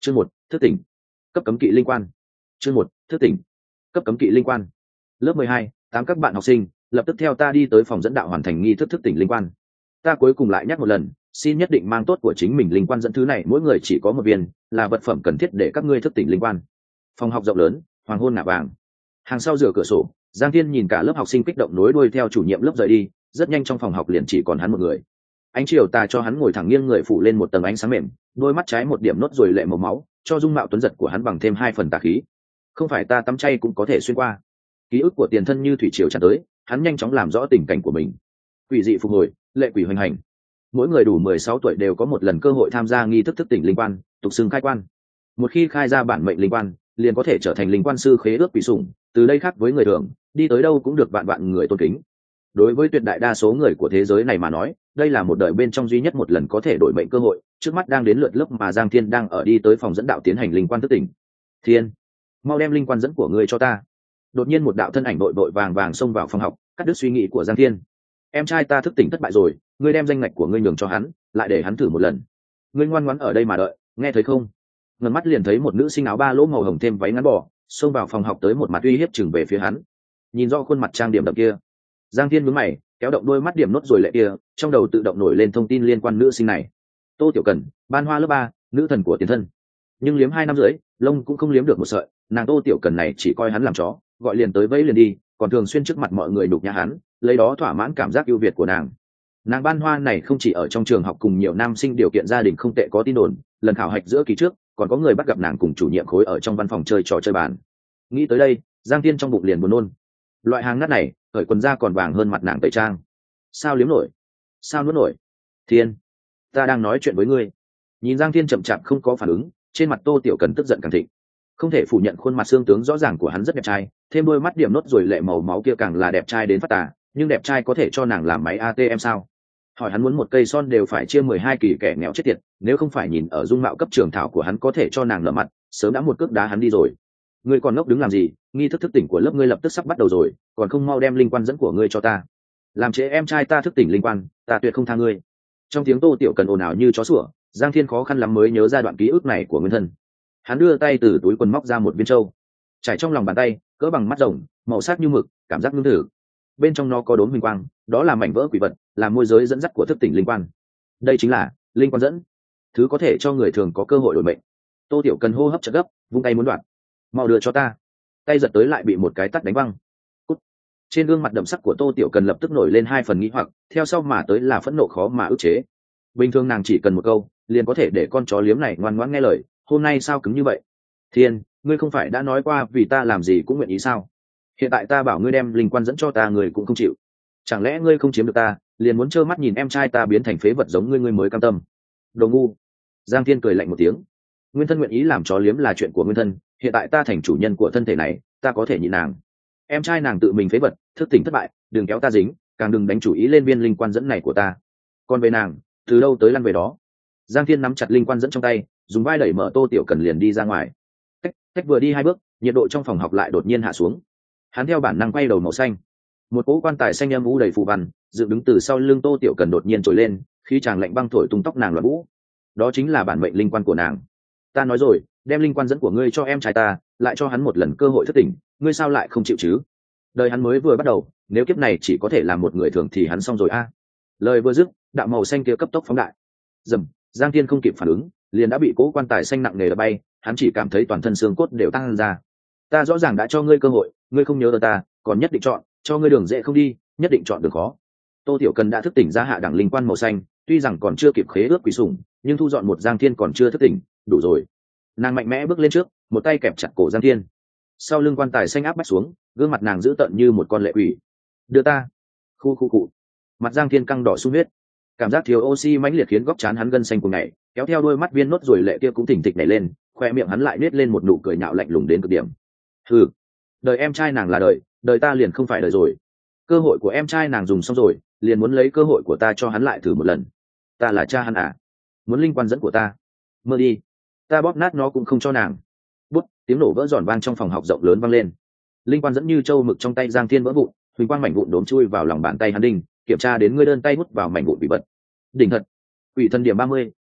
Chương 1, thức tỉnh. Cấp cấm kỵ linh quan. Chương 1, thức tỉnh. Cấp cấm kỵ linh quan. Lớp 12, 8 các bạn học sinh, lập tức theo ta đi tới phòng dẫn đạo hoàn thành nghi thức thức tỉnh linh quan. Ta cuối cùng lại nhắc một lần, xin nhất định mang tốt của chính mình linh quan dẫn thứ này mỗi người chỉ có một viên, là vật phẩm cần thiết để các ngươi thức tỉnh linh quan. Phòng học rộng lớn, hoàng hôn ngả vàng. Hàng sau rửa cửa sổ, Giang Thiên nhìn cả lớp học sinh kích động nối đuôi theo chủ nhiệm lớp rời đi, rất nhanh trong phòng học liền chỉ còn hắn một người. Ánh chiều tà cho hắn ngồi thẳng nghiêng người phủ lên một tầng ánh sáng mềm, đôi mắt trái một điểm nốt ruồi lệ màu máu, cho dung mạo tuấn giật của hắn bằng thêm 2 phần tà khí. Không phải ta tắm chay cũng có thể xuyên qua. Ký ức của tiền thân như thủy triều tràn tới, hắn nhanh chóng làm rõ tình cảnh của mình. Quỷ dị phục hồi, lệ quỷ hoành hành. Mỗi người đủ 16 tuổi đều có một lần cơ hội tham gia nghi thức thức tỉnh linh quan, tục xưng khai quan. Một khi khai ra bản mệnh linh quan, liền có thể trở thành linh quan sư khế ước quỷ sủng, từ đây khác với người thường, đi tới đâu cũng được vạn vạn người tôn kính. Đối với tuyệt đại đa số người của thế giới này mà nói, đây là một đời bên trong duy nhất một lần có thể đổi mệnh cơ hội. Trước mắt đang đến lượt lớp mà Giang Thiên đang ở đi tới phòng dẫn đạo tiến hành linh quan thức tỉnh. Thiên, mau đem linh quan dẫn của ngươi cho ta. Đột nhiên một đạo thân ảnh đội vàng vàng xông vào phòng học, cắt đứt suy nghĩ của Giang Thiên. Em trai ta thức tỉnh thất bại rồi, ngươi đem danh ngạch của ngươi nhường cho hắn, lại để hắn thử một lần. Ngươi ngoan ngoãn ở đây mà đợi, nghe thấy không? Ngẩng mắt liền thấy một nữ sinh áo ba lỗ màu hồng thêm váy ngắn bò, xông vào phòng học tới một mặt uy hiếp chừng về phía hắn. Nhìn rõ khuôn mặt trang điểm đậm kia, Giang Thiên nhướng mày, kéo động đôi mắt điểm nốt rồi lệ kia, trong đầu tự động nổi lên thông tin liên quan nữ sinh này. Tô Tiểu Cần, ban hoa lớp 3, nữ thần của tiền thân. Nhưng liếm 2 năm rưỡi, lông cũng không liếm được một sợi, nàng Tô Tiểu Cần này chỉ coi hắn làm chó, gọi liền tới vẫy liền đi, còn thường xuyên trước mặt mọi người đục nhã hắn, lấy đó thỏa mãn cảm giác ưu việt của nàng. Nàng ban hoa này không chỉ ở trong trường học cùng nhiều nam sinh điều kiện gia đình không tệ có tin đồn, lần khảo hạch giữa kỳ trước, còn có người bắt gặp nàng cùng chủ nhiệm khối ở trong văn phòng chơi trò chơi bàn. Nghĩ tới đây, Giang Thiên trong bụng liền buồn nôn. Loại hàng nát này, cởi quần da còn vàng hơn mặt nàng tẩy trang. Sao liếm nổi? Sao nuốt nổi? Thiên, ta đang nói chuyện với ngươi. Nhìn Giang Thiên chậm chạp không có phản ứng, trên mặt Tô Tiểu Cần tức giận càng thịnh. Không thể phủ nhận khuôn mặt xương tướng rõ ràng của hắn rất đẹp trai, thêm đôi mắt điểm nốt rồi lệ màu máu kia càng là đẹp trai đến phát tà, nhưng đẹp trai có thể cho nàng làm máy ATM sao? Hỏi hắn muốn một cây son đều phải chia 12 kỳ kẻ nghèo chết tiệt, nếu không phải nhìn ở dung mạo cấp trường thảo của hắn có thể cho nàng lở mặt, sớm đã một cước đá hắn đi rồi. Ngươi còn ngốc đứng làm gì? Nghi thức thức tỉnh của lớp ngươi lập tức sắp bắt đầu rồi, còn không mau đem linh quan dẫn của ngươi cho ta. Làm trễ em trai ta thức tỉnh linh quan, ta tuyệt không tha ngươi. Trong tiếng Tô Tiểu Cần ồn ào như chó sủa, Giang Thiên khó khăn lắm mới nhớ ra đoạn ký ức này của nguyên thân. Hắn đưa tay từ túi quần móc ra một viên trâu, trải trong lòng bàn tay, cỡ bằng mắt rồng, màu sắc như mực, cảm giác nương thử. Bên trong nó có đốm huỳnh quang, đó là mảnh vỡ quỷ vật, là môi giới dẫn dắt của thức tỉnh linh quan. Đây chính là linh quan dẫn, thứ có thể cho người thường có cơ hội đổi mệnh. Tô Tiểu Cần hô hấp chợt gấp, vung tay muốn đoạt. Mau đưa cho ta. Tay giật tới lại bị một cái tát đánh văng. Cút. Trên gương mặt đậm sắc của Tô Tiểu Cần lập tức nổi lên 2 phần nghi hoặc, theo sau mà tới là phẫn nộ khó mà ức chế. Bình thường nàng chỉ cần một câu, liền có thể để con chó liếm này ngoan ngoãn nghe lời, hôm nay sao cứng như vậy? Thiên, ngươi không phải đã nói qua vì ta làm gì cũng nguyện ý sao? Hiện tại ta bảo ngươi đem linh quan dẫn cho ta, người cũng không chịu. Chẳng lẽ ngươi không chiếm được ta, liền muốn trơ mắt nhìn em trai ta biến thành phế vật giống ngươi, ngươi mới cam tâm? Đồ ngu. Giang Thiên cười lạnh một tiếng. Nguyên thân nguyện ý làm chó liếm là chuyện của nguyên thân, hiện tại ta thành chủ nhân của thân thể này, ta có thể nhịn nàng. Em trai nàng tự mình phế vật, thức tỉnh thất bại, đừng kéo ta dính, càng đừng đánh chủ ý lên viên linh quan dẫn này của ta. Còn về nàng, từ đâu tới lăn về đó. Giang Thiên nắm chặt linh quan dẫn trong tay, dùng vai đẩy mở Tô Tiểu Cần liền đi ra ngoài. Cách vừa đi 2 bước, nhiệt độ trong phòng học lại đột nhiên hạ xuống. Hắn theo bản năng quay đầu màu xanh. Một cỗ quan tài xanh âm u đầy phù văn, dựng đứng từ sau lưng Tô Tiểu Cần đột nhiên trồi lên, khi chàng lạnh băng thổi tung tóc nàng loạn vũ. Đó chính là bản mệnh linh quan của nàng. Ta nói rồi, đem linh quan dẫn của ngươi cho em trai ta, lại cho hắn một lần cơ hội thức tỉnh, ngươi sao lại không chịu chứ? Đời hắn mới vừa bắt đầu, nếu kiếp này chỉ có thể làm một người thường thì hắn xong rồi a. Lời vừa dứt, đạo màu xanh kia cấp tốc phóng đại. Dầm, Giang Thiên không kịp phản ứng, liền đã bị cỗ quan tài xanh nặng nề đập bay, hắn chỉ cảm thấy toàn thân xương cốt đều tăng ra. Ta rõ ràng đã cho ngươi cơ hội, ngươi không nhớ được ta, còn nhất định chọn, cho ngươi đường dễ không đi, nhất định chọn đường khó. Tô Tiểu Cần đã thức tỉnh ra hạ đẳng linh quan màu xanh, tuy rằng còn chưa kịp khế ước quỷ sủng, nhưng thu dọn một Giang Thiên còn chưa thức tỉnh, đủ rồi. Nàng mạnh mẽ bước lên trước, một tay kẹp chặt cổ Giang Thiên. Sau lưng quan tài xanh áp bách xuống, gương mặt nàng dữ tợn như một con lệ quỷ. Đưa ta. Khu cụ. Mặt Giang Thiên căng đỏ sung huyết, cảm giác thiếu oxy mãnh liệt khiến góc trán hắn gân xanh cùng nhảy, kéo theo đôi mắt viên nốt rồi lệ kia cũng thỉnh thịch nảy lên, khoe miệng hắn lại nết lên một nụ cười nhạo lạnh lùng đến cực điểm. Hừ, đời em trai nàng là đời ta liền không phải đời rồi. Cơ hội của em trai nàng dùng xong rồi, liền muốn lấy cơ hội của ta cho hắn lại thử một lần. Ta là cha hắn à? Muốn linh quan dẫn của ta? Mơ đi, ta bóp nát nó cũng không cho nàng. Bút, tiếng nổ vỡ giòn vang trong phòng học rộng lớn vang lên. Linh quan dẫn như trâu mực trong tay Giang Thiên vỡ vụn, huỳnh quang mảnh vụn đốm chui vào lòng bàn tay hắn đinh, kiểm tra đến ngươi đơn tay hút vào mảnh vụn bị bật. Đỉnh thật. Quỷ thần điểm 30,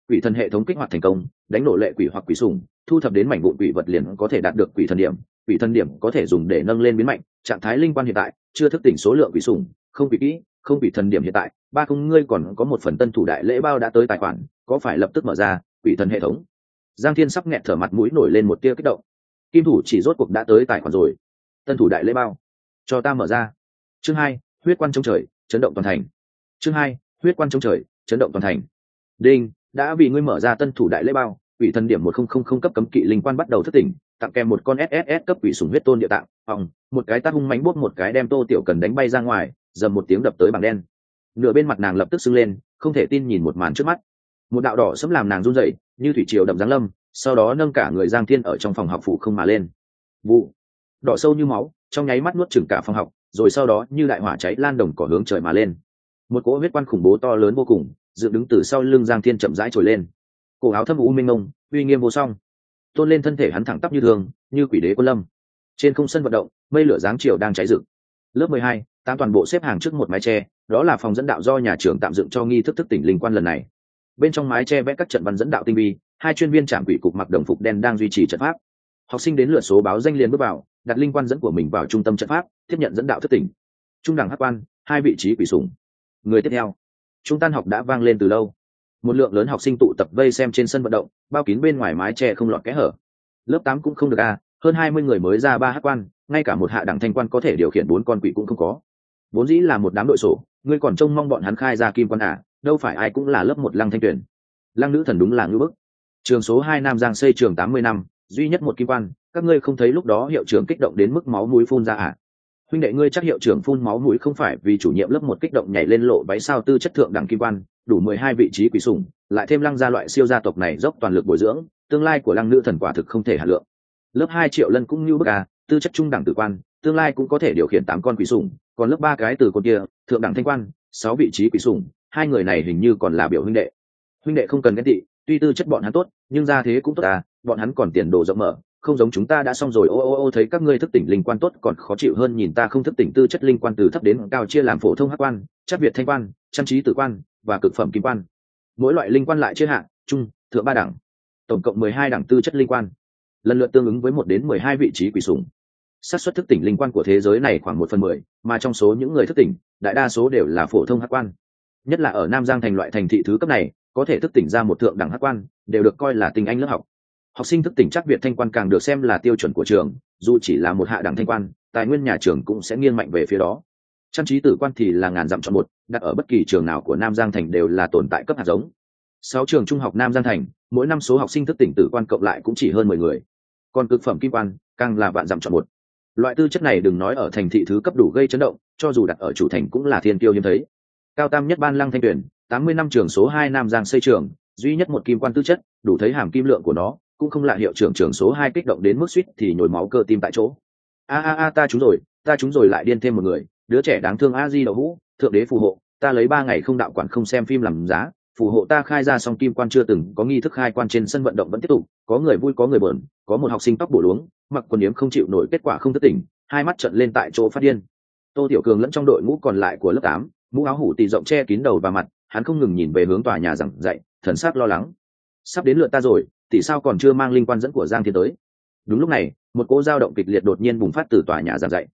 quỷ thần hệ thống kích hoạt thành công, đánh nổ lệ quỷ hoặc quỷ sủng, thu thập đến mảnh vụn quỷ vật liền có thể đạt được quỷ thần điểm. Quỷ thần điểm có thể dùng để nâng lên biến mạnh. Trạng thái linh quan hiện tại chưa thức tỉnh số lượng quỷ sủng, không quỷ kỹ, không quỷ thần điểm hiện tại ba không ngươi còn có một phần tân thủ đại lễ bao đã tới tài khoản, có phải lập tức mở ra quỷ thần hệ thống? Giang Thiên sắp nghẹt thở, mặt mũi nổi lên một tia kích động. Kim thủ chỉ rốt cuộc đã tới tài khoản rồi. Tân thủ đại lễ bao, cho ta mở ra. Chương 2, huyết quan chống trời, chấn động toàn thành. Chương 2, huyết quan chống trời, chấn động toàn thành. Đinh, đã vì ngươi mở ra tân thủ đại lễ bao, quỷ thần điểm 1000 cấp cấm kỵ linh quan bắt đầu thức tỉnh, tặng kèm một con SSS cấp quỷ sủng huyết tôn địa tạng, một cái tát hung mãnh bốt một cái đem Tô Tiểu Cần đánh bay ra ngoài, dầm một tiếng đập tới bảng đen. Nửa bên mặt nàng lập tức sưng lên, không thể tin nhìn một màn trước mắt. Một đạo đỏ sẫm làm nàng run rẩy, như thủy triều đậm giáng lâm, sau đó nâng cả người Giang Thiên ở trong phòng học phủ không mà lên. Vụ, đỏ sâu như máu, trong nháy mắt nuốt chửng cả phòng học, rồi sau đó như đại hỏa cháy lan đồng cỏ hướng trời mà lên. Một cỗ huyết quan khủng bố to lớn vô cùng, dựng đứng từ sau lưng Giang Thiên chậm rãi trồi lên. Cổ áo thâm u mênh mông, uy nghiêm vô song. Tôn lên thân thể hắn thẳng tắp như thường, như quỷ đế quân lâm. Trên không sân vận động, mây lửa dáng chiều đang cháy rực. Lớp 12, tám toàn bộ xếp hàng trước một mái che, đó là phòng dẫn đạo do nhà trường tạm dựng cho nghi thức thức tỉnh linh quan lần này. Bên trong mái che vẽ các trận văn dẫn đạo tinh vi, hai chuyên viên trảm quỷ cục mặc đồng phục đen đang duy trì trận pháp. Học sinh đến lượt số báo danh liền bước vào, đặt linh quan dẫn của mình vào trung tâm trận pháp, tiếp nhận dẫn đạo thức tỉnh. Trung đẳng hắc quan, hai vị trí quỷ sủng. Người tiếp theo. Trung tan học đã vang lên từ lâu. Một lượng lớn học sinh tụ tập vây xem trên sân vận động, bao kín bên ngoài mái che không lọt kẽ hở. Lớp 8 cũng không được hơn 20 người mới ra 3 hắc quan, ngay cả một hạ đẳng thanh quan có thể điều khiển 4 con quỷ cũng không có. Vốn dĩ là một đám đội sổ, ngươi còn trông mong bọn hắn khai ra kim quan đâu phải ai cũng là lớp 1 Lăng Thanh Tuyển. Lăng nữ thần đúng là ngưỡng bức. Trường số 2 Nam Giang xây trường 80 năm, duy nhất một kim quan, các ngươi không thấy lúc đó hiệu trưởng kích động đến mức máu mũi phun ra Huynh đệ ngươi chắc hiệu trưởng phun máu mũi không phải vì chủ nhiệm lớp 1 kích động nhảy lên lộ váy sao tư chất thượng đẳng kim quan, đủ 12 vị trí quỷ sủng, lại thêm Lăng gia loại siêu gia tộc này dốc toàn lực bồi dưỡng, tương lai của Lăng nữ thần quả thực không thể hạ lượng. Lớp 2 Triệu Lân cũng như bức tư chất trung đẳng tử quan, tương lai cũng có thể điều khiển 8 con quỷ sủng, còn lớp 3 cái từ con kia, thượng đẳng thanh quan, 6 vị trí quỷ sủng, hai người này hình như còn là biểu huynh đệ. Huynh đệ không cần ghen tị, tuy tư chất bọn hắn tốt, nhưng ra thế cũng tốt bọn hắn còn tiền đồ rộng mở, không giống chúng ta đã xong rồi. Thấy các ngươi thức tỉnh linh quan tốt còn khó chịu hơn nhìn ta không thức tỉnh tư chất linh quan từ thấp đến cao chia làm phổ thông hắc quan, chắc việt thanh quan, chăm trí tử quan và cực phẩm kim quan. Mỗi loại linh quan lại chia hạng, trung, thượng 3 đẳng, tổng cộng 12 đẳng tư chất linh quan, lần lượt tương ứng với 1 đến 12 vị trí quỷ sủng. Xác suất thức tỉnh linh quan của thế giới này khoảng 1/10, mà trong số những người thức tỉnh, đại đa số đều là phổ thông hắc quan. Nhất là ở Nam Giang thành loại thành thị thứ cấp này, có thể thức tỉnh ra một thượng đẳng hắc quan, đều được coi là tinh anh lớp học. Học sinh thức tỉnh chắc việt thanh quan càng được xem là tiêu chuẩn của trường, dù chỉ là một hạ đẳng thanh quan, tài nguyên nhà trường cũng sẽ nghiêng mạnh về phía đó. Chăm trí tử quan thì là ngàn dặm chọn một, đặt ở bất kỳ trường nào của Nam Giang thành đều là tồn tại cấp hạt giống. 6 trường trung học Nam Giang thành, mỗi năm số học sinh thức tỉnh tử quan cộng lại cũng chỉ hơn 10 người. Còn cực phẩm kim quan, càng là vạn dặm chọn một. Loại tư chất này đừng nói ở thành thị thứ cấp đủ gây chấn động, cho dù đặt ở chủ thành cũng là thiên kiêu hiếm thấy. Cao tam nhất ban Lăng Thanh Tuyển, 80 năm trường số 2 Nam Giang xây trường, duy nhất một kim quan tư chất, đủ thấy hàm kim lượng của nó, cũng không lạ hiệu trưởng trường số 2 kích động đến mức suýt thì nhồi máu cơ tim tại chỗ. Ta trúng rồi lại điên thêm một người, đứa trẻ đáng thương a di đậu hũ, thượng đế phù hộ, ta lấy 3 ngày không đạo quản không xem phim làm giá, phù hộ ta khai ra xong kim quan chưa từng có nghi thức khai quan trên sân vận động vẫn tiếp tục, có người vui có người buồn, có một học sinh tóc bổ luống, mặc quần yếm không chịu nổi kết quả không thức tỉnh, hai mắt trợn lên tại chỗ phát điên. Tô Tiểu Cường lẫn trong đội ngũ còn lại của lớp 8, mũ áo hủ tì rộng che kín đầu và mặt, hắn không ngừng nhìn về hướng tòa nhà giảng dạy, thần sắc lo lắng. Sắp đến lượt ta rồi, tỷ sao còn chưa mang linh quan dẫn của Giang Thiên tới? Đúng lúc này, một cỗ dao động kịch liệt đột nhiên bùng phát từ tòa nhà giảng dạy.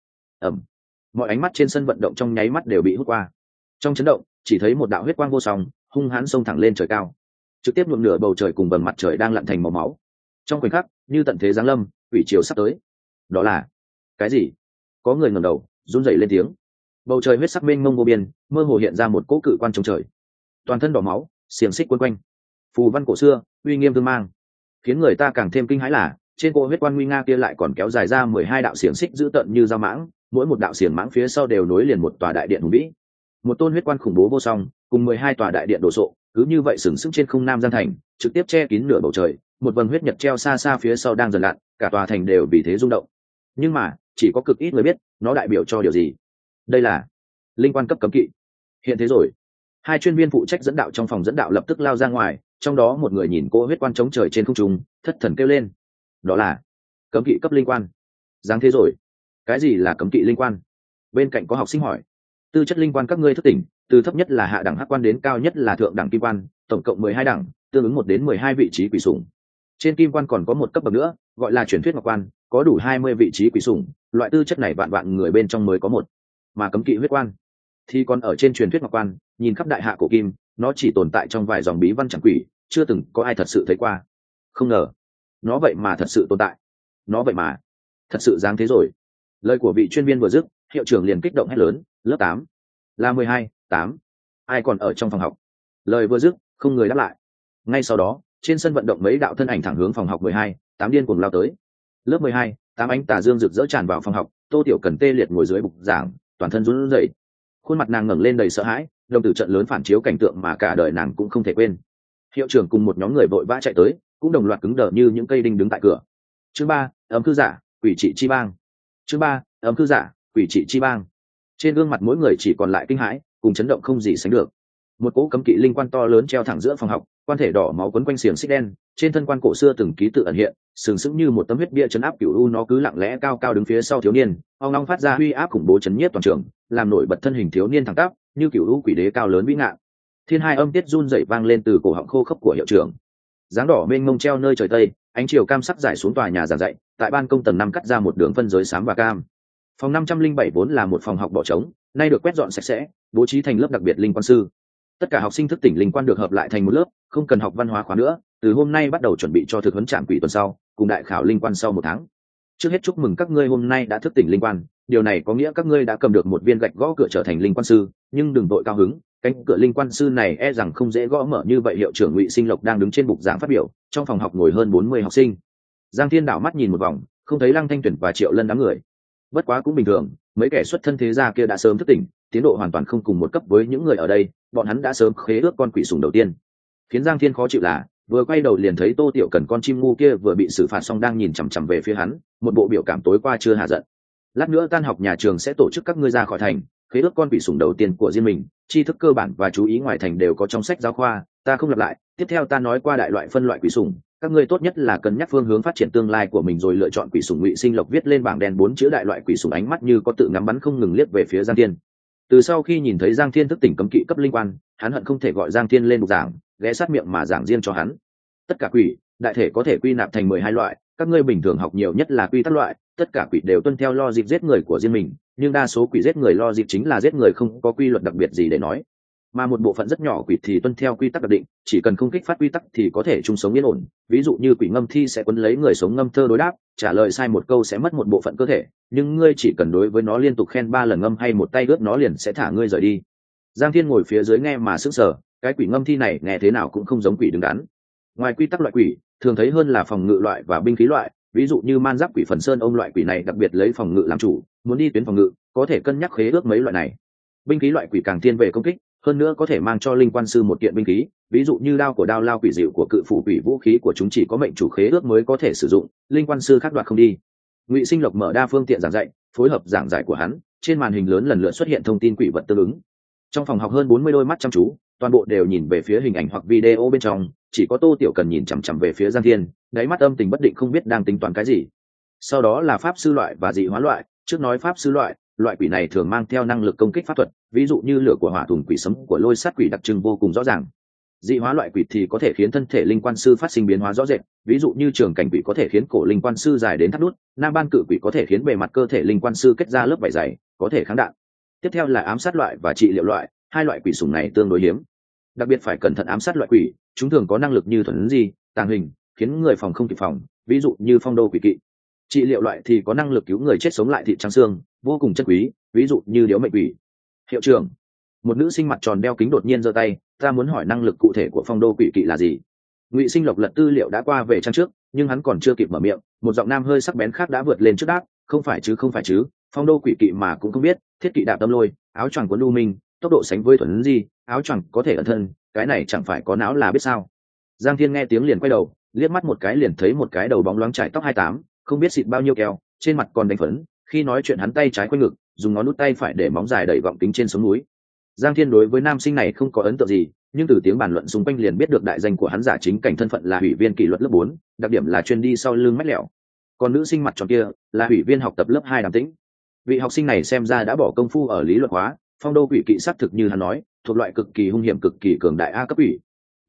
Mọi ánh mắt trên sân vận động trong nháy mắt đều bị hút qua. Trong chấn động, chỉ thấy một đạo huyết quang vô song, hung hãn xông thẳng lên trời cao, trực tiếp nhuộm nửa bầu trời cùng vầng mặt trời đang lặn thành màu máu. Trong khoảnh khắc, như tận thế giáng lâm, quỷ chiều sắp tới. Đó là cái gì? Có người ngẩng đầu, run rẩy lên tiếng. Bầu trời huyết sắc mênh mông vô biên, mơ hồ hiện ra một cỗ cự quan trong trời, toàn thân đỏ máu, xiềng xích quấn quanh, phù văn cổ xưa, uy nghiêm tương mang. Khiến người ta càng thêm kinh hãi là trên cỗ huyết quan nguy nga kia lại còn kéo dài ra 12 đạo xiềng xích dữ tợn như dao mãng, mỗi một đạo xiềng mãng phía sau đều nối liền một tòa đại điện hùng vĩ. Một tôn huyết quan khủng bố vô song, cùng 12 tòa đại điện đổ sộ, cứ như vậy sừng sững trên không Nam Giang thành, trực tiếp che kín nửa bầu trời. Một vầng huyết nhật treo xa xa phía sau đang dần lặn, cả tòa thành đều vì thế rung động. Nhưng mà chỉ có cực ít người biết nó đại biểu cho điều gì. Đây là linh quan cấp cấm kỵ. Hiện thế rồi. Hai chuyên viên phụ trách dẫn đạo trong phòng dẫn đạo lập tức lao ra ngoài, trong đó một người nhìn cô huyết quan chống trời trên không trung, thất thần kêu lên. Đó là cấm kỵ cấp linh quan. Giáng thế rồi. Cái gì là cấm kỵ linh quan? Bên cạnh có học sinh hỏi. Tư chất linh quan các ngươi thức tỉnh, từ thấp nhất là hạ đẳng hắc quan đến cao nhất là thượng đẳng kim quan, tổng cộng 12 đẳng, tương ứng 1 đến 12 vị trí quỷ sủng. Trên kim quan còn có một cấp bậc nữa, gọi là truyền thuyết ngọc quan, có đủ 20 vị trí quỷ sủng, loại tư chất này vạn vạn người bên trong mới có một. Mà cấm kỵ huyết quan thì còn ở trên truyền thuyết ngọc quan, nhìn khắp đại hạ cổ kim, nó chỉ tồn tại trong vài dòng bí văn chẳng quỷ, chưa từng có ai thật sự thấy qua. Không ngờ nó vậy mà thật sự tồn tại, nó vậy mà thật sự dáng thế rồi. Lời của vị chuyên viên vừa dứt, hiệu trưởng liền kích động hét lớn, lớp 8 là 12, 8, ai còn ở trong phòng học? Lời vừa dứt, không người đáp lại. Ngay sau đó, trên sân vận động mấy đạo thân ảnh thẳng hướng phòng học 12, 8 điên cuồng lao tới. Lớp 12, 8 ánh tà dương rực rỡ tràn vào phòng học, Tô Tiểu Cần tê liệt ngồi dưới bục giảng, toàn thân run rẩy. Khuôn mặt nàng ngẩng lên đầy sợ hãi, đồng tử trận lớn phản chiếu cảnh tượng mà cả đời nàng cũng không thể quên. Hiệu trưởng cùng một nhóm người vội vã chạy tới, cũng đồng loạt cứng đờ như những cây đinh đứng tại cửa. Chương 3, ấm cư giả, quỷ trị chi bang. Chương 3, ấm cư giả, quỷ trị chi bang. Trên gương mặt mỗi người chỉ còn lại kinh hãi cùng chấn động không gì sánh được. Một cỗ cấm kỵ linh quan to lớn treo thẳng giữa phòng học, quan thể đỏ máu quấn quanh xiềng xích đen, trên thân quan cổ xưa từng ký tự ẩn hiện, sừng sững như một tấm huyết bia chấn áp cửu u. Nó cứ lặng lẽ cao cao đứng phía sau thiếu niên, ong ong phát ra uy áp khủng bố chấn nhiếp toàn trường, làm nổi bật thân hình thiếu niên thẳng tắp như cửu u quỷ đế cao lớn vĩ ngạn. Thiên hai âm tiết run dậy vang lên từ cổ họng khô khốc của hiệu trưởng. Dáng đỏ mênh mông treo nơi trời tây, ánh chiều cam sắc giải xuống tòa nhà giảng dạy, tại ban công tầng 5 cắt ra một đường phân giới xám và cam. Phòng 507 vốn là một phòng học bỏ trống, nay được quét dọn sạch sẽ, bố trí thành lớp đặc biệt linh quan sư. Tất cả học sinh thức tỉnh linh quan được hợp lại thành một lớp, không cần học văn hóa khóa nữa, từ hôm nay bắt đầu chuẩn bị cho thực huấn trạm quỷ tuần sau, cùng đại khảo linh quan sau 1 tháng. Trước hết chúc mừng các ngươi hôm nay đã thức tỉnh linh quan, điều này có nghĩa các ngươi đã cầm được một viên gạch gõ cửa trở thành linh quan sư, nhưng đừng vội cao hứng, cánh cửa linh quan sư này e rằng không dễ gõ mở như vậy. Hiệu trưởng Ngụy Sinh Lộc đang đứng trên bục giảng phát biểu, trong phòng học ngồi hơn 40 học sinh. Giang Thiên đảo mắt nhìn một vòng, không thấy Lăng Thanh Tuyển và Triệu Lân đám người. Bất quá cũng bình thường, mấy kẻ xuất thân thế gia kia đã sớm thức tỉnh, tiến độ hoàn toàn không cùng một cấp với những người ở đây, bọn hắn đã sớm khế ước con quỷ sủng đầu tiên. Khiến Giang Thiên khó chịu là, vừa quay đầu liền thấy Tô Tiểu Cần con chim ngu kia vừa bị xử phạt xong đang nhìn chằm chằm về phía hắn, một bộ biểu cảm tối qua chưa hạ giận. Lát nữa tan học nhà trường sẽ tổ chức các ngươi ra khỏi thành, khế ước con quỷ sủng đầu tiên của riêng mình, tri thức cơ bản và chú ý ngoài thành đều có trong sách giáo khoa, ta không lặp lại. Tiếp theo ta nói qua đại loại phân loại quỷ sủng, các ngươi tốt nhất là cân nhắc phương hướng phát triển tương lai của mình rồi lựa chọn quỷ sủng. Ngụy Sinh Lộc viết lên bảng đen 4 chữ đại loại quỷ sủng, ánh mắt như có tự ngắm bắn không ngừng liếc về phía Giang Thiên. Từ sau khi nhìn thấy Giang Thiên thức tỉnh cấm kỵ cấp linh quan, hắn hận không thể gọi Giang Thiên lên bục giảng, ghé sát miệng mà giảng riêng cho hắn. Tất cả quỷ đại thể có thể quy nạp thành 12 loại, các ngươi bình thường học nhiều nhất là quy tắc loại, tất cả quỷ đều tuân theo logic giết người của riêng mình, nhưng đa số quỷ giết người logic chính là giết người, không có quy luật đặc biệt gì để nói. Mà một bộ phận rất nhỏ quỷ thì tuân theo quy tắc đặc định, chỉ cần không kích phát quy tắc thì có thể chung sống yên ổn. Ví dụ như quỷ ngâm thi sẽ quấn lấy người sống ngâm thơ đối đáp, trả lời sai một câu sẽ mất một bộ phận cơ thể, nhưng ngươi chỉ cần đối với nó liên tục khen 3 lần ngâm hay một tay ướt nó liền sẽ thả ngươi rời đi. Giang Thiên ngồi phía dưới nghe mà sững sờ, cái quỷ ngâm thi này nghe thế nào cũng không giống quỷ đứng đắn. Ngoài quy tắc loại quỷ, thường thấy hơn là phòng ngự loại và binh khí loại, ví dụ như man giáp quỷ Phần Sơn ông loại quỷ này đặc biệt lấy phòng ngự làm chủ, muốn đi tuyến phòng ngự, có thể cân nhắc khế ước mấy loại này. Binh khí loại quỷ càng thiên về công kích, hơn nữa có thể mang cho linh quan sư một kiện binh khí, ví dụ như đao của đao lao quỷ dịu của cự phủ quỷ, vũ khí của chúng chỉ có mệnh chủ khế ước mới có thể sử dụng, linh quan sư khác đoạt không đi. Ngụy Sinh Lộc mở đa phương tiện giảng dạy, phối hợp giảng giải của hắn, trên màn hình lớn lần lượt xuất hiện thông tin quỷ vật tương ứng. Trong phòng học hơn 40 đôi mắt chăm chú, toàn bộ đều nhìn về phía hình ảnh hoặc video bên trong, chỉ có Tô Tiểu Cần nhìn chằm chằm về phía Giang Thiên, đáy mắt âm tình bất định không biết đang tính toán cái gì. Sau đó là pháp sư loại và dị hóa loại. Trước nói pháp sư loại, loại quỷ này thường mang theo năng lực công kích pháp thuật, ví dụ như lửa của hỏa thùng quỷ sấm của lôi sát quỷ đặc trưng vô cùng rõ ràng. Dị hóa loại quỷ thì có thể khiến thân thể linh quan sư phát sinh biến hóa rõ rệt, ví dụ như trường cảnh quỷ có thể khiến cổ linh quan sư dài đến thắt nút, nam ban cự quỷ có thể khiến bề mặt cơ thể linh quan sư kết ra lớp vảy dày, có thể kháng đạn. Tiếp theo là ám sát loại và trị liệu loại, hai loại quỷ sủng này tương đối hiếm. Đặc biệt phải cẩn thận ám sát loại quỷ, chúng thường có năng lực như thuần di, tàng hình, khiến người phòng không kịp phòng, ví dụ như phong đô quỷ kỵ. Trị liệu loại thì có năng lực cứu người chết sống lại thịt trắng xương, vô cùng chân quý, ví dụ như điếu mệnh quỷ. Hiệu trưởng, một nữ sinh mặt tròn đeo kính đột nhiên giơ tay, ta muốn hỏi năng lực cụ thể của phong đô quỷ kỵ là gì? Ngụy Sinh Lộc lật tư liệu đã qua về trang trước, nhưng hắn còn chưa kịp mở miệng, một giọng nam hơi sắc bén khác đã vượt lên trước đáp, không phải chứ, phong đô quỷ kỵ mà cũng không biết, thiết kỵ đạp tâm lôi, áo choàng cuốn lưu minh, tốc độ sánh với thuần di, áo choàng có thể ẩn thân, cái này chẳng phải có não là biết sao? Giang Thiên nghe tiếng liền quay đầu, liếc mắt một cái liền thấy một cái đầu bóng loáng trải tóc 28, không biết xịt bao nhiêu keo, trên mặt còn đánh phấn, khi nói chuyện hắn tay trái quanh ngực, dùng ngón út tay phải để móng dài đẩy vọng kính trên sống núi. Giang Thiên đối với nam sinh này không có ấn tượng gì, nhưng từ tiếng bàn luận xung quanh liền biết được đại danh của hắn giả chính cảnh thân phận là ủy viên kỷ luật lớp 4, đặc điểm là chuyên đi sau lưng mách lẻo. Còn nữ sinh mặt tròn kia là ủy viên học tập lớp 2 Đàm Tĩnh. Vị học sinh này xem ra đã bỏ công phu ở lý luận hóa, phong đô quỷ kỵ xác thực như hắn nói, thuộc loại cực kỳ hung hiểm cực kỳ cường đại A cấp quỷ.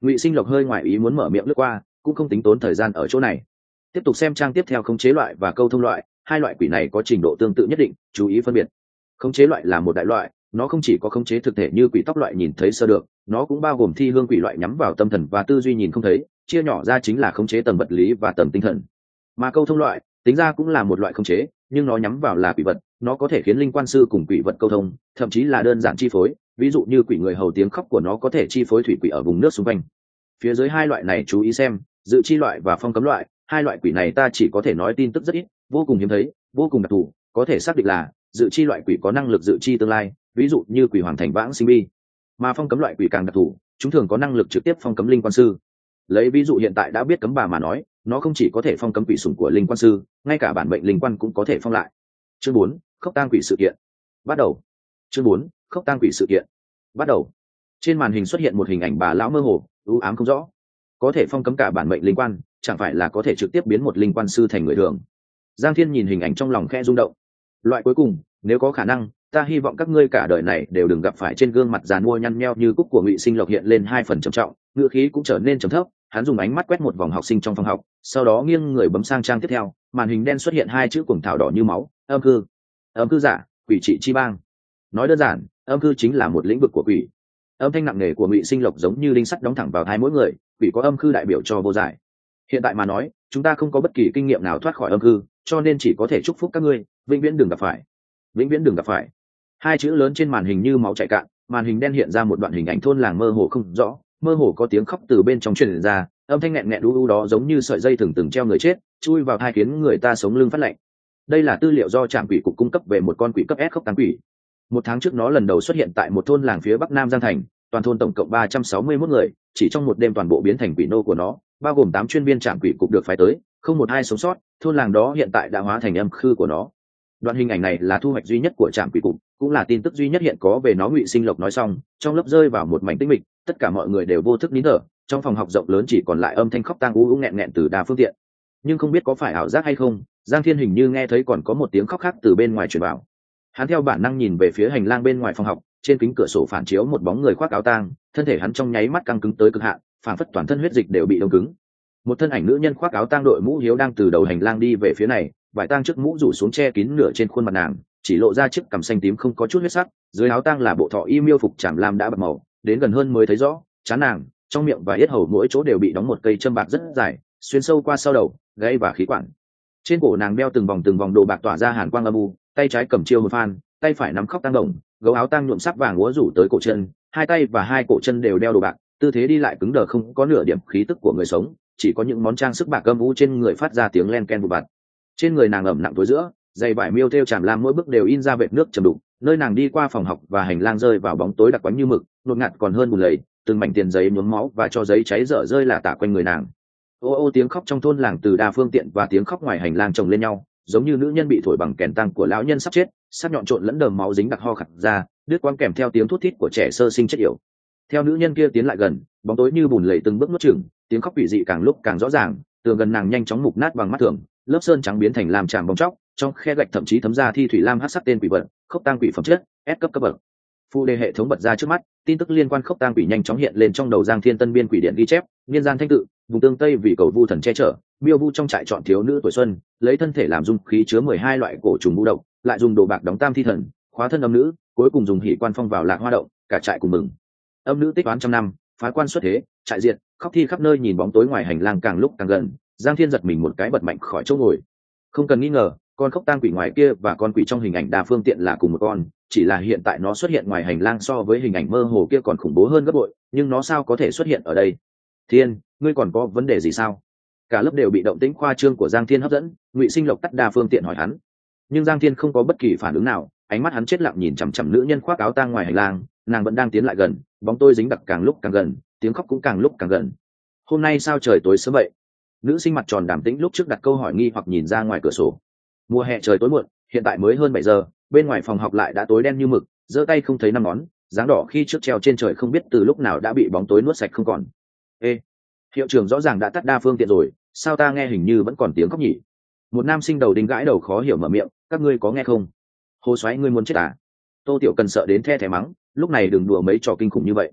Ngụy Sinh Lộc hơi ngoài ý muốn mở miệng lướt qua, cũng không tính tốn thời gian ở chỗ này. Tiếp tục xem trang tiếp theo khống chế loại và câu thông loại, hai loại quỷ này có trình độ tương tự nhất định, chú ý phân biệt. Khống chế loại là một đại loại, nó không chỉ có khống chế thực thể như quỷ tóc loại nhìn thấy sơ được, nó cũng bao gồm thi hương quỷ loại nhắm vào tâm thần và tư duy nhìn không thấy, chia nhỏ ra chính là khống chế tầng vật lý và tầng tinh thần. Mà câu thông loại, tính ra cũng là một loại khống chế, nhưng nó nhắm vào là quỷ vật, nó có thể khiến linh quan sư cùng quỷ vật câu thông, thậm chí là đơn giản chi phối, ví dụ như quỷ người hầu tiếng khóc của nó có thể chi phối thủy quỷ ở vùng nước xung quanh. Phía dưới hai loại này chú ý xem, dự chi loại và phong cấm loại, hai loại quỷ này ta chỉ có thể nói tin tức rất ít, vô cùng hiếm thấy, vô cùng đặc thù, có thể xác định là dự chi loại quỷ có năng lực dự chi tương lai, ví dụ như quỷ hoàng thành vãng sinh bi. Mà phong cấm loại quỷ càng đặc thù, chúng thường có năng lực trực tiếp phong cấm linh quan sư. Lấy ví dụ hiện tại đã biết cấm bà mà nói, nó không chỉ có thể phong cấm quỷ sủng của linh quan sư, ngay cả bản mệnh linh quan cũng có thể phong lại. Chương 4, khốc tang quỷ sự kiện. Bắt đầu. Chương 4, khốc tang quỷ sự kiện. Bắt đầu. Trên màn hình xuất hiện một hình ảnh bà lão mơ hồ, u ám không rõ. Có thể phong cấm cả bản mệnh linh quan, chẳng phải là có thể trực tiếp biến một linh quan sư thành người thường. Giang Thiên nhìn hình ảnh trong lòng khẽ rung động. Loại cuối cùng, nếu có khả năng, ta hy vọng các ngươi cả đời này đều đừng gặp phải. Trên gương mặt giàn mua nhăn nheo như cúc của Ngụy Sinh Lộc hiện lên 2 phần trầm trọng, ngữ khí cũng trở nên trầm thấp. Hắn dùng ánh mắt quét một vòng học sinh trong phòng học, sau đó nghiêng người bấm sang trang tiếp theo, màn hình đen xuất hiện 2 chữ cuồng thảo đỏ như máu: âm cư. Âm cư giả, quỷ trị chi bang. Nói đơn giản, âm cư chính là một lĩnh vực của quỷ. Âm thanh nặng nề của Ngụy Sinh Lộc giống như đinh sắt đóng thẳng vào tai mỗi người, quỷ có âm cư đại biểu cho vô giải. Hiện tại mà nói, chúng ta không có bất kỳ kinh nghiệm nào thoát khỏi âm cư, cho nên chỉ có thể chúc phúc các ngươi vĩnh viễn đừng gặp phải. Vĩnh viễn đừng gặp phải. 2 chữ lớn trên màn hình như máu chảy cạn, màn hình đen hiện ra một đoạn hình ảnh thôn làng mơ hồ không rõ, mơ hồ có tiếng khóc từ bên trong truyền ra, âm thanh nghẹn nghẹn u u đó giống như sợi dây thừng từng treo người chết, chui vào tai khiến người ta sống lưng phát lạnh. Đây là tư liệu do trạm quỷ cục cung cấp về một con quỷ cấp S khốc tang quỷ. 1 tháng trước nó lần đầu xuất hiện tại một thôn làng phía bắc Nam Giang Thành, toàn thôn tổng cộng 361 người, chỉ trong một đêm toàn bộ biến thành quỷ nô của nó, bao gồm 8 chuyên viên trạm quỷ cục được phái tới, không một ai sống sót, thôn làng đó hiện tại đã hóa thành âm khư của nó. Đoạn hình ảnh này là thu hoạch duy nhất của trạm quỷ cục, cũng là tin tức duy nhất hiện có về nó. Ngụy Sinh Lộc nói xong, trong lớp rơi vào một mảnh tĩnh mịch, tất cả mọi người đều vô thức nín thở, trong phòng học rộng lớn chỉ còn lại âm thanh khóc tang u nghẹn nghẹn từ đa phương tiện. Nhưng không biết có phải ảo giác hay không, Giang Thiên hình như nghe thấy còn có một tiếng khóc khác từ bên ngoài truyền vào. Hắn theo bản năng nhìn về phía hành lang bên ngoài phòng học, trên kính cửa sổ phản chiếu một bóng người khoác áo tang, thân thể hắn trong nháy mắt căng cứng tới cực hạn, phản phất toàn thân huyết dịch đều bị đông cứng. Một thân ảnh nữ nhân khoác áo tang đội mũ hiếu đang từ đầu hành lang đi về phía này, vải tang trước mũ rủ xuống che kín nửa trên khuôn mặt nàng, chỉ lộ ra chiếc cằm xanh tím không có chút huyết sắc, dưới áo tang là bộ thọ y miêu phục trảm lam đã bạc màu, đến gần hơn mới thấy rõ, trán nàng, trong miệng và yết hầu mỗi chỗ đều bị đóng một cây châm bạc rất dài, xuyên sâu qua sau đầu, gáy và khí quản. Trên cổ nàng đeo từng vòng đồ bạc tỏa ra hàn quang âm u, tay trái cầm chiêu hồn phan, tay phải nắm khóc tang đồng, gấu áo tang nhuộm sắc vàng úa rủ tới cổ chân, hai tay và hai cổ chân đều đeo đồ bạc, tư thế đi lại cứng đờ không có nửa điểm khí tức của người sống, chỉ có những món trang sức bạc âm u trên người phát ra tiếng len ken vụ vặt. Trên người nàng ẩm nặng tối giữa, giày vải miêu thêu tràm lam mỗi bước đều in ra vệt nước trầm đục, nơi nàng đi qua phòng học và hành lang rơi vào bóng tối đặc quánh như mực, nột ngạt còn hơn bùn lầy, từng mảnh tiền giấy nhuốm máu và cho giấy cháy dở rơi là tả quanh người nàng. Ô ô tiếng khóc trong thôn làng từ đa phương tiện và tiếng khóc ngoài hành lang chồng lên nhau, giống như nữ nhân bị thổi bằng kèn tăng của lão nhân sắp chết, sắc nhọn trộn lẫn đờm máu dính đặc ho khặt ra, đứt quãng kèm theo tiếng thút thít của trẻ sơ sinh chết yểu. Theo nữ nhân kia tiến lại gần, bóng tối như bùn lầy từng bước nuốt chửng, tiếng khóc quỷ dị càng lúc càng rõ ràng, tường gần nàng nhanh chóng mục nát bằng mắt thường, lớp sơn trắng biến thành làm tràm bong chóc, trong khe gạch thậm chí thấm ra thi thủy lam hắc sắc tên quỷ vật, khốc tang quỷ phẩm chất S cấp bậc. Phụ đề hệ thống bật ra trước mắt, tin tức liên quan khốc tang quỷ nhanh chóng hiện lên trong đầu Giang Thiên Tân biên quỷ điện ghi chép, niên gian thanh tự, vùng tương tây vì cầu vu thần che chở, miêu vu trong trại chọn thiếu nữ tuổi xuân, lấy thân thể làm dung khí chứa 12 loại cổ trùng vu độc, lại dùng đồ bạc đóng tam thi thần, khóa thân âm nữ, cuối cùng dùng hỷ quan phong vào lạc hoa động, cả trại cùng mừng. Âm nữ tích toán trăm năm, phá quan xuất thế, trại diệt, khóc thi khắp nơi. Nhìn bóng tối ngoài hành lang càng lúc càng gần, Giang Thiên giật mình một cái bật mạnh khỏi chỗ ngồi. Không cần nghi ngờ, con khốc tang quỷ ngoài kia và con quỷ trong hình ảnh đa phương tiện là cùng một con, chỉ là hiện tại nó xuất hiện ngoài hành lang so với hình ảnh mơ hồ kia còn khủng bố hơn gấp bội, nhưng nó sao có thể xuất hiện ở đây? Thiên, ngươi còn có vấn đề gì sao? Cả lớp đều bị động tĩnh khoa trương của Giang Thiên hấp dẫn, Ngụy Sinh Lộc tắt đa phương tiện hỏi hắn, nhưng Giang Thiên không có bất kỳ phản ứng nào, ánh mắt hắn chết lặng nhìn chằm chằm nữ nhân khoác áo tang ngoài hành lang, nàng vẫn đang tiến lại gần, bóng tôi dính đặc càng lúc càng gần, tiếng khóc cũng càng lúc càng gần. Hôm nay sao trời tối sớm vậy? Nữ sinh mặt tròn đàm tĩnh lúc trước đặt câu hỏi nghi hoặc nhìn ra ngoài cửa sổ. Mùa hè trời tối muộn, hiện tại mới hơn 7 giờ, bên ngoài phòng học lại đã tối đen như mực, giơ tay không thấy năm ngón, dáng đỏ khi trước treo trên trời không biết từ lúc nào đã bị bóng tối nuốt sạch không còn. Ê, hiệu trưởng rõ ràng đã tắt đa phương tiện rồi, sao ta nghe hình như vẫn còn tiếng khóc nhỉ? Một nam sinh đầu đinh gãi đầu khó hiểu mở miệng, các ngươi có nghe không? Hồ Soái ngươi muốn chết à? Tô Tiểu Cần sợ đến the thé mắng, lúc này đừng đùa mấy trò kinh khủng như vậy.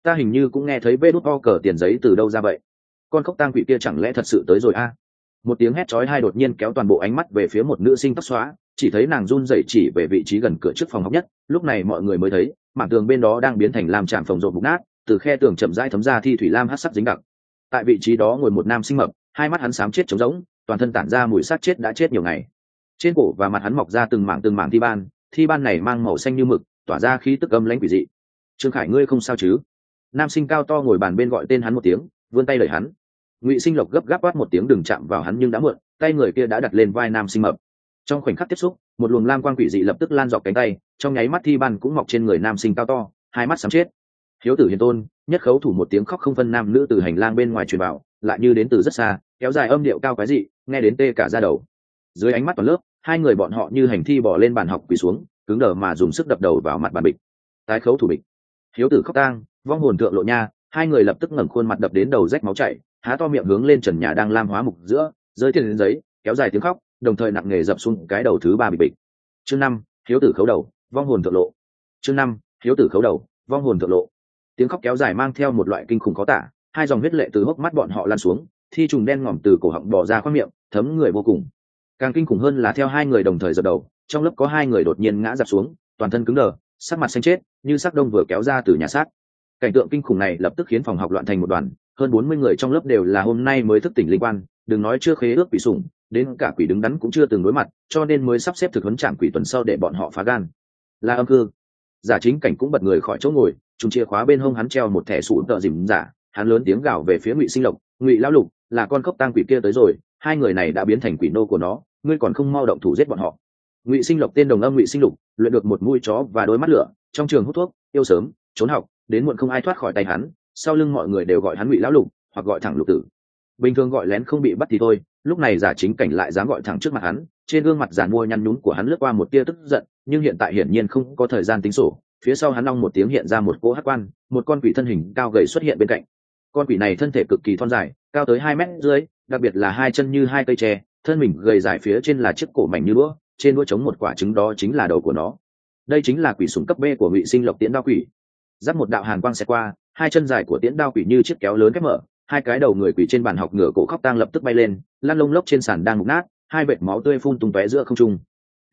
Ta hình như cũng nghe thấy vê đút o cờ tiền giấy từ đâu ra vậy. Con khóc tang quỷ kia chẳng lẽ thật sự tới rồi a? Một tiếng hét chói tai đột nhiên kéo toàn bộ ánh mắt về phía một nữ sinh tóc xóa, chỉ thấy nàng run rẩy chỉ về vị trí gần cửa trước phòng học nhất. Lúc này mọi người mới thấy mảng tường bên đó đang biến thành làm tràn phòng rộp mục nát, từ khe tường chậm rãi thấm ra thi thủy lam hắc sắc dính đặc. Tại vị trí đó ngồi một nam sinh mập, hai mắt hắn xám chết trống rỗng, toàn thân tản ra mùi xác chết đã chết nhiều ngày. Trên cổ và mặt hắn mọc ra từng mảng thi ban này mang màu xanh như mực, tỏa ra khí tức âm lãnh quỷ dị. Trương Khải, ngươi không sao chứ? Nam sinh cao to ngồi bàn bên gọi tên hắn một tiếng, vươn tay đẩy hắn. Ngụy Sinh Lộc gấp gáp quát một tiếng đừng chạm vào hắn, nhưng đã muộn, tay người kia đã đặt lên vai nam sinh mập. Trong khoảnh khắc tiếp xúc, một luồng lam quang quỷ dị lập tức lan dọc cánh tay, trong nháy mắt thi ban cũng mọc trên người nam sinh cao to, hai mắt sắm chết. Hiếu tử hiền tôn, nhất khấu thủ một tiếng khóc không phân nam nữ từ hành lang bên ngoài truyền vào, lại như đến từ rất xa, kéo dài âm điệu cao quái dị, nghe đến tê cả da đầu. Dưới ánh mắt toàn lớp, hai người bọn họ như hành thi bỏ lên bàn học quỳ xuống, cứng đờ mà dùng sức đập đầu vào mặt bàn bịch. Tái khấu thủ bịch. Hiếu tử khóc tang, vong hồn thượng lộ nha, hai người lập tức ngẩng khuôn mặt đập đến đầu rách máu chảy, há to miệng hướng lên trần nhà đang lam hóa mục giữa, rơi thiên đến giấy, kéo dài tiếng khóc, đồng thời nặng nề dập xuống cái đầu thứ ba bịch bịch. Chương 5, hiếu tử khấu đầu, vong hồn thượng lộ. Chương 5, hiếu tử khấu đầu, vong hồn thượng lộ. Tiếng khóc kéo dài mang theo một loại kinh khủng khó tả, hai dòng huyết lệ từ hốc mắt bọn họ lan xuống, thi trùng đen ngòm từ cổ họng bò ra khoang miệng, thấm người vô cùng. Càng kinh khủng hơn là theo hai người đồng thời giật đầu, trong lớp có hai người đột nhiên ngã dạp xuống, toàn thân cứng đờ, sắc mặt xanh chết, như xác đông vừa kéo ra từ nhà xác. Cảnh tượng kinh khủng này lập tức khiến phòng học loạn thành một đoàn, hơn 40 người trong lớp đều là hôm nay mới thức tỉnh linh quan, đừng nói chưa khế ước quỷ sủng, đến cả quỷ đứng đắn cũng chưa từng đối mặt, cho nên mới sắp xếp thực huấn trạm quỷ tuần sau để bọn họ phá gan. Là âm cư. Giả Chính Cảnh cũng bật người khỏi chỗ ngồi, trùng chìa khóa bên hông hắn treo một thẻ sủ tợ dìm giả, hắn lớn tiếng gào về phía Ngụy Sinh Lộc, "Ngụy lão lục, là con khốc tang quỷ kia tới rồi, hai người này đã biến thành quỷ nô của nó, ngươi còn không mau động thủ giết bọn họ." Ngụy Sinh Lộc tên đồng âm Ngụy Sinh Lục, luyện được một mũi chó và đôi mắt lửa, trong trường hút thuốc, yêu sớm, trốn học, đến muộn không ai thoát khỏi tay hắn, sau lưng mọi người đều gọi hắn Ngụy lão lục, hoặc gọi thẳng Lục tử. Bình thường gọi lén không bị bắt thì thôi, lúc này Giả Chính Cảnh lại dám gọi thẳng trước mặt hắn, trên gương mặt giàn mua nhăn nhúm của hắn lướt qua một tia tức giận, nhưng hiện tại hiển nhiên không có thời gian tính sổ. Phía sau hắn long một tiếng hiện ra một cỗ hắc quan, một con quỷ thân hình cao gầy xuất hiện bên cạnh. Con quỷ này thân thể cực kỳ thon dài, cao tới 2 mét dưới, đặc biệt là hai chân như hai cây tre, thân mình gầy dài phía trên là chiếc cổ mảnh như đũa, trên đũa trống một quả trứng, đó chính là đầu của nó. Đây chính là quỷ sủng cấp B của Ngụy Sinh Lộc Tiễn Đao Quỷ. Giáp một đạo hàn quang xẹt qua, hai chân dài của Tiễn Đao Quỷ như chiếc kéo lớn khép mở, hai cái đầu người quỷ trên bàn học ngửa cổ khóc tang lập tức bay lên, lăn lông lốc trên sàn đang mục nát, hai vệt máu tươi phun tung tóe giữa không trung.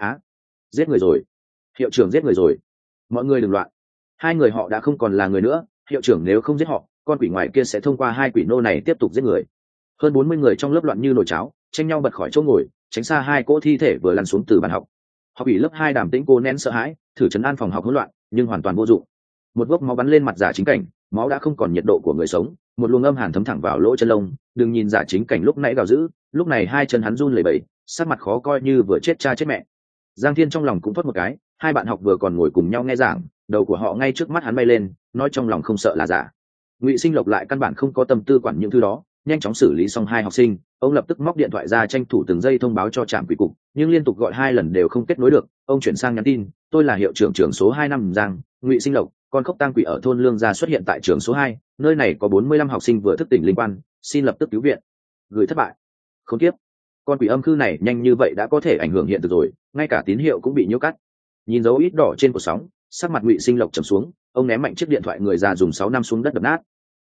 Giết người rồi! Hiệu trưởng giết người rồi! Mọi người đừng loạn! Hai người họ đã không còn là người nữa, hiệu trưởng nếu không giết họ, con quỷ ngoài kia sẽ thông qua hai quỷ nô này tiếp tục giết người. Hơn 40 người trong lớp loạn như nồi cháo, tranh nhau bật khỏi chỗ ngồi, tránh xa hai cỗ thi thể vừa lăn xuống từ bàn học. Học ủy lớp 2 Đàm Tĩnh cô nén sợ hãi, thử trấn an phòng học hỗn loạn, nhưng hoàn toàn vô dụng. Một vốc máu bắn lên mặt Giả Chính Cảnh, máu đã không còn nhiệt độ của người sống, một luồng âm hàn thấm thẳng vào lỗ chân lông. Đừng nhìn Giả Chính Cảnh lúc nãy gào dữ, lúc này hai chân hắn run lẩy bẩy, sắc mặt khó coi như vừa chết cha chết mẹ. Giang Thiên trong lòng cũng thoát một cái, hai bạn học vừa còn ngồi cùng nhau nghe giảng, đầu của họ ngay trước mắt hắn bay lên, nói trong lòng không sợ là giả. Ngụy Sinh Lộc lại căn bản không có tâm tư quản những thứ đó, nhanh chóng xử lý xong hai học sinh, ông lập tức móc điện thoại ra tranh thủ từng giây thông báo cho trạm quỷ cục, nhưng liên tục gọi 2 lần đều không kết nối được. Ông chuyển sang nhắn tin, tôi là hiệu trưởng trường số 2 năm Giang, Ngụy Sinh Lộc, con khốc tang quỷ ở thôn Lương Gia xuất hiện tại trường số 2, nơi này có 45 học sinh vừa thức tỉnh linh quan, xin lập tức cứu viện. Gửi thất bại. Khốn kiếp, con quỷ âm khư này nhanh như vậy đã có thể ảnh hưởng hiện thực rồi, ngay cả tín hiệu cũng bị nhiễu cắt. Nhìn dấu ít đỏ trên cột sóng, sắc mặt Ngụy Sinh Lộc trầm xuống, ông ném mạnh chiếc điện thoại người già dùng 6 năm xuống đất đập nát.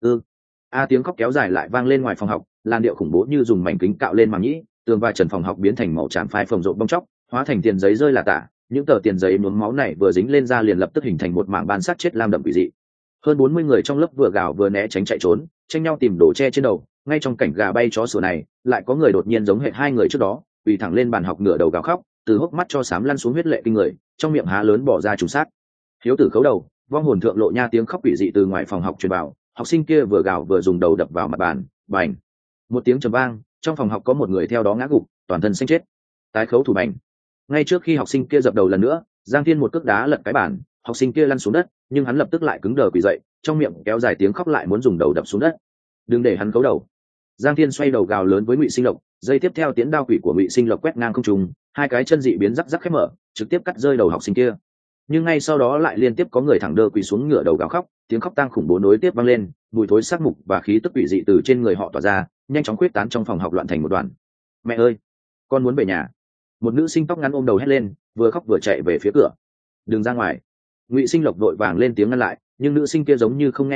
Tiếng khóc kéo dài lại vang lên ngoài phòng học, làn điệu khủng bố như dùng mảnh kính cạo lên màng nhĩ, tường và trần phòng học biến thành màu tràm phai phồng rộn bong chóc, hóa thành tiền giấy rơi là tả. Những tờ tiền giấy nhuốm máu này vừa dính lên da liền lập tức hình thành một mảng ban sát chết lam đậm quỷ dị. Hơn 40 người trong lớp vừa gào vừa né tránh chạy trốn, tranh nhau tìm đồ che trên đầu. Ngay trong cảnh gà bay chó sủa này, lại có người đột nhiên giống hệt hai người trước đó, quỳ thẳng lên bàn học ngửa đầu gào khóc, từ hốc mắt cho xám lăn xuống huyết lệ kinh người, trong miệng há lớn bỏ ra trùng sát. Hiếu tử khấu đầu, vong hồn thượng lộ nha, tiếng khóc quỷ dị từ ngoài phòng học truyền vào. Học sinh kia vừa gào vừa dùng đầu đập vào mặt bàn, bành, một tiếng trầm vang, trong phòng học có một người theo đó ngã gục, toàn thân xanh chết. Tái khấu thủ bành. Ngay trước khi học sinh kia dập đầu lần nữa, Giang Thiên một cước đá lật cái bàn, học sinh kia lăn xuống đất, nhưng hắn lập tức lại cứng đờ quỳ dậy, trong miệng kéo dài tiếng khóc lại muốn dùng đầu đập xuống đất. Đừng để hắn khấu đầu. Giang Thiên xoay đầu gào lớn với Ngụy Sinh Lộc, dây tiếp theo Tiễn Đao Quỷ của Ngụy Sinh Lộc quét ngang không trung, hai cái chân dị biến rắc rắc khép mở, trực tiếp cắt rơi đầu học sinh kia. Nhưng ngay sau đó lại liên tiếp có người thẳng đơ quỳ xuống ngửa đầu gào khóc, tiếng khóc tang khủng bố nối tiếp vang lên, mùi thối xác mục và khí tức quỷ dị từ trên người họ tỏa ra, nhanh chóng quyết tán trong phòng học loạn thành một đoàn. Mẹ ơi, con muốn về nhà! Một nữ sinh tóc ngắn ôm đầu hét lên, vừa khóc vừa chạy về phía cửa. Đừng ra ngoài! Ngụy Sinh Lộc vội vàng lên tiếng ngăn lại, nhưng nữ sinh kia giống như không nghe thấy,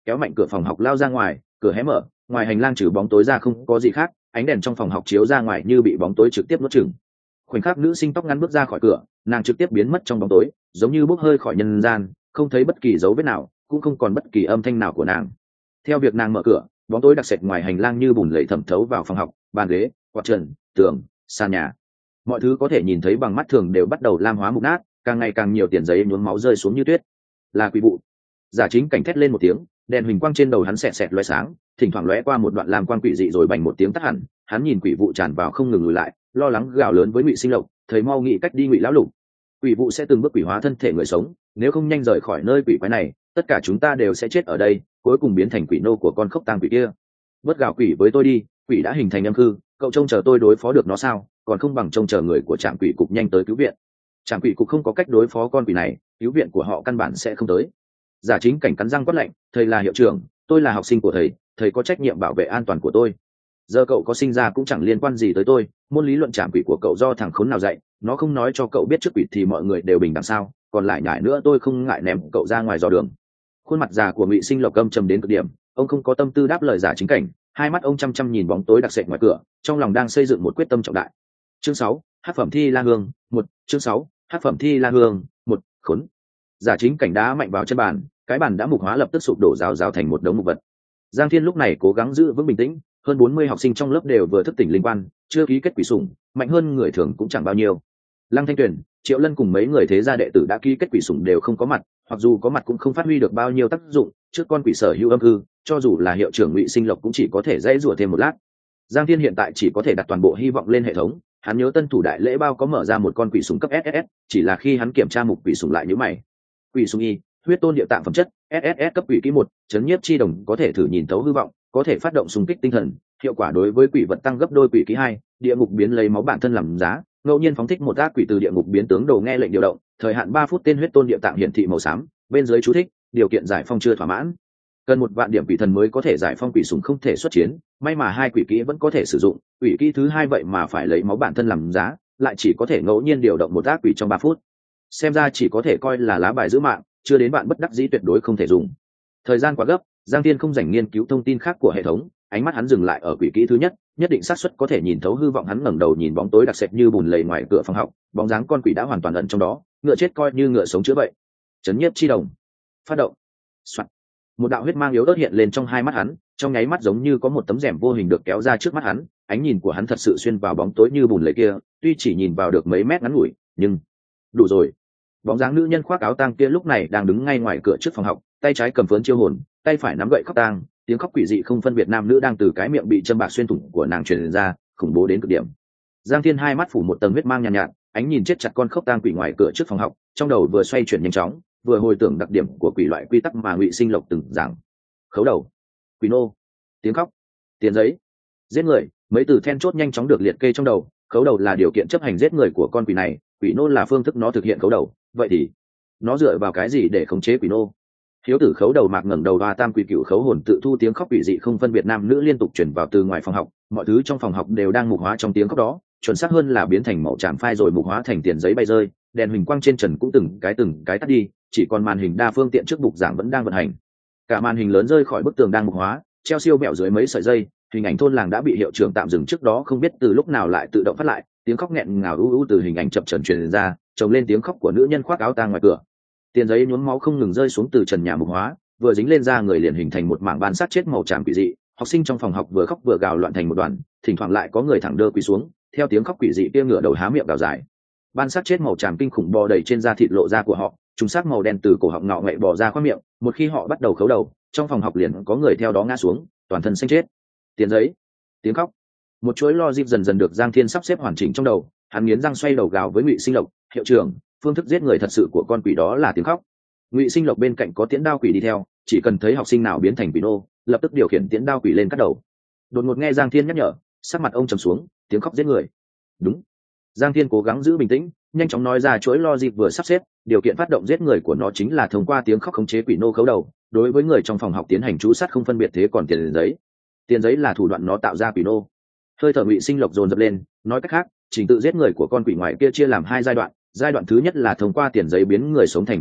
kéo mạnh cửa phòng học lao ra ngoài, cửa hé mở, ngoài hành lang trừ bóng tối ra không có gì khác, ánh đèn trong phòng học chiếu ra ngoài như bị bóng tối trực tiếp nuốt chửng. Khoảnh khắc nữ sinh tóc ngắn bước ra khỏi cửa, nàng trực tiếp biến mất trong bóng tối, giống như bốc hơi khỏi nhân gian, không thấy bất kỳ dấu vết nào, cũng không còn bất kỳ âm thanh nào của nàng. Theo việc nàng mở cửa, bóng tối đặc sệt ngoài hành lang như bùn lầy thẩm thấu vào phòng học, bàn ghế, quạt trần, tường, sàn nhà, mọi thứ có thể nhìn thấy bằng mắt thường đều bắt đầu lam hóa mục nát, càng ngày càng nhiều tiền giấy nhuốm máu rơi xuống như tuyết. Là quỷ vụ. Giả Chính Cảnh thét lên một tiếng, đèn huỳnh quang trên đầu hắn xẹt xẹt lóe sáng, thỉnh thoảng lóe qua một đoạn lam quang quỷ dị rồi bành một tiếng tắt hẳn. Hắn nhìn quỷ vụ tràn vào không ngừng lùi lại, lo lắng gào lớn với Ngụy Sinh Lộc, thầy mau nghĩ cách đi Ngụy lão lục. Quỷ vụ sẽ từng bước quỷ hóa thân thể người sống, nếu không nhanh rời khỏi nơi quỷ quái này, tất cả chúng ta đều sẽ chết ở đây, cuối cùng biến thành quỷ nô của con khốc tang quỷ kia. Bớt gào quỷ với tôi đi, quỷ đã hình thành âm hư, cậu trông chờ tôi đối phó được nó sao? Còn không bằng trông chờ người của trạm quỷ cục nhanh tới cứu viện. Trạm quỷ cục không có cách đối phó con quỷ này, cứu viện của họ căn bản sẽ không tới. Giả Chính Cảnh cắn răng quát lạnh, thầy là hiệu trưởng, tôi là học sinh của thầy, thầy có trách nhiệm bảo vệ an toàn của tôi. Giờ cậu có sinh ra cũng chẳng liên quan gì tới tôi, môn lý luận trạm quỷ của cậu do thằng khốn nào dạy, nó không nói cho cậu biết trước quỷ thì mọi người đều bình đẳng sao? Còn lại nhải nữa tôi không ngại ném cậu ra ngoài dò đường. Khuôn mặt già của Ngụy Sinh Lộc căm trầm đến cực điểm, ông không có tâm tư đáp lời Giả Chính Cảnh, hai mắt ông chăm chăm nhìn bóng tối đặc sệt ngoài cửa, trong lòng đang xây dựng một quyết tâm trọng đại. Chương 6, hát phẩm thi la hương 1. Chương 6, hát phẩm thi la hương 1. Khốn. Giả Chính Cảnh đá mạnh vào chân bàn, cái bàn đã mục hóa lập tức sụp đổ rào rào thành một đống mục vật. Giang Thiên lúc này cố gắng giữ vững bình tĩnh, hơn 40 học sinh trong lớp đều vừa thức tỉnh linh quan, chưa ký kết quỷ sủng, mạnh hơn người thường cũng chẳng bao nhiêu. Lăng Thanh Tuyền, Triệu Lân cùng mấy người thế gia đệ tử đã ký kết quỷ sủng đều không có mặt, hoặc dù có mặt cũng không phát huy được bao nhiêu tác dụng, trước con quỷ sở hữu âm hư, cho dù là hiệu trưởng Ngụy Sinh Lộc cũng chỉ có thể dãy rủa thêm một lát. Giang Thiên hiện tại chỉ có thể đặt toàn bộ hy vọng lên hệ thống, hắn nhớ tân thủ đại lễ bao có mở ra một con quỷ sủng cấp SSS, chỉ là khi hắn kiểm tra mục quỷ sủng lại nhíu mày. Quỷ sủng y, huyết tôn địa tạng phẩm chất, SSS cấp quỷ kỹ 1, chấn nhiếp chi đồng có thể thử nhìn thấu hư vọng, có thể phát động xung kích tinh thần, hiệu quả đối với quỷ vật tăng gấp đôi quỷ kỹ 2, địa ngục biến lấy máu bản thân làm giá, ngẫu nhiên phóng thích một ác quỷ từ địa ngục biến tướng đồ nghe lệnh điều động, thời hạn 3 phút tên huyết tôn địa tạng hiển thị màu xám, bên dưới chú thích, điều kiện giải phong chưa thỏa mãn. Cần 1 vạn điểm quỷ thần mới có thể giải phong quỷ sủng không thể xuất chiến, may mà 2 quỷ kỹ vẫn có thể sử dụng, quỷ kỹ thứ 2 vậy mà phải lấy máu bản thân làm giá, lại chỉ có thể ngẫu nhiên điều động một ác quỷ trong 3 phút. Xem ra chỉ có thể coi là lá bài giữ mạng, chưa đến bạn bất đắc dĩ tuyệt đối không thể dùng. Thời gian quá gấp, Giang Thiên không rảnh nghiên cứu thông tin khác của hệ thống, ánh mắt hắn dừng lại ở quỷ kỹ thứ nhất, nhất định xác suất có thể nhìn thấu hư vọng. Hắn ngẩng đầu nhìn bóng tối đặc sệt như bùn lầy ngoài cửa phòng học, bóng dáng con quỷ đã hoàn toàn ẩn trong đó, ngựa chết coi như ngựa sống chữa vậy. Chấn nhiếp chi đồng, phát động. Soạn. Một đạo huyết mang yếu ớt hiện lên trong hai mắt hắn, trong nháy mắt giống như có một tấm rèm vô hình được kéo ra trước mắt hắn, ánh nhìn của hắn thật sự xuyên vào bóng tối như bùn lầy kia, tuy chỉ nhìn vào được mấy mét ngắn ngủi, nhưng đủ rồi. Bóng dáng nữ nhân khoác áo tang kia lúc này đang đứng ngay ngoài cửa trước phòng học, tay trái cầm phớn chiêu hồn, tay phải nắm gậy khóc tang, tiếng khóc quỷ dị không phân biệt nam nữ đang từ cái miệng bị châm bạc xuyên thủng của nàng truyền ra, khủng bố đến cực điểm. Giang Thiên hai mắt phủ một tầng huyết mang nhàn nhạt, ánh nhìn chết chặt con khóc tang quỷ ngoài cửa trước phòng học, trong đầu vừa xoay chuyển nhanh chóng, vừa hồi tưởng đặc điểm của quỷ loại quy tắc mà Ngụy Sinh Lộc từng giảng. Khấu đầu, quỷ nô, tiếng khóc, tiền giấy, giết người, mấy từ then chốt nhanh chóng được liệt kê trong đầu. Khấu đầu là điều kiện chấp hành giết người của con quỷ này, quỷ nô là phương thức nó thực hiện khấu đầu, vậy thì nó dựa vào cái gì để khống chế quỷ nô? Hiếu tử khấu đầu mạc ngẩng đầu đoa tam quỷ cựu khấu hồn tự thu tiếng khóc quỷ dị không phân biệt nam nữ liên tục chuyển vào từ ngoài phòng học, mọi thứ trong phòng học đều đang mục hóa trong tiếng khóc đó, chuẩn xác hơn là biến thành màu tràm phai rồi mục hóa thành tiền giấy bay rơi, đèn huỳnh quang trên trần cũng từng cái tắt đi, chỉ còn màn hình đa phương tiện trước bục giảng vẫn đang vận hành. Cả màn hình lớn rơi khỏi bức tường đang mục hóa, treo siêu mẹo dưới mấy sợi dây, hình ảnh thôn làng đã bị hiệu trưởng tạm dừng trước đó không biết từ lúc nào lại tự động phát lại, tiếng khóc nghẹn ngào u u từ hình ảnh chập chờn truyền ra, chồng lên tiếng khóc của nữ nhân khoác áo tang ngoài cửa. Tiền giấy nhuốm máu không ngừng rơi xuống từ trần nhà mục hóa, vừa dính lên da người liền hình thành một mảng ban sát chết màu tràm quỷ dị. Học sinh trong phòng học vừa khóc vừa gào loạn thành một đoàn, thỉnh thoảng lại có người thẳng đơ quỳ xuống, theo tiếng khóc quỷ dị kia ngửa đầu há miệng gào dài. Ban sát chết màu tràm kinh khủng bò đầy trên da thịt lộ ra của họ, chúng sắc màu đen từ cổ họng ngọ ngậy bò ra khoang miệng, một khi họ bắt đầu khấu đầu, trong phòng học liền có người theo đó ngã xuống, toàn thân xanh chết. Tiền giấy, tiếng khóc, một chuỗi logic dần dần được Giang Thiên sắp xếp hoàn chỉnh trong đầu, hắn nghiến răng xoay đầu gào với Ngụy Sinh Lộc, hiệu trưởng, phương thức giết người thật sự của con quỷ đó là tiếng khóc. Ngụy Sinh Lộc bên cạnh có tiễn đao quỷ đi theo, chỉ cần thấy học sinh nào biến thành quỷ nô, lập tức điều khiển tiễn đao quỷ lên cắt đầu. Đột ngột nghe Giang Thiên nhắc nhở, sắc mặt ông trầm xuống, tiếng khóc giết người. Đúng. Giang Thiên cố gắng giữ bình tĩnh, nhanh chóng nói ra chuỗi logic vừa sắp xếp, điều kiện phát động giết người của nó chính là thông qua tiếng khóc khống chế quỷ nô khấu đầu, đối với người trong phòng học tiến hành chú sát không phân biệt thế còn tiền giấy. Tiền giấy là thủ đoạn nó tạo ra quỷ nô. Hơi thở Ngụy Sinh Lộc dồn dập lên, nói cách khác, trình tự giết người của con quỷ ngoài kia chia làm 2 giai đoạn. Giai đoạn thứ nhất là thông qua tiền giấy biến người sống thành quỷ nô,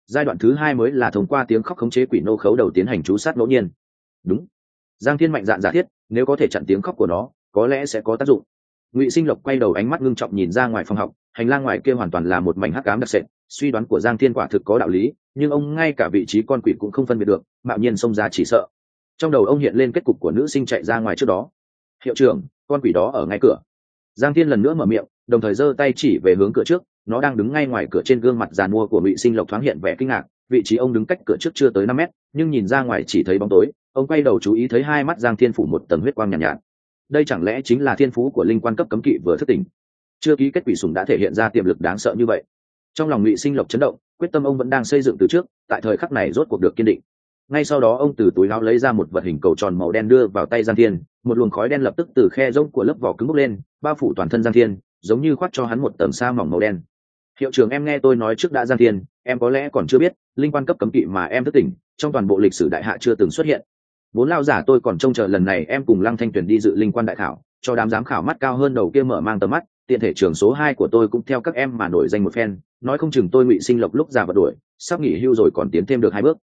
giai đoạn thứ 2 mới là thông qua tiếng khóc khống chế quỷ nô khấu đầu tiến hành chú sát ngẫu nhiên. Đúng. Giang Thiên mạnh dạn giả thiết, nếu có thể chặn tiếng khóc của nó có lẽ sẽ có tác dụng. Ngụy Sinh Lộc quay đầu ánh mắt ngưng trọng nhìn ra ngoài phòng học, hành lang ngoài kia hoàn toàn là một mảnh hắc ám đặc sệt. Suy đoán của Giang Thiên quả thực có đạo lý, nhưng ông ngay cả vị trí con quỷ cũng không phân biệt được, mạo nhiên xông ra chỉ sợ. Trong đầu ông hiện lên kết cục của nữ sinh chạy ra ngoài trước đó. Hiệu trưởng, con quỷ đó ở ngay cửa. Giang Thiên lần nữa mở miệng, đồng thời giơ tay chỉ về hướng cửa trước, nó đang đứng ngay ngoài cửa. Trên gương mặt giàn mua của Ngụy Sinh Lộc thoáng hiện vẻ kinh ngạc, vị trí ông đứng cách cửa trước chưa tới 5 mét, nhưng nhìn ra ngoài chỉ thấy bóng tối. Ông quay đầu chú ý thấy hai mắt Giang Thiên phủ một tầng huyết quang nhàn nhạt. Đây chẳng lẽ chính là thiên phú của linh quan cấp cấm kỵ vừa thức tỉnh? Chưa ký kết quỷ sủng đã thể hiện ra tiềm lực đáng sợ như vậy. Trong lòng Ngụy Sinh Lộc chấn động, quyết tâm ông vẫn đang xây dựng từ trước, tại thời khắc này rốt cuộc được kiên định. Ngay sau đó ông từ túi áo lấy ra một vật hình cầu tròn màu đen đưa vào tay Giang Thiên, một luồng khói đen lập tức từ khe rỗng của lớp vỏ cứng bốc lên, bao phủ toàn thân Giang Thiên, giống như khoác cho hắn một tầng sa mỏng màu đen. Hiệu trưởng, em nghe tôi nói trước đã. Giang Thiên, em có lẽ còn chưa biết, linh quan cấp cấm kỵ mà em thức tỉnh, trong toàn bộ lịch sử đại hạ chưa từng xuất hiện. Vốn lao giả tôi còn trông chờ lần này em cùng Lăng Thanh Tuyền đi dự linh quan đại khảo, cho đám giám khảo mắt cao hơn đầu kia mở mang tầm mắt, tiện thể trường số 2 của tôi cũng theo các em mà nổi danh một phen, nói không chừng tôi Ngụy Sinh Lộc lúc già vật đuổi, sắp nghỉ hưu rồi còn tiến thêm được 2 bước.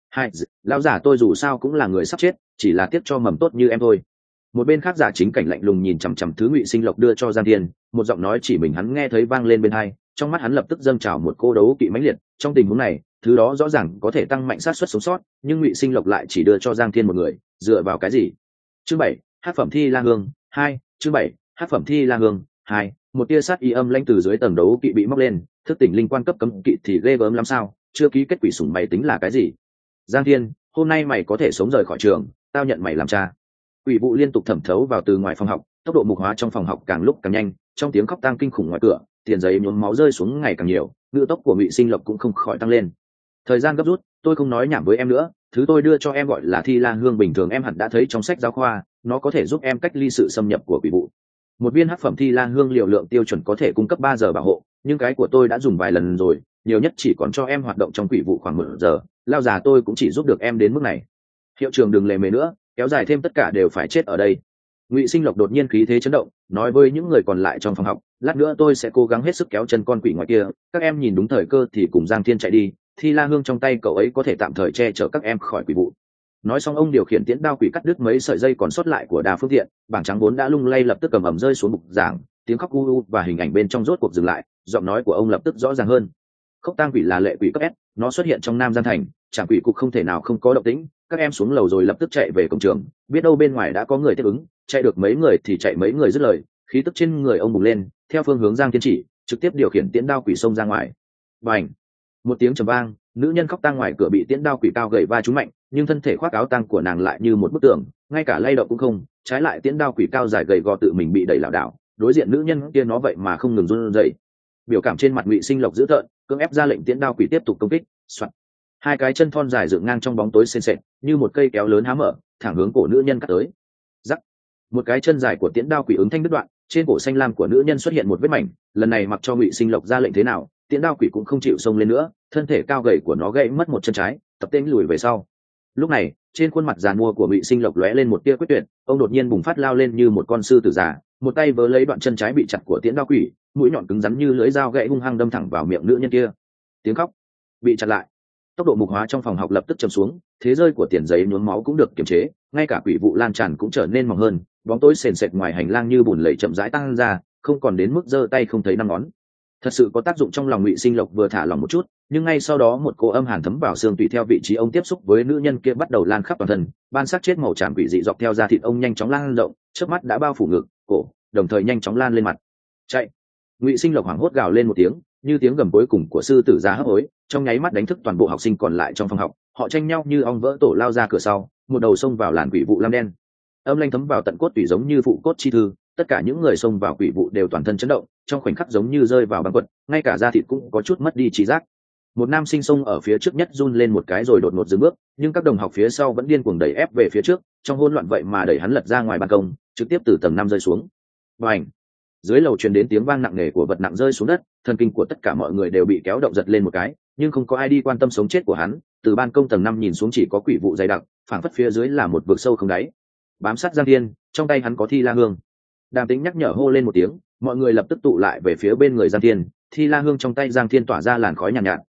Lão giả tôi dù sao cũng là người sắp chết, chỉ là tiếc cho mầm tốt như em thôi. Một bên khác giả chính cảnh lạnh lùng nhìn chằm chằm thứ Ngụy Sinh Lộc đưa cho Giang Thiên, một giọng nói chỉ mình hắn nghe thấy vang lên bên tai, trong mắt hắn lập tức dâng trào một cô đấu kỵ mãnh liệt. Trong tình huống này, thứ đó rõ ràng có thể tăng mạnh xác suất sống sót, nhưng Ngụy Sinh Lộc lại chỉ đưa cho Giang Thiên một người, dựa vào cái gì? Chương 7, Hắc phẩm thi la hương 2, chương 7, Hắc phẩm thi la hương 2. Một tia sát ý âm lãnh từ dưới tầng đấu kỵ bị móc lên, thức tỉnh linh quan cấp cấm kỵ thì ghê gớm lắm sao? Chưa ký kết quỷ sủng mày tính là cái gì? Giang Thiên, hôm nay mày có thể sống rời khỏi trường, tao nhận mày làm cha. Quỷ vụ liên tục thẩm thấu vào từ ngoài phòng học, tốc độ mục hóa trong phòng học càng lúc càng nhanh, trong tiếng khóc tang kinh khủng ngoài cửa, tiền giấy nhuốm máu rơi xuống ngày càng nhiều, ngữ tốc của Ngụy Sinh Lộc cũng không khỏi tăng lên. Thời gian gấp rút, tôi không nói nhảm với em nữa, thứ tôi đưa cho em gọi là thi la hương, bình thường em hẳn đã thấy trong sách giáo khoa, nó có thể giúp em cách ly sự xâm nhập của quỷ vụ. Một viên hắc phẩm thi la hương liều lượng tiêu chuẩn có thể cung cấp 3 giờ bảo hộ, nhưng cái của tôi đã dùng vài lần rồi, nhiều nhất chỉ còn cho em hoạt động trong quỷ vụ khoảng 1 giờ, lao già tôi cũng chỉ giúp được em đến mức này. Hiệu trưởng đừng lề mề nữa, kéo dài thêm tất cả đều phải chết ở đây. Ngụy Sinh Lộc đột nhiên khí thế chấn động, nói với những người còn lại trong phòng học, lát nữa tôi sẽ cố gắng hết sức kéo chân con quỷ ngoài kia, các em nhìn đúng thời cơ thì cùng Giang Thiên chạy đi, thi la hương trong tay cậu ấy có thể tạm thời che chở các em khỏi quỷ vụ. Nói xong ông điều khiển tiễn đao quỷ cắt đứt mấy sợi dây còn sót lại của đà phương tiện, bảng trắng vốn đã lung lay lập tức cầm ẩm rơi xuống bục giảng, tiếng khóc u u và hình ảnh bên trong rốt cuộc dừng lại, giọng nói của ông lập tức rõ ràng hơn. Khốc tang quỷ là lệ quỷ cấp S, nó xuất hiện trong Nam Gian Thành, trạm quỷ cục không thể nào không có động tĩnh, các em xuống lầu rồi lập tức chạy về cổng trường, biết đâu bên ngoài đã có người tiếp ứng, chạy được mấy người thì chạy mấy người. Dứt lời, khí tức trên người ông bùng lên, theo phương hướng Giang Thiên chỉ, trực tiếp điều khiển tiễn đao quỷ xông ra ngoài. Bành! Một tiếng trầm vang, nữ nhân khóc tang ngoài cửa bị tiễn đao quỷ cao gậy va trúng mạnh, nhưng thân thể khoác áo tang của nàng lại như một bức tường, ngay cả lay động cũng không, trái lại tiễn đao quỷ cao dài gầy gò tự mình bị đẩy lảo đảo, đối diện nữ nhân kia nó vậy mà không ngừng run rẩy. Biểu cảm trên mặt Ngụy Sinh Lộc dữ tợn, cưỡng ép ra lệnh tiễn đao quỷ tiếp tục công kích. Soạn. Hai cái chân thon dài dựng ngang trong bóng tối sền sệt, như một cây kéo lớn há mở, thẳng hướng cổ nữ nhân cắt tới. Rắc. Một cái chân dài của tiễn đao quỷ ứng thanh đứt đoạn, trên cổ xanh lam của nữ nhân xuất hiện một vết mảnh, lần này mặc cho Ngụy Sinh Lộc ra lệnh thế nào, tiễn đao quỷ cũng không chịu xông lên nữa, thân thể cao gầy của nó gãy mất một chân trái, tập tễnh lùi về sau. Lúc này, trên khuôn mặt giàn mua của Ngụy Sinh Lộc lóe lên một tia quyết tuyệt, ông đột nhiên bùng phát lao lên như một con sư tử già, một tay vớ lấy đoạn chân trái bị chặt của tiễn đao quỷ, mũi nhọn cứng rắn như lưỡi dao gãy hung hăng đâm thẳng vào miệng nữ nhân kia. Tiếng khóc bị chặn lại, tốc độ mục hóa trong phòng học lập tức chậm xuống, thế rơi của tiền giấy nhuốm máu cũng được kiềm chế, ngay cả quỷ vụ lan tràn cũng trở nên mỏng hơn, bóng tối sền sệt ngoài hành lang như bùn lầy chậm rãi tăng ra, không còn đến mức giơ tay không thấy năm ngón. Thật sự có tác dụng. Trong lòng Ngụy Sinh Lộc vừa thả lỏng một chút, nhưng ngay sau đó một cỗ âm hàn thấm vào xương tùy theo vị trí ông tiếp xúc với nữ nhân kia bắt đầu lan khắp toàn thân, ban xác chết màu tràm quỷ dị dọc theo da thịt ông nhanh chóng lan rộng, chớp mắt đã bao phủ ngực, cổ, đồng thời nhanh chóng lan lên mặt. Chạy! Ngụy Sinh Lộc hoảng hốt gào lên một tiếng, như tiếng gầm cuối cùng của sư tử già hấp hối, trong nháy mắt đánh thức toàn bộ học sinh còn lại trong phòng học, họ tranh nhau như ong vỡ tổ lao ra cửa sau, một đầu xông vào làn quỷ vụ lam đen. Âm lanh thấm vào tận cốt tủy giống như phụ cốt chi thư, tất cả những người xông vào quỷ vụ đều toàn thân chấn động, trong khoảnh khắc giống như rơi vào băng quật, ngay cả da thịt cũng có chút mất đi trí giác. Một nam sinh xông ở phía trước nhất run lên một cái rồi đột ngột dừng bước, nhưng các đồng học phía sau vẫn điên cuồng đẩy ép về phía trước, trong hỗn loạn vậy mà đẩy hắn lật ra ngoài ban công, trực tiếp từ tầng 5 rơi xuống. Bành! Dưới lầu truyền đến tiếng vang nặng nề của vật nặng rơi xuống đất, thần kinh của tất cả mọi người đều bị kéo động giật lên một cái, nhưng không có ai đi quan tâm sống chết của hắn. Từ ban công tầng 5 nhìn xuống chỉ có quỷ vụ dày đặc, phảng phất phía dưới là một vực sâu không đáy. Bám sát Giang Thiên, trong tay hắn có thi la hương. Đàm Tĩnh nhắc nhở hô lên một tiếng, mọi người lập tức tụ lại về phía bên người Giang Thiên. Thi la hương trong tay Giang Thiên tỏa ra làn khói nhàn nhạt,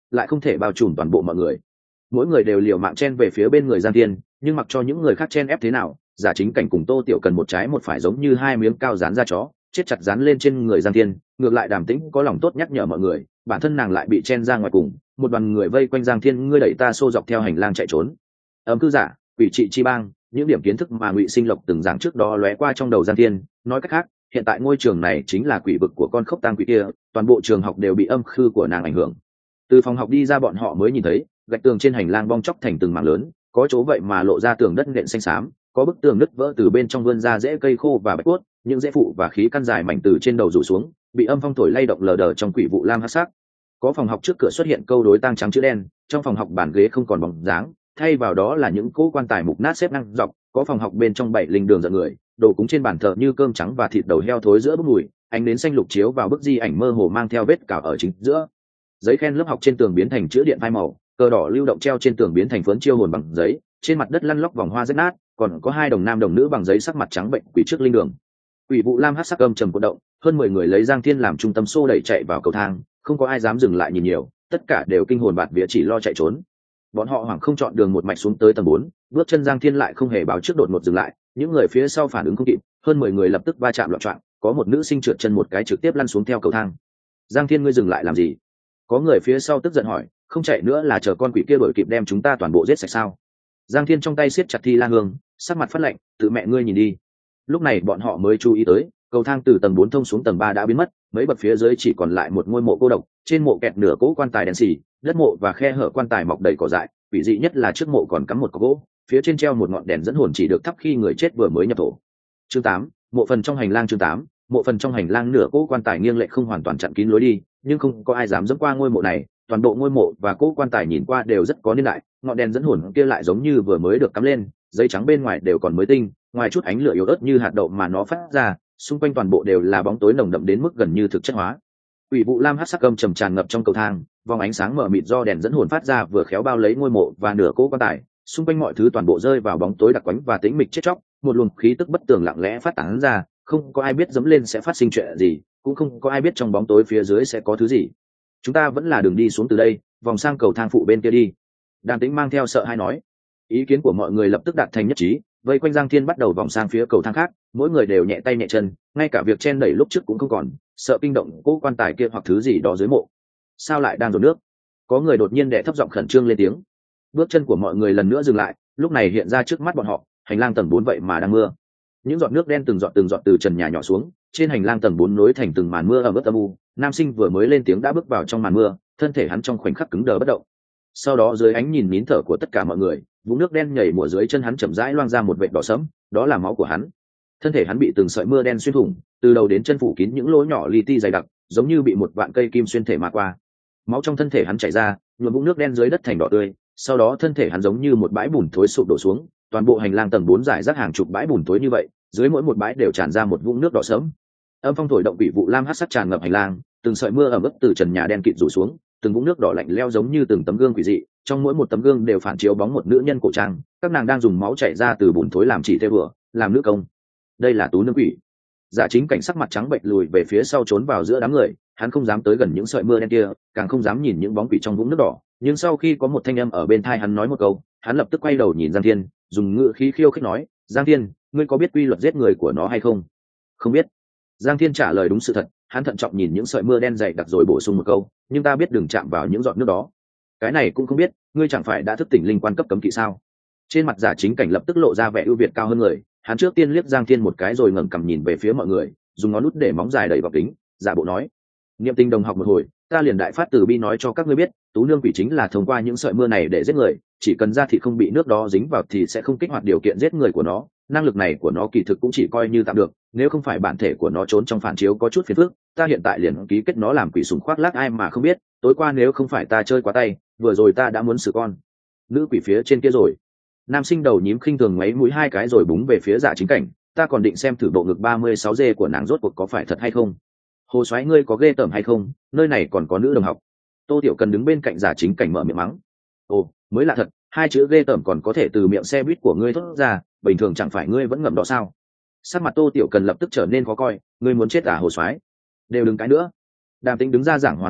lại không thể bao trùm toàn bộ mọi người. Mỗi người đều liều mạng chen về phía bên người Giang Thiên, nhưng mặc cho những người khác chen ép thế nào, giả chính cảnh cùng Tô Tiểu Cần một trái một phải giống như hai miếng cao dán ra chó, chết chặt dán lên trên người Giang Thiên. Ngược lại Đàm Tĩnh có lòng tốt nhắc nhở mọi người, bản thân nàng lại bị chen ra ngoài cùng, một đoàn người vây quanh Giang Thiên, ngươi đẩy ta xô dọc theo hành lang chạy trốn. Ấm cư giả, quỷ trị chi bang, những điểm kiến thức mà Ngụy Sinh Lộc từng giảng trước đó lóe qua trong đầu Giang Thiên. Nói cách khác, hiện tại ngôi trường này chính là quỷ vực của con khốc tang quỷ kia, toàn bộ trường học đều bị âm khư của nàng ảnh hưởng. Từ phòng học đi ra bọn họ mới nhìn thấy, gạch tường trên hành lang bong chóc thành từng mảng lớn, có chỗ vậy mà lộ ra tường đất nện xanh xám, có bức tường nứt vỡ từ bên trong vươn ra rễ cây khô và bạch cốt, những rễ phụ và khí căn dài mảnh từ trên đầu rủ xuống, bị âm phong thổi lay động lờ đờ trong quỷ vụ lam hắc sắc. Có phòng học trước cửa xuất hiện câu đối tang trắng chữ đen, trong phòng học bàn ghế không còn bóng dáng, thay vào đó là những cỗ quan tài mục nát xếp ngang dọc. Có phòng học bên trong bảy linh đường giận người, đồ cúng trên bàn thờ như cơm trắng và thịt đầu heo thối giữa bốc mùi, ánh nến xanh lục chiếu vào bức di ảnh mơ hồ mang theo vết cào ở chính giữa. Giấy khen lớp học trên tường biến thành chữ điện phai màu, cờ đỏ lưu động treo trên tường biến thành phấn chiêu hồn bằng giấy, trên mặt đất lăn lóc vòng hoa rách nát, còn có hai đồng nam đồng nữ bằng giấy sắc mặt trắng bệnh quỳ trước linh đường. Quỷ vụ lam hắc sắc âm trầm cuộn động, hơn 10 người lấy Giang Thiên làm trung tâm xô đẩy chạy vào cầu thang, không có ai dám dừng lại nhìn nhiều, tất cả đều kinh hồn bạt vía chỉ lo chạy trốn. Bọn họ hoảng không chọn đường một mạch xuống tới tầng 4, bước chân Giang Thiên lại không hề báo trước đột ngột dừng lại, những người phía sau phản ứng không kịp, hơn 10 người lập tức va chạm loạn choạng, có một nữ sinh trượt chân một cái trực tiếp lăn xuống theo cầu thang. Giang Thiên ngươi dừng lại làm gì? Có người phía sau tức giận hỏi, không chạy nữa là chờ con quỷ kia đuổi kịp đem chúng ta toàn bộ giết sạch sao? Giang Thiên trong tay siết chặt Thi La Hương, sắc mặt phát lạnh, tự mẹ ngươi nhìn đi. Lúc này bọn họ mới chú ý tới, cầu thang từ tầng 4 thông xuống tầng 3 đã biến mất, mấy bậc phía dưới chỉ còn lại một ngôi mộ cô độc, trên mộ kẹt nửa cỗ quan tài đen xì, đất mộ và khe hở quan tài mọc đầy cỏ dại, quỷ dị nhất là trước mộ còn cắm một cọc gỗ, phía trên treo một ngọn đèn dẫn hồn chỉ được thắp khi người chết vừa mới nhập thổ. Chương 8, mộ phần trong hành lang. Chương 8, mộ phần trong hành lang, nửa cỗ quan tài nghiêng lệch không hoàn toàn chặn kín lối đi, nhưng không có ai dám dẫm qua ngôi mộ này, toàn bộ ngôi mộ và cỗ quan tài nhìn qua đều rất có niên đại, ngọn đèn dẫn hồn kia lại giống như vừa mới được cắm lên, giấy trắng bên ngoài đều còn mới tinh, ngoài chút ánh lửa yếu ớt như hạt đậu mà nó phát ra, xung quanh toàn bộ đều là bóng tối nồng đậm đến mức gần như thực chất hóa. Quỷ vụ lam hắc sắc âm trầm tràn ngập trong cầu thang, vòng ánh sáng mờ mịt do đèn dẫn hồn phát ra vừa khéo bao lấy ngôi mộ và nửa cỗ quan tài, xung quanh mọi thứ toàn bộ rơi vào bóng tối đặc quánh và tĩnh mịch chết chóc, một luồng khí tức bất tường lặng lẽ phát tán ra, không có ai biết dẫm lên sẽ phát sinh chuyện gì, cũng không có ai biết trong bóng tối phía dưới sẽ có thứ gì. Chúng ta vẫn là đường đi xuống từ đây, vòng sang cầu thang phụ bên kia đi. Đàm Tĩnh mang theo sợ hãi nói. Ý kiến của mọi người lập tức đạt thành nhất trí, vây quanh Giang Thiên bắt đầu vòng sang phía cầu thang khác, mỗi người đều nhẹ tay nhẹ chân, ngay cả việc chen đẩy lúc trước cũng không còn, sợ kinh động cỗ quan tài kia hoặc thứ gì đó dưới mộ. Sao lại đang dồn nước? Có người đột nhiên đè thấp giọng khẩn trương lên tiếng. Bước chân của mọi người lần nữa dừng lại, lúc này hiện ra trước mắt bọn họ, hành lang tầng 4 vậy mà đang mưa. Những giọt nước đen từng giọt từ trần nhà nhỏ xuống, trên hành lang tầng 4 nối thành từng màn mưa ẩm ướt âm u. Nam sinh vừa mới lên tiếng đã bước vào trong màn mưa, thân thể hắn trong khoảnh khắc cứng đờ bất động. Sau đó dưới ánh nhìn nín thở của tất cả mọi người, vũng nước đen nhảy mùa dưới chân hắn chậm rãi loang ra một vệt đỏ sẫm, đó là máu của hắn. Thân thể hắn bị từng sợi mưa đen xuyên thủng, từ đầu đến chân phủ kín những lỗ nhỏ li ti dày đặc, giống như bị một vạn cây kim xuyên thể mà qua. Máu trong thân thể hắn chảy ra, nhuộm vũng nước đen dưới đất thành đỏ tươi. Sau đó thân thể hắn giống như một bãi bùn thối sụp đổ xuống, toàn bộ hành lang tầng 4 rải rác hàng chục bãi bùn thối như vậy, dưới mỗi một bãi đều tràn ra một vũng nước đỏ sẫm. Âm phong thổi động quỷ vụ lam hắc sắc tràn ngập hành lang, từng sợi mưa ẩm ướt từ trần nhà đen kịt rủ xuống, từng vũng nước đỏ lạnh leo giống như từng tấm gương quỷ dị, trong mỗi một tấm gương đều phản chiếu bóng một nữ nhân cổ trang, các nàng đang dùng máu chảy ra từ bùn thối làm chỉ theo vừa, làm nữ công. Đây là Tú Nương Quỷ. Giả chính cảnh sắc mặt trắng bệch lùi về phía sau trốn vào giữa đám người, hắn không dám tới gần những sợi mưa đen kia, càng không dám nhìn những bóng quỷ trong vũng nước đỏ, nhưng sau khi có một thanh âm ở bên tai hắn nói một câu, hắn lập tức quay đầu nhìn Giang Thiên, dùng ngữ khí khiêu khích nói, Giang Thiên, ngươi có biết quy luật giết người của nó hay không? Không biết. Giang Thiên trả lời đúng sự thật, hắn thận trọng nhìn những sợi mưa đen dày đặc rồi bổ sung một câu, nhưng ta biết đừng chạm vào những giọt nước đó. Cái này cũng không biết, ngươi chẳng phải đã thức tỉnh linh quan cấp cấm kỵ sao? Trên mặt giả chính cảnh lập tức lộ ra vẻ ưu việt cao hơn người, hắn trước tiên liếc Giang Thiên một cái rồi ngẩng cằm nhìn về phía mọi người, dùng ngón út để móng dài đầy vào kính, giả bộ nói, niệm tình đồng học một hồi, ta liền đại phát từ bi nói cho các ngươi biết, Tú Nương Quỷ chính là thông qua những sợi mưa này để giết người, chỉ cần da thịt không bị nước đó dính vào thì sẽ không kích hoạt điều kiện giết người của nó, năng lực này của nó kỳ thực cũng chỉ coi như tạm được, nếu không phải bản thể của nó trốn trong phản chiếu có chút phiền phức, ta hiện tại liền ký kết nó làm quỷ sủng khoác lác ai mà không biết, tối qua nếu không phải ta chơi quá tay, vừa rồi ta đã muốn xử con nữ quỷ phía trên kia rồi. Nam sinh đầu nhím khinh thường mấy mũi hai cái rồi búng về phía Dạ chính cảnh, ta còn định xem thử bộ ngực 36G của nàng rốt cuộc có phải thật hay không. Hồ Soái ngươi có ghê tởm hay không, nơi này còn có nữ đồng học. Tô Tiểu Cần đứng bên cạnh Dạ chính cảnh mở miệng mắng. Ồ, mới lạ thật, hai chữ ghê tởm còn có thể từ miệng xe buýt của ngươi thốt ra, bình thường chẳng phải ngươi vẫn ngậm đó sao? Sắc mặt Tô Tiểu Cần lập tức trở nên khó coi, ngươi muốn chết à Hồ Soái? Đều đừng cái nữa. Đàm Tĩnh đứng ra giảng hòa nói,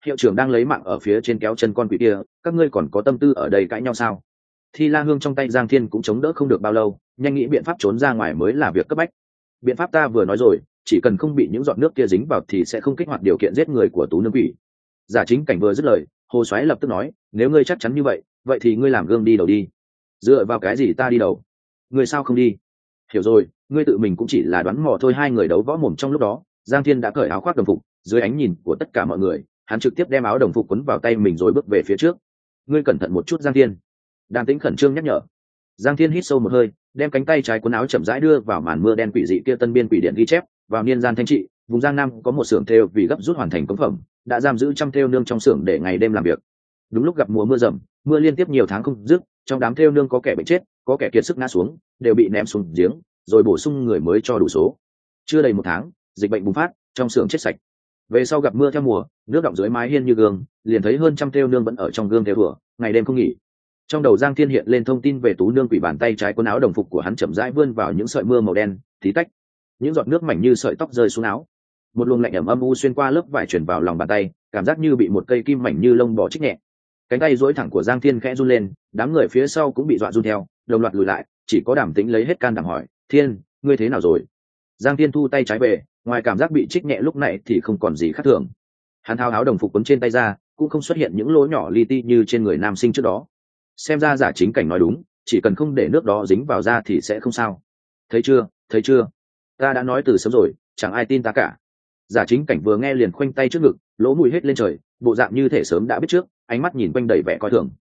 hiệu trưởng đang lấy mạng ở phía trên kéo chân con quỷ kia, các ngươi còn có tâm tư ở đây cãi nhau sao? Thi La Hương trong tay Giang Thiên cũng chống đỡ không được bao lâu, nhanh nghĩ biện pháp trốn ra ngoài mới là việc cấp bách. Biện pháp ta vừa nói rồi, chỉ cần không bị những giọt nước kia dính vào thì sẽ không kích hoạt điều kiện giết người của Tú Nương Quỷ. Giả Chính Cảnh vừa dứt lời, Hồ Soái lập tức nói, nếu ngươi chắc chắn như vậy, vậy thì ngươi làm gương đi đầu đi. Dựa vào cái gì ta đi đầu? Ngươi sao không đi? Hiểu rồi, ngươi tự mình cũng chỉ là đoán mò thôi. Hai người đấu võ mồm trong lúc đó, Giang Thiên đã cởi áo khoác đồng phục, dưới ánh nhìn của tất cả mọi người, hắn trực tiếp đem áo đồng phục quấn vào tay mình rồi bước về phía trước. Ngươi cẩn thận một chút Giang Thiên. Đàm Tĩnh khẩn trương nhắc nhở. Giang Thiên hít sâu một hơi, đem cánh tay trái quần áo chậm rãi đưa vào màn mưa đen quỷ dị kia. Tân biên quỷ điện ghi chép, vào niên gian thanh trị, vùng Giang Nam có một xưởng thêu vì gấp rút hoàn thành công phẩm, đã giam giữ trăm thêu nương trong xưởng để ngày đêm làm việc. Đúng lúc gặp mùa mưa rầm, mưa liên tiếp nhiều tháng không dứt, trong đám thêu nương có kẻ bệnh chết, có kẻ kiệt sức ngã xuống, đều bị ném xuống giếng, rồi bổ sung người mới cho đủ số. Chưa đầy một tháng, dịch bệnh bùng phát, trong xưởng chết sạch. Về sau gặp mưa theo mùa, nước đọng dưới mái hiên như gương, liền thấy hơn trăm thêu nương vẫn ở trong gương thêu thủa, ngày đêm không nghỉ. Trong đầu Giang Thiên hiện lên thông tin về Tú Nương Quỷ, bàn tay trái quần áo đồng phục của hắn chậm rãi vươn vào những sợi mưa màu đen, tí tách, những giọt nước mảnh như sợi tóc rơi xuống áo. Một luồng lạnh ẩm âm u xuyên qua lớp vải truyền vào lòng bàn tay, cảm giác như bị một cây kim mảnh như lông bò chích nhẹ. Cánh tay duỗi thẳng của Giang Thiên khẽ run lên, đám người phía sau cũng bị dọa run theo, đồng loạt lùi lại, chỉ có Đàm Tĩnh lấy hết can đảm hỏi, Thiên, ngươi thế nào rồi? Giang Thiên thu tay trái về, ngoài cảm giác bị chích nhẹ lúc này thì không còn gì khác thường. Hắn tháo áo đồng phục quấn trên tay ra, cũng không xuất hiện những lỗ nhỏ li ti như trên người nam sinh trước đó. Xem ra Giả Chính Cảnh nói đúng, chỉ cần không để nước đó dính vào da thì sẽ không sao. Thấy chưa, ta đã nói từ sớm rồi, chẳng ai tin ta cả. Giả Chính Cảnh vừa nghe liền khoanh tay trước ngực, lỗ mũi hết lên trời, bộ dạng như thể sớm đã biết trước, ánh mắt nhìn quanh đầy vẻ coi thường.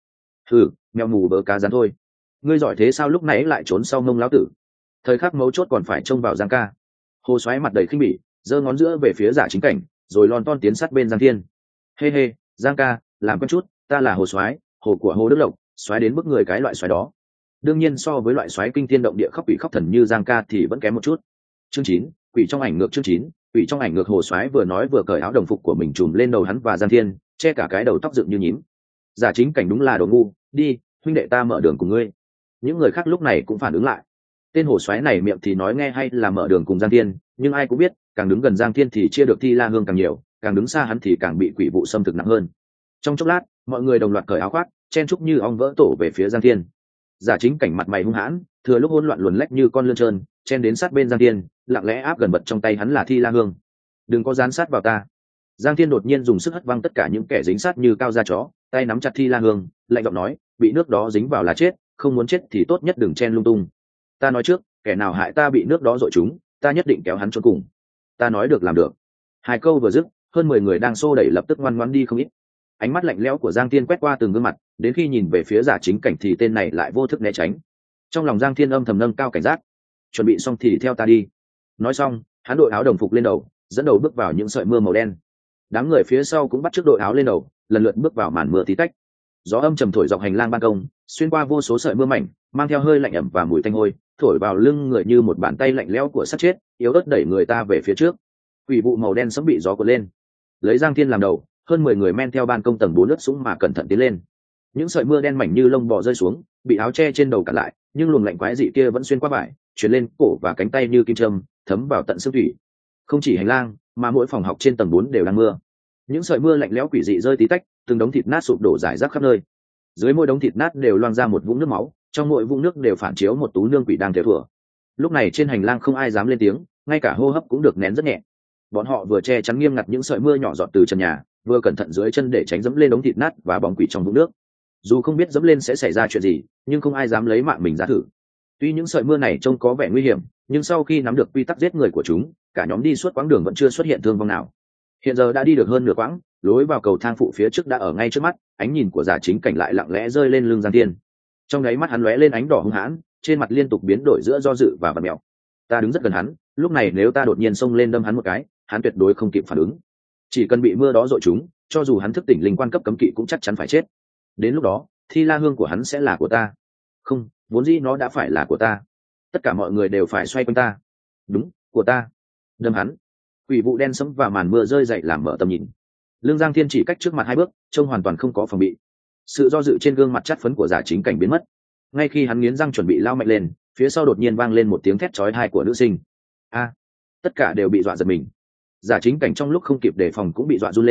Mèo mù bớ cá rán thôi, ngươi giỏi thế sao lúc nãy lại trốn sau mông lão tử? Thời khắc mấu chốt còn phải trông vào Giang ca. Hồ Soái mặt đầy khinh bỉ, giơ ngón giữa về phía Giả Chính Cảnh, rồi lon ton tiến sát bên Giang Thiên. Hê, Giang ca, làm quen chút, ta là Hồ Soái, hồ của Hồ Đức Lộc, soái đến bức người cái loại soái đó. Đương nhiên so với loại soái kinh thiên động địa khóc quỷ khóc thần như Giang ca thì vẫn kém một chút. Chương 9, quỷ trong ảnh ngược. Chương 9, quỷ trong ảnh ngược. Hồ Soái vừa nói vừa cởi áo đồng phục của mình trùm lên đầu hắn và Giang Thiên, che cả cái đầu tóc dựng như nhím. Giả Chính Cảnh đúng là đồ ngu, đi, huynh đệ ta mở đường cùng ngươi. Những người khác lúc này cũng phản ứng lại. Tên Hồ Soái này miệng thì nói nghe hay là mở đường cùng Giang Thiên, nhưng ai cũng biết, càng đứng gần Giang Thiên thì chia được Thi La Hương càng nhiều, càng đứng xa hắn thì càng bị quỷ vụ xâm thực nặng hơn. Trong chốc lát, mọi người đồng loạt cởi áo khoác, chen trúc như ong vỡ tổ về phía Giang Thiên. Giả Chính Cảnh mặt mày hung hãn, thừa lúc hỗn loạn luồn lách như con lươn trơn, chen đến sát bên Giang Thiên, lặng lẽ áp gần bật trong tay hắn là Thi La Hương. Đừng có dán sát vào ta. Giang Thiên đột nhiên dùng sức hất văng tất cả những kẻ dính sát như cao da chó, tay nắm chặt Thi La Hương, lạnh giọng nói, bị nước đó dính vào là chết, không muốn chết thì tốt nhất đừng chen lung tung. Ta nói trước, kẻ nào hại ta bị nước đó dội chúng, ta nhất định kéo hắn chôn cùng. Ta nói được làm được. Hai câu vừa dứt, hơn 10 người đang xô đẩy lập tức ngoan ngoãn đi không ít. Ánh mắt lạnh lẽo của Giang Thiên quét qua từng gương mặt, đến khi nhìn về phía Giả Chính Cảnh thì tên này lại vô thức né tránh. Trong lòng Giang Thiên âm thầm nâng cao cảnh giác. Chuẩn bị xong thì theo ta đi. Nói xong, hắn đội áo đồng phục lên đầu, dẫn đầu bước vào những sợi mưa màu đen. Đám người phía sau cũng bắt chước đội áo lên đầu, lần lượt bước vào màn mưa tí tách. Gió âm trầm thổi dọc hành lang ban công, xuyên qua vô số sợi mưa mảnh, mang theo hơi lạnh ẩm và mùi tanh hôi, thổi vào lưng người như một bàn tay lạnh lẽo của xác chết, yếu ớt đẩy người ta về phía trước. Quỷ vụ màu đen sẫm bị gió cuốn lên. Lấy Giang Thiên làm đầu, hơn 10 người men theo ban công tầng 4 lướt sũng mà cẩn thận tiến lên. Những sợi mưa đen mảnh như lông bò rơi xuống, bị áo che trên đầu cản lại, nhưng luồng lạnh quái dị kia vẫn xuyên qua vải, truyền lên cổ và cánh tay như kim châm, thấm vào tận xương thủy. Không chỉ hành lang, mà mỗi phòng học trên tầng 4 đều đang mưa. Những sợi mưa lạnh lẽo quỷ dị rơi tí tách, từng đống thịt nát sụp đổ rải rác khắp nơi. Dưới mỗi đống thịt nát đều loang ra một vũng nước máu, trong mỗi vũng nước đều phản chiếu một Tú Nương Quỷ đang thều thủa. Lúc này trên hành lang không ai dám lên tiếng, ngay cả hô hấp cũng được nén rất nhẹ. Bọn họ vừa che chắn nghiêm ngặt những sợi mưa nhỏ giọt từ trần nhà, vừa cẩn thận dưới chân để tránh dẫm lên đống thịt nát và bóng quỷ trong vũng nước. Dù không biết dẫm lên sẽ xảy ra chuyện gì, nhưng không ai dám lấy mạng mình ra thử. Tuy những sợi mưa này trông có vẻ nguy hiểm, nhưng sau khi nắm được quy tắc giết người của chúng, cả nhóm đi suốt quãng đường vẫn chưa xuất hiện thương vong nào. Hiện giờ đã đi được hơn nửa quãng, lối vào cầu thang phụ phía trước đã ở ngay trước mắt, ánh nhìn của Giả Chính Cảnh lại lặng lẽ rơi lên lưng Giang Thiên. Trong đáy mắt hắn lóe lên ánh đỏ hung hãn, trên mặt liên tục biến đổi giữa do dự và vặn mèo. Ta đứng rất gần hắn, lúc này nếu ta đột nhiên xông lên đâm hắn một cái, hắn tuyệt đối không kịp phản ứng. Chỉ cần bị mưa đó dội chúng, cho dù hắn thức tỉnh linh quan cấp cấm kỵ cũng chắc chắn phải chết. Đến lúc đó, Thi La Hương của hắn sẽ là của ta. Không, vốn dĩ nó đã phải là của ta. Tất cả mọi người đều phải xoay quanh ta. Đúng, của ta. Đâm hắn. Quỷ vụ đen sẫm và màn mưa rơi dậy làm mở tầm nhìn. Lương Giang Thiên chỉ cách trước mặt 2 bước, trông hoàn toàn không có phòng bị. Sự do dự trên gương mặt chát phấn của Giả Chính Cảnh biến mất. Ngay khi hắn nghiến răng chuẩn bị lao mạnh lên, phía sau đột nhiên vang lên một tiếng thét chói tai của nữ sinh. A! Tất cả đều bị dọa giật mình. Giả Chính Cảnh trong lúc không kịp đề phòng cũng bị dọa run lên,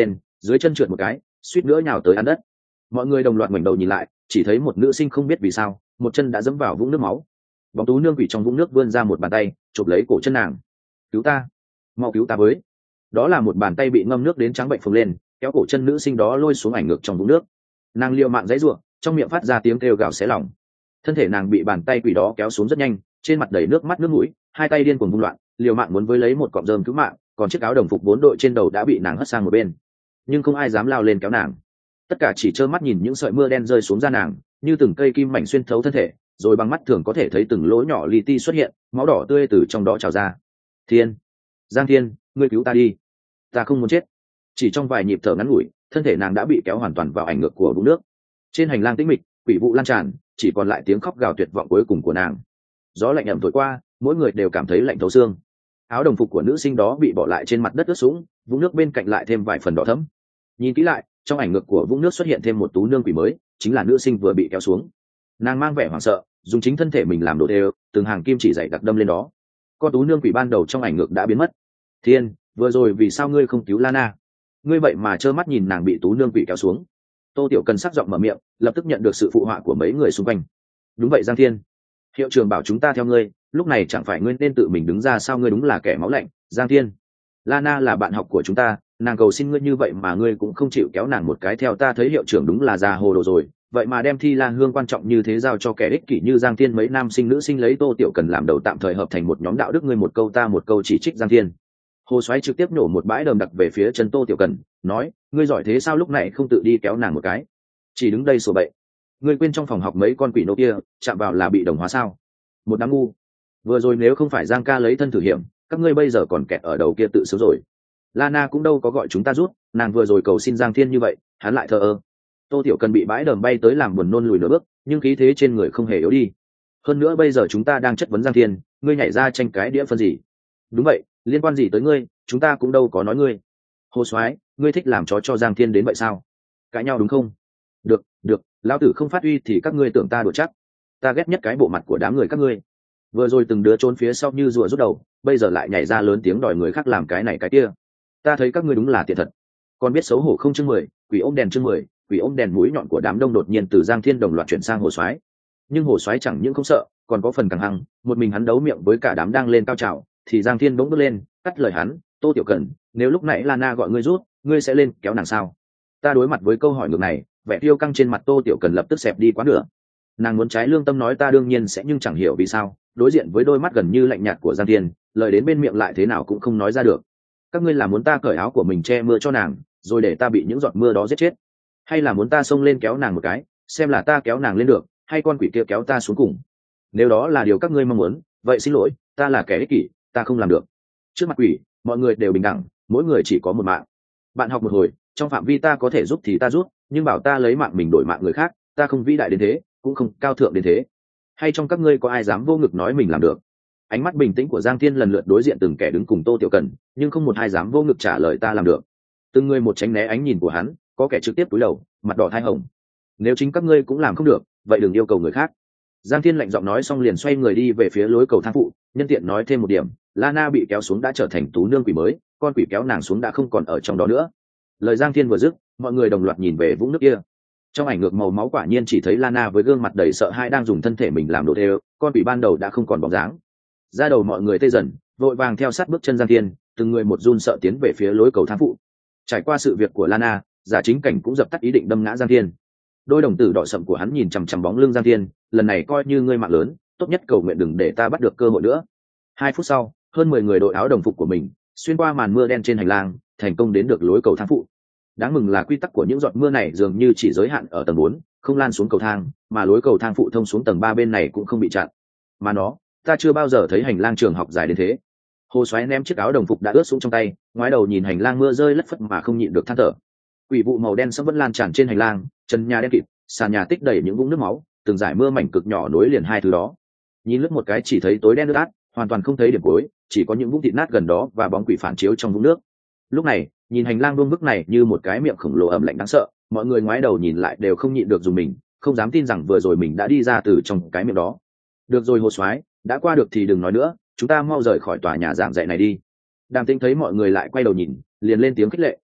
dưới chân trượt một cái, suýt nữa nhào tới ăn đất. Mọi người đồng loạt ngoảnh đầu nhìn lại, chỉ thấy một nữ sinh không biết vì sao một chân đã dẫm vào vũng nước máu. Bóng tú nương quỷ trong vũng nước vươn ra một bàn tay chụp lấy cổ chân nàng. Cứu ta, mau cứu ta với. Đó là một bàn tay bị ngâm nước đến trắng bệnh phồng lên, kéo cổ chân nữ sinh đó lôi xuống ảnh ngược trong vũng nước. Nàng liều mạng dãy giụa, trong miệng phát ra tiếng kêu gào xé lòng. Thân thể nàng bị bàn tay quỷ đó kéo xuống rất nhanh, trên mặt đầy nước mắt nước mũi, hai tay điên cuồng vung loạn, liều mạng muốn với lấy một cọng rơm cứu mạng, còn chiếc áo đồng phục 4 đội trên đầu đã bị nàng hất sang một bên. Nhưng không ai dám lao lên kéo nàng, tất cả chỉ trơ mắt nhìn những sợi mưa đen rơi xuống da nàng, như từng cây kim mảnh xuyên thấu thân thể, rồi bằng mắt thường có thể thấy từng lỗ nhỏ li ti xuất hiện, máu đỏ tươi từ trong đó trào ra. Thiên, Giang Thiên, ngươi cứu ta đi, ta không muốn chết. Chỉ trong vài nhịp thở ngắn ngủi, thân thể nàng đã bị kéo hoàn toàn vào ảnh ngược của vũng nước. Trên hành lang tĩnh mịch, quỷ vụ lan tràn, chỉ còn lại tiếng khóc gào tuyệt vọng cuối cùng của nàng. Gió lạnh ẩm thổi qua, mỗi người đều cảm thấy lạnh thấu xương. Áo đồng phục của nữ sinh đó bị bỏ lại trên mặt đất ướt sũng, vũng nước bên cạnh lại thêm vài phần đỏ thẫm. Nhìn kỹ lại, trong ảnh ngược của vũng nước xuất hiện thêm một tú nương quỷ mới, chính là nữ sinh vừa bị kéo xuống. Nàng mang vẻ hoảng sợ, dùng chính thân thể mình làm đồ đều, từng hàng kim chỉ dày đặc đâm lên đó. Con tú nương quỷ ban đầu trong ảnh ngược đã biến mất. Thiên, vừa rồi vì sao ngươi không cứu Lana? Ngươi vậy mà trơ mắt nhìn nàng bị tú nương quỷ kéo xuống. Tô Tiểu Cần sắc giọng mở miệng, lập tức nhận được sự phụ họa của mấy người xung quanh. Đúng vậy Giang Thiên, hiệu trưởng bảo chúng ta theo ngươi, lúc này chẳng phải ngươi nên tự mình đứng ra sao? Ngươi đúng là kẻ máu lạnh. Giang Thiên, Lana là bạn học của chúng ta, nàng cầu xin ngươi như vậy mà ngươi cũng không chịu kéo nàng một cái. Theo ta thấy hiệu trưởng đúng là già hồ đồ rồi, vậy mà đem Thi Lan Hương quan trọng như thế giao cho kẻ ích kỷ như Giang Thiên. Mấy nam sinh nữ sinh lấy Tô Tiểu Cần làm đầu tạm thời hợp thành một nhóm đạo đức, ngươi một câu ta một câu chỉ trích Giang Thiên. Hồ Soái trực tiếp nổ một bãi đờm đặc về phía chân Tô Tiểu Cần, nói, ngươi giỏi thế sao lúc này không tự đi kéo nàng một cái, chỉ đứng đây sổ bậy. Ngươi quên trong phòng học mấy con quỷ nô kia chạm vào là bị đồng hóa sao? Một đám ngu. Vừa rồi nếu không phải Giang ca lấy thân thử hiểm, các ngươi bây giờ còn kẹt ở đầu kia tự sướng rồi. Lana cũng đâu có gọi chúng ta rút, nàng vừa rồi cầu xin Giang Thiên như vậy, hắn lại thờ ơ. Tô Tiểu Cần bị bãi đờm bay tới làm buồn nôn lùi nửa bước, nhưng khí thế trên người không hề yếu đi. Hơn nữa bây giờ chúng ta đang chất vấn Giang Thiên, ngươi nhảy ra tranh cái đĩa phân gì? Đúng vậy, liên quan gì tới ngươi, chúng ta cũng đâu có nói ngươi. Hồ Soái, ngươi thích làm chó cho Giang Thiên đến vậy sao? Cãi nhau đúng không? Được, lão tử không phát uy thì các ngươi tưởng ta đùa chắc. Ta ghét nhất cái bộ mặt của đám người các ngươi. Vừa rồi từng đứa trốn phía sau như rùa rút đầu, bây giờ lại nhảy ra lớn tiếng đòi người khác làm cái này cái kia. Ta thấy các ngươi đúng là tiện thật. Còn biết xấu hổ không? Chương 10, quỷ ôm đèn. Chương 10, quỷ ôm đèn. Mũi nhọn của đám đông đột nhiên từ Giang Thiên đồng loạt chuyển sang Hồ Soái. Nhưng Hồ Soái chẳng những không sợ, còn có phần càng hăng, một mình hắn đấu miệng với cả đám đang lên cao trào, thì Giang Thiên bỗng bước lên, cắt lời hắn, Tô Tiểu Cần, nếu lúc nãy Lana gọi ngươi rút, ngươi sẽ lên kéo nàng sao? Ta đối mặt với câu hỏi ngược này, vẻ tiêu căng trên mặt Tô Tiểu Cần lập tức xẹp đi quá nửa. Nàng muốn trái lương tâm nói ta đương nhiên sẽ, nhưng chẳng hiểu vì sao, đối diện với đôi mắt gần như lạnh nhạt của Giang Thiên, lời đến bên miệng lại thế nào cũng không nói ra được. Các ngươi là muốn ta cởi áo của mình che mưa cho nàng, rồi để ta bị những giọt mưa đó giết chết, hay là muốn ta xông lên kéo nàng một cái, xem là ta kéo nàng lên được, hay con quỷ kia kéo ta xuống cùng? Nếu đó là điều các ngươi mong muốn, vậy xin lỗi, ta là kẻ ích kỷ, ta không làm được. Trước mặt quỷ, mọi người đều bình đẳng, mỗi người chỉ có một mạng. Bạn học một hồi, trong phạm vi ta có thể giúp thì ta giúp, nhưng bảo ta lấy mạng mình đổi mạng người khác, ta không vĩ đại đến thế, cũng không cao thượng đến thế. Hay trong các ngươi có ai dám vô ngực nói mình làm được? Ánh mắt bình tĩnh của Giang Thiên lần lượt đối diện từng kẻ đứng cùng Tô Tiểu Cần, nhưng không một ai dám vô ngực trả lời ta làm được. Từng người một tránh né ánh nhìn của hắn, có kẻ trực tiếp cúi đầu, mặt đỏ thai hồng. Nếu chính các ngươi cũng làm không được, vậy đừng yêu cầu người khác. Giang Thiên lạnh giọng nói xong liền xoay người đi về phía lối cầu thang phụ, nhân tiện nói thêm một điểm, Lana bị kéo xuống đã trở thành tú nương quỷ mới, con quỷ kéo nàng xuống đã không còn ở trong đó nữa. Lời Giang Thiên vừa dứt, mọi người đồng loạt nhìn về vũng nước kia. Trong ảnh ngược màu máu quả nhiên chỉ thấy Lana với gương mặt đầy sợ hãi đang dùng thân thể mình làm đồ thêu, con quỷ ban đầu đã không còn bóng dáng. Ra đầu mọi người tê dần, vội vàng theo sát bước chân Giang Thiên, từng người một run sợ tiến về phía lối cầu thang phụ. Trải qua sự việc của Lana, Giả Chính Cảnh cũng dập tắt ý định đâm ngã Giang Thiên. Đôi đồng tử đỏ sậm của hắn nhìn chằm chằm bóng lưng Giang Thiên, lần này coi như ngươi mạng lớn, tốt nhất cầu nguyện đừng để ta bắt được cơ hội nữa. 2 phút sau, hơn 10 người đội áo đồng phục của mình, xuyên qua màn mưa đen trên hành lang, thành công đến được lối cầu thang phụ. Đáng mừng là quy tắc của những giọt mưa này dường như chỉ giới hạn ở tầng 4, không lan xuống cầu thang, mà lối cầu thang phụ thông xuống tầng 3 bên này cũng không bị chặn. Mà nó, ta chưa bao giờ thấy hành lang trường học dài đến thế. Hồ Soái ném chiếc áo đồng phục đã ướt sũng trong tay, ngoái đầu nhìn hành lang mưa rơi lất phất mà không nhịn được than thở. Quỷ vụ màu đen sẫm vẫn lan tràn trên hành lang, trần nhà đen kịt, sàn nhà tích đầy những vũng nước máu, từng dải mưa mảnh cực nhỏ nối liền hai thứ đó. Nhìn lướt một cái chỉ thấy tối đen ướt át, hoàn toàn không thấy điểm cuối, chỉ có những vũng thịt nát gần đó và bóng quỷ phản chiếu trong vũng nước. Lúc này, nhìn hành lang vuông vức này như một cái miệng khổng lồ ẩm lạnh đáng sợ, mọi người ngoái đầu nhìn lại đều không nhịn được dùng mình, không dám tin rằng vừa rồi mình đã đi ra từ trong cái miệng đó. Được rồi Hồ Soái, đã qua được thì đừng nói nữa, chúng ta mau rời khỏi tòa nhà giảng dạy này đi. Đàm Tĩnh thấy mọi người lại quay đầu nhìn, liền lên tiếng khích lệ,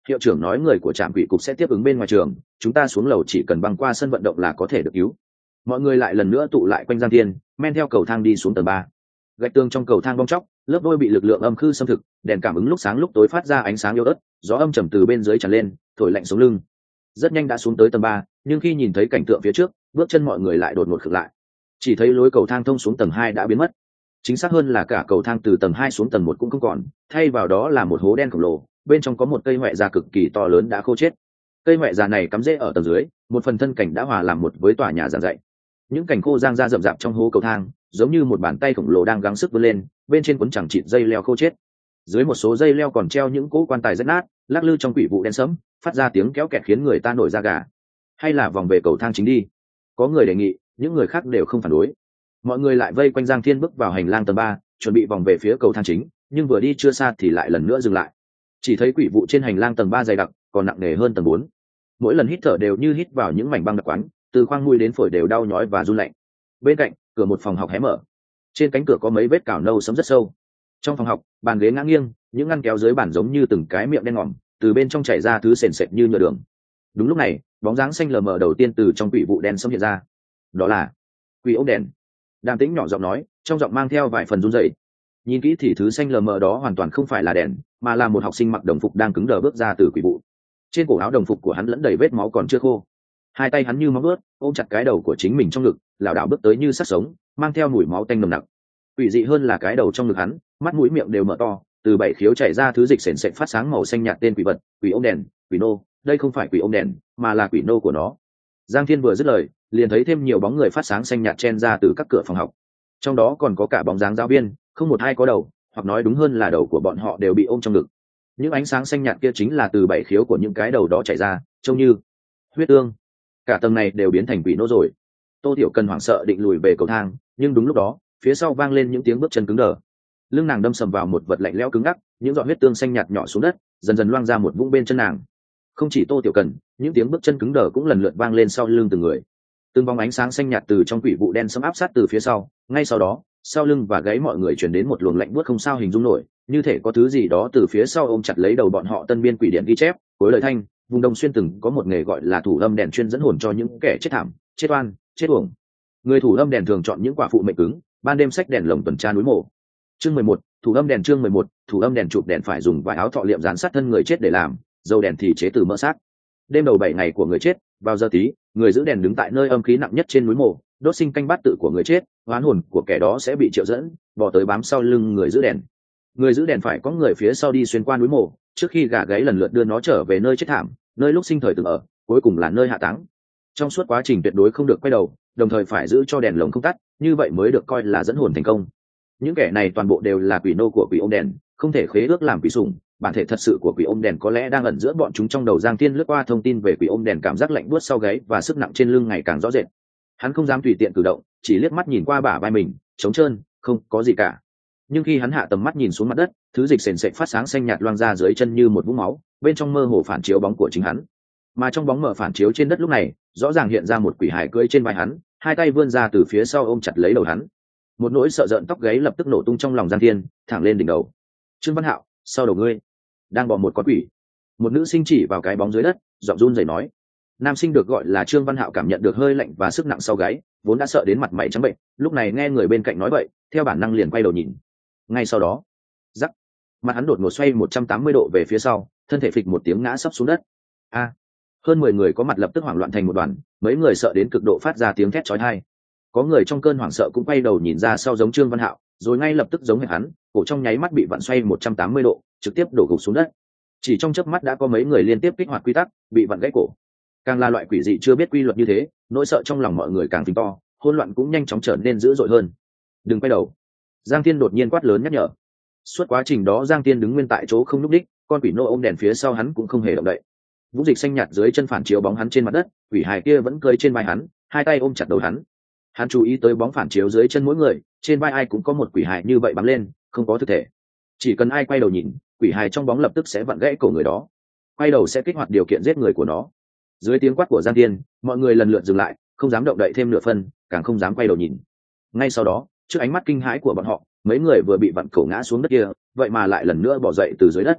hiệu trưởng nói người của trạm quỷ cục sẽ tiếp ứng bên ngoài trường, chúng ta xuống lầu chỉ cần băng qua sân vận động là có thể được cứu. Mọi người lại lần nữa tụ lại quanh Giang Thiên, men theo cầu thang đi xuống tầng 3. Gạch tường trong cầu thang bong chóc, lớp vôi bị lực lượng âm khư xâm thực, đèn cảm ứng lúc sáng lúc tối phát ra ánh sáng yếu ớt, gió âm trầm từ bên dưới tràn lên, thổi lạnh sống lưng. Rất nhanh đã xuống tới tầng 3, nhưng khi nhìn thấy cảnh tượng phía trước, bước chân mọi người lại đột ngột khựng lại. Chỉ thấy lối cầu thang thông xuống tầng 2 đã biến mất. Chính xác hơn là cả cầu thang từ tầng 2 xuống tầng 1 cũng không còn, thay vào đó là một hố đen khổng lồ, bên trong có một cây hoẹ già cực kỳ to lớn đã khô chết. Cây hoẹ già này cắm rễ ở tầng dưới, một phần thân cảnh đã hòa làm một với tòa nhà giảng dạy. Những cành khô giang ra rậm rạp trong hố cầu thang, giống như một bàn tay khổng lồ đang gắng sức vươn lên, bên trên cuốn chẳng chịt dây leo khô chết. Dưới một số dây leo còn treo những cỗ quan tài rách nát, lắc lư trong quỷ vụ đen sẫm, phát ra tiếng kéo kẹt khiến người ta nổi da gà. Hay là vòng về cầu thang chính đi? Có người đề nghị, những người khác đều không phản đối. Mọi người lại vây quanh Giang Thiên bước vào hành lang tầng 3, chuẩn bị vòng về phía cầu thang chính, nhưng vừa đi chưa xa thì lại lần nữa dừng lại. Chỉ thấy quỷ vụ trên hành lang tầng 3 dày đặc, còn nặng nề hơn tầng 4. Mỗi lần hít thở đều như hít vào những mảnh băng đặc quánh, từ khoang mũi đến phổi đều đau nhói và run lạnh. Bên cạnh, cửa một phòng học hé mở. Trên cánh cửa có mấy vết cào nâu sẫm rất sâu. Trong phòng học, bàn ghế ngã nghiêng, những ngăn kéo dưới bàn giống như từng cái miệng đen ngòm, từ bên trong chảy ra thứ sền sệt như nhựa đường. Đúng lúc này, bóng dáng xanh lờ mờ đầu tiên từ trong quỷ vụ đen sẫm hiện ra. Đó là quỷ ốc đèn. Đàm Tĩnh nhỏ giọng nói, trong giọng mang theo vài phần run rẩy. Nhìn kỹ thì thứ xanh lờ mờ đó hoàn toàn không phải là đèn, mà là một học sinh mặc đồng phục đang cứng đờ bước ra từ quỷ vụ. Trên cổ áo đồng phục của hắn lẫn đầy vết máu còn chưa khô. Hai tay hắn như móng vuốt, ôm chặt cái đầu của chính mình trong ngực, lảo đảo bước tới như xác sống, mang theo mùi máu tanh nồng nặc. Quỷ dị hơn là cái đầu trong ngực hắn, mắt mũi miệng đều mở to, từ bảy khiếu chảy ra thứ dịch sền sệt phát sáng màu xanh nhạt tên quỷ vật, quỷ ôm đèn, quỷ nô. Đây không phải quỷ ôm đèn, mà là quỷ nô của nó. Giang Thiên vừa dứt lời, liền thấy thêm nhiều bóng người phát sáng xanh nhạt chen ra từ các cửa phòng học. Trong đó còn có cả bóng dáng giáo viên, không một ai có đầu, hoặc nói đúng hơn là đầu của bọn họ đều bị ôm trong ngực. Những ánh sáng xanh nhạt kia chính là từ bảy khiếu của những cái đầu đó chảy ra, trông như huyết tương. Cả tầng này đều biến thành quỷ nô rồi. Tô Tiểu Cần hoảng sợ định lùi về cầu thang, nhưng đúng lúc đó, phía sau vang lên những tiếng bước chân cứng đờ. Lưng nàng đâm sầm vào một vật lạnh lẽo cứng ngắc, những giọt huyết tương xanh nhạt nhỏ xuống đất, dần dần loang ra một vũng bên chân nàng. Không chỉ Tô Tiểu Cần, những tiếng bước chân cứng đờ cũng lần lượt vang lên sau lưng từng người. Từng bóng ánh sáng xanh nhạt từ trong quỷ vụ đen sẫm áp sát từ phía sau, ngay sau đó, sau lưng và gáy mọi người truyền đến một luồng lạnh buốt không sao hình dung nổi, như thể có thứ gì đó từ phía sau ôm chặt lấy đầu bọn họ. Tân biên quỷ điện ghi chép, cuối lời thanh, vùng Đông Xuyên từng có một nghề gọi là thủ âm đèn, chuyên dẫn hồn cho những kẻ chết thảm, chết oan, chết uổng. Người thủ âm đèn thường chọn những quả phụ mệnh cứng, ban đêm xách đèn lồng tuần tra núi mộ. Chương 11, thủ âm đèn. Chương 11, thủ âm đèn. Chụp đèn phải dùng vải áo thọ liệm dán sát thân người chết để làm, dầu đèn thì chế từ mỡ xác. Đêm đầu 7 ngày của người chết, vào giờ tí, người giữ đèn đứng tại nơi âm khí nặng nhất trên núi mộ, đốt sinh canh bát tự của người chết, oán hồn của kẻ đó sẽ bị triệu dẫn, bỏ tới bám sau lưng người giữ đèn. Người giữ đèn phải có người phía sau đi xuyên qua núi mộ, trước khi gà gáy lần lượt đưa nó trở về nơi chết thảm, nơi lúc sinh thời từng ở, cuối cùng là nơi hạ táng. Trong suốt quá trình tuyệt đối không được quay đầu, đồng thời phải giữ cho đèn lồng không tắt, như vậy mới được coi là dẫn hồn thành công. Những kẻ này toàn bộ đều là quỷ nô của quỷ ôm đèn, không thể khế ước làm quỷ sủng. Bản thể thật sự của quỷ ôm đèn có lẽ đang ẩn giữa bọn chúng. Trong đầu Giang Thiên lướt qua thông tin về quỷ ôm đèn, cảm giác lạnh buốt sau gáy và sức nặng trên lưng ngày càng rõ rệt. Hắn không dám tùy tiện cử động, chỉ liếc mắt nhìn qua bả vai mình, trống trơn, không có gì cả. Nhưng khi hắn hạ tầm mắt nhìn xuống mặt đất, thứ dịch sền sệt phát sáng xanh nhạt loang ra dưới chân như một vũng máu, bên trong mơ hồ phản chiếu bóng của chính hắn. Mà trong bóng mờ phản chiếu trên đất lúc này, rõ ràng hiện ra một quỷ hài cưỡi trên vai hắn, hai tay vươn ra từ phía sau ôm chặt lấy đầu hắn. Một nỗi sợ rợn tóc gáy lập tức nổ tung trong lòng Giang Thiên, thẳng lên đỉnh đầu. Trương Văn Hạo, sau đầu ngươi đang bò một con quỷ. Một nữ sinh chỉ vào cái bóng dưới đất, giọng run rẩy nói. Nam sinh được gọi là Trương Văn Hạo cảm nhận được hơi lạnh và sức nặng sau gáy, vốn đã sợ đến mặt mày trắng bệnh, lúc này nghe người bên cạnh nói vậy, theo bản năng liền quay đầu nhìn. Ngay sau đó, rắc, mặt hắn đột ngột xoay 180 độ về phía sau, thân thể phịch một tiếng ngã sấp xuống đất. A! Hơn 10 người có mặt lập tức hoảng loạn thành một đoàn, mấy người sợ đến cực độ phát ra tiếng thét chói tai. Có người trong cơn hoảng sợ cũng quay đầu nhìn ra sau giống Trương Văn Hạo, rồi ngay lập tức giống hệt hắn, cổ trong nháy mắt bị vặn xoay 180 độ, trực tiếp đổ gục xuống đất. Chỉ trong chớp mắt đã có mấy người liên tiếp kích hoạt quy tắc, bị vặn gãy cổ. Càng là loại quỷ dị chưa biết quy luật như thế, nỗi sợ trong lòng mọi người càng phình to, hỗn loạn cũng nhanh chóng trở nên dữ dội hơn. Đừng quay đầu! Giang Thiên đột nhiên quát lớn nhắc nhở. Suốt quá trình đó Giang Thiên đứng nguyên tại chỗ không nhúc đích, con quỷ nô ôm đèn phía sau hắn cũng không hề động đậy. Vũ dịch xanh nhạt dưới chân phản chiếu bóng hắn trên mặt đất, quỷ hài kia vẫn cơi trên vai hắn, hai tay ôm chặt đầu hắn. Hắn chú ý tới bóng phản chiếu dưới chân mỗi người, trên vai ai cũng có một quỷ hài như vậy bám lên, không có thực thể. Chỉ cần ai quay đầu nhìn, quỷ hài trong bóng lập tức sẽ vặn gãy cổ người đó. Quay đầu sẽ kích hoạt điều kiện giết người của nó. Dưới tiếng quát của Giang Thiên, mọi người lần lượt dừng lại, không dám động đậy thêm nửa phân, càng không dám quay đầu nhìn. Ngay sau đó, trước ánh mắt kinh hãi của bọn họ, mấy người vừa bị vặn cổ ngã xuống đất kia, vậy mà lại lần nữa bò dậy từ dưới đất.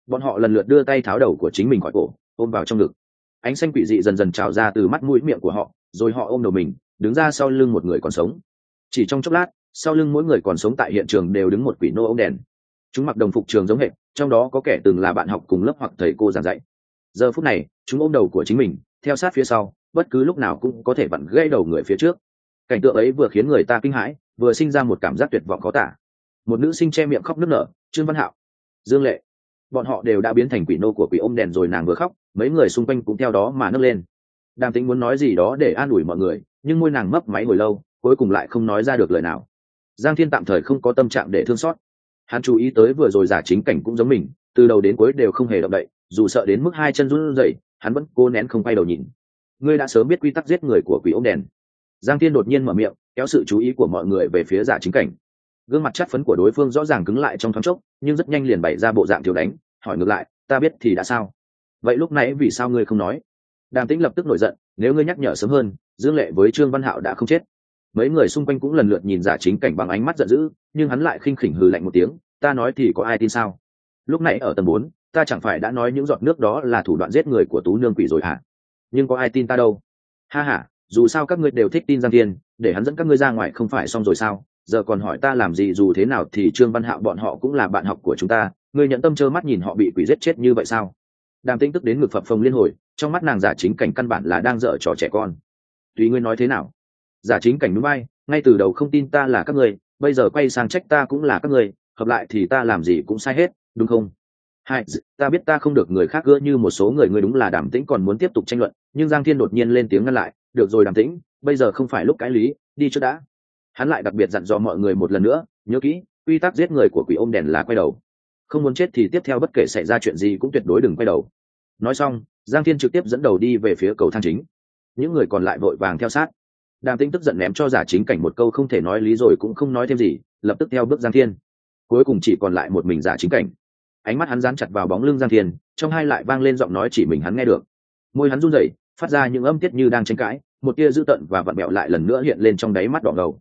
bọn họ lần lượt đưa tay tháo đầu của chính mình khỏi cổ ôm vào trong ngực. Ánh xanh quỷ dị dần dần trào ra từ mắt mũi miệng của họ, rồi họ ôm đầu mình đứng ra sau lưng một người còn sống. Chỉ trong chốc lát, sau lưng mỗi người còn sống tại hiện trường đều đứng một quỷ nô ôm đèn. Chúng mặc đồng phục trường giống hệt, trong đó có kẻ từng là bạn học cùng lớp hoặc thầy cô giảng dạy. Giờ phút này chúng ôm đầu của chính mình theo sát phía sau, bất cứ lúc nào cũng có thể vặn gãy đầu người phía trước. Cảnh tượng ấy vừa khiến người ta kinh hãi, vừa sinh ra một cảm giác tuyệt vọng khó tả. Một nữ sinh che miệng khóc nức nở, Trương Văn Hạo, Dương Lệ, bọn họ đều đã biến thành quỷ nô của quỷ ôm đèn rồi. Nàng vừa khóc, mấy người xung quanh cũng theo đó mà nức lên. Đàm Tĩnh muốn nói gì đó để an ủi mọi người, nhưng môi nàng mấp máy hồi lâu, cuối cùng lại không nói ra được lời nào. Giang Thiên tạm thời không có tâm trạng để thương xót. Hắn chú ý tới vừa rồi giả chính cảnh cũng giống mình, từ đầu đến cuối đều không hề động đậy, dù sợ đến mức hai chân run rẩy, hắn vẫn cố nén không quay đầu nhìn. Ngươi đã sớm biết quy tắc giết người của quỷ ôm đèn. Giang Thiên đột nhiên mở miệng, kéo sự chú ý của mọi người về phía giả chính cảnh. Gương mặt chất phấn của đối phương rõ ràng cứng lại trong thoáng chốc, nhưng rất nhanh liền bày ra bộ dạng thiếu đánh, hỏi ngược lại, ta biết thì đã sao? Vậy lúc nãy vì sao ngươi không nói? Đàm Tĩnh lập tức nổi giận, nếu ngươi nhắc nhở sớm hơn, Dương Lệ với Trương Văn Hạo đã không chết. Mấy người xung quanh cũng lần lượt nhìn giả chính cảnh bằng ánh mắt giận dữ, nhưng hắn lại khinh khỉnh hừ lạnh một tiếng, ta nói thì có ai tin sao? Lúc nãy ở tầng 4, ta chẳng phải đã nói những giọt nước đó là thủ đoạn giết người của Tú Nương quỷ rồi hả? Nhưng có ai tin ta đâu? Ha ha, dù sao các ngươi đều thích tin Giang Thiên, để hắn dẫn các ngươi ra ngoài không phải xong rồi sao? Giờ còn hỏi ta làm gì? Dù thế nào thì Trương Văn Hạo bọn họ cũng là bạn học của chúng ta, ngươi nhận tâm trơ mắt nhìn họ bị quỷ giết chết như vậy sao? Đàm Tĩnh tức đến ngực phập phồng liên hồi, trong mắt nàng giả chính cảnh căn bản là đang dở trò trẻ con. Tùy ngươi nói thế nào. Giả chính cảnh núi bay, ngay từ đầu không tin ta là các ngươi, bây giờ quay sang trách ta cũng là các ngươi, hợp lại thì ta làm gì cũng sai hết, đúng không? Hai, ta biết ta không được người khác gỡ như một số người, ngươi đúng là Đàm Tĩnh còn muốn tiếp tục tranh luận, nhưng Giang Thiên đột nhiên lên tiếng ngăn lại, được rồi Đàm Tĩnh, bây giờ không phải lúc cãi lý, đi trước đã. Hắn lại đặc biệt dặn dò mọi người một lần nữa, nhớ kỹ, quy tắc giết người của quỷ ôm đèn là quay đầu. Không muốn chết thì tiếp theo bất kể xảy ra chuyện gì cũng tuyệt đối đừng quay đầu. Nói xong, Giang Thiên trực tiếp dẫn đầu đi về phía cầu thang chính. Những người còn lại vội vàng theo sát. Đàm Tĩnh tức giận ném cho giả chính cảnh một câu không thể nói lý rồi cũng không nói thêm gì, lập tức theo bước Giang Thiên. Cuối cùng chỉ còn lại một mình giả chính cảnh. Ánh mắt hắn dán chặt vào bóng lưng Giang Thiên, trong hai lại vang lên giọng nói chỉ mình hắn nghe được. Môi hắn run rẩy, phát ra những âm tiết như đang tranh cãi, một tia dữ tợn và vặn bẹo lại lần nữa hiện lên trong đáy mắt đỏ ngầu.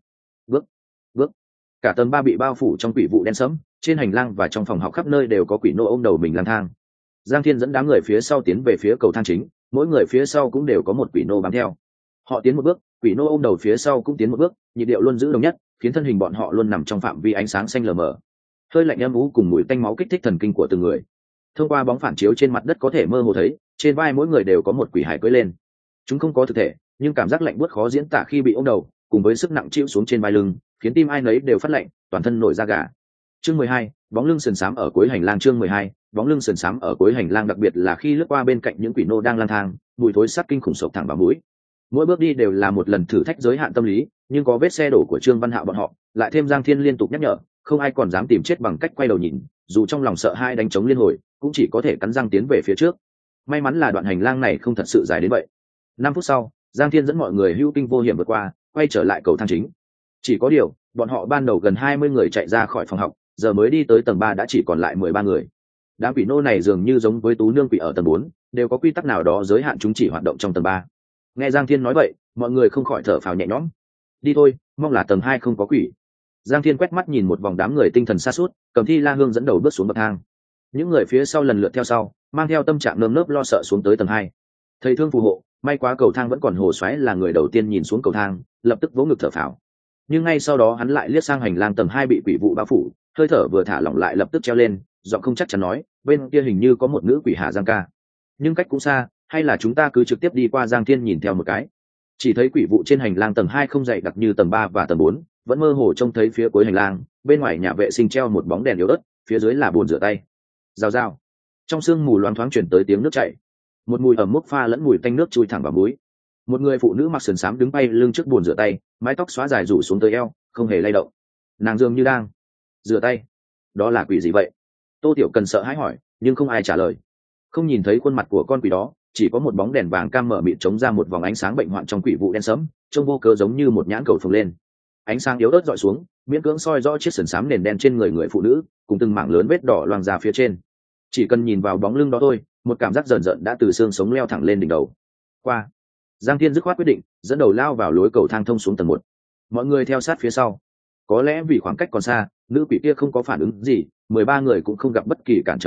Bước. Cả tầng 3 bị bao phủ trong quỷ vụ đen sẫm, trên hành lang và trong phòng học khắp nơi đều có quỷ nô ôm đầu mình lang thang. Giang Thiên dẫn đám người phía sau tiến về phía cầu thang chính, mỗi người phía sau cũng đều có một quỷ nô bám theo. Họ tiến một bước, quỷ nô ôm đầu phía sau cũng tiến một bước, nhịp điệu luôn giữ đồng nhất, khiến thân hình bọn họ luôn nằm trong phạm vi ánh sáng xanh lờ mờ. Hơi lạnh âm u cùng mùi tanh máu kích thích thần kinh của từng người. Thông qua bóng phản chiếu trên mặt đất có thể mơ hồ thấy, trên vai mỗi người đều có một quỷ hải cưỡi lên. Chúng không có thực thể, nhưng cảm giác lạnh buốt khó diễn tả khi bị ôm đầu, cùng với sức nặng chịu xuống trên vai lưng, khiến tim ai nấy đều phát lạnh, toàn thân nổi da gà. Chương 12, bóng lưng sườn xám ở cuối hành lang. Chương 12, bóng lưng sườn xám ở cuối hành lang, đặc biệt là khi lướt qua bên cạnh những quỷ nô đang lang thang, mùi thối sát kinh khủng sộc thẳng vào mũi. Mỗi bước đi đều là một lần thử thách giới hạn tâm lý, nhưng có vết xe đổ của Trương Văn Hạo bọn họ, lại thêm Giang Thiên liên tục nhắc nhở, không ai còn dám tìm chết bằng cách quay đầu nhìn, dù trong lòng sợ hai đánh trống liên hồi, cũng chỉ có thể cắn răng tiến về phía trước. May mắn là đoạn hành lang này không thật sự dài đến vậy. 5 phút sau, Giang Thiên dẫn mọi người hữu kinh vô hiểm vượt qua, quay trở lại cầu thang chính. Chỉ có điều, bọn họ ban đầu gần 20 người chạy ra khỏi phòng học, giờ mới đi tới tầng 3 đã chỉ còn lại 13 người. Đám quỷ nô này dường như giống với Tú Nương quỷ ở tầng 4, đều có quy tắc nào đó giới hạn chúng chỉ hoạt động trong tầng 3. Nghe Giang Thiên nói vậy, mọi người không khỏi thở phào nhẹ nhõm. Đi thôi, mong là tầng 2 không có quỷ. Giang Thiên quét mắt nhìn một vòng đám người tinh thần sa sút, cầm Thi La Hương dẫn đầu bước xuống bậc thang. Những người phía sau lần lượt theo sau, mang theo tâm trạng nơm nớp lo sợ xuống tới tầng 2. Thầy thương phù hộ, may quá cầu thang vẫn còn hồ xoáy là người đầu tiên nhìn xuống cầu thang, lập tức vỗ ngực thở phào. Nhưng ngay sau đó hắn lại liếc sang hành lang tầng 2 bị quỷ vụ bao phủ, hơi thở vừa thả lỏng lại lập tức treo lên, giọng không chắc chắn nói, bên kia hình như có một nữ quỷ hạ Giang ca. Nhưng cách cũng xa, hay là chúng ta cứ trực tiếp đi qua? Giang Thiên nhìn theo một cái. Chỉ thấy quỷ vụ trên hành lang tầng 2 không dày đặc như tầng 3 và tầng 4, vẫn mơ hồ trông thấy phía cuối hành lang, bên ngoài nhà vệ sinh treo một bóng đèn yếu ớt, phía dưới là bồn rửa tay. Rào rào. Trong sương mù loáng thoáng truyền tới tiếng nước chảy. Một mùi ẩm mốc pha lẫn mùi tanh nước chui thẳng vào mũi. Một người phụ nữ mặc sườn xám đứng bay lưng trước bồn rửa tay, mái tóc xóa dài rủ xuống tới eo, không hề lay động. Nàng dường như đang rửa tay. Đó là quỷ gì vậy? Tô Tiểu Cần sợ hãi hỏi, nhưng không ai trả lời. Không nhìn thấy khuôn mặt của con quỷ đó, chỉ có một bóng đèn vàng cam mở mịt chống ra một vòng ánh sáng bệnh hoạn trong quỷ vụ đen sẫm, trông vô cớ giống như một nhãn cầu phồng lên. Ánh sáng yếu ớt dọi xuống, miễn cưỡng soi rõ chiếc sườn xám nền đen trên người người phụ nữ, cùng từng mảng lớn vết đỏ loang ra phía trên. Chỉ cần nhìn vào bóng lưng đó thôi, một cảm giác rợn rợn đã từ xương sống leo thẳng lên đỉnh đầu. Qua. Giang Thiên dứt khoát quyết định, dẫn đầu lao vào lối cầu thang thông xuống tầng 1. Mọi người theo sát phía sau. Có lẽ vì khoảng cách còn xa, nữ quỷ kia không có phản ứng gì, 13 người cũng không gặp bất kỳ cản trở nào,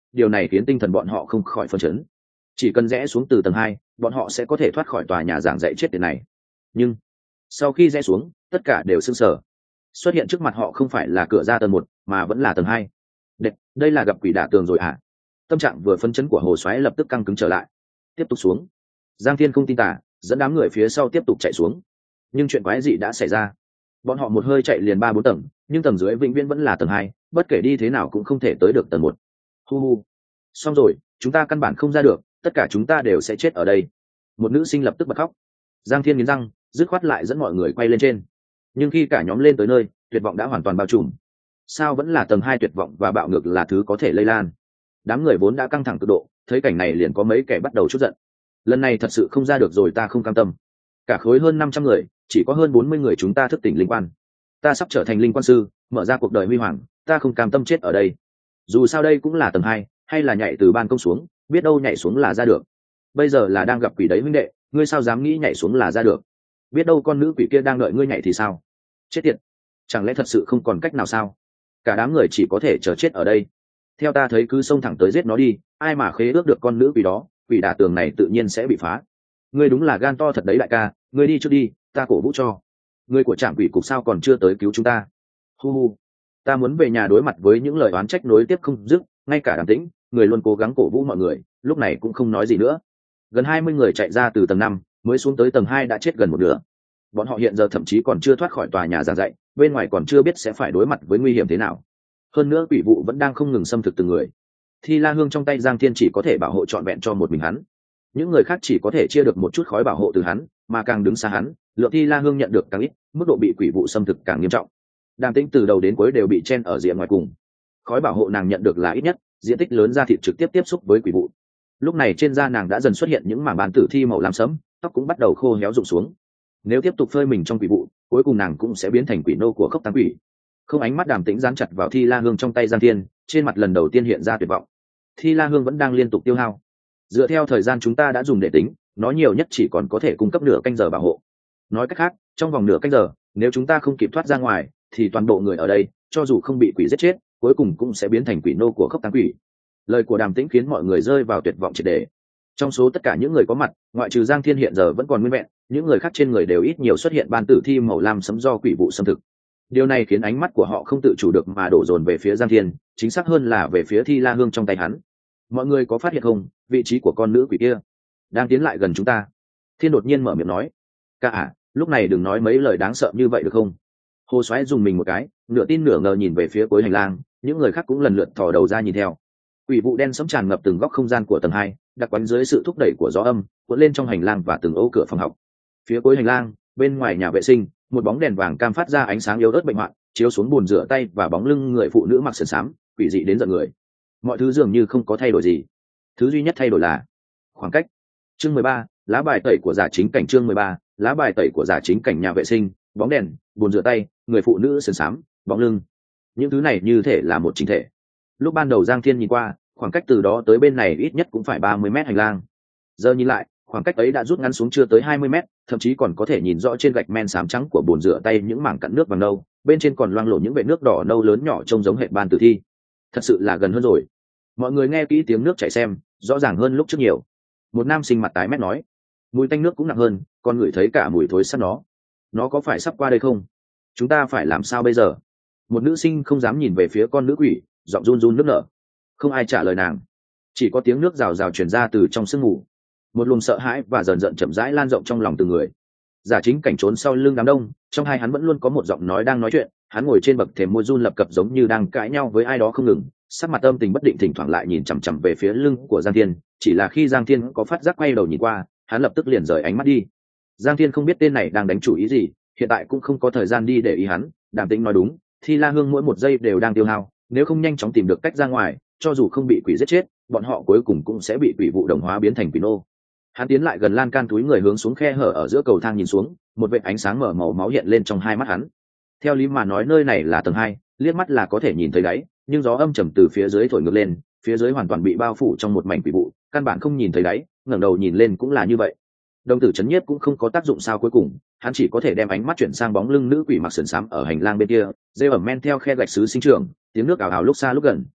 điều này khiến tinh thần bọn họ không khỏi phân chấn. Chỉ cần rẽ xuống từ tầng 2, bọn họ sẽ có thể thoát khỏi tòa nhà giảng dạy chết tiệt này. Nhưng sau khi rẽ xuống, tất cả đều sững sờ. Xuất hiện trước mặt họ không phải là cửa ra tầng 1, mà vẫn là tầng 2. Đây là gặp quỷ đả tường rồi à? Tâm trạng vừa phấn chấn của Hồ Soái lập tức căng cứng trở lại. Tiếp tục xuống. Giang Thiên không tin tả, dẫn đám người phía sau tiếp tục chạy xuống. Nhưng chuyện quái dị đã xảy ra. Bọn họ một hơi chạy liền 3-4 tầng, nhưng tầng dưới vĩnh viễn vẫn là tầng 2, bất kể đi thế nào cũng không thể tới được tầng 1. Hu hu. Xong rồi, chúng ta căn bản không ra được, tất cả chúng ta đều sẽ chết ở đây. Một nữ sinh lập tức bật khóc. Giang Thiên nghiến răng, dứt khoát lại dẫn mọi người quay lên trên. Nhưng khi cả nhóm lên tới nơi, tuyệt vọng đã hoàn toàn bao trùm. Sao vẫn là tầng 2 tuyệt vọng và bạo ngược là thứ có thể lây lan? Đám người vốn đã căng thẳng cực độ, thấy cảnh này liền có mấy kẻ bắt đầu chút giận. Lần này thật sự không ra được rồi, ta không cam tâm. Cả khối hơn 500 người, chỉ có hơn 40 người chúng ta thức tỉnh linh quan. Ta sắp trở thành linh quan sư, mở ra cuộc đời huy hoàng, ta không cam tâm chết ở đây. Dù sao đây cũng là tầng 2, hay là nhảy từ ban công xuống, biết đâu nhảy xuống là ra được. Bây giờ là đang gặp quỷ đấy huynh đệ, ngươi sao dám nghĩ nhảy xuống là ra được? Biết đâu con nữ quỷ kia đang đợi ngươi nhảy thì sao? Chết tiệt, chẳng lẽ thật sự không còn cách nào sao? Cả đám người chỉ có thể chờ chết ở đây. Theo ta thấy cứ xông thẳng tới giết nó đi, ai mà khế ước được con nữ quỷ đó, quỷ đả tường này tự nhiên sẽ bị phá. Ngươi đúng là gan to thật đấy đại ca, ngươi đi trước đi, ta cổ vũ cho. Người của trạm quỷ cục sao còn chưa tới cứu chúng ta? Hu hu, ta muốn về nhà đối mặt với những lời oán trách nối tiếp không dứt. Ngay cả Đàm Tĩnh, người luôn cố gắng cổ vũ mọi người, lúc này cũng không nói gì nữa. Gần 20 người chạy ra từ tầng 5, mới xuống tới tầng 2 đã chết gần một nửa. Bọn họ hiện giờ thậm chí còn chưa thoát khỏi tòa nhà giảng dạy, bên ngoài còn chưa biết sẽ phải đối mặt với nguy hiểm thế nào. Hơn nữa quỷ vụ vẫn đang không ngừng xâm thực từng người. Thi La Hương trong tay Giang Thiên chỉ có thể bảo hộ trọn vẹn cho một mình hắn. Những người khác chỉ có thể chia được một chút khói bảo hộ từ hắn, mà càng đứng xa hắn, lượng Thi La Hương nhận được càng ít, mức độ bị quỷ vụ xâm thực càng nghiêm trọng. Đàm Tĩnh từ đầu đến cuối đều bị chen ở rìa ngoài cùng. Khói bảo hộ nàng nhận được là ít nhất, diện tích lớn da thịt trực tiếp tiếp xúc với quỷ vụ. Lúc này trên da nàng đã dần xuất hiện những mảng bàn tử thi màu lam sẫm, tóc cũng bắt đầu khô héo rụng xuống. Nếu tiếp tục phơi mình trong quỷ vụ, cuối cùng nàng cũng sẽ biến thành quỷ nô của Khốc Táng Quỷ. Không, ánh mắt Đàm Tĩnh dán chặt vào Thi La Hương trong tay Giang Thiên, trên mặt lần đầu tiên hiện ra tuyệt vọng. Thi La Hương vẫn đang liên tục tiêu hao. Dựa theo thời gian chúng ta đã dùng để tính, nó nhiều nhất chỉ còn có thể cung cấp nửa canh giờ bảo hộ. Nói cách khác, trong vòng nửa canh giờ, nếu chúng ta không kịp thoát ra ngoài, thì toàn bộ người ở đây, cho dù không bị quỷ giết chết, cuối cùng cũng sẽ biến thành quỷ nô của Khốc Táng Quỷ. Lời của Đàm Tĩnh khiến mọi người rơi vào tuyệt vọng triệt để. Trong số tất cả những người có mặt, ngoại trừ Giang Thiên hiện giờ vẫn còn nguyên vẹn, những người khác trên người đều ít nhiều xuất hiện ban tử thi màu lam sẫm do quỷ vụ xâm thực. Điều này khiến ánh mắt của họ không tự chủ được mà đổ dồn về phía Giang Thiên, chính xác hơn là về phía Thi La Hương trong tay hắn. Mọi người có phát hiện không, vị trí của con nữ quỷ kia đang tiến lại gần chúng ta. Thiên đột nhiên mở miệng nói. Ca à, lúc này đừng nói mấy lời đáng sợ như vậy được không? Hồ Soái dùng mình một cái, nửa tin nửa ngờ nhìn về phía cuối hành lang, những người khác cũng lần lượt thò đầu ra nhìn theo. Quỷ vụ đen sẫm tràn ngập từng góc không gian của tầng 2, đặc quánh dưới sự thúc đẩy của gió âm, cuộn lên trong hành lang và từng ô cửa phòng học. Phía cuối hành lang, bên ngoài nhà vệ sinh, một bóng đèn vàng cam phát ra ánh sáng yếu ớt bệnh hoạn, chiếu xuống bồn rửa tay và bóng lưng người phụ nữ mặc sườn xám, quỷ dị đến giận người. Mọi thứ dường như không có thay đổi gì. Thứ duy nhất thay đổi là khoảng cách. Chương 13, lá bài tẩy của giả chính cảnh. Chương 13, lá bài tẩy của giả chính cảnh. Nhà vệ sinh, bóng đèn, bồn rửa tay, người phụ nữ sườn xám, bóng lưng. Những thứ này như thể là một chỉnh thể. Lúc ban đầu Giang Thiên nhìn qua, khoảng cách từ đó tới bên này ít nhất cũng phải 30 mét hành lang. Giờ nhìn lại, khoảng cách ấy đã rút ngắn xuống chưa tới 20 mét, thậm chí còn có thể nhìn rõ trên gạch men xám trắng của bồn rửa tay những mảng cặn nước vàng nâu, bên trên còn loang lổ những vệt nước đỏ nâu lớn nhỏ trông giống hệt ban tử thi. Thật sự là gần hơn rồi. Mọi người nghe kỹ tiếng nước chảy xem, rõ ràng hơn lúc trước nhiều. Một nam sinh mặt tái mét nói, mùi tanh nước cũng nặng hơn, còn ngửi thấy cả mùi thối sắt nó có phải sắp qua đây không? Chúng ta phải làm sao bây giờ? Một nữ sinh không dám nhìn về phía con nữ quỷ, giọng run run nức nở. Không ai trả lời nàng, chỉ có tiếng nước rào rào truyền ra từ trong sương mù. Một luồng sợ hãi và dần dần chậm rãi lan rộng trong lòng từng người. Giả chính cảnh trốn sau lưng đám đông, trong hai hắn vẫn luôn có một giọng nói đang nói chuyện. Hắn ngồi trên bậc thềm môi run lập cập giống như đang cãi nhau với ai đó không ngừng, sắc mặt âm tình bất định, thỉnh thoảng lại nhìn chằm chằm về phía lưng của Giang Thiên. Chỉ là khi Giang Thiên có phát giác quay đầu nhìn qua, hắn lập tức liền rời ánh mắt đi. Giang Thiên không biết tên này đang đánh chủ ý gì, hiện tại cũng không có thời gian đi để ý hắn. Đàm Tĩnh nói đúng, Thi La Hương mỗi một giây đều đang tiêu hao, nếu không nhanh chóng tìm được cách ra ngoài, cho dù không bị quỷ giết chết, bọn họ cuối cùng cũng sẽ bị quỷ vụ đồng hóa biến thành quỷ nô. Hắn tiến lại gần lan can túi người hướng xuống khe hở ở giữa cầu thang nhìn xuống, một vệt ánh sáng mở màu máu hiện lên trong hai mắt hắn. Theo lý mà nói nơi này là tầng 2, liếc mắt là có thể nhìn thấy đáy, nhưng gió âm trầm từ phía dưới thổi ngược lên, phía dưới hoàn toàn bị bao phủ trong một mảnh quỷ vụ, căn bản không nhìn thấy đáy, ngẩng đầu nhìn lên cũng là như vậy. Đồng tử chấn nhiếp cũng không có tác dụng sao, cuối cùng hắn chỉ có thể đem ánh mắt chuyển sang bóng lưng nữ quỷ mặc sườn xám ở hành lang bên kia, rêu ẩm men theo khe gạch xứ sinh trưởng, tiếng nước ảo ảo lúc xa lúc gần.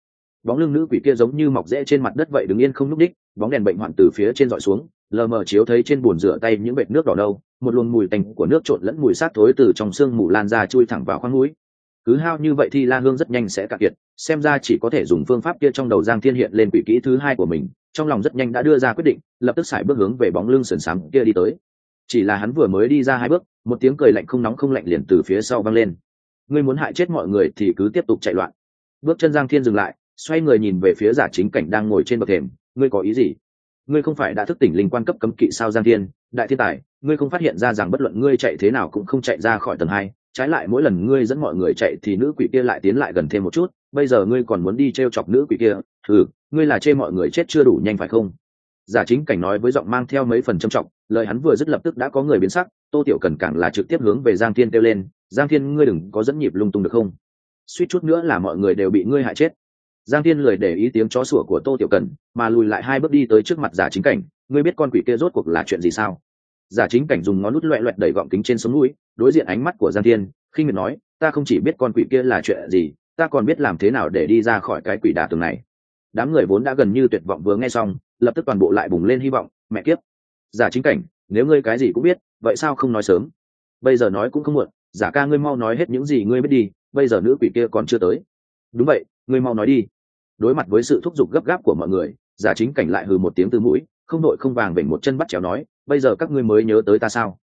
Bóng lưng nữ quỷ kia giống như mọc rễ trên mặt đất vậy đứng yên không nhúc đích, bóng đèn bệnh hoạn từ phía trên dọi xuống, lờ mờ chiếu thấy trên bồn rửa tay những vệt nước đỏ nâu, một luồng mùi tanh của nước trộn lẫn mùi xác thối từ trong xương mù lan ra chui thẳng vào khoang mũi. Cứ hao như vậy thì La Hương rất nhanh sẽ cạn kiệt, xem ra chỉ có thể dùng phương pháp kia. Trong đầu Giang Thiên hiện lên quỷ kỹ thứ hai của mình, trong lòng rất nhanh đã đưa ra quyết định, lập tức sải bước hướng về bóng lưng sườn xám kia đi tới. Chỉ là hắn vừa mới đi ra hai bước, một tiếng cười lạnh không nóng không lạnh liền từ phía sau vang lên. Ngươi muốn hại chết mọi người thì cứ tiếp tục chạy loạn. Bước chân Giang Thiên dừng lại, xoay người nhìn về phía Giả Chính Cảnh đang ngồi trên bậc thềm. Ngươi có ý gì? Ngươi không phải đã thức tỉnh linh quan cấp cấm kỵ sao? Giang Thiên, đại thiên tài, ngươi không phát hiện ra rằng bất luận ngươi chạy thế nào cũng không chạy ra khỏi tầng hai, trái lại mỗi lần ngươi dẫn mọi người chạy thì nữ quỷ kia lại tiến lại gần thêm một chút, bây giờ ngươi còn muốn đi t chọc nữ quỷ kia? Ngươi là chê mọi người chết chưa đủ nhanh phải không? Giả Chính Cảnh nói với giọng mang theo mấy phần trầm trọng, lời hắn vừa dứt lập tức đã có người biến sắc. Tô Tiểu Cần càng là trực tiếp hướng về Giang Thiên kêu lên, Giang Thiên, ngươi đừng có dẫn nhịp lung tung được không? Suýt chút nữa là mọi người đều bị ngươi hại chết. Giang Thiên lười để ý tiếng chó sủa của Tô Tiểu Cần, mà lùi lại hai bước đi tới trước mặt Giả Chính Cảnh. Ngươi biết con quỷ kia rốt cuộc là chuyện gì sao? Giả Chính Cảnh dùng ngón nút loẹt loẹt đẩy gọng kính trên sống mũi, đối diện ánh mắt của Giang Thiên, khinh miệt nói, ta không chỉ biết con quỷ kia là chuyện gì, ta còn biết làm thế nào để đi ra khỏi cái quỷ đà tường này. Đám người vốn đã gần như tuyệt vọng vừa nghe xong, lập tức toàn bộ lại bùng lên hy vọng. Mẹ kiếp! Giả Chính Cảnh, nếu ngươi cái gì cũng biết, vậy sao không nói sớm? Bây giờ nói cũng không muộn. Giả ca, ngươi mau nói hết những gì ngươi biết đi, bây giờ nữ quỷ kia còn chưa tới. Đúng vậy, ngươi mau nói đi. Đối mặt với sự thúc giục gấp gáp của mọi người, Giả Chính Cảnh lại hừ một tiếng từ mũi, không đội không vàng vểnh một chân bắt chéo nói, bây giờ các ngươi mới nhớ tới ta sao?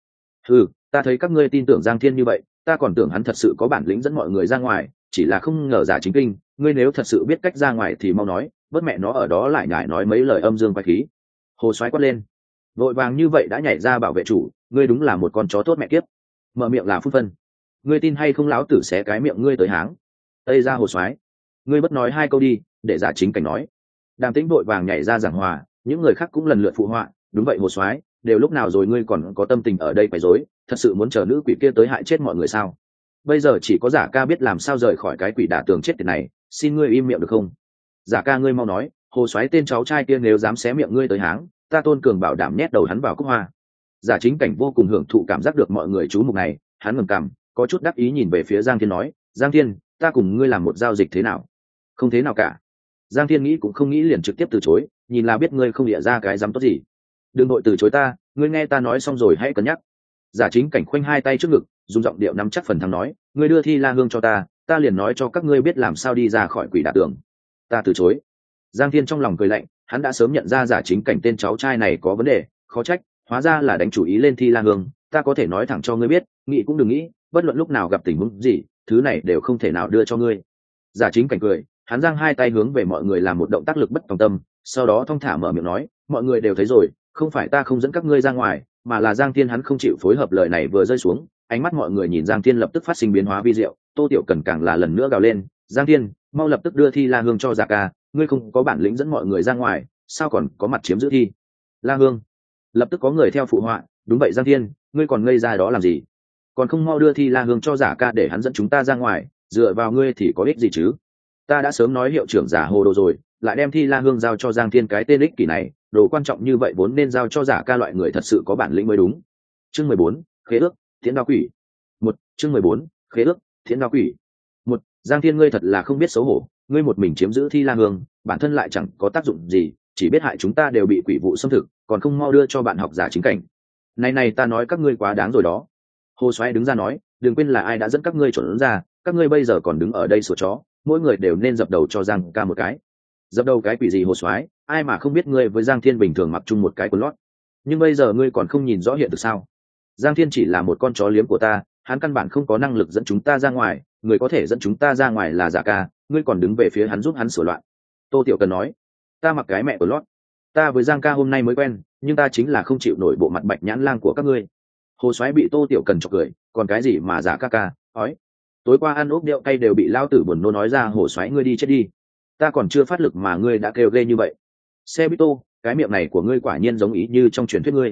Ta thấy các ngươi tin tưởng Giang Thiên như vậy, ta còn tưởng hắn thật sự có bản lĩnh dẫn mọi người ra ngoài, chỉ là không ngờ Giả Chính Kinh, ngươi nếu thật sự biết cách ra ngoài thì mau nói, bớt mẹ nó ở đó lại nhải nói mấy lời âm dương quái khí. Hồ Soái quát lên, vội vàng như vậy đã nhảy ra bảo vệ chủ, ngươi đúng là một con chó tốt mẹ kiếp. Mở miệng là phút phân, ngươi tin hay không lão tử xé cái miệng ngươi tới háng. Tây ra Hồ Soái, ngươi bất nói hai câu đi, để Giả Chính Cảnh nói. Đàm Tĩnh vội vàng nhảy ra giảng hòa, những người khác cũng lần lượt phụ họa, đúng vậy Hồ Soái, đều lúc nào rồi ngươi còn có tâm tình ở đây quấy rối, thật sự muốn chờ nữ quỷ kia tới hại chết mọi người sao? Bây giờ chỉ có Giả ca biết làm sao rời khỏi cái quỷ đả tường chết tiệt này, xin ngươi im miệng được không? Giả ca, ngươi mau nói, Hồ Soái tên cháu trai kia nếu dám xé miệng ngươi tới háng, ta Tôn Cường bảo đảm nhét đầu hắn vào cúc hoa. Giả Chính Cảnh vô cùng hưởng thụ cảm giác được mọi người chú mục này, hắn ngẩng cằm, có chút đắc ý nhìn về phía Giang Thiên nói, Giang Thiên, ta cùng ngươi làm một giao dịch thế nào? Không thế nào cả. Giang Thiên nghĩ cũng không nghĩ liền trực tiếp từ chối, nhìn là biết ngươi không địa ra cái dám tốt gì. Đừng nội từ chối ta, ngươi nghe ta nói xong rồi hãy cân nhắc. Giả Chính Cảnh khoanh hai tay trước ngực, dùng giọng điệu nắm chắc phần thắng nói, ngươi đưa Thi La Hương cho ta liền nói cho các ngươi biết làm sao đi ra khỏi quỷ đả tường. Ta từ chối. Giang Thiên trong lòng cười lạnh, hắn đã sớm nhận ra Giả Chính Cảnh tên cháu trai này có vấn đề, khó trách, hóa ra là đánh chủ ý lên Thi La Hương. Ta có thể nói thẳng cho ngươi biết, nghĩ cũng đừng nghĩ, bất luận lúc nào gặp tình huống gì, thứ này đều không thể nào đưa cho ngươi. Giả Chính Cảnh cười, hắn giang hai tay hướng về mọi người làm một động tác lực bất tòng tâm, sau đó thong thả mở miệng nói, mọi người đều thấy rồi, không phải ta không dẫn các ngươi ra ngoài, mà là Giang Thiên hắn không chịu phối hợp. Lời này vừa rơi xuống, ánh mắt mọi người nhìn Giang Thiên lập tức phát sinh biến hóa vi diệu. Tô Tiểu Cần càng là lần nữa gào lên, Giang Thiên, mau lập tức đưa Thi La Hương cho Giả ca, ngươi không có bản lĩnh dẫn mọi người ra ngoài, sao còn có mặt chiếm giữ Thi La Hương? Lập tức có người theo phụ họa, đúng vậy Giang Thiên, ngươi còn ngây ra đó làm gì? Còn không mau đưa Thi La Hương cho Giả ca để hắn dẫn chúng ta ra ngoài, dựa vào ngươi thì có ích gì chứ? Ta đã sớm nói hiệu trưởng giả hồ đồ rồi, lại đem Thi La Hương giao cho Giang Thiên cái tên ích kỷ này, đồ quan trọng như vậy vốn nên giao cho Giả ca loại người thật sự có bản lĩnh mới đúng. Chương 14, khế ước Thiện Đao Quỷ. Chương 14, khế ước Thiện Đao Quỷ. Giang Thiên, ngươi thật là không biết xấu hổ, ngươi một mình chiếm giữ Thi La Hương, bản thân lại chẳng có tác dụng gì, chỉ biết hại chúng ta đều bị quỷ vụ xâm thực, còn không mau đưa cho bạn học Giả Chính Cảnh. Này ta nói các ngươi quá đáng rồi đó. Hồ Soái đứng ra nói, đừng quên là ai đã dẫn các ngươi trốn ra, các ngươi bây giờ còn đứng ở đây sủa chó, mỗi người đều nên dập đầu cho Giang ca một cái. Dập đầu cái quỷ gì Hồ Soái, ai mà không biết ngươi với Giang Thiên bình thường mặc chung một cái quần lót, nhưng bây giờ ngươi còn không nhìn rõ hiện thực sao? Giang Thiên chỉ là một con chó liếm của ta, hắn căn bản không có năng lực dẫn chúng ta ra ngoài, người có thể dẫn chúng ta ra ngoài là Giả ca, ngươi còn đứng về phía hắn giúp hắn sửa loạn. Tô Tiểu Cần nói, ta mặc cái mẹ của lót, ta với Giang ca hôm nay mới quen, nhưng ta chính là không chịu nổi bộ mặt bạch nhãn lang của các ngươi. Hồ Soái bị Tô Tiểu Cần chọc cười, còn cái gì mà Giả ca, ói, tối qua ăn ốp điệu cay đều bị lao tử buồn nôn nói ra. Hồ Soái ngươi đi chết đi, ta còn chưa phát lực mà ngươi đã kêu ghê như vậy. Xe bít tô, cái miệng này của ngươi quả nhiên giống ý như trong truyền thuyết ngươi.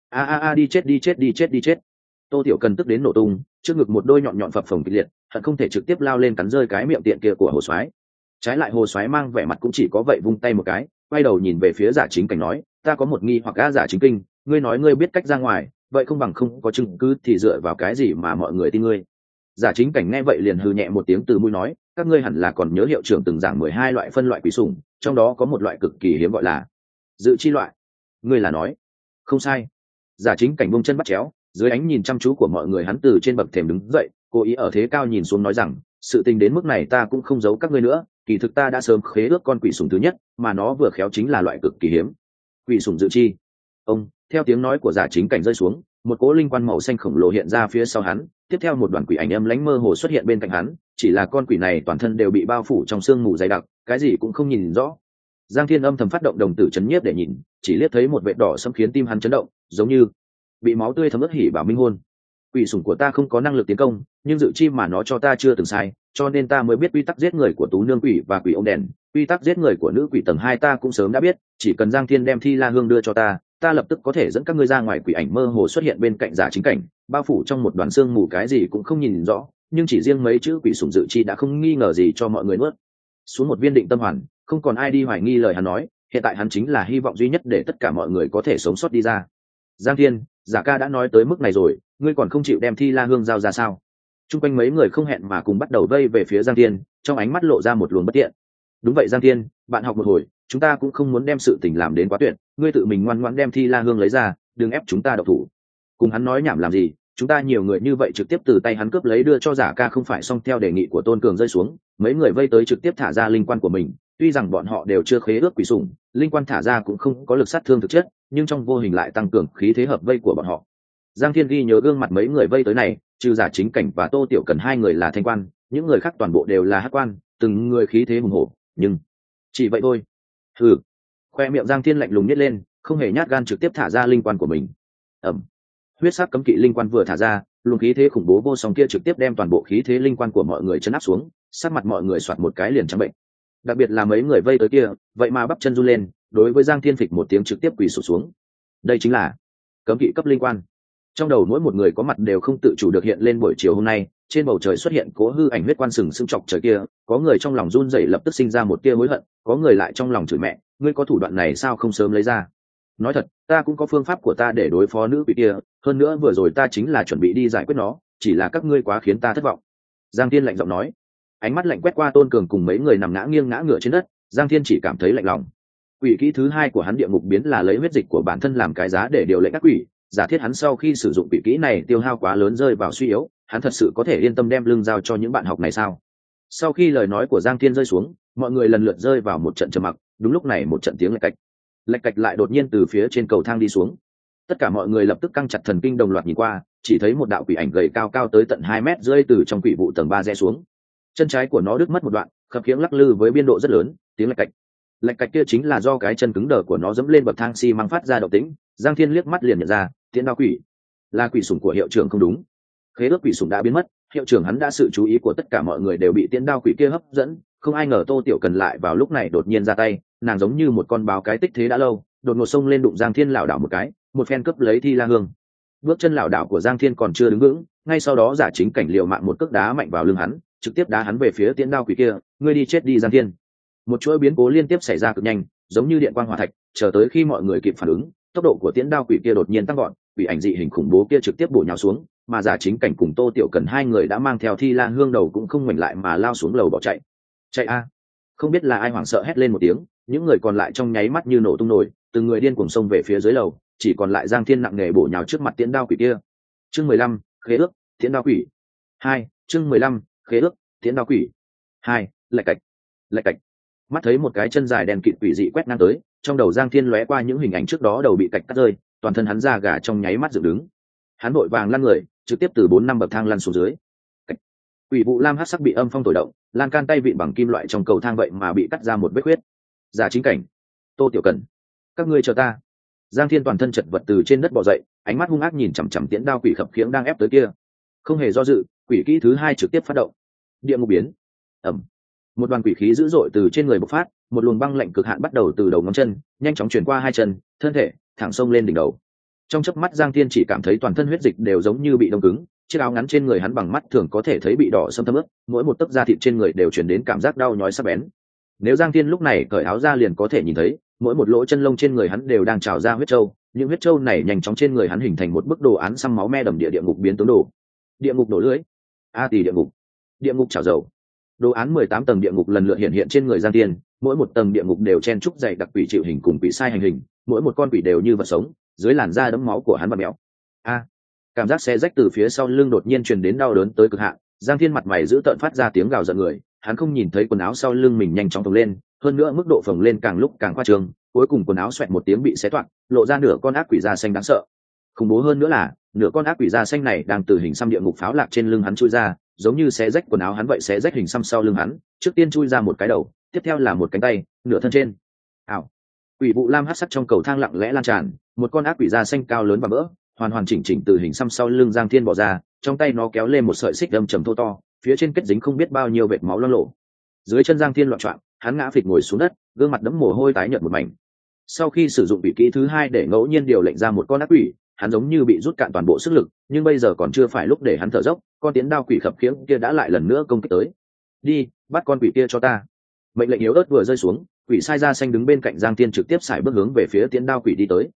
Đi chết. Tô Tiểu Cần tức đến nổ tung, trước ngực một đôi nhọn nhọn phập phồng kịch liệt, hận không thể trực tiếp lao lên cắn rơi cái miệng tiện kia của Hồ Soái. Trái lại Hồ Soái mang vẻ mặt cũng chỉ có vậy, vung tay một cái, quay đầu nhìn về phía Giả Chính Cảnh nói, ta có một nghi hoặc gã Giả Chính Kinh, ngươi nói ngươi biết cách ra ngoài, vậy không bằng không có chứng cứ thì dựa vào cái gì mà mọi người tin ngươi? Giả Chính Cảnh nghe vậy liền hừ nhẹ một tiếng từ mũi nói, các ngươi hẳn là còn nhớ hiệu trưởng từng giảng 12 loại phân loại quỷ sủng, trong đó có một loại cực kỳ hiếm gọi là dự chi loại. Ngươi là nói? Không sai. Giả chính cảnh bông chân bắt chéo, dưới ánh nhìn chăm chú của mọi người hắn từ trên bậc thềm đứng dậy, cố ý ở thế cao nhìn xuống nói rằng, sự tình đến mức này ta cũng không giấu các ngươi nữa, kỳ thực ta đã sớm khế ước con quỷ sủng thứ nhất, mà nó vừa khéo chính là loại cực kỳ hiếm. Quỷ sủng dự chi. Ông, theo tiếng nói của giả chính cảnh rơi xuống, một cỗ linh quan màu xanh khổng lồ hiện ra phía sau hắn, tiếp theo một đoàn quỷ ảnh âm lãnh mơ hồ xuất hiện bên cạnh hắn, chỉ là con quỷ này toàn thân đều bị bao phủ trong sương mù dày đặc, cái gì cũng không nhìn rõ. Giang Thiên âm thầm phát động đồng tử chấn nhiếp để nhìn, chỉ liếc thấy một vệt đỏ sẫm khiến tim hắn chấn động, giống như bị máu tươi thấm ướt hỉ bảo minh hôn. Quỷ sủng của ta không có năng lực tiến công, nhưng dự chi mà nó cho ta chưa từng sai, cho nên ta mới biết quy tắc giết người của tú nương quỷ và quỷ ông đèn, quy tắc giết người của nữ quỷ tầng 2 ta cũng sớm đã biết, chỉ cần Giang Thiên đem Thi La Hương đưa cho ta, ta lập tức có thể dẫn các ngươi ra ngoài. Quỷ ảnh mơ hồ xuất hiện bên cạnh giả chính cảnh, bao phủ trong một đoàn xương mù, cái gì cũng không nhìn rõ, nhưng chỉ riêng mấy chữ quỷ sủng dự chi đã không nghi ngờ gì cho mọi người nuốt xuống một viên định tâm hoàn, không còn ai đi hoài nghi lời hắn nói, hiện tại hắn chính là hy vọng duy nhất để tất cả mọi người có thể sống sót đi ra. Giang Thiên, giả ca đã nói tới mức này rồi, ngươi còn không chịu đem Thi La Hương giao ra sao? Trung quanh mấy người không hẹn mà cùng bắt đầu vây về phía Giang Thiên, trong ánh mắt lộ ra một luồng bất tiện. Đúng vậy Giang Thiên, bạn học một hồi, chúng ta cũng không muốn đem sự tình làm đến quá tuyệt, ngươi tự mình ngoan ngoãn đem Thi La Hương lấy ra, đừng ép chúng ta độc thủ. Cùng hắn nói nhảm làm gì, chúng ta nhiều người như vậy trực tiếp từ tay hắn cướp lấy đưa cho giả ca không phải xong. Theo đề nghị của Tôn Cường rơi xuống, mấy người vây tới trực tiếp thả ra linh quan của mình, tuy rằng bọn họ đều chưa khế ước quỷ sủng, linh quan thả ra cũng không có lực sát thương thực chất, nhưng trong vô hình lại tăng cường khí thế hợp vây của bọn họ. Giang Thiên ghi nhớ gương mặt mấy người vây tới này, trừ giả chính cảnh và Tô Tiểu Cần hai người là thanh quan, những người khác toàn bộ đều là hắc quan, từng người khí thế hùng hổ, nhưng chỉ vậy thôi. Hừ. Khoe miệng Giang Thiên lạnh lùng nhếch lên, không hề nhát gan trực tiếp thả ra linh quan của mình. Ầm. Huyết sắc cấm kỵ linh quan vừa thả ra, luồng khí thế khủng bố vô song kia trực tiếp đem toàn bộ khí thế linh quan của mọi người chấn áp xuống, sắc mặt mọi người xoạt một cái liền trắng bệnh. Đặc biệt là mấy người vây tới kia, vậy mà bắp chân run lên, đối với Giang Thiên phịch một tiếng trực tiếp quỳ sụp xuống. Đây chính là cấm kỵ cấp linh quan. Trong đầu mỗi một người có mặt đều không tự chủ được hiện lên buổi chiều hôm nay, trên bầu trời xuất hiện cố hư ảnh huyết quan sừng sững chọc trời kia, có người trong lòng run rẩy lập tức sinh ra một tia hối hận, có người lại trong lòng chửi mẹ, ngươi có thủ đoạn này sao không sớm lấy ra? Nói thật, ta cũng có phương pháp của ta để đối phó nữ quỷ kia, hơn nữa vừa rồi ta chính là chuẩn bị đi giải quyết nó, chỉ là các ngươi quá khiến ta thất vọng. Giang Thiên lạnh giọng nói, ánh mắt lạnh quét qua Tôn Cường cùng mấy người nằm ngã nghiêng ngã ngửa trên đất, Giang Thiên chỉ cảm thấy lạnh lòng. Quỷ kỹ thứ hai của hắn địa ngục biến là lấy huyết dịch của bản thân làm cái giá để điều lệnh các quỷ, giả thiết hắn sau khi sử dụng quỷ kỹ này tiêu hao quá lớn rơi vào suy yếu, hắn thật sự có thể yên tâm đem lưng giao cho những bạn học này sao? Sau khi lời nói của Giang Thiên rơi xuống, mọi người lần lượt rơi vào một trận trầm mặc, đúng lúc này một trận tiếng lạch cạch lại đột nhiên từ phía trên cầu thang đi xuống. Tất cả mọi người lập tức căng chặt thần kinh đồng loạt nhìn qua, chỉ thấy một đạo quỷ ảnh gầy cao cao tới tận 2 mét rơi từ trong quỷ vụ tầng 3 rẽ xuống. Chân trái của nó đứt mất một đoạn, khập khiễng lắc lư với biên độ rất lớn, tiếng lạch cạch kia chính là do cái chân cứng đờ của nó dẫm lên bậc thang xi măng phát ra động tĩnh. Giang Thiên liếc mắt liền nhận ra, tiễn đao quỷ là quỷ sủng của hiệu trưởng không đúng. Khế ước quỷ sủng đã biến mất, hiệu trưởng hắn đã sự chú ý của tất cả mọi người đều bị tiễn đao quỷ kia hấp dẫn, không ai ngờ Tô Tiểu Cần lại vào lúc này đột nhiên ra tay, nàng giống như một con báo cái tích thế đã lâu, đột ngột xông lên đụng Giang Thiên lảo đảo một cái, một phen cướp lấy Thi La Hương. Bước chân lảo đảo của Giang Thiên còn chưa đứng vững, ngay sau đó giả chính cảnh liều mạng một cước đá mạnh vào lưng hắn, trực tiếp đá hắn về phía tiễn đao quỷ kia, ngươi đi chết đi Giang Thiên. Một chuỗi biến cố liên tiếp xảy ra cực nhanh, giống như điện quang hỏa thạch, chờ tới khi mọi người kịp phản ứng, tốc độ của tiễn đao quỷ kia đột nhiên tăng gọn, quỷ ảnh dị hình khủng bố kia trực tiếp bổ nhào xuống, mà giả chính cảnh cùng Tô Tiểu Cần hai người đã mang theo Thi La Hương đầu cũng không ngoảnh lại mà lao xuống lầu bỏ chạy. Chạy a! Không biết là ai hoảng sợ hét lên một tiếng, những người còn lại trong nháy mắt như nổ tung nổi, từng người điên cuồng xông về phía dưới lầu, chỉ còn lại Giang Thiên nặng nề bổ nhào trước mặt tiễn đao quỷ kia. Chương 15, khế ước, tiễn đao quỷ. 2, chương 15, khế ước, tiễn đao quỷ. 2, lạch cạch. Mắt thấy một cái chân dài đèn kịt quỷ dị quét ngang tới, trong đầu Giang Thiên lóe qua những hình ảnh trước đó đầu bị cạch cắt rơi, toàn thân hắn da gà trong nháy mắt dựng đứng. Hắn vội vàng lăn người, trực tiếp từ 4-5 bậc thang lăn xuống dưới. Quỷ vụ lam hắc sắc bị âm phong thổi động, lan can tay vịn bằng kim loại trong cầu thang vậy mà bị cắt ra một vết huyết. Giả chính cảnh, Tô Tiểu Cần, các ngươi chờ ta. Giang Thiên toàn thân chật vật từ trên đất bò dậy, ánh mắt hung ác nhìn chằm chằm tiễn đao quỷ khập khiễng đang ép tới kia. Không hề do dự, quỷ kỹ thứ hai trực tiếp phát động. Địa ngục biến. Ầm. Một đoàn quỷ khí dữ dội từ trên người bộc phát, một luồng băng lạnh cực hạn bắt đầu từ đầu ngón chân, nhanh chóng truyền qua hai chân, thân thể thẳng xông lên đỉnh đầu. Trong chớp mắt Giang Thiên chỉ cảm thấy toàn thân huyết dịch đều giống như bị đông cứng, chiếc áo ngắn trên người hắn bằng mắt thường có thể thấy bị đỏ sẫm thấm ướt, mỗi một tấc da thịt trên người đều truyền đến cảm giác đau nhói sắc bén. Nếu Giang Thiên lúc này cởi áo ra liền có thể nhìn thấy, mỗi một lỗ chân lông trên người hắn đều đang trào ra huyết châu, những huyết châu này nhanh chóng trên người hắn hình thành một bức đồ án xăm máu me đầm địa ngục biến tướng đồ. Địa ngục nổ lưới. A Tỳ địa ngục. Địa ngục chảo dầu. đồ án 18 tầng địa ngục lần lượt hiện hiện trên người Giang Thiên, mỗi một tầng địa ngục đều chen trúc dày đặc quỷ chịu hình cùng quỷ sai hành hình, mỗi một con quỷ đều như vật sống, dưới làn da đẫm máu của hắn và mèo. Cảm giác xé rách từ phía sau lưng đột nhiên truyền đến đau đớn tới cực hạn. Giang Thiên mặt mày giữ tợn phát ra tiếng gào giận người, hắn không nhìn thấy quần áo sau lưng mình nhanh chóng phồng lên, hơn nữa mức độ phồng lên càng lúc càng khoa trương, cuối cùng quần áo xoẹt một tiếng bị xé toạc, lộ ra nửa con ác quỷ da xanh đáng sợ. Khủng bố hơn nữa là, nửa con ác quỷ da xanh này đang từ hình xăm địa ngục pháo lạc trên lưng hắn chui ra, giống như xé rách quần áo hắn vậy, xé rách hình xăm sau lưng hắn, trước tiên chui ra một cái đầu, tiếp theo là một cánh tay, nửa thân trên. Quỷ vụ lam hắc sắc trong cầu thang lặng lẽ lan tràn, một con ác quỷ da xanh cao lớn và vỡ, hoàn hoàn chỉnh chỉnh từ hình xăm sau lưng Giang Thiên bỏ ra, trong tay nó kéo lên một sợi xích đâm trầm thô to, phía trên kết dính không biết bao nhiêu vệt máu loang lổ. Dưới chân Giang Thiên loạn choạng, hắn ngã phịch ngồi xuống đất, gương mặt đẫm mồ hôi tái nhợt một mảnh. Sau khi sử dụng vị kỹ thứ hai để ngẫu nhiên điều lệnh ra một con ác quỷ, hắn giống như bị rút cạn toàn bộ sức lực, nhưng bây giờ còn chưa phải lúc để hắn thở dốc, con tiến đao quỷ khập khiễng kia đã lại lần nữa công kích tới. Đi, bắt con quỷ kia cho ta. Mệnh lệnh yếu ớt vừa rơi xuống, quỷ sai da xanh đứng bên cạnh Giang Thiên trực tiếp xài bước hướng về phía tiến đao quỷ đi tới.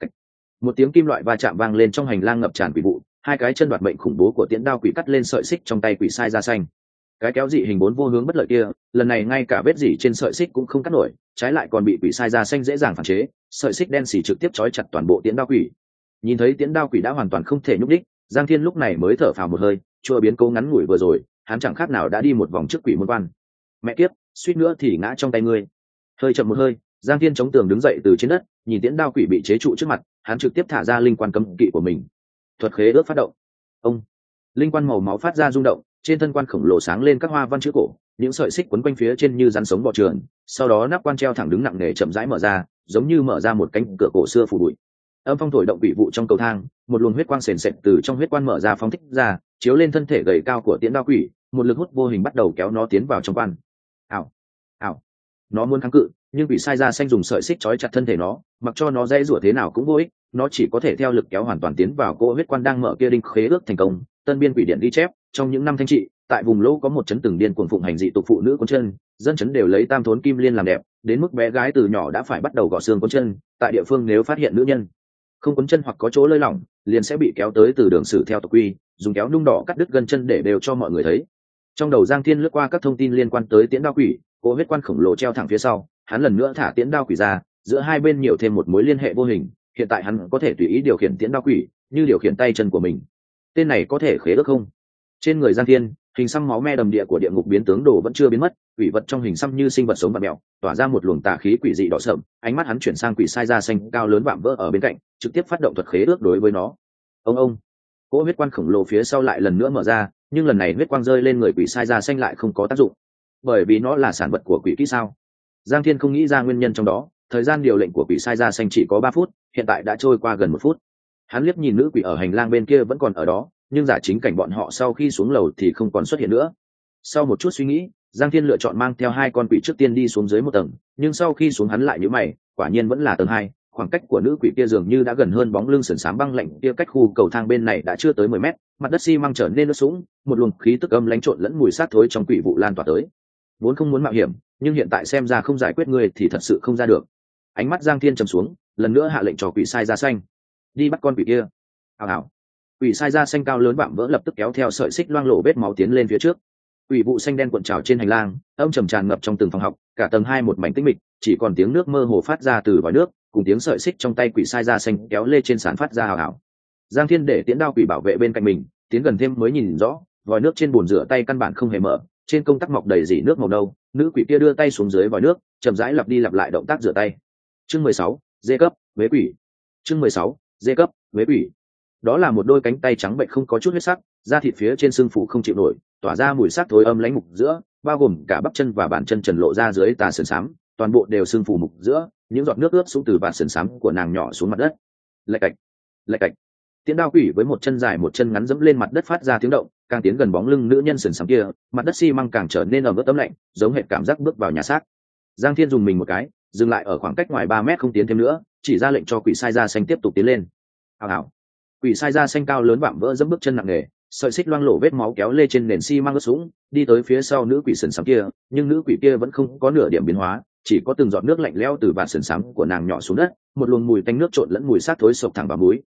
Một tiếng kim loại va chạm vang lên trong hành lang ngập tràn quỷ vụ, hai cái chân đoạt mệnh khủng bố của tiến đao quỷ cắt lên sợi xích trong tay quỷ sai da xanh. Cái kéo dị hình 4 vô hướng bất lợi kia, lần này ngay cả vết dỉ trên sợi xích cũng không cắt nổi, trái lại còn bị quỷ sai da xanh dễ dàng phản chế, sợi xích đen xì trực tiếp trói chặt toàn bộ tiến đao quỷ. Nhìn thấy tiến đao quỷ đã hoàn toàn không thể nhúc đích, Giang Thiên lúc này mới thở phào một hơi, chua biến cố ngắn ngủi vừa rồi, hắn chẳng khác nào đã đi một vòng trước quỷ môn quan. Mẹ kiếp, suýt nữa thì ngã trong tay ngươi. Hơi chậm một hơi, Giang Thiên chống tường đứng dậy từ trên đất, nhìn tiến đao quỷ bị chế trụ trước mặt, hắn trực tiếp thả ra linh quan cấm kỵ của mình. Thuật khế ước phát động. Ông, linh quan màu máu phát ra rung động, trên thân quan khổng lồ sáng lên các hoa văn chữ cổ, những sợi xích quấn quanh phía trên như rắn sống bò trườn, sau đó nắp quan treo thẳng đứng nặng nề chậm rãi mở ra, giống như mở ra một cánh cửa cổ xưa phủ bụi. Âm phong thổi động quỷ vụ trong cầu thang, một luồng huyết quang sền sệt từ trong huyết quan mở ra phóng thích ra, chiếu lên thân thể gầy cao của tiễn đao quỷ, một lực hút vô hình bắt đầu kéo nó tiến vào trong quan. Ảo, ảo, nó muốn kháng cự, nhưng quỷ sai da xanh dùng sợi xích trói chặt thân thể nó, mặc cho nó dây rủa thế nào cũng vô ích, nó chỉ có thể theo lực kéo hoàn toàn tiến vào cỗ huyết quan đang mở kia. Đinh khế ước thành công. Tân biên quỷ điện ghi chép, trong những năm thanh trị, tại vùng lỗ có một trấn từng điên cuồng phụng hành dị tục phụ nữ cuốn chân, dân trấn đều lấy tam thốn kim liên làm đẹp, đến mức bé gái từ nhỏ đã phải bắt đầu gõ xương cuốn chân. Tại địa phương nếu phát hiện nữ nhân không cuốn chân hoặc có chỗ lơi lỏng, liền sẽ bị kéo tới từ đường sử theo tộc quy, dùng kéo nung đỏ cắt đứt gân chân để đều cho mọi người thấy. Trong đầu Giang Thiên lướt qua các thông tin liên quan tới tiễn đao quỷ, cỗ huyết quan khổng lồ treo thẳng phía sau, hắn lần nữa thả tiễn đao quỷ ra, giữa hai bên nhiều thêm một mối liên hệ vô hình, hiện tại hắn có thể tùy ý điều khiển tiễn đao quỷ, như điều khiển tay chân của mình. Tên này có thể khế ước không? Trên người Giang Thiên, hình xăm máu me đầm địa của địa ngục biến tướng đồ vẫn chưa biến mất, quỷ vật trong hình xăm như sinh vật sống và mèo, tỏa ra một luồng tà khí quỷ dị đỏ sậm. Ánh mắt hắn chuyển sang quỷ sai da xanh cao lớn vạm vỡ ở bên cạnh, trực tiếp phát động thuật khế ước đối với nó. Ông, cỗ huyết quan khổng lồ phía sau lại lần nữa mở ra, nhưng lần này huyết quang rơi lên người quỷ sai da xanh lại không có tác dụng, bởi vì nó là sản vật của quỷ kỹ sao? Giang Thiên không nghĩ ra nguyên nhân trong đó. Thời gian điều lệnh của quỷ sai da xanh chỉ có 3 phút, hiện tại đã trôi qua gần 1 phút. Hắn liếc nhìn nữ quỷ ở hành lang bên kia vẫn còn ở đó, nhưng giả chính cảnh bọn họ sau khi xuống lầu thì không còn xuất hiện nữa. Sau một chút suy nghĩ, Giang Thiên lựa chọn mang theo 2 con quỷ trước tiên đi xuống dưới 1 tầng, nhưng sau khi xuống hắn lại nhíu mày, quả nhiên vẫn là tầng 2, khoảng cách của nữ quỷ kia dường như đã gần hơn bóng lưng sườn xám băng lạnh kia cách khu cầu thang bên này đã chưa tới 10 mét, mặt đất xi măng trở nên ướt sũng, một luồng khí tức âm lãnh trộn lẫn mùi xác thối trong quỷ vụ lan tỏa tới. Vốn không muốn mạo hiểm, nhưng hiện tại xem ra không giải quyết ngươi thì thật sự không ra được. Ánh mắt Giang Thiên trầm xuống, lần nữa hạ lệnh cho quỷ sai da xanh, đi bắt con quỷ kia. Ảo, quỷ sai da xanh cao lớn vạm vỡ lập tức kéo theo sợi xích loang lổ vết máu tiến lên phía trước. Quỷ vụ xanh đen cuộn trào trên hành lang, âm trầm tràn ngập trong từng phòng học, cả tầng 2 một mảnh tĩnh mịch, chỉ còn tiếng nước mơ hồ phát ra từ vòi nước, cùng tiếng sợi xích trong tay quỷ sai da xanh kéo lê trên sàn phát ra hào hào. Giang Thiên để tiễn đao quỷ bảo vệ bên cạnh mình, tiến gần thêm mới nhìn rõ, vòi nước trên bồn rửa tay căn bản không hề mở, trên công tắc mọc đầy dỉ nước màu nâu. Nữ quỷ kia đưa tay xuống dưới vòi nước, chậm rãi lặp đi lặp lại động tác rửa tay. Chương 16, dê cấp, vế quỷ. Chương 16, dê cấp, vế quỷ. Đó là một đôi cánh tay trắng bệnh không có chút huyết sắc, da thịt phía trên xương phủ không chịu nổi, tỏa ra mùi xác thối âm lãnh mục giữa, bao gồm cả bắp chân và bàn chân trần lộ ra dưới tà sườn xám, toàn bộ đều xương phủ mục giữa, những giọt nước ướt xuống từ bàn sườn xám của nàng nhỏ xuống mặt đất. Lạch cạch, lạch cạch. Tiễn đao quỷ với một chân dài một chân ngắn dẫm lên mặt đất phát ra tiếng động, càng tiến gần bóng lưng nữ nhân sườn xám kia, mặt đất xi măng càng trở nên ẩm ướt tấm lạnh, giống hệt cảm giác bước vào nhà xác. Giang Thiên dùng mình một cái, dừng lại ở khoảng cách ngoài 3 mét không tiến thêm nữa, chỉ ra lệnh cho quỷ sai da xanh tiếp tục tiến lên. Ảo, quỷ sai da xanh cao lớn vạm vỡ dẫm bước chân nặng nề, sợi xích loang lổ vết máu kéo lê trên nền xi măng ướt sũng, đi tới phía sau nữ quỷ sườn xám kia, nhưng nữ quỷ kia vẫn không có nửa điểm biến hóa, chỉ có từng giọt nước lạnh lẽo từ vạt sườn xám của nàng nhỏ xuống đất, một luồng mùi tanh nước trộn lẫn mùi xác thối sộc thẳng vào mũi.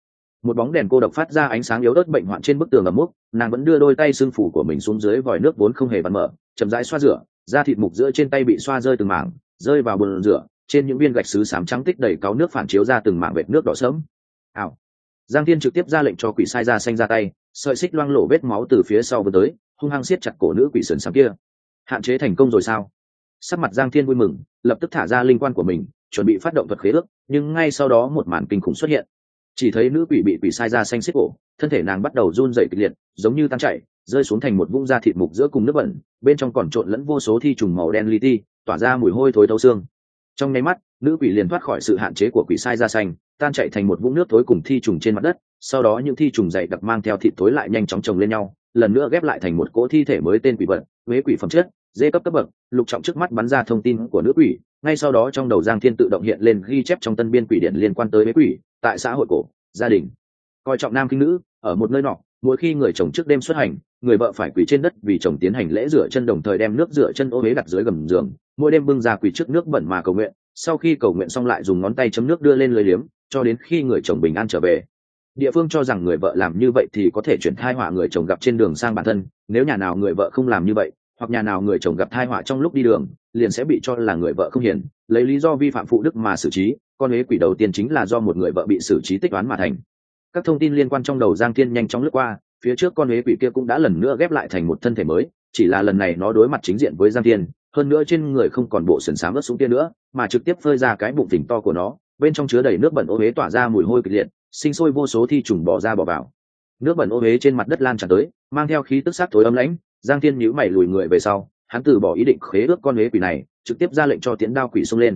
Một bóng đèn cô độc phát ra ánh sáng yếu ớt bệnh hoạn trên bức tường ẩm mốc, nàng vẫn đưa đôi tay xương phủ của mình xuống dưới vòi nước vốn không hề bắn mở, chậm rãi xoa rửa, da thịt mục giữa trên tay bị xoa rơi từng mảng, rơi vào bồn rửa, trên những viên gạch sứ xám trắng tích đầy cáu nước phản chiếu ra từng mảng vệt nước đỏ sớm. Ảo. Giang Thiên trực tiếp ra lệnh cho quỷ sai da xanh ra tay, sợi xích loang lổ vết máu từ phía sau vươn tới, hung hăng siết chặt cổ nữ quỷ sườn xám kia. Hạn chế thành công rồi sao? Sắc mặt Giang Thiên vui mừng, lập tức thả ra linh quan của mình, chuẩn bị phát động thuật khế ước, nhưng ngay sau đó một màn kinh khủng xuất hiện. Chỉ thấy nữ quỷ bị quỷ sai da xanh siết cổ, thân thể nàng bắt đầu run rẩy kịch liệt, giống như tan chảy, rơi xuống thành một vũng da thịt mục giữa cùng nước bẩn, bên trong còn trộn lẫn vô số thi trùng màu đen li ti, tỏa ra mùi hôi thối thấu xương. Trong nháy mắt, nữ quỷ liền thoát khỏi sự hạn chế của quỷ sai da xanh, tan chảy thành một vũng nước thối cùng thi trùng trên mặt đất, sau đó những thi trùng dày đặc mang theo thịt thối lại nhanh chóng chồng lên nhau, lần nữa ghép lại thành một cỗ thi thể mới tên quỷ vật, huế quỷ phẩm chất, dê cấp cấp bậc. Lục Trọng trước mắt bắn ra thông tin của nữ quỷ, ngay sau đó trong đầu Giang Thiên tự động hiện lên ghi chép trong tân biên quỷ điển liên quan tới huế quỷ, tại xã hội cổ, gia đình coi trọng nam khinh nữ, ở một nơi nọ, mỗi khi người chồng trước đêm xuất hành, người vợ phải quỳ trên đất vì chồng tiến hành lễ rửa chân, đồng thời đem nước rửa chân ô huế đặt dưới gầm giường, mỗi đêm bưng ra quỳ trước nước bẩn mà cầu nguyện, sau khi cầu nguyện xong lại dùng ngón tay chấm nước đưa lên lưới liếm, cho đến khi người chồng bình an trở về. Địa phương cho rằng người vợ làm như vậy thì có thể chuyển thai họa người chồng gặp trên đường sang bản thân, nếu nhà nào người vợ không làm như vậy, hoặc nhà nào người chồng gặp thai họa trong lúc đi đường, liền sẽ bị cho là người vợ không hiền, lấy lý do vi phạm phụ đức mà xử trí. Con huế quỷ đầu tiên chính là do một người vợ bị xử trí tích oán mà thành. Các thông tin liên quan trong đầu Giang Thiên nhanh chóng lướt qua, phía trước con huế quỷ kia cũng đã lần nữa ghép lại thành một thân thể mới, chỉ là lần này nó đối mặt chính diện với Giang Thiên, hơn nữa trên người không còn bộ sườn xám ướt sũng kia nữa, mà trực tiếp phơi ra cái bụng phình to của nó, bên trong chứa đầy nước bẩn ô huế tỏa ra mùi hôi kịch liệt, sinh sôi vô số thi trùng bò ra bò vào. Nước bẩn ô huế trên mặt đất lan tràn tới, mang theo khí tức xác thối ấm lãnh. Giang Thiên nhíu mày lùi người về sau, hắn từ bỏ ý định khế ước con huế quỷ này, trực tiếp ra lệnh cho Tiễn Đao quỷ xông lên.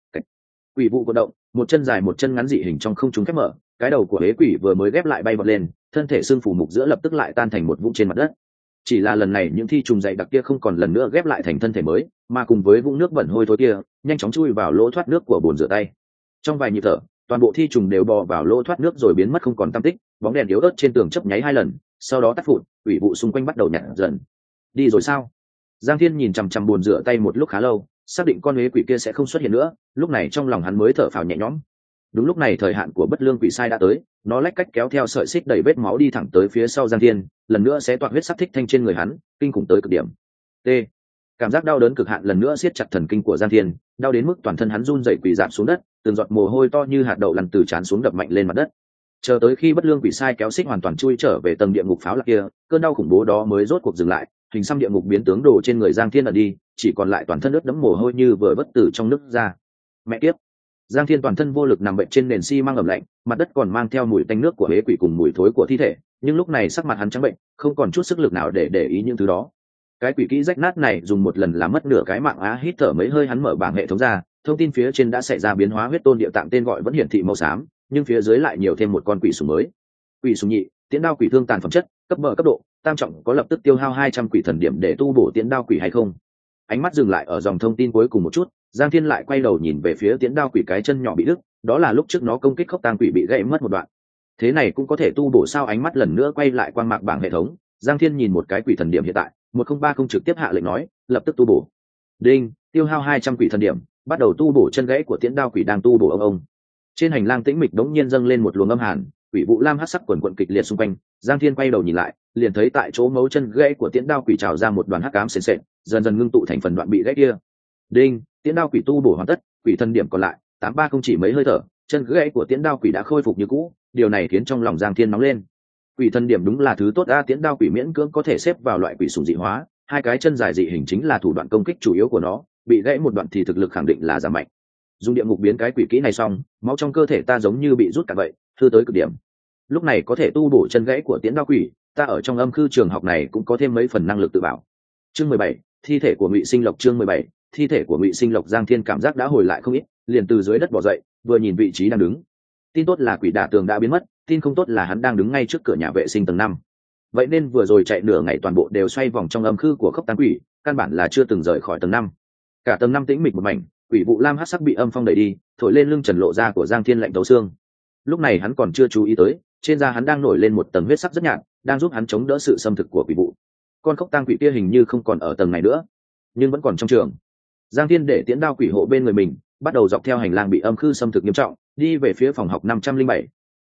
Quỷ vụ vận động, một chân dài một chân ngắn dị hình trong không trung khép mở, cái đầu của huế quỷ vừa mới ghép lại bay vọt lên, thân thể xương phủ mục giữa lập tức lại tan thành một vũng trên mặt đất. Chỉ là lần này những thi trùng dày đặc kia không còn lần nữa ghép lại thành thân thể mới, mà cùng với vũng nước bẩn hôi thối kia, nhanh chóng chui vào lỗ thoát nước của bồn rửa tay. Trong vài nhịp thở, toàn bộ thi trùng đều bò vào lỗ thoát nước rồi biến mất không còn tăm tích. Bóng đèn yếu ớt trên tường chớp nháy 2 lần, sau đó tắt phụt, quỷ vụ xung quanh bắt đầu nhạt dần. Đi rồi sao? Giang Thiên nhìn chằm chằm bồn rửa tay một lúc khá lâu, xác định con huế quỷ kia sẽ không xuất hiện nữa, lúc này trong lòng hắn mới thở phào nhẹ nhõm. Đúng lúc này thời hạn của bất lương quỷ sai đã tới, nó lách cách kéo theo sợi xích đầy vết máu đi thẳng tới phía sau Giang Thiên, lần nữa sẽ toạc huyết sắc thích thanh trên người hắn, kinh khủng tới cực điểm. T. Cảm giác đau đớn cực hạn lần nữa siết chặt thần kinh của Giang Thiên, đau đến mức toàn thân hắn run rẩy quỳ rạp xuống đất, từng giọt mồ hôi to như hạt đậu lăn từ trán xuống đập mạnh lên mặt đất. Chờ tới khi bất lương quỷ sai kéo xích hoàn toàn chui trở về tầng địa ngục pháo lạc kia, cơn đau khủng bố đó mới rốt cuộc dừng lại, hình xăm địa ngục biến tướng đồ trên người Giang Thiên ẩn đi, chỉ còn lại toàn thân ướt đẫm mồ hôi như vừa vớt từ trong nước ra. Mẹ kiếp! Giang Thiên toàn thân vô lực nằm bệnh trên nền xi măng ẩm lạnh, mặt đất còn mang theo mùi tanh nước của huế quỷ cùng mùi thối của thi thể, nhưng lúc này sắc mặt hắn trắng bệnh, không còn chút sức lực nào để ý những thứ đó. Cái quỷ kỹ rách nát này dùng một lần làm mất nửa cái mạng á, hít thở mấy hơi hắn mở bảng hệ thống ra, thông tin phía trên đã xảy ra biến hóa, huyết tôn địa tạng tên gọi vẫn hiển thị màu xám, nhưng phía dưới lại nhiều thêm một con quỷ sùng mới. Quỷ sùng nhị, Tiễn Đao quỷ thương tàn phẩm chất, cấp bậc cấp độ, tam trọng, có lập tức tiêu hao 200 quỷ thần điểm để tu bổ Tiễn Đao quỷ hay không? Ánh mắt dừng lại ở dòng thông tin cuối cùng một chút, Giang Thiên lại quay đầu nhìn về phía Tiễn Đao quỷ cái chân nhỏ bị đứt, đó là lúc trước nó công kích khốc tang quỷ bị gãy mất một đoạn. Thế này cũng có thể tu bổ sao? Ánh mắt lần nữa quay lại quang mạc bảng hệ thống, Giang Thiên nhìn một cái quỷ thần điểm hiện tại, 1030 trực tiếp hạ lệnh nói, lập tức tu bổ. Đinh, tiêu hao 200 quỷ thần điểm, bắt đầu tu bổ chân gãy của Tiễn Đao quỷ đang tu bổ ông. Trên hành lang tĩnh mịch đống nhiên dâng lên một luồng âm hàn, quỷ vụ lam hắc sắc quần quần kịch liệt xung quanh. Giang Thiên quay đầu nhìn lại, liền thấy tại chỗ mấu chân gãy của Tiễn Đao quỷ trào ra một đoàn hắc ám sền sệt, dần dần ngưng tụ thành phần đoạn bị gãy kia. Đinh, Tiễn Đao quỷ tu bổ hoàn tất, quỷ thần điểm còn lại 830 chỉ mấy hơi thở, chân gãy của Tiễn Đao quỷ đã khôi phục như cũ, điều này khiến trong lòng Giang Thiên nóng lên. Quỷ thần điểm đúng là thứ tốt a, Tiễn Đao quỷ miễn cưỡng có thể xếp vào loại quỷ sùng dị hóa, hai cái chân dài dị hình chính là thủ đoạn công kích chủ yếu của nó, bị gãy một đoạn thì thực lực khẳng định là giảm mạnh. Dùng địa ngục biến cái quỷ kỹ này xong, máu trong cơ thể ta giống như bị rút cả vậy, hư tới cực điểm. Lúc này có thể tu bổ chân gãy của Tiễn Đao quỷ, ta ở trong âm khư trường học này cũng có thêm mấy phần năng lực tự bảo. Chương 17, thi thể của Ngụy Sinh Lộc. Chương 17, thi thể của Ngụy Sinh Lộc. Giang Thiên cảm giác đã hồi lại không ít, liền từ dưới đất bò dậy, vừa nhìn vị trí đang đứng. Tin tốt là quỷ đả tường đã biến mất, tin không tốt là hắn đang đứng ngay trước cửa nhà vệ sinh tầng 5. Vậy nên vừa rồi chạy nửa ngày toàn bộ đều xoay vòng trong âm khư của khốc tang quỷ, căn bản là chưa từng rời khỏi tầng 5. Cả tầng 5 tĩnh mịch một mảnh, quỷ vụ lam hắc sắc bị âm phong đẩy đi, thổi lên lưng trần lộ ra của Giang Thiên lạnh tấu xương. Lúc này hắn còn chưa chú ý tới, trên da hắn đang nổi lên một tầng huyết sắc rất nhạt, đang giúp hắn chống đỡ sự xâm thực của quỷ vụ. Con khốc tang quỷ kia hình như không còn ở tầng này nữa, nhưng vẫn còn trong trường. Giang Thiên để Tiễn Đao quỷ hộ bên người mình, bắt đầu dọc theo hành lang bị âm khư xâm thực nghiêm trọng, đi về phía phòng học 507.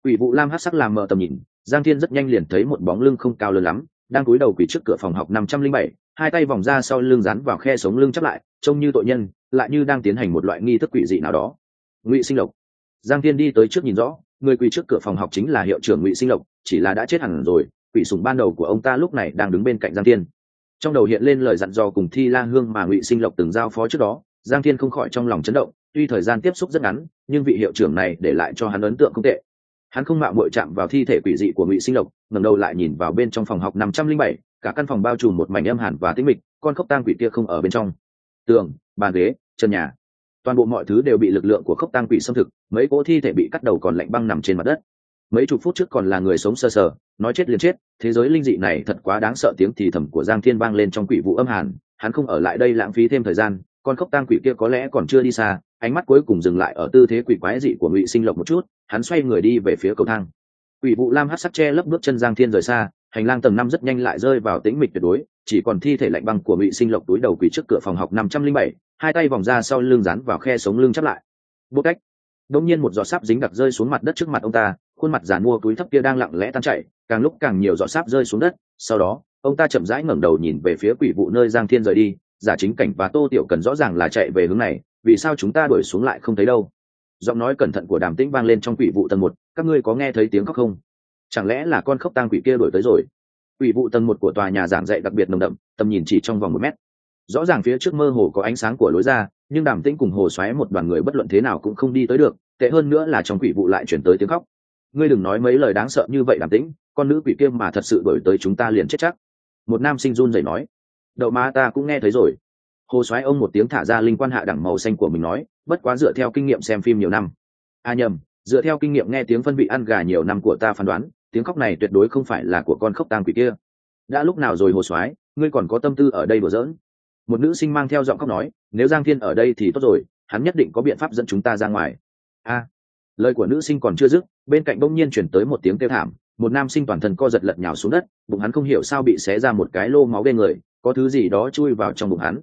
Quỷ vụ lam hắc sắc làm mờ tầm nhìn, Giang Thiên rất nhanh liền thấy một bóng lưng không cao lớn lắm, đang cúi đầu quỳ trước cửa phòng học 507, hai tay vòng ra sau lưng dán vào khe sống lưng chắp lại, trông như tội nhân, lại như đang tiến hành một loại nghi thức quỷ dị nào đó. Ngụy Sinh Lộc. Giang Thiên đi tới trước nhìn rõ, người quỳ trước cửa phòng học chính là hiệu trưởng Ngụy Sinh Lộc, chỉ là đã chết hẳn rồi. Quỷ sủng ban đầu của ông ta lúc này đang đứng bên cạnh Giang Thiên. Trong đầu hiện lên lời dặn dò cùng Thi La Hương mà Ngụy Sinh Lộc từng giao phó trước đó, Giang Thiên không khỏi trong lòng chấn động. Tuy thời gian tiếp xúc rất ngắn, nhưng vị hiệu trưởng này để lại cho hắn ấn tượng không tệ. Hắn không mạo muội chạm vào thi thể quỷ dị của Ngụy Sinh Lộc, ngẩng đầu lại nhìn vào bên trong phòng học 507, cả căn phòng bao trùm một mảnh âm hàn và tĩnh mịch, con khốc tang quỷ kia không ở bên trong. Tường, bàn ghế, trần nhà, toàn bộ mọi thứ đều bị lực lượng của khốc tang quỷ xâm thực, mấy cỗ thi thể bị cắt đầu còn lạnh băng nằm trên mặt đất. Mấy chục phút trước còn là người sống sờ sờ, nói chết liền chết, thế giới linh dị này thật quá đáng sợ. Tiếng thì thầm của Giang Thiên vang lên trong quỷ vụ âm hàn, hắn không ở lại đây lãng phí thêm thời gian, con khốc tang quỷ kia có lẽ còn chưa đi xa. Ánh mắt cuối cùng dừng lại ở tư thế quỷ quái dị của Ngụy Sinh Lộc một chút, hắn xoay người đi về phía cầu thang. Quỷ vụ lam hắc sắc che lấp bước chân Giang Thiên rời xa, hành lang tầng 5 rất nhanh lại rơi vào tĩnh mịch tuyệt đối, chỉ còn thi thể lạnh băng của Ngụy Sinh Lộc túi đầu quỳ trước cửa phòng học 507, hai tay vòng ra sau lưng dán vào khe sống lưng chắp lại. Bố cách. Đống nhiên một giọt sáp dính đặc rơi xuống mặt đất trước mặt ông ta, khuôn mặt giàn mua túi thấp kia đang lặng lẽ tan chảy, càng lúc càng nhiều giọt sáp rơi xuống đất. Sau đó, ông ta chậm rãi ngẩng đầu nhìn về phía quỷ vụ nơi Giang Thiên rời đi. Giả Chính Cảnh và Tô Tiểu Cần rõ ràng là chạy về hướng này, vì sao chúng ta đuổi xuống lại không thấy đâu? Giọng nói cẩn thận của Đàm Tĩnh vang lên trong quỷ vụ tầng 1, các ngươi có nghe thấy tiếng khóc không? Chẳng lẽ là con khốc tang quỷ kia đuổi tới rồi? Quỷ vụ tầng 1 của tòa nhà giảng dạy đặc biệt nồng đậm, tầm nhìn chỉ trong vòng 1 mét. Rõ ràng phía trước mơ hồ có ánh sáng của lối ra, nhưng Đàm Tĩnh cùng Hồ Xoáy một đoàn người bất luận thế nào cũng không đi tới được, tệ hơn nữa là trong quỷ vụ lại chuyển tới tiếng khóc. Ngươi đừng nói mấy lời đáng sợ như vậy Đàm Tĩnh, con nữ quỷ kia mà thật sự đuổi tới chúng ta liền chết chắc. Một nam sinh run rẩy nói. Đậu má ta cũng nghe thấy rồi. Hồ Xoáy ông một tiếng thả ra linh quan hạ đẳng màu xanh của mình nói, bất quá dựa theo kinh nghiệm xem phim nhiều năm. À nhầm, dựa theo kinh nghiệm nghe tiếng phân vị ăn gà nhiều năm của ta phán đoán, tiếng khóc này tuyệt đối không phải là của con khốc tang quỷ kia. Đã lúc nào rồi Hồ Soái, ngươi còn có tâm tư ở đây đùa giỡn? Một nữ sinh mang theo giọng khóc nói, nếu Giang Thiên ở đây thì tốt rồi, hắn nhất định có biện pháp dẫn chúng ta ra ngoài. A, lời của nữ sinh còn chưa dứt, bên cạnh bỗng nhiên chuyển tới một tiếng kêu thảm, một nam sinh toàn thân co giật lật nhào xuống đất, bụng hắn không hiểu sao bị xé ra một cái lô máu bên người, có thứ gì đó chui vào trong bụng hắn.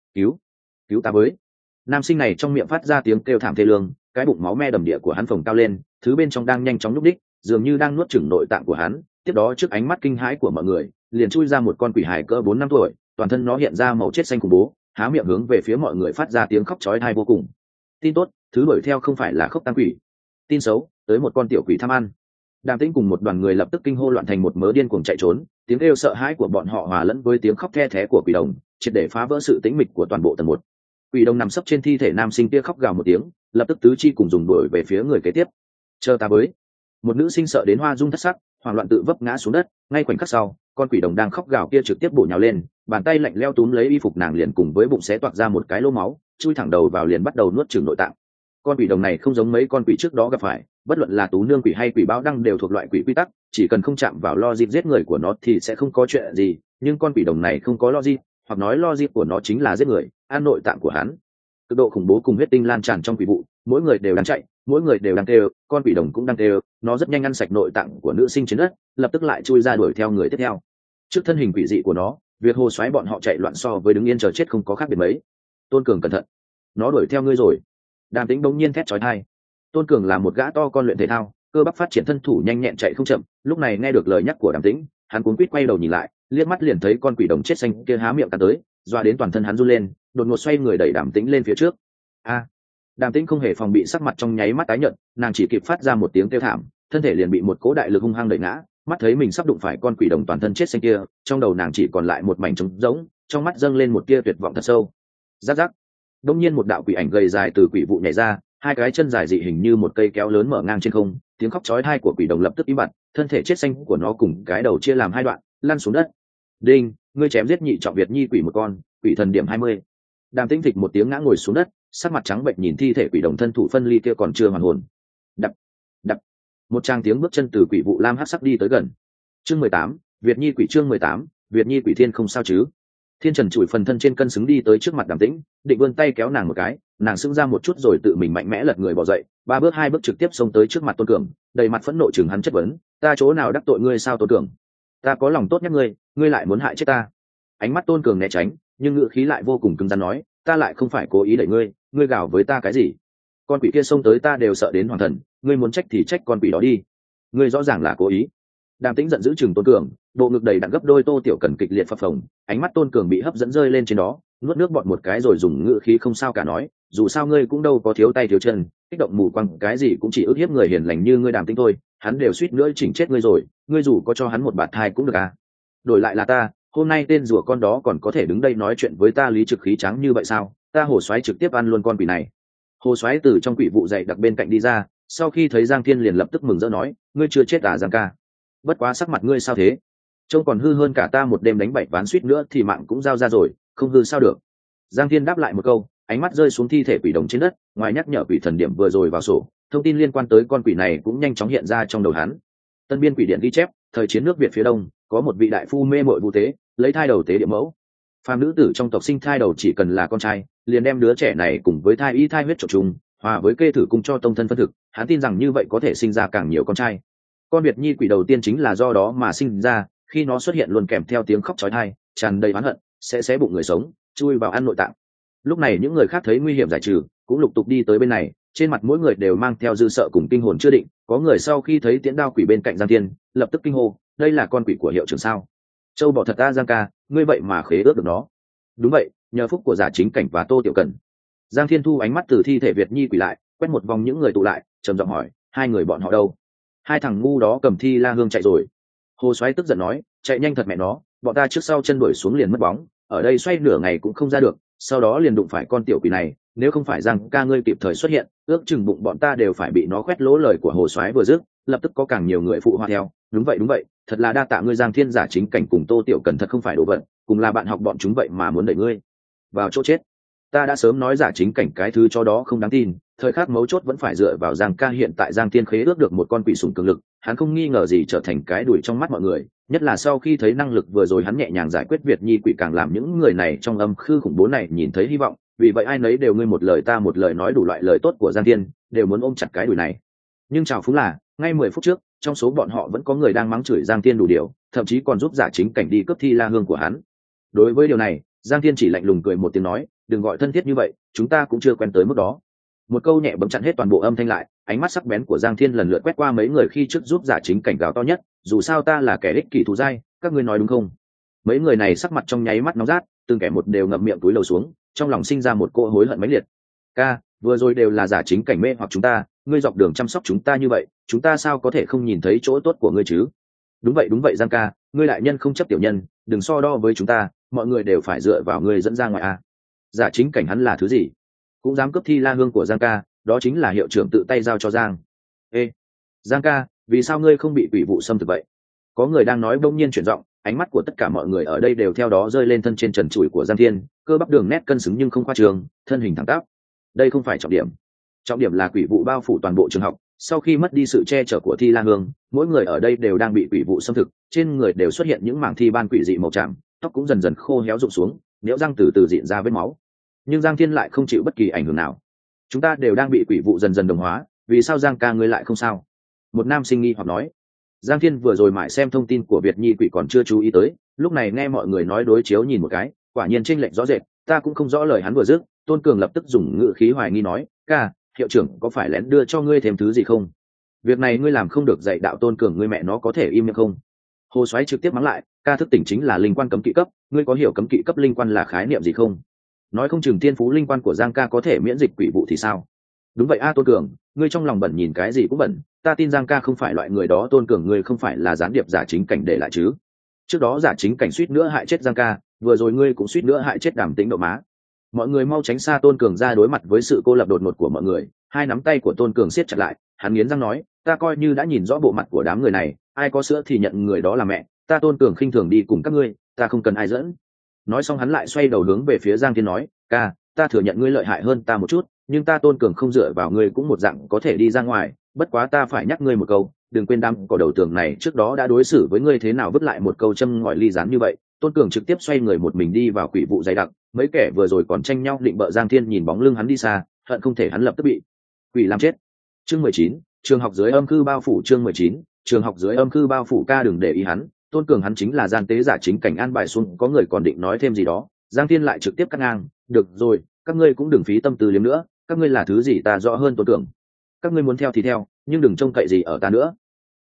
Cứu ta với! Nam sinh này trong miệng phát ra tiếng kêu thảm thê lương, cái bụng máu me đầm địa của hắn phồng cao lên, thứ bên trong đang nhanh chóng nhúc đích, dường như đang nuốt chửng nội tạng của hắn. Tiếp đó trước ánh mắt kinh hãi của mọi người, liền chui ra một con quỷ hài cỡ 4 năm tuổi, toàn thân nó hiện ra màu chết xanh khủng bố, há miệng hướng về phía mọi người phát ra tiếng khóc chói tai vô cùng. Tin tốt, thứ đuổi theo không phải là khốc tang quỷ. Tin xấu, tới một con tiểu quỷ tham ăn. Đàm Tĩnh cùng một đoàn người lập tức kinh hô loạn thành một mớ điên cuồng chạy trốn, tiếng kêu sợ hãi của bọn họ hòa lẫn với tiếng khóc the thé của quỷ đồng, triệt để phá vỡ sự tĩnh mịch của toàn bộ tầng 1. Quỷ đồng nằm sấp trên thi thể nam sinh kia khóc gào một tiếng, lập tức tứ chi cùng dùng đuổi về phía người kế tiếp. Chờ ta với! Một nữ sinh sợ đến hoa rung thất sắc, hoảng loạn tự vấp ngã xuống đất. Ngay khoảnh khắc sau, con quỷ đồng đang khóc gào kia trực tiếp bổ nhào lên, bàn tay lạnh leo túm lấy y phục nàng liền cùng với bụng xé toạc ra một cái lỗ máu, chui thẳng đầu vào liền bắt đầu nuốt chửng nội tạng. Con quỷ đồng này không giống mấy con quỷ trước đó gặp phải, bất luận là tú nương quỷ hay quỷ báo đăng đều thuộc loại quỷ quy tắc, chỉ cần không chạm vào logic giết người của nó thì sẽ không có chuyện gì, nhưng con quỷ đồng này không có logic, hoặc nói logic của nó chính là giết người, ăn nội tạng của hắn. Cực độ khủng bố cùng huyết tinh lan tràn trong quỷ vụ, mỗi người đều đang chạy, mỗi người đều đang kêu, con quỷ đồng cũng đang kêu, nó rất nhanh ăn sạch nội tạng của nữ sinh trên đất, lập tức lại chui ra đuổi theo người tiếp theo. Trước thân hình quỷ dị của nó, việc Hồ Soái bọn họ chạy loạn so với đứng yên chờ chết không có khác biệt mấy. Tôn Cường cẩn thận, nó đuổi theo ngươi rồi. Đàm Tĩnh bỗng nhiên thét chói tai. Tôn Cường là một gã to con luyện thể thao, cơ bắp phát triển thân thủ nhanh nhẹn chạy không chậm, lúc này nghe được lời nhắc của Đàm Tĩnh, hắn cuống quýt quay đầu nhìn lại, liếc mắt liền thấy con quỷ đồng chết xanh kia há miệng cắn tới, doa đến toàn thân hắn run lên, đột ngột xoay người đẩy Đàm Tĩnh lên phía trước. A! Đàm Tĩnh không hề phòng bị, sắc mặt trong nháy mắt tái nhợt, nàng chỉ kịp phát ra một tiếng kêu thảm, thân thể liền bị một cỗ đại lực hung hăng đẩy ngã, mắt thấy mình sắp đụng phải con quỷ đồng toàn thân chết xanh kia, trong đầu nàng chỉ còn lại một mảnh trống rỗng, trong mắt dâng lên một tia tuyệt vọng thật sâu. Rắc rắc. Đột nhiên một đạo quỷ ảnh gầy dài từ quỷ vụ nhảy ra, hai cái chân dài dị hình như một cây kéo lớn mở ngang trên không, tiếng khóc chói tai của quỷ đồng lập tức im bặt, thân thể chết xanh của nó cùng cái đầu chia làm hai đoạn, lăn xuống đất. Đinh, ngươi chém giết nhị trọng Việt nhi quỷ một con, quỷ thần điểm 20. Đàm Tĩnh thịch một tiếng ngã ngồi xuống đất, sắc mặt trắng bệch nhìn thi thể quỷ đồng thân thủ phân ly kia còn chưa hoàn hồn. Đập, đập. Một tràng tiếng bước chân từ quỷ vụ lam hắc sắc đi tới gần. Chương 18, Việt nhi quỷ chương 18, Việt nhi quỷ thiên không sao chứ? Thiên Trần chùi phần thân trên cân xứng đi tới trước mặt Đàm Tĩnh, định vươn tay kéo nàng một cái, nàng sững ra một chút rồi tự mình mạnh mẽ lật người bò dậy, 3 bước 2 bước trực tiếp xông tới trước mặt Tôn Cường, đầy mặt phẫn nộ chừng hắn chất vấn, ta chỗ nào đắc tội ngươi sao Tôn Cường? Ta có lòng tốt nhắc ngươi, ngươi lại muốn hại chết ta. Ánh mắt Tôn Cường né tránh, nhưng ngữ khí lại vô cùng cứng rắn nói, ta lại không phải cố ý đẩy ngươi, ngươi gào với ta cái gì? Con quỷ kia xông tới ta đều sợ đến hoàng thần, ngươi muốn trách thì trách con quỷ đó đi. ngươi rõ ràng là cố ý. Đàm Tĩnh giận dữ chừng Tôn Cường, bộ ngực đầy đặn gấp đôi Tô Tiểu Cần kịch liệt phập phồng, ánh mắt Tôn Cường bị hấp dẫn rơi lên trên đó, nuốt nước bọt một cái rồi dùng ngữ khí không sao cả nói, dù sao ngươi cũng đâu có thiếu tay thiếu chân, kích động mù quăng cái gì cũng chỉ ức hiếp người hiền lành như ngươi Đàm Tĩnh thôi, hắn đều suýt nữa chỉnh chết ngươi rồi, ngươi dù có cho hắn một bạt thai cũng được à. Đổi lại là ta, hôm nay tên rùa con đó còn có thể đứng đây nói chuyện với ta lý trực khí trắng như vậy sao? Ta Hồ Soái trực tiếp ăn luôn con quỷ này. Hồ Soái từ trong quỷ vụ dày đặc bên cạnh đi ra, sau khi thấy Giang Thiên liền lập tức mừng rỡ nói, ngươi chưa chết à Giang ca? Bất quá sắc mặt ngươi sao thế? Trông còn hư hơn cả ta một đêm đánh 7 ván suýt nữa thì mạng cũng giao ra rồi, không hư sao được. Giang Thiên đáp lại một câu, ánh mắt rơi xuống thi thể quỷ đồng trên đất, ngoài nhắc nhở quỷ thần điểm vừa rồi vào sổ, thông tin liên quan tới con quỷ này cũng nhanh chóng hiện ra trong đầu hắn. Tân biên quỷ điện ghi chép, thời chiến nước Việt phía đông, có một vị đại phu mê mội vu tế, lấy thai đầu tế địa mẫu. Phàm nữ tử trong tộc sinh thai đầu chỉ cần là con trai, liền đem đứa trẻ này cùng với thai y thai huyết trộn chung, hòa với kê thử cung cho tông thân phân thực, hắn tin rằng như vậy có thể sinh ra càng nhiều con trai. Con Việt Nhi quỷ đầu tiên chính là do đó mà sinh ra, khi nó xuất hiện luôn kèm theo tiếng khóc chói tai, tràn đầy oán hận, sẽ xé bụng người sống, chui vào ăn nội tạng. Lúc này những người khác thấy nguy hiểm giải trừ, cũng lục tục đi tới bên này, trên mặt mỗi người đều mang theo dư sợ cùng kinh hồn chưa định. Có người sau khi thấy tiễn đao quỷ bên cạnh Giang Thiên, lập tức kinh hô, đây là con quỷ của hiệu trưởng sao? Châu bỏ thật ta Giang ca, ngươi vậy mà khế ước được nó. Đúng vậy, nhờ phúc của Giả Chính Cảnh và Tô Tiểu Cần. Giang Thiên thu ánh mắt từ thi thể Việt Nhi quỷ lại, quét một vòng những người tụ lại, trầm giọng hỏi, hai người bọn họ đâu? Hai thằng ngu đó cầm thi la hương chạy rồi. Hồ Soái tức giận nói, chạy nhanh thật mẹ nó, bọn ta trước sau chân đuổi xuống liền mất bóng, ở đây xoay nửa ngày cũng không ra được, sau đó liền đụng phải con tiểu quỷ này, nếu không phải Giang ca ngươi kịp thời xuất hiện, ước chừng bụng bọn ta đều phải bị nó khoét lỗ. Lời của Hồ Soái vừa dứt, lập tức có càng nhiều người phụ họa theo, đúng vậy, thật là đa tạ ngươi Giang Thiên Giả Chính Cảnh cùng Tô Tiểu Cần thật không phải đồ vật, cùng là bạn học bọn chúng vậy mà muốn đẩy ngươi vào chỗ chết. Ta đã sớm nói Giả Chính Cảnh cái thứ cho đó không đáng tin, thời khắc mấu chốt vẫn phải dựa vào Giang ca. Hiện tại Giang Thiên khế ước được một con quỷ sủng cường lực, hắn không nghi ngờ gì trở thành cái đuổi trong mắt mọi người, nhất là sau khi thấy năng lực vừa rồi hắn nhẹ nhàng giải quyết Việt Nhi quỷ càng làm những người này trong âm khư khủng bố này nhìn thấy hy vọng. Vì vậy ai nấy đều ngươi một lời ta một lời nói đủ loại lời tốt của Giang Thiên, đều muốn ôm chặt cái đuổi này. Nhưng chào phúng là, ngay 10 phút trước, trong số bọn họ vẫn có người đang mắng chửi Giang Thiên đủ điều, thậm chí còn giúp Giả Chính Cảnh đi cướp thi la hương của hắn. Đối với điều này, Giang Thiên chỉ lạnh lùng cười một tiếng nói, đừng gọi thân thiết như vậy, chúng ta cũng chưa quen tới mức đó. Một câu nhẹ bấm chặn hết toàn bộ âm thanh lại, ánh mắt sắc bén của Giang Thiên lần lượt quét qua mấy người khi trước giúp Giả Chính Cảnh gào to nhất, dù sao ta là kẻ ích kỷ thù dai, các ngươi nói đúng không? Mấy người này sắc mặt trong nháy mắt nóng rát, từng kẻ một đều ngậm miệng túi lầu xuống, trong lòng sinh ra một cỗ hối hận mãnh liệt. Ca, vừa rồi đều là Giả Chính Cảnh mê hoặc chúng ta, ngươi dọc đường chăm sóc chúng ta như vậy, chúng ta sao có thể không nhìn thấy chỗ tốt của ngươi chứ? Đúng vậy Giang ca, ngươi đại nhân không chấp tiểu nhân, đừng so đo với chúng ta, mọi người đều phải dựa vào ngươi dẫn ra ngoài a. Giả Chính Cảnh hắn là thứ gì? Cũng dám cướp thi la hương của Giang ca, đó chính là hiệu trưởng tự tay giao cho Giang. Ê, Giang ca, vì sao ngươi không bị quỷ vụ xâm thực vậy? Có người đang nói bỗng nhiên chuyển giọng, ánh mắt của tất cả mọi người ở đây đều theo đó rơi lên thân trên trần trụi của Giang Thiên, cơ bắp đường nét cân xứng nhưng không khoa trương, thân hình thẳng tắp. Đây không phải trọng điểm, trọng điểm là quỷ vụ bao phủ toàn bộ trường học. Sau khi mất đi sự che chở của thi la hương, mỗi người ở đây đều đang bị quỷ vụ xâm thực, trên người đều xuất hiện những mảng thi ban quỷ dị màu tràm, tóc cũng dần dần khô héo rụng xuống, nếu răng từ từ diện ra vết máu. Nhưng Giang Thiên lại không chịu bất kỳ ảnh hưởng nào. Chúng ta đều đang bị quỷ vụ dần dần đồng hóa, vì sao Giang ca ngươi lại không sao? Một nam sinh nghi hoặc nói. Giang Thiên vừa rồi mãi xem thông tin của Việt Nhi quỷ còn chưa chú ý tới, lúc này nghe mọi người nói đối chiếu nhìn một cái, quả nhiên chênh lệch rõ rệt, ta cũng không rõ lời hắn vừa dứt. Tôn Cường lập tức dùng ngữ khí hoài nghi nói, ca, hiệu trưởng có phải lén đưa cho ngươi thêm thứ gì không? Việc này ngươi làm không được, dạy đạo. Tôn Cường ngươi mẹ nó có thể im miệng không? Hồ Soái trực tiếp mắng lại, ca thức tỉnh chính là linh quan cấm kỵ cấp, ngươi có hiểu cấm kỵ cấp linh quan là khái niệm gì không? Nói không chừng thiên phú linh quan của Giang ca có thể miễn dịch quỷ vụ thì sao? Đúng vậy a Tôn Cường, ngươi trong lòng bẩn nhìn cái gì cũng bẩn, ta tin Giang ca không phải loại người đó. Tôn Cường ngươi không phải là gián điệp Giả Chính Cảnh để lại chứ? Trước đó Giả Chính Cảnh suýt nữa hại chết Giang ca, vừa rồi ngươi cũng suýt nữa hại chết Đàm Tĩnh Đậu má. Mọi người mau tránh xa Tôn Cường ra. Đối mặt với sự cô lập đột ngột của mọi người, hai nắm tay của Tôn Cường siết chặt lại, hắn nghiến răng nói, ta coi như đã nhìn rõ bộ mặt của đám người này, ai có sữa thì nhận người đó là mẹ, ta Tôn Cường khinh thường đi cùng các ngươi, ta không cần ai dẫn. Nói xong hắn lại xoay đầu hướng về phía Giang Thiên nói, ca, ta thừa nhận ngươi lợi hại hơn ta một chút, nhưng ta Tôn Cường không dựa vào ngươi cũng một dạng có thể đi ra ngoài, bất quá ta phải nhắc ngươi một câu, đừng quên đám cỏ đầu tường này trước đó đã đối xử với ngươi thế nào. Vứt lại một câu châm ngòi ly gián như vậy, Tôn Cường trực tiếp xoay người một mình đi vào quỷ vụ dày đặc. Mấy kẻ vừa rồi còn tranh nhau định bợ Giang Thiên nhìn bóng lưng hắn đi xa, hận không thể hắn lập tức bị quỷ làm chết. Chương 19, trường học dưới âm cư bao phủ. Chương 19, trường học dưới âm cư bao phủ. Ca đừng để ý hắn, Tôn Cường hắn chính là gian tế Giả Chính Cảnh an bài xuống. Có người còn định nói thêm gì đó, Giang Thiên lại trực tiếp cắt ngang, được rồi, các ngươi cũng đừng phí tâm tư liếm nữa, các ngươi là thứ gì ta rõ hơn Tôn Cường, các ngươi muốn theo thì theo, nhưng đừng trông cậy gì ở ta nữa.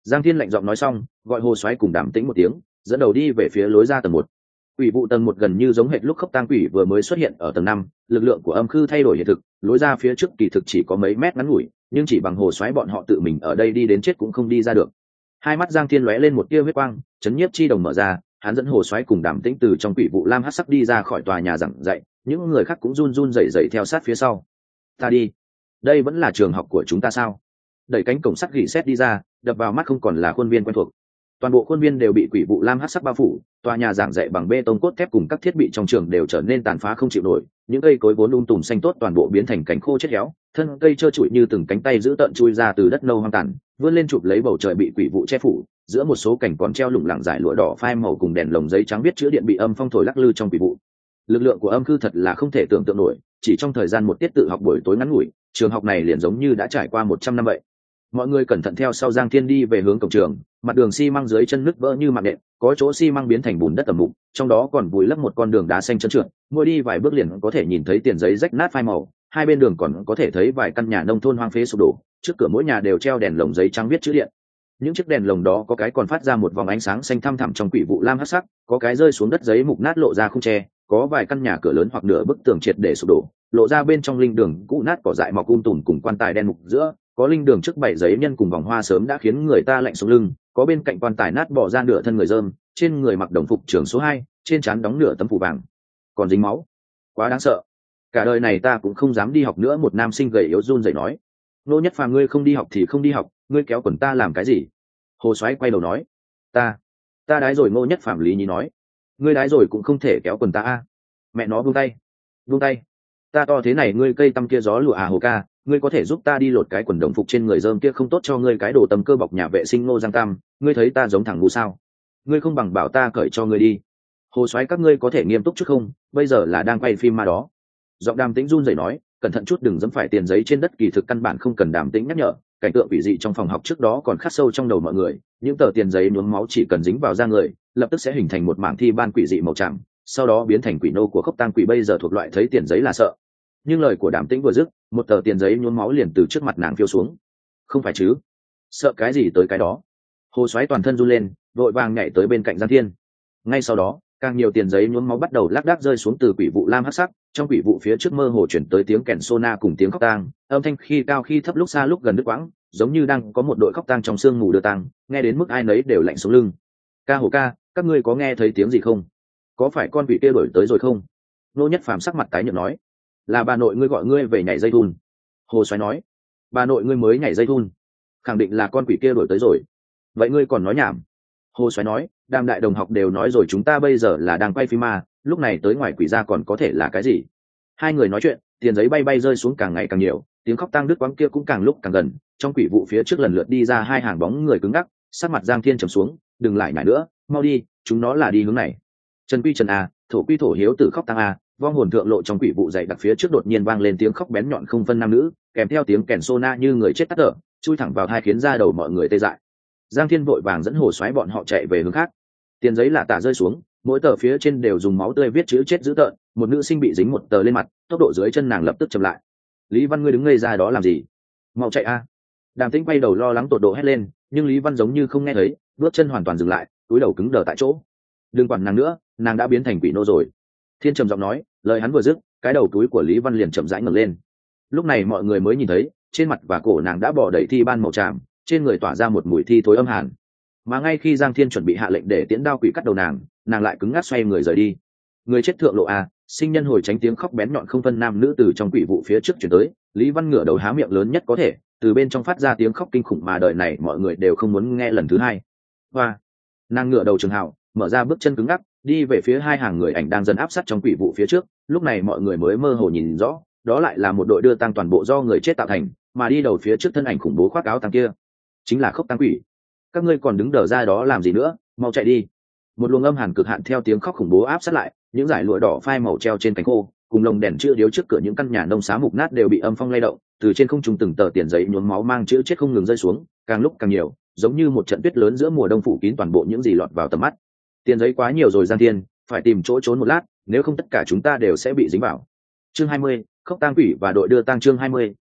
Giang Thiên lạnh giọng nói xong, gọi Hồ Soái cùng Đàm Tĩnh một tiếng, dẫn đầu đi về phía lối ra tầng 1. Quỷ vụ tầng 1 gần như giống hệt lúc Khốc Tang Quỷ vừa mới xuất hiện ở tầng 5, lực lượng của âm khư thay đổi hiện thực, lối ra phía trước kỳ thực chỉ có mấy mét ngắn ngủi, nhưng chỉ bằng Hồ Soái bọn họ tự mình ở đây đi đến chết cũng không đi ra được. Hai mắt Giang Thiên lóe lên một tia huyết quang, chấn nhiếp chi đồng mở ra, hắn dẫn Hồ Soái cùng Đàm Tĩnh từ trong quỷ vụ lam hắc sắc đi ra khỏi tòa nhà giảng dạy, những người khác cũng run run rẩy rẩy theo sát phía sau. Ta đi, đây vẫn là trường học của chúng ta sao? Đẩy cánh cổng sắt gỉ sét đi ra, đập vào mắt không còn là khuôn viên quen thuộc. Toàn bộ khuôn viên đều bị quỷ vụ lam hắc sắc bao phủ, tòa nhà giảng dạy bằng bê tông cốt thép cùng các thiết bị trong trường đều trở nên tàn phá không chịu nổi, những cây cối vốn tùm xanh tốt toàn bộ biến thành cánh khô chết héo, thân cây trơ trụi như từng cánh tay giữ tợn chui ra từ đất nâu hoang tàn, vươn lên chụp lấy bầu trời bị quỷ vụ che phủ, giữa một số cảnh còn treo lủng lẳng dải lụa đỏ phai màu cùng đèn lồng giấy trắng viết chữ điện bị âm phong thổi lắc lư trong quỷ vụ. Lực lượng của âm khư thật là không thể tưởng tượng nổi, chỉ trong thời gian một tiết tự học buổi tối ngắn ngủi, trường học này liền giống như đã trải qua 100 năm vậy. Mọi người cẩn thận theo sau Giang Thiên đi về hướng cổng trường, mặt đường xi măng dưới chân nứt vỡ như mạng nện, có chỗ xi măng biến thành bùn đất tầm mục, trong đó còn vùi lấp một con đường đá xanh trơn trượt, mỗi đi vài bước liền có thể nhìn thấy tiền giấy rách nát phai màu, hai bên đường còn có thể thấy vài căn nhà nông thôn hoang phế sụp đổ, trước cửa mỗi nhà đều treo đèn lồng giấy trắng viết chữ điện. Những chiếc đèn lồng đó có cái còn phát ra một vòng ánh sáng xanh thăm thẳm trong quỷ vụ lam hắc sắc, có cái rơi xuống đất giấy mục nát lộ ra khung tre, có vài căn nhà cửa lớn hoặc nửa bức tường triệt để sụp đổ, lộ ra bên trong linh đường cũ nát cỏ dại mọc tùm cùng quan tài đen mục giữa, có linh đường trước bảy giấy nhân cùng vòng hoa sớm đã khiến người ta lạnh sống lưng, có bên cạnh quan tài nát bỏ ra nửa thân người rơm, trên người mặc đồng phục trường số 2, trên trán đóng nửa tấm phủ vàng, còn dính máu, quá đáng sợ. Cả đời này ta cũng không dám đi học nữa, một nam sinh gầy yếu run rẩy nói. Nô Nhất Phàm, ngươi không đi học thì không đi học, ngươi kéo quần ta làm cái gì? Hồ Soái quay đầu nói. Ta đái rồi. Ngô Nhất Phàm lý nhí nói. Ngươi đái rồi cũng không thể kéo quần ta a. Mẹ nó, buông tay, buông tay. Ta to thế này ngươi cây tăm kia gió lụa à Hồ ca, ngươi có thể giúp ta đi lột cái quần đồng phục trên người rơm kia không tốt cho ngươi cái đồ tầm cơ bọc nhà vệ sinh Ngô Giang Tam, ngươi thấy ta giống thằng ngu sao? Ngươi không bằng bảo ta cởi cho ngươi đi. Hồ Soái, các ngươi có thể nghiêm túc chút không, bây giờ là đang quay phim mà đó. Giọng Đàm Tĩnh run rẩy nói, cẩn thận chút đừng dẫm phải tiền giấy trên đất, kỳ thực căn bản không cần Đàm Tĩnh nhắc nhở, cảnh tượng quỷ dị trong phòng học trước đó còn khắc sâu trong đầu mọi người, những tờ tiền giấy nhuốm máu chỉ cần dính vào da người, lập tức sẽ hình thành một mảng thi ban quỷ dị màu trắng, sau đó biến thành quỷ nô của Khốc Tang Quỷ, bây giờ thuộc loại thấy tiền giấy là sợ. Nhưng lời của Đàm Tĩnh vừa dứt, một tờ tiền giấy nhuốm máu liền từ trước mặt nàng phiêu xuống. Không phải chứ? Sợ cái gì tới cái đó? Hồ Soái toàn thân run lên, vội vàng nhảy tới bên cạnh Giang Thiên. Ngay sau đó, càng nhiều tiền giấy nhuốm máu bắt đầu lác đác rơi xuống từ quỷ vụ lam hắc sắc, trong quỷ vụ phía trước mơ hồ chuyển tới tiếng kèn sona cùng tiếng khóc tang, âm thanh khi cao khi thấp, lúc xa lúc gần đứt quãng, giống như đang có một đội khóc tang trong sương mù đưa tang, nghe đến mức ai nấy đều lạnh sống lưng. Ca Hồ ca, các ngươi có nghe thấy tiếng gì không? Có phải con quỷ kia đổi tới rồi không? Nô Nhất Phàm sắc mặt tái nhợt nói. Là bà nội ngươi gọi ngươi về nhảy dây thun. Hồ Soái nói. Bà nội ngươi mới nhảy dây thun? Khẳng định là con quỷ kia đổi tới rồi. Vậy ngươi còn nói nhảm? Hồ Soái nói. Đàm đại đồng học đều nói rồi, chúng ta bây giờ là đang quay phim mà, lúc này tới ngoài quỷ ra còn có thể là cái gì? Hai người nói chuyện, tiền giấy bay bay rơi xuống càng ngày càng nhiều, tiếng khóc tang đứt quãng kia cũng càng lúc càng gần, trong quỷ vụ phía trước lần lượt đi ra hai hàng bóng người cứng ngắc, sắc mặt Giang Thiên trầm xuống, đừng lại nhảy nữa, mau đi, chúng nó là đi hướng này. Trần quy trần a, thổ quy thổ, hiếu tử khóc tang a, vong hồn thượng lộ. Trong quỷ vụ dày đặc phía trước đột nhiên vang lên tiếng khóc bén nhọn không phân nam nữ, kèm theo tiếng kèn sona như người chết tắt thở, chui thẳng vào hai khiến da đầu mọi người tê dại. Giang Thiên vội vàng dẫn Hồ Soái bọn họ chạy về hướng khác. Tiền giấy là tả rơi xuống, mỗi tờ phía trên đều dùng máu tươi viết chữ chết dữ tợn, một nữ sinh bị dính một tờ lên mặt, tốc độ dưới chân nàng lập tức chậm lại. Lý Văn, ngươi đứng ngây ra đó làm gì? Mau chạy a! Đàm Tĩnh quay đầu lo lắng tột độ hét lên, nhưng Lý Văn giống như không nghe thấy, bước chân hoàn toàn dừng lại, túi đầu cứng đờ tại chỗ. Đừng quản nàng nữa, nàng đã biến thành quỷ nô rồi. Thiên trầm giọng nói, lời hắn vừa dứt, cái đầu túi của Lý Văn liền chậm rãi ngẩng lên. Lúc này mọi người mới nhìn thấy, trên mặt và cổ nàng đã bỏ đầy thi ban màu tràm, trên người tỏa ra một mùi thi thối âm hàn. Mà ngay khi Giang Thiên chuẩn bị hạ lệnh để tiễn đao quỷ cắt đầu nàng lại cứng ngắc xoay người rời đi. Người chết thượng lộ a, sinh nhân hồi tránh, tiếng khóc bén nhọn không phân nam nữ từ trong quỷ vụ phía trước chuyển tới. Lý Văn ngửa đầu há miệng lớn nhất có thể, từ bên trong phát ra tiếng khóc kinh khủng mà đời này mọi người đều không muốn nghe lần thứ hai. Và nàng ngửa đầu trường hào, mở ra bước chân cứng ngắc, đi về phía hai hàng người ảnh đang dần áp sát trong quỷ vụ phía trước. Lúc này mọi người mới mơ hồ nhìn rõ, đó lại là một đội đưa tang toàn bộ do người chết tạo thành, mà đi đầu phía trước thân ảnh khủng bố khoác áo tang kia chính là Khốc Tang Quỷ. Các ngươi còn đứng đờ ra đó làm gì nữa, mau chạy đi. Một luồng âm hàn cực hạn theo tiếng khóc khủng bố áp sát lại, những dải lụa đỏ phai màu treo trên cánh khô cùng lồng đèn chữa điếu trước cửa những căn nhà nông xá mục nát đều bị âm phong lay động, từ trên không trung từng tờ tiền giấy nhuốm máu mang chữ chết không ngừng rơi xuống, càng lúc càng nhiều, giống như một trận tuyết lớn giữa mùa đông phủ kín toàn bộ những gì lọt vào tầm mắt. Tiền giấy quá nhiều rồi Giang Thiên, phải tìm chỗ trốn một lát, nếu không tất cả chúng ta đều sẽ bị dính vào. Chương 20, Khốc Tang Quỷ và đội đưa tang. Chương 20,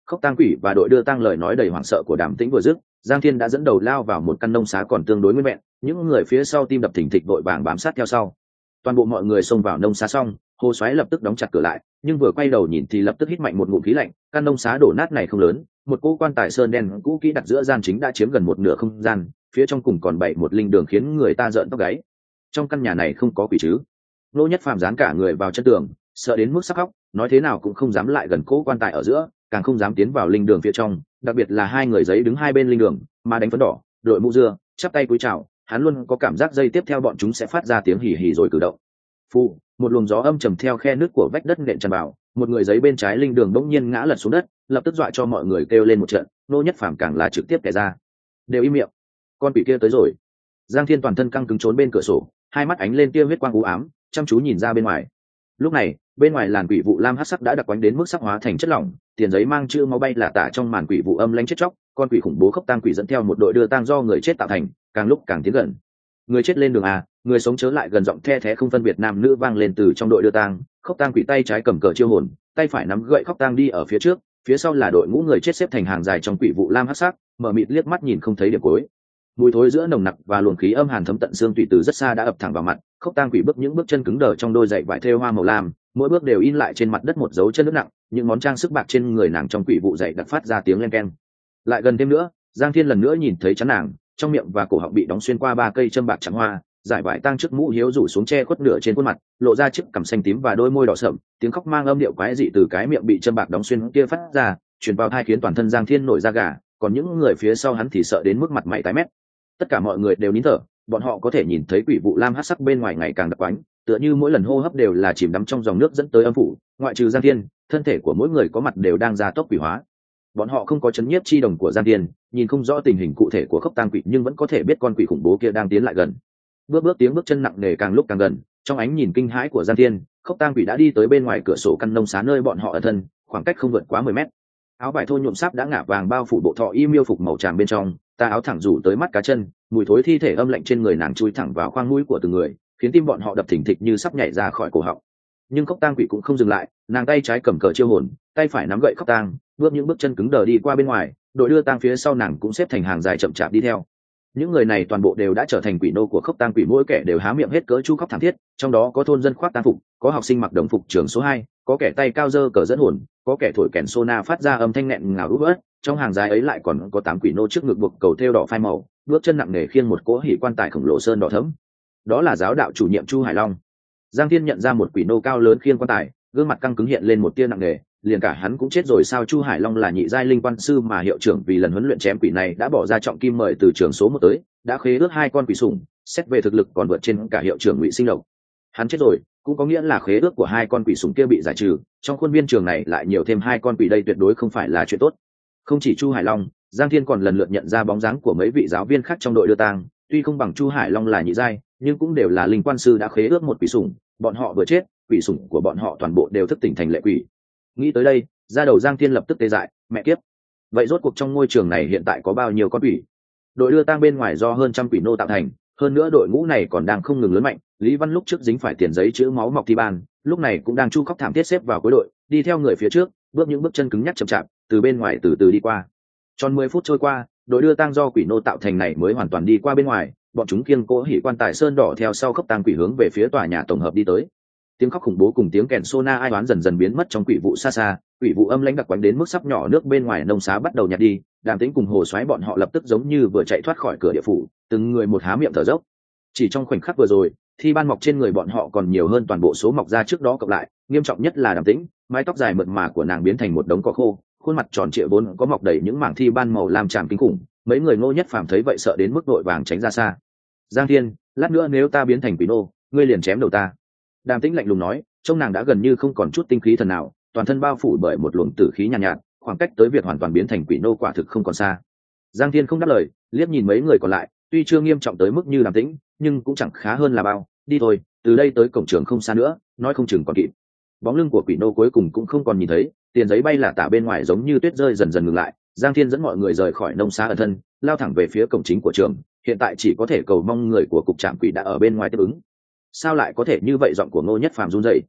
Khốc tang quỷ và đội đưa tang lời nói đầy hoảng sợ của Đàm Tĩnh vừa dứt, Giang Thiên đã dẫn đầu lao vào một căn nông xá còn tương đối nguyên vẹn, những người phía sau tim đập thình thịch vội vàng bám sát theo sau. Toàn bộ mọi người xông vào nông xá xong, Hồ Soái lập tức đóng chặt cửa lại, nhưng vừa quay đầu nhìn thì lập tức hít mạnh một ngụm khí lạnh, căn nông xá đổ nát này không lớn, một cỗ quan tài sơn đen cũ kỹ đặt giữa gian chính đã chiếm gần một nửa không gian, phía trong cùng còn bày một linh đường khiến người ta rợn tóc gáy. Trong căn nhà này không có quỷ chứ? Nô Nhất Phàm dán cả người vào chân tường, sợ đến mức sắp khóc, nói thế nào cũng không dám lại gần cỗ quan tài ở giữa, càng không dám tiến vào linh đường phía trong, đặc biệt là hai người giấy đứng hai bên linh đường mà đánh phấn đỏ, đội mũ dưa, chắp tay cúi chào, hắn luôn có cảm giác dây tiếp theo bọn chúng sẽ phát ra tiếng hì hì rồi cử động. Phu, một luồng gió âm trầm theo khe nước của vách đất nện tràn vào, một người giấy bên trái linh đường bỗng nhiên ngã lật xuống đất, lập tức dọa cho mọi người kêu lên một trận. Nô Nhất Phàm càng là trực tiếp kẻ ra, đều im miệng, con quỷ kia tới rồi. Giang Thiên toàn thân căng cứng trốn bên cửa sổ, hai mắt ánh lên tia huyết quang u ám, chăm chú nhìn ra bên ngoài. Lúc này bên ngoài làn quỷ vụ lam hắc sắc đã đặc quánh đến mức sắc hóa thành chất lỏng, tiền giấy mang chữ máu bay lả tả trong màn quỷ vụ âm lãnh chết chóc. Con quỷ khủng bố Khốc tang quỷ dẫn theo một đội đưa tang do người chết tạo thành, càng lúc càng tiến gần. Người chết lên đường à, người sống chớ lại gần, giọng the thé không phân biệt nam nữ vang lên từ trong đội đưa tang. Khốc tang quỷ tay trái cầm cờ chiêu hồn, tay phải nắm gậy khóc tang đi ở phía trước, phía sau là đội ngũ người chết xếp thành hàng dài trong quỷ vụ lam hắc sắc, mở mịt liếc mắt nhìn không thấy điểm cuối. Mùi thối giữa nồng nặc và luồng khí âm hàn thấm tận xương tủy từ rất xa đã ập thẳng vào mặt. Khốc tang quỷ bước những bước chân cứng đờ trong đôi giày vải thêu hoa màu lam, mỗi bước đều in lại trên mặt đất một dấu chân nước nặng, những món trang sức bạc trên người nàng trong quỷ vụ dày đặc phát ra tiếng len keng. Lại gần thêm nữa, Giang Thiên lần nữa nhìn thấy chắn nàng, trong miệng và cổ họng bị đóng xuyên qua 3 cây châm bạc trắng hoa, giải vải tang trước mũ hiếu rủ xuống che khuất nửa trên khuôn mặt, lộ ra chiếc cằm xanh tím và đôi môi đỏ sậm, tiếng khóc mang âm điệu quái dị từ cái miệng bị châm bạc đóng xuyên kia phát ra, truyền vào tai khiến toàn thân Giang Thiên nổi da gà, còn những người phía sau hắn thì sợ đến mức mặt mày tái mét. Tất cả mọi người đều nín thở, bọn họ có thể nhìn thấy quỷ vụ lam hắc sắc bên ngoài ngày càng đặc quánh, tựa như mỗi lần hô hấp đều là chìm đắm trong dòng nước dẫn tới âm phủ. Ngoại trừ Giang Thiên, thân thể của mỗi người có mặt đều đang gia tốc quỷ hóa. Bọn họ không có chấn nhiếp chi đồng của Giang Thiên, nhìn không rõ tình hình cụ thể của Khốc tang quỷ nhưng vẫn có thể biết con quỷ khủng bố kia đang tiến lại gần. Bước tiếng bước chân nặng nề càng lúc càng gần, trong ánh nhìn kinh hãi của Giang Thiên, Khốc tang quỷ đã đi tới bên ngoài cửa sổ căn nông xá nơi bọn họ ở thân, khoảng cách không vượt quá 10 mét. Áo vải thô nhuộm sáp đã ngả vàng bao phủ bộ thọ y miêu phục màu tràm bên trong, tà áo thẳng rủ tới mắt cá chân, mùi thối thi thể âm lạnh trên người nàng chui thẳng vào khoang mũi của từng người, khiến tim bọn họ đập thình thịch như sắp nhảy ra khỏi cổ họng. Nhưng Khốc tang quỷ cũng không dừng lại, nàng tay trái cầm cờ chiêu hồn, tay phải nắm gậy khóc tang, bước những bước chân cứng đờ đi qua bên ngoài, đội đưa tang phía sau nàng cũng xếp thành hàng dài chậm chạp đi theo. Những người này toàn bộ đều đã trở thành quỷ nô của Khốc tang quỷ, mỗi kẻ đều há miệng hết cỡ chu khóc thảm thiết, trong đó có thôn dân khoác tang phục, có học sinh mặc đồng phục trường số 2, có kẻ tay cao giơ cờ dẫn hồn, có kẻ thổi kèn sona phát ra âm thanh nghẹn ngào ú ớt. Trong hàng dài ấy lại còn có 8 quỷ nô trước ngực buộc cầu thêu đỏ phai màu, bước chân nặng nề khiêng một cỗ hỉ quan tài khổng lồ sơn đỏ thẫm. Đó là giáo đạo chủ nhiệm Chu Hải Long. Giang Thiên nhận ra một quỷ nô cao lớn khiêng quan tài, gương mặt căng cứng hiện lên một tia nặng nề, liền cả hắn cũng chết rồi sao? Chu Hải Long là nhị giai linh quan sư mà hiệu trưởng vì lần huấn luyện chém quỷ này đã bỏ ra trọng kim mời từ trường số 1 tới, đã khế ước 2 con quỷ sủng, xét về thực lực còn vượt trên cả hiệu trưởng Ngụy Sinh Lộc. Hắn chết rồi, cũng có nghĩa là khế ước của 2 con quỷ sủng kia bị giải trừ, trong khuôn viên trường này lại nhiều thêm 2 con quỷ, đây tuyệt đối không phải là chuyện tốt. Không chỉ Chu Hải Long, Giang Thiên còn lần lượt nhận ra bóng dáng của mấy vị giáo viên khác trong đội đưa tang, tuy không bằng Chu Hải Long là nhị giai, nhưng cũng đều là linh quan sư đã khế ước một quỷ sủng, bọn họ vừa chết, quỷ sủng của bọn họ toàn bộ đều thức tỉnh thành lệ quỷ. Nghĩ tới đây, da đầu Giang Thiên lập tức tê dại, mẹ kiếp. Vậy rốt cuộc trong ngôi trường này hiện tại có bao nhiêu con quỷ? Đội đưa tang bên ngoài do hơn trăm quỷ nô tạo thành, hơn nữa đội ngũ này còn đang không ngừng lớn mạnh. Lý Văn lúc trước dính phải tiền giấy chữ máu mọc thi ban, lúc này cũng đang chu khóc thảm thiết xếp vào cuối đội, đi theo người phía trước, bước những bước chân cứng nhắc chậm chạp, từ bên ngoài từ từ đi qua. Tròn 10 phút trôi qua, đội đưa tang do quỷ nô tạo thành này mới hoàn toàn đi qua bên ngoài, bọn chúng kiêng cỗ hỉ quan tài sơn đỏ theo sau Khốc tang quỷ hướng về phía tòa nhà tổng hợp đi tới. Tiếng khóc khủng bố cùng tiếng kèn sona ai oán dần dần biến mất trong quỷ vụ xa xa, quỷ vụ âm lãnh đặc quánh đến mức sắp nhỏ nước bên ngoài nông xá bắt đầu nhạt đi. Đàm Tĩnh cùng Hồ Soái bọn họ lập tức giống như vừa chạy thoát khỏi cửa địa phủ, từng người một há miệng thở dốc. Chỉ trong khoảnh khắc vừa rồi, thi ban mọc trên người bọn họ còn nhiều hơn toàn bộ số mọc ra trước đó cộng lại, nghiêm trọng nhất là Đàm Tĩnh, mái tóc dài mượt mà của nàng biến thành một đống cỏ khô, khuôn mặt tròn trịa vốn có mọc đầy những mảng thi ban màu lam chàm kinh khủng. Mấy người Ngô Nhất Phàm thấy vậy sợ đến mức vội vàng tránh ra xa. Giang Thiên, lát nữa nếu ta biến thành quỷ nô, ngươi liền chém đầu ta. Đàm Tĩnh lạnh lùng nói, trông nàng đã gần như không còn chút tinh khí thần nào, toàn thân bao phủ bởi một luồng tử khí nhàn nhạt, khoảng cách tới việc hoàn toàn biến thành quỷ nô quả thực không còn xa. Giang Thiên không đáp lời, liếc nhìn mấy người còn lại, tuy chưa nghiêm trọng tới mức như Đàm Tĩnh, nhưng cũng chẳng khá hơn là bao. Đi thôi, từ đây tới cổng trường không xa nữa, nói không chừng còn kịp. Bóng lưng của quỷ nô cuối cùng cũng không còn nhìn thấy, tiền giấy bay là tả bên ngoài giống như tuyết rơi dần dần ngừng lại. Giang Thiên dẫn mọi người rời khỏi nông xá ẩn thân, lao thẳng về phía cổng chính của trường. Hiện tại chỉ có thể cầu mong người của cục trạm quỷ đã ở bên ngoài tiếp ứng. Sao lại có thể như vậy? Giọng của Ngô Nhất Phàm run rẩy.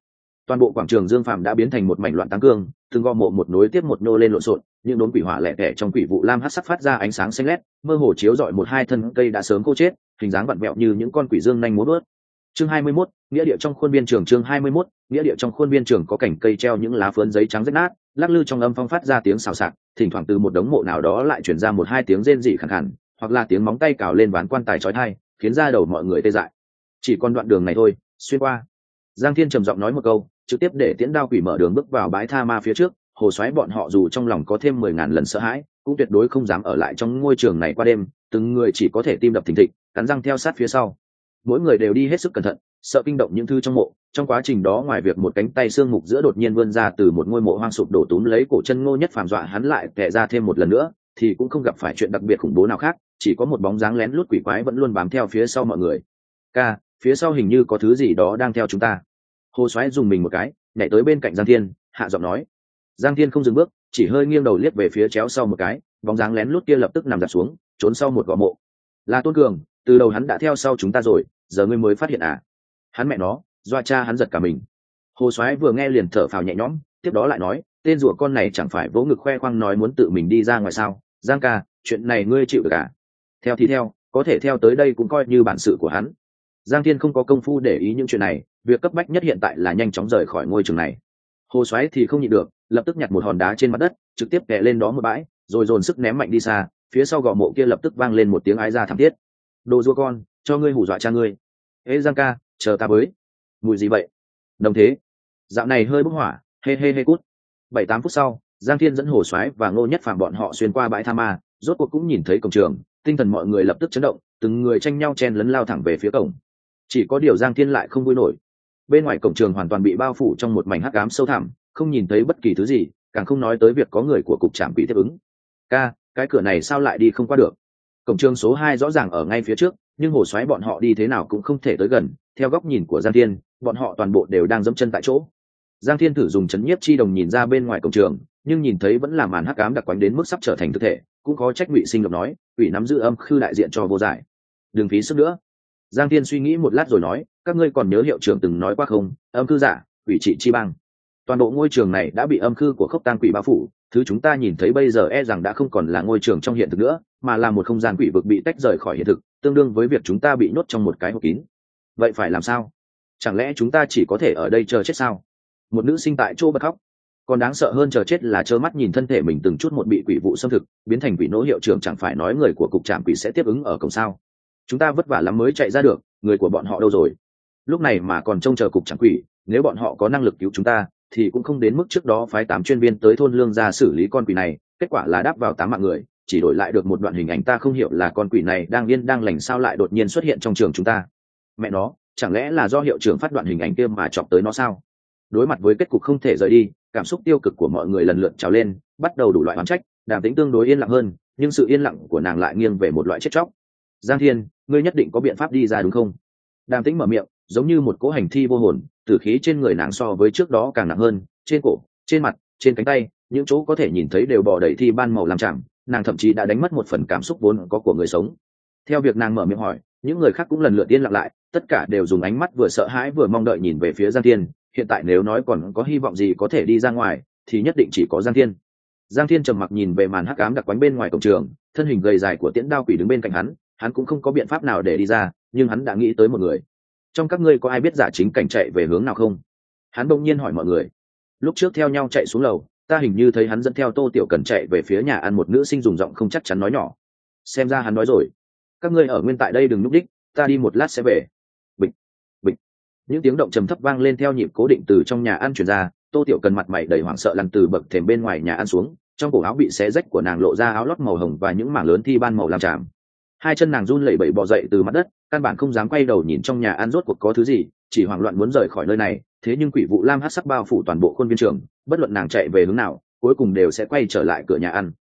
Toàn bộ quảng trường Dương Phạm đã biến thành một mảnh loạn táng cương, từng gò mộ một nối tiếp một nô lên lộn xộn, những đốm quỷ hỏa lẻ tẻ trong quỷ vụ lam hắc sắc phát ra ánh sáng xanh lét, mơ hồ chiếu rọi một hai thân cây đã sớm khô chết, hình dáng vặn vẹo như những con quỷ dương nhanh múa vớt. Chương 21, nghĩa địa trong khuôn viên trường. Chương 21, nghĩa địa trong khuôn viên trường có cảnh cây treo những lá phớn giấy trắng rách nát, lắc lư trong âm phong phát ra tiếng xào xạc, thỉnh thoảng từ một đống mộ nào đó lại truyền ra một hai tiếng rên rỉ khàn khàn, hoặc là tiếng móng tay cào lên ván quan tài chói tai, khiến da đầu mọi người tê dại. Chỉ còn đoạn đường này thôi, xuyên qua. Giang Thiên trầm giọng nói một câu, trực tiếp để tiễn đao quỷ mở đường bước vào bãi tha ma phía trước. Hồ Soái bọn họ dù trong lòng có thêm 10.000 lần sợ hãi, cũng tuyệt đối không dám ở lại trong ngôi trường này qua đêm, từng người chỉ có thể tim đập thình thịch, cắn răng theo sát phía sau. Mỗi người đều đi hết sức cẩn thận, sợ kinh động những thứ trong mộ. Trong quá trình đó, ngoài việc một cánh tay xương mục giữa đột nhiên vươn ra từ một ngôi mộ hoang sụp đổ túm lấy cổ chân Ngô Nhất Phàm dọa hắn lại tè ra thêm một lần nữa, thì cũng không gặp phải chuyện đặc biệt khủng bố nào khác, chỉ có một bóng dáng lén lút quỷ quái vẫn luôn bám theo phía sau mọi người. Ca, phía sau hình như có thứ gì đó đang theo chúng ta. Hồ Soái dùng mình một cái, nhảy tới bên cạnh Giang Thiên, hạ giọng nói. Giang Thiên không dừng bước, chỉ hơi nghiêng đầu liếc về phía chéo sau một cái, bóng dáng lén lút kia lập tức nằm dạp xuống, trốn sau một gò mộ. Là Tôn Cường, từ đầu hắn đã theo sau chúng ta rồi, giờ ngươi mới phát hiện à? Hắn mẹ nó, doa cha hắn giật cả mình. Hồ Soái vừa nghe liền thở phào nhẹ nhõm, tiếp đó lại nói, tên rùa con này chẳng phải vỗ ngực khoe khoang nói muốn tự mình đi ra ngoài sao? Giang ca, chuyện này ngươi chịu được à? Theo thì theo, có thể theo tới đây cũng coi như bản sự của hắn. Giang Thiên không có công phu để ý những chuyện này, việc cấp bách nhất hiện tại là nhanh chóng rời khỏi ngôi trường này. Hồ Soái thì không nhịn được, lập tức nhặt một hòn đá trên mặt đất, trực tiếp đè lên đó một bãi, rồi dồn sức ném mạnh đi xa. Phía sau gò mộ kia lập tức vang lên một tiếng ái ra thảm thiết. Đồ rùa con, cho ngươi hù dọa cha ngươi. Ê Giang ca, chờ ta với. Mùi gì vậy? Đồng thế. Dạo này hơi bốc hỏa, hê cút. 7-8 phút sau, Giang Thiên dẫn Hồ Soái và Ngô Nhất Phàm bọn họ xuyên qua bãi tha ma, rốt cuộc cũng nhìn thấy cổng trường, tinh thần mọi người lập tức chấn động, từng người tranh nhau chen lấn lao thẳng về phía cổng. Chỉ có điều Giang Thiên lại không vui nổi. Bên ngoài cổng trường hoàn toàn bị bao phủ trong một mảnh hắc ám sâu thẳm, không nhìn thấy bất kỳ thứ gì, càng không nói tới việc có người của cục trạm quỷ tiếp ứng. Ca, cái cửa này sao lại đi không qua được? Cổng trường số 2 rõ ràng ở ngay phía trước, nhưng Hồ Soái bọn họ đi thế nào cũng không thể tới gần. Theo góc nhìn của Giang Thiên, bọn họ toàn bộ đều đang dẫm chân tại chỗ. Giang Thiên thử dùng chấn nhiếp chi đồng nhìn ra bên ngoài cổng trường, nhưng nhìn thấy vẫn là màn hắc ám đặc quánh đến mức sắp trở thành thực thể. Cũng có trách Ngụy Sinh Lộc nói, quỷ nắm giữ âm khư đại diện cho vô giải. Đừng phí sức nữa. Giang Thiên suy nghĩ một lát rồi nói, các ngươi còn nhớ hiệu trưởng từng nói qua không, âm khư giả, quỷ trị chi bang. Toàn bộ ngôi trường này đã bị âm khư của khốc tang quỷ bao phủ, thứ chúng ta nhìn thấy bây giờ e rằng đã không còn là ngôi trường trong hiện thực nữa, mà là một không gian quỷ vực bị tách rời khỏi hiện thực, tương đương với việc chúng ta bị nhốt trong một cái hộp kín. Vậy phải làm sao? Chẳng lẽ chúng ta chỉ có thể ở đây chờ chết sao? Một nữ sinh tại chỗ bật khóc. Còn đáng sợ hơn chờ chết là trơ mắt nhìn thân thể mình từng chút một bị quỷ vụ xâm thực, biến thành quỷ nỗ. Hiệu trưởng chẳng phải nói người của cục trạm quỷ sẽ tiếp ứng ở cổng sao? Chúng ta vất vả lắm mới chạy ra được, người của bọn họ đâu rồi? Lúc này mà còn trông chờ cục trạm quỷ, nếu bọn họ có năng lực cứu chúng ta thì cũng không đến mức trước đó phái 8 chuyên viên tới thôn Lương ra xử lý con quỷ này, kết quả là đáp vào 8 mạng người, chỉ đổi lại được một đoạn hình ảnh. Ta không hiểu là con quỷ này đang yên đang lành sao lại đột nhiên xuất hiện trong trường chúng ta. Mẹ nó, chẳng lẽ là do hiệu trưởng phát đoạn hình ảnh kia mà chọc tới nó sao? Đối mặt với kết cục không thể rời đi, cảm xúc tiêu cực của mọi người lần lượt trào lên, bắt đầu đủ loại oán trách. Đàm Tĩnh tương đối yên lặng hơn, nhưng sự yên lặng của nàng lại nghiêng về một loại chết chóc. Giang Thiên, ngươi nhất định có biện pháp đi ra đúng không? Đàm Tĩnh mở miệng, giống như một cỗ hành thi vô hồn, tử khí trên người nàng so với trước đó càng nặng hơn, trên cổ, trên mặt, trên cánh tay, những chỗ có thể nhìn thấy đều bò đầy thi ban màu làm chạm, nàng thậm chí đã đánh mất một phần cảm xúc vốn có của người sống. Theo việc nàng mở miệng hỏi, những người khác cũng lần lượt yên lặng lại, tất cả đều dùng ánh mắt vừa sợ hãi vừa mong đợi nhìn về phía Giang Thiên. Hiện tại nếu nói còn có hy vọng gì có thể đi ra ngoài, thì nhất định chỉ có Giang Thiên. Giang Thiên trầm mặc nhìn về màn hắc ám đặc quánh bên ngoài cổng trường, thân hình gầy dài của Tiễn Đao Quỷ đứng bên cạnh hắn cũng không có biện pháp nào để đi ra, nhưng hắn đã nghĩ tới một người. Trong các ngươi có ai biết Giả Chính Cảnh chạy về hướng nào không? Hắn bỗng nhiên hỏi mọi người. Lúc trước theo nhau chạy xuống lầu, ta hình như thấy hắn dẫn theo Tô Tiểu Cần chạy về phía nhà ăn. Một nữ sinh dùng giọng không chắc chắn nói nhỏ. Xem ra hắn nói rồi. Các ngươi ở nguyên tại đây đừng núp đích, ta đi một lát sẽ về. Bịch, bịch. Những tiếng động trầm thấp vang lên theo nhịp cố định từ trong nhà ăn truyền ra. Tô Tiểu Cần mặt mày đầy hoảng sợ lăn từ bậc thềm bên ngoài nhà ăn xuống, trong cổ áo bị xé rách của nàng lộ ra áo lót màu hồng và những mảng lớn thi ban màu làm chạm. Hai chân nàng run lẩy bẩy bò dậy từ mặt đất, căn bản không dám quay đầu nhìn trong nhà ăn rốt cuộc có thứ gì, chỉ hoảng loạn muốn rời khỏi nơi này. Thế nhưng quỷ vụ lam hắc sắc bao phủ toàn bộ khuôn viên trường, bất luận nàng chạy về hướng nào, cuối cùng đều sẽ quay trở lại cửa nhà ăn.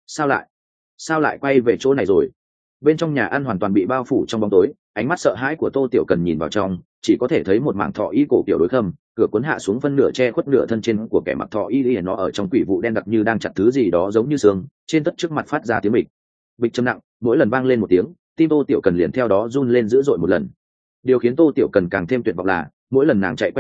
Sao lại quay về chỗ này rồi? Bên trong nhà ăn hoàn toàn bị bao phủ trong bóng tối, ánh mắt sợ hãi của Tô Tiểu Cần nhìn vào trong, chỉ có thể thấy một mảng thọ y cổ kiểu đối khâm, cửa cuốn hạ xuống phân nửa che khuất nửa thân trên của kẻ mặc thọ y, nó ở trong quỷ vụ đen đặc như đang chặt thứ gì đó giống như xương, trên tất trước mặt phát ra tiếng bịch bịch trầm nặng, mỗi lần vang lên một tiếng, tim Tô Tiểu Cần liền theo đó run lên dữ dội một lần. Điều khiến Tô Tiểu Cần càng thêm tuyệt vọng là mỗi lần nàng chạy quay lại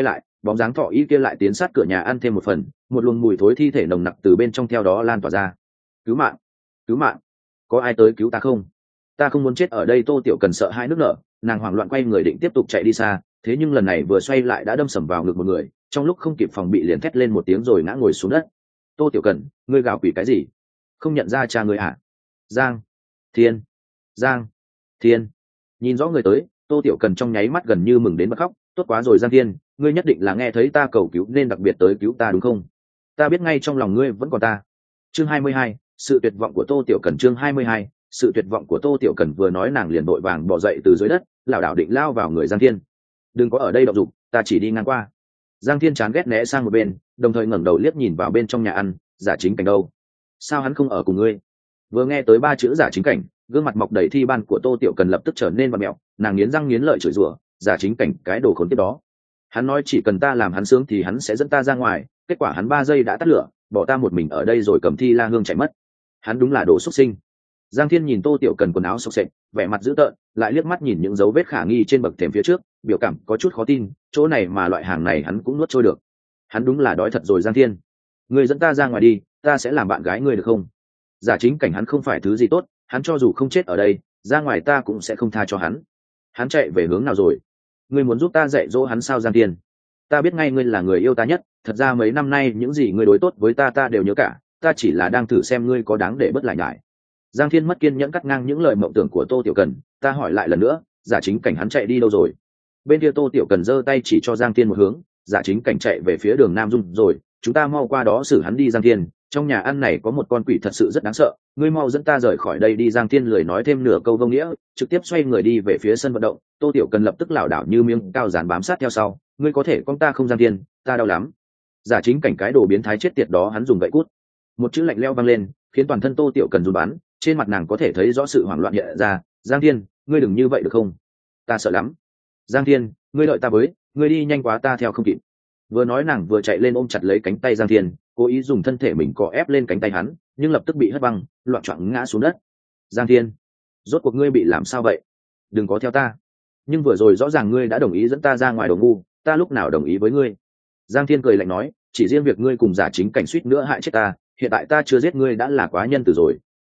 bóng dáng thọ y kia lại tiến sát cửa nhà ăn thêm một phần, một luồng mùi thối thi thể nồng nặc từ bên trong theo đó lan tỏa ra. Cứu mạng, cứu mạng, có ai tới cứu ta không? Ta không muốn chết ở đây. Tô Tiểu Cần sợ hai nước nở, nàng hoảng loạn quay người định tiếp tục chạy đi xa, thế nhưng lần này vừa xoay lại đã đâm sầm vào ngực một người, trong lúc không kịp phòng bị liền thét lên một tiếng rồi ngã ngồi xuống đất. Tô Tiểu Cần, ngươi gào quỷ cái gì? Không nhận ra cha ngươi à? Giang Thiên, Giang Thiên. Nhìn rõ người tới, Tô Tiểu Cần trong nháy mắt gần như mừng đến bật khóc. Tốt quá rồi Giang Thiên, ngươi nhất định là nghe thấy ta cầu cứu nên đặc biệt tới cứu ta đúng không? Ta biết ngay trong lòng ngươi vẫn còn ta. Chương 22, sự tuyệt vọng của Tô Tiểu Cần. Chương 22, sự tuyệt vọng của Tô Tiểu Cần. Vừa nói nàng liền vội vàng bỏ dậy từ dưới đất, lảo đảo định lao vào người Giang Thiên. Đừng có ở đây động dục, ta chỉ đi ngang qua. Giang Thiên chán ghét né sang một bên, đồng thời ngẩng đầu liếc nhìn vào bên trong nhà ăn. Giả Chính Cảnh đâu? Sao hắn không ở cùng ngươi? Vừa nghe tới ba chữ Giả Chính Cảnh, gương mặt mọc đầy thi ban của Tô Tiểu Cần lập tức trở nên vặn mẹo, nàng nghiến răng nghiến lợi chửi rủa. Giả Chính Cảnh cái đồ khốn kiếp đó, hắn nói chỉ cần ta làm hắn sướng thì hắn sẽ dẫn ta ra ngoài, kết quả hắn 3 giây đã tắt lửa, bỏ ta một mình ở đây rồi cầm Thi La Hương chạy mất. Hắn đúng là đồ xuất sinh. Giang Thiên nhìn Tô Tiểu Cần quần áo xộc xệch, vẻ mặt dữ tợn, lại liếc mắt nhìn những dấu vết khả nghi trên bậc thềm phía trước, biểu cảm có chút khó tin, chỗ này mà loại hàng này hắn cũng nuốt trôi được. Hắn đúng là đói thật rồi. Giang Thiên, ngươi dẫn ta ra ngoài đi, ta sẽ làm bạn gái ngươi được không? Giả Chính Cảnh hắn không phải thứ gì tốt, hắn cho dù không chết ở đây, ra ngoài ta cũng sẽ không tha cho hắn. Hắn chạy về hướng nào rồi? Ngươi muốn giúp ta dạy dỗ hắn sao? Giang Thiên, ta biết ngay ngươi là người yêu ta nhất, thật ra mấy năm nay những gì ngươi đối tốt với ta đều nhớ cả, ta chỉ là đang thử xem ngươi có đáng để bớt lại nhải. Giang Thiên mất kiên nhẫn cắt ngang những lời mộng tưởng của Tô Tiểu Cần. Ta hỏi lại lần nữa, Giả Chính Cảnh hắn chạy đi đâu rồi? Bên kia Tô Tiểu Cần giơ tay chỉ cho Giang Thiên một hướng. Giả Chính Cảnh chạy về phía đường Nam Dung rồi, chúng ta mau qua đó xử hắn đi. Giang Thiên, trong nhà ăn này có một con quỷ thật sự rất đáng sợ, ngươi mau dẫn ta rời khỏi đây đi. Giang Thiên lười nói thêm nửa câu vô nghĩa, trực tiếp xoay người đi về phía sân vận động. Tô Tiểu Cần lập tức lảo đảo như miếng cao dán bám sát theo sau. Ngươi có thể con ta không? Giang Thiên, ta đau lắm. Giả Chính Cảnh cái đồ biến thái chết tiệt đó, hắn dùng gậy cút. Một chữ lạnh lẽo vang lên, khiến toàn thân Tô Tiểu Cần run bắn, trên mặt nàng có thể thấy rõ sự hoảng loạn hiện ra. Giang Thiên, ngươi đừng như vậy được không? Ta sợ lắm. Giang Thiên, ngươi đợi ta với, ngươi đi nhanh quá ta theo không kịp. Vừa nói nàng vừa chạy lên ôm chặt lấy cánh tay Giang Thiên, cố ý dùng thân thể mình cọ ép lên cánh tay hắn, nhưng lập tức bị hất văng, loạn choạng ngã xuống đất. Giang Thiên, rốt cuộc ngươi bị làm sao vậy? Đừng có theo ta. Nhưng vừa rồi rõ ràng ngươi đã đồng ý dẫn ta ra ngoài, đồ ngu, ta lúc nào đồng ý với ngươi? Giang Thiên cười lạnh nói, chỉ riêng việc ngươi cùng Giả Chính Cảnh suýt nữa hại chết ta, hiện tại ta chưa giết ngươi đã là quá nhân từ rồi.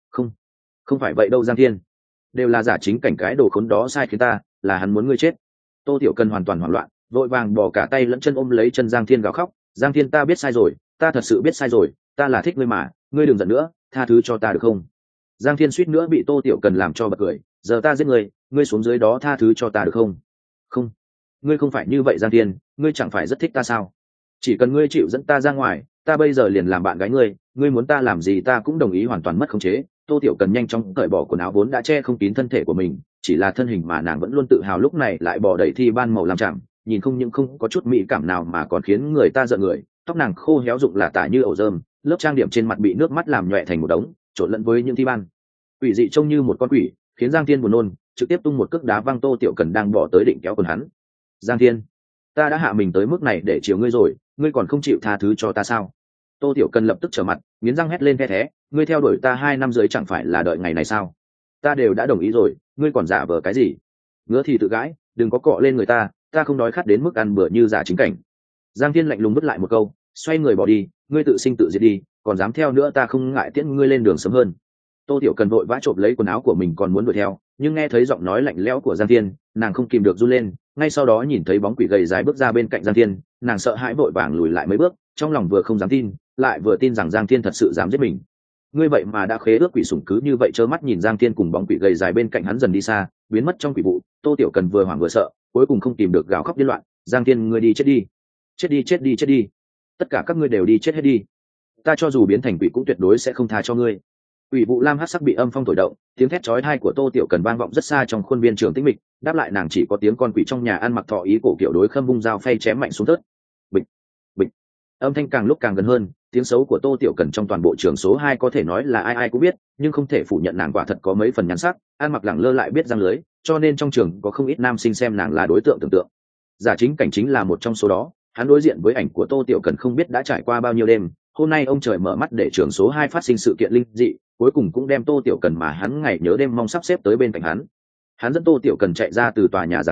Không phải vậy đâu Giang Thiên, đều là Giả Chính Cảnh cái đồ khốn đó sai khiến ta, là hắn muốn ngươi chết. Tô Tiểu Cần hoàn toàn hoảng loạn, vội vàng bỏ cả tay lẫn chân ôm lấy chân Giang Thiên gào khóc. Giang Thiên, ta biết sai rồi, ta thật sự biết sai rồi, ta là thích ngươi mà, ngươi đừng giận nữa, tha thứ cho ta được không? Giang Thiên suýt nữa bị Tô Tiểu Cần làm cho bật cười. Giờ ta giết ngươi, ngươi xuống dưới đó tha thứ cho ta được không? Không, ngươi không phải như vậy Giang Thiên, ngươi chẳng phải rất thích ta sao? Chỉ cần ngươi chịu dẫn ta ra ngoài, ta bây giờ liền làm bạn gái ngươi, ngươi muốn ta làm gì ta cũng đồng ý, hoàn toàn mất khống chế. Tô Tiểu Cần nhanh chóng cởi bỏ quần áo vốn đã che không kín thân thể của mình, chỉ là thân hình mà nàng vẫn luôn tự hào lúc này lại bò đầy thi ban màu lam chạm, nhìn không những không có chút mỹ cảm nào mà còn khiến người ta giận người. Tóc nàng khô héo rụng là tả như ổ rơm, lớp trang điểm trên mặt bị nước mắt làm nhòe thành một đống, trộn lẫn với những thi ban quỷ dị trông như một con quỷ, khiến Giang Thiên buồn nôn, trực tiếp tung một cước đá văng Tô Tiểu Cần đang bỏ tới định kéo quần hắn. Giang Thiên, ta đã hạ mình tới mức này để chiều ngươi rồi, ngươi còn không chịu tha thứ cho ta sao? Tô Tiểu Cần lập tức trở mặt, nghiến răng hét lên the thé, ngươi theo đuổi ta 2 năm dưới chẳng phải là đợi ngày này sao? Ta đều đã đồng ý rồi, ngươi còn giả vờ cái gì? Ngứa thì tự gãi, đừng có cọ lên người ta không đói khát đến mức ăn bữa như Giả Chính Cảnh. Giang Thiên lạnh lùng vứt lại một câu, xoay người bỏ đi, ngươi tự sinh tự diệt đi, còn dám theo nữa ta không ngại tiễn ngươi lên đường sớm hơn. Tô Tiểu Cần vội vã trộm lấy quần áo của mình còn muốn đuổi theo, nhưng nghe thấy giọng nói lạnh lẽo của Giang Thiên, nàng không kìm được run lên, ngay sau đó nhìn thấy bóng quỷ gầy dài bước ra bên cạnh Giang Thiên, nàng sợ hãi vội vàng lùi lại mấy bước, trong lòng vừa không dám tin, lại vừa tin rằng Giang Thiên thật sự dám giết mình. Ngươi vậy mà đã khế ước quỷ sủng, cứ như vậy trơ mắt nhìn Giang Thiên cùng bóng quỷ gầy dài bên cạnh hắn dần đi xa, biến mất trong quỷ vụ. Tô Tiểu Cần vừa hoảng vừa sợ, cuối cùng không kìm được gào khóc điên loạn. Giang Thiên, ngươi đi chết đi, chết đi, chết đi, chết đi, tất cả các ngươi đều đi chết hết đi, ta cho dù biến thành quỷ cũng tuyệt đối sẽ không tha cho ngươi. Quỷ vụ lam hắc sắc bị âm phong thổi động, tiếng thét chói tai của Tô Tiểu Cần vang vọng rất xa trong khuôn viên trường tĩnh mịch, đáp lại nàng chỉ có tiếng con quỷ trong nhà ăn mặc thọ ý cổ kiểu đối khâm vung dao phay chém mạnh xuống đất. Bịch, bịch. Âm thanh càng lúc càng gần hơn, tiếng xấu của Tô Tiểu Cần trong toàn bộ trường số 2 có thể nói là ai ai cũng biết, nhưng không thể phủ nhận nàng quả thật có mấy phần nhắn sắc, ăn mặc lẳng lơ lại biết răng lưới, cho nên trong trường có không ít nam sinh xem nàng là đối tượng tưởng tượng. Giả Chính Cảnh chính là một trong số đó, hắn đối diện với ảnh của Tô Tiểu Cần không biết đã trải qua bao nhiêu đêm, hôm nay ông trời mở mắt để trường số 2 phát sinh sự kiện linh dị, cuối cùng cũng đem Tô Tiểu Cần mà hắn ngày nhớ đêm mong sắp xếp tới bên cạnh hắn. Hắn dẫn Tô Tiểu Cần chạy ra từ tòa nhà giảng dạy,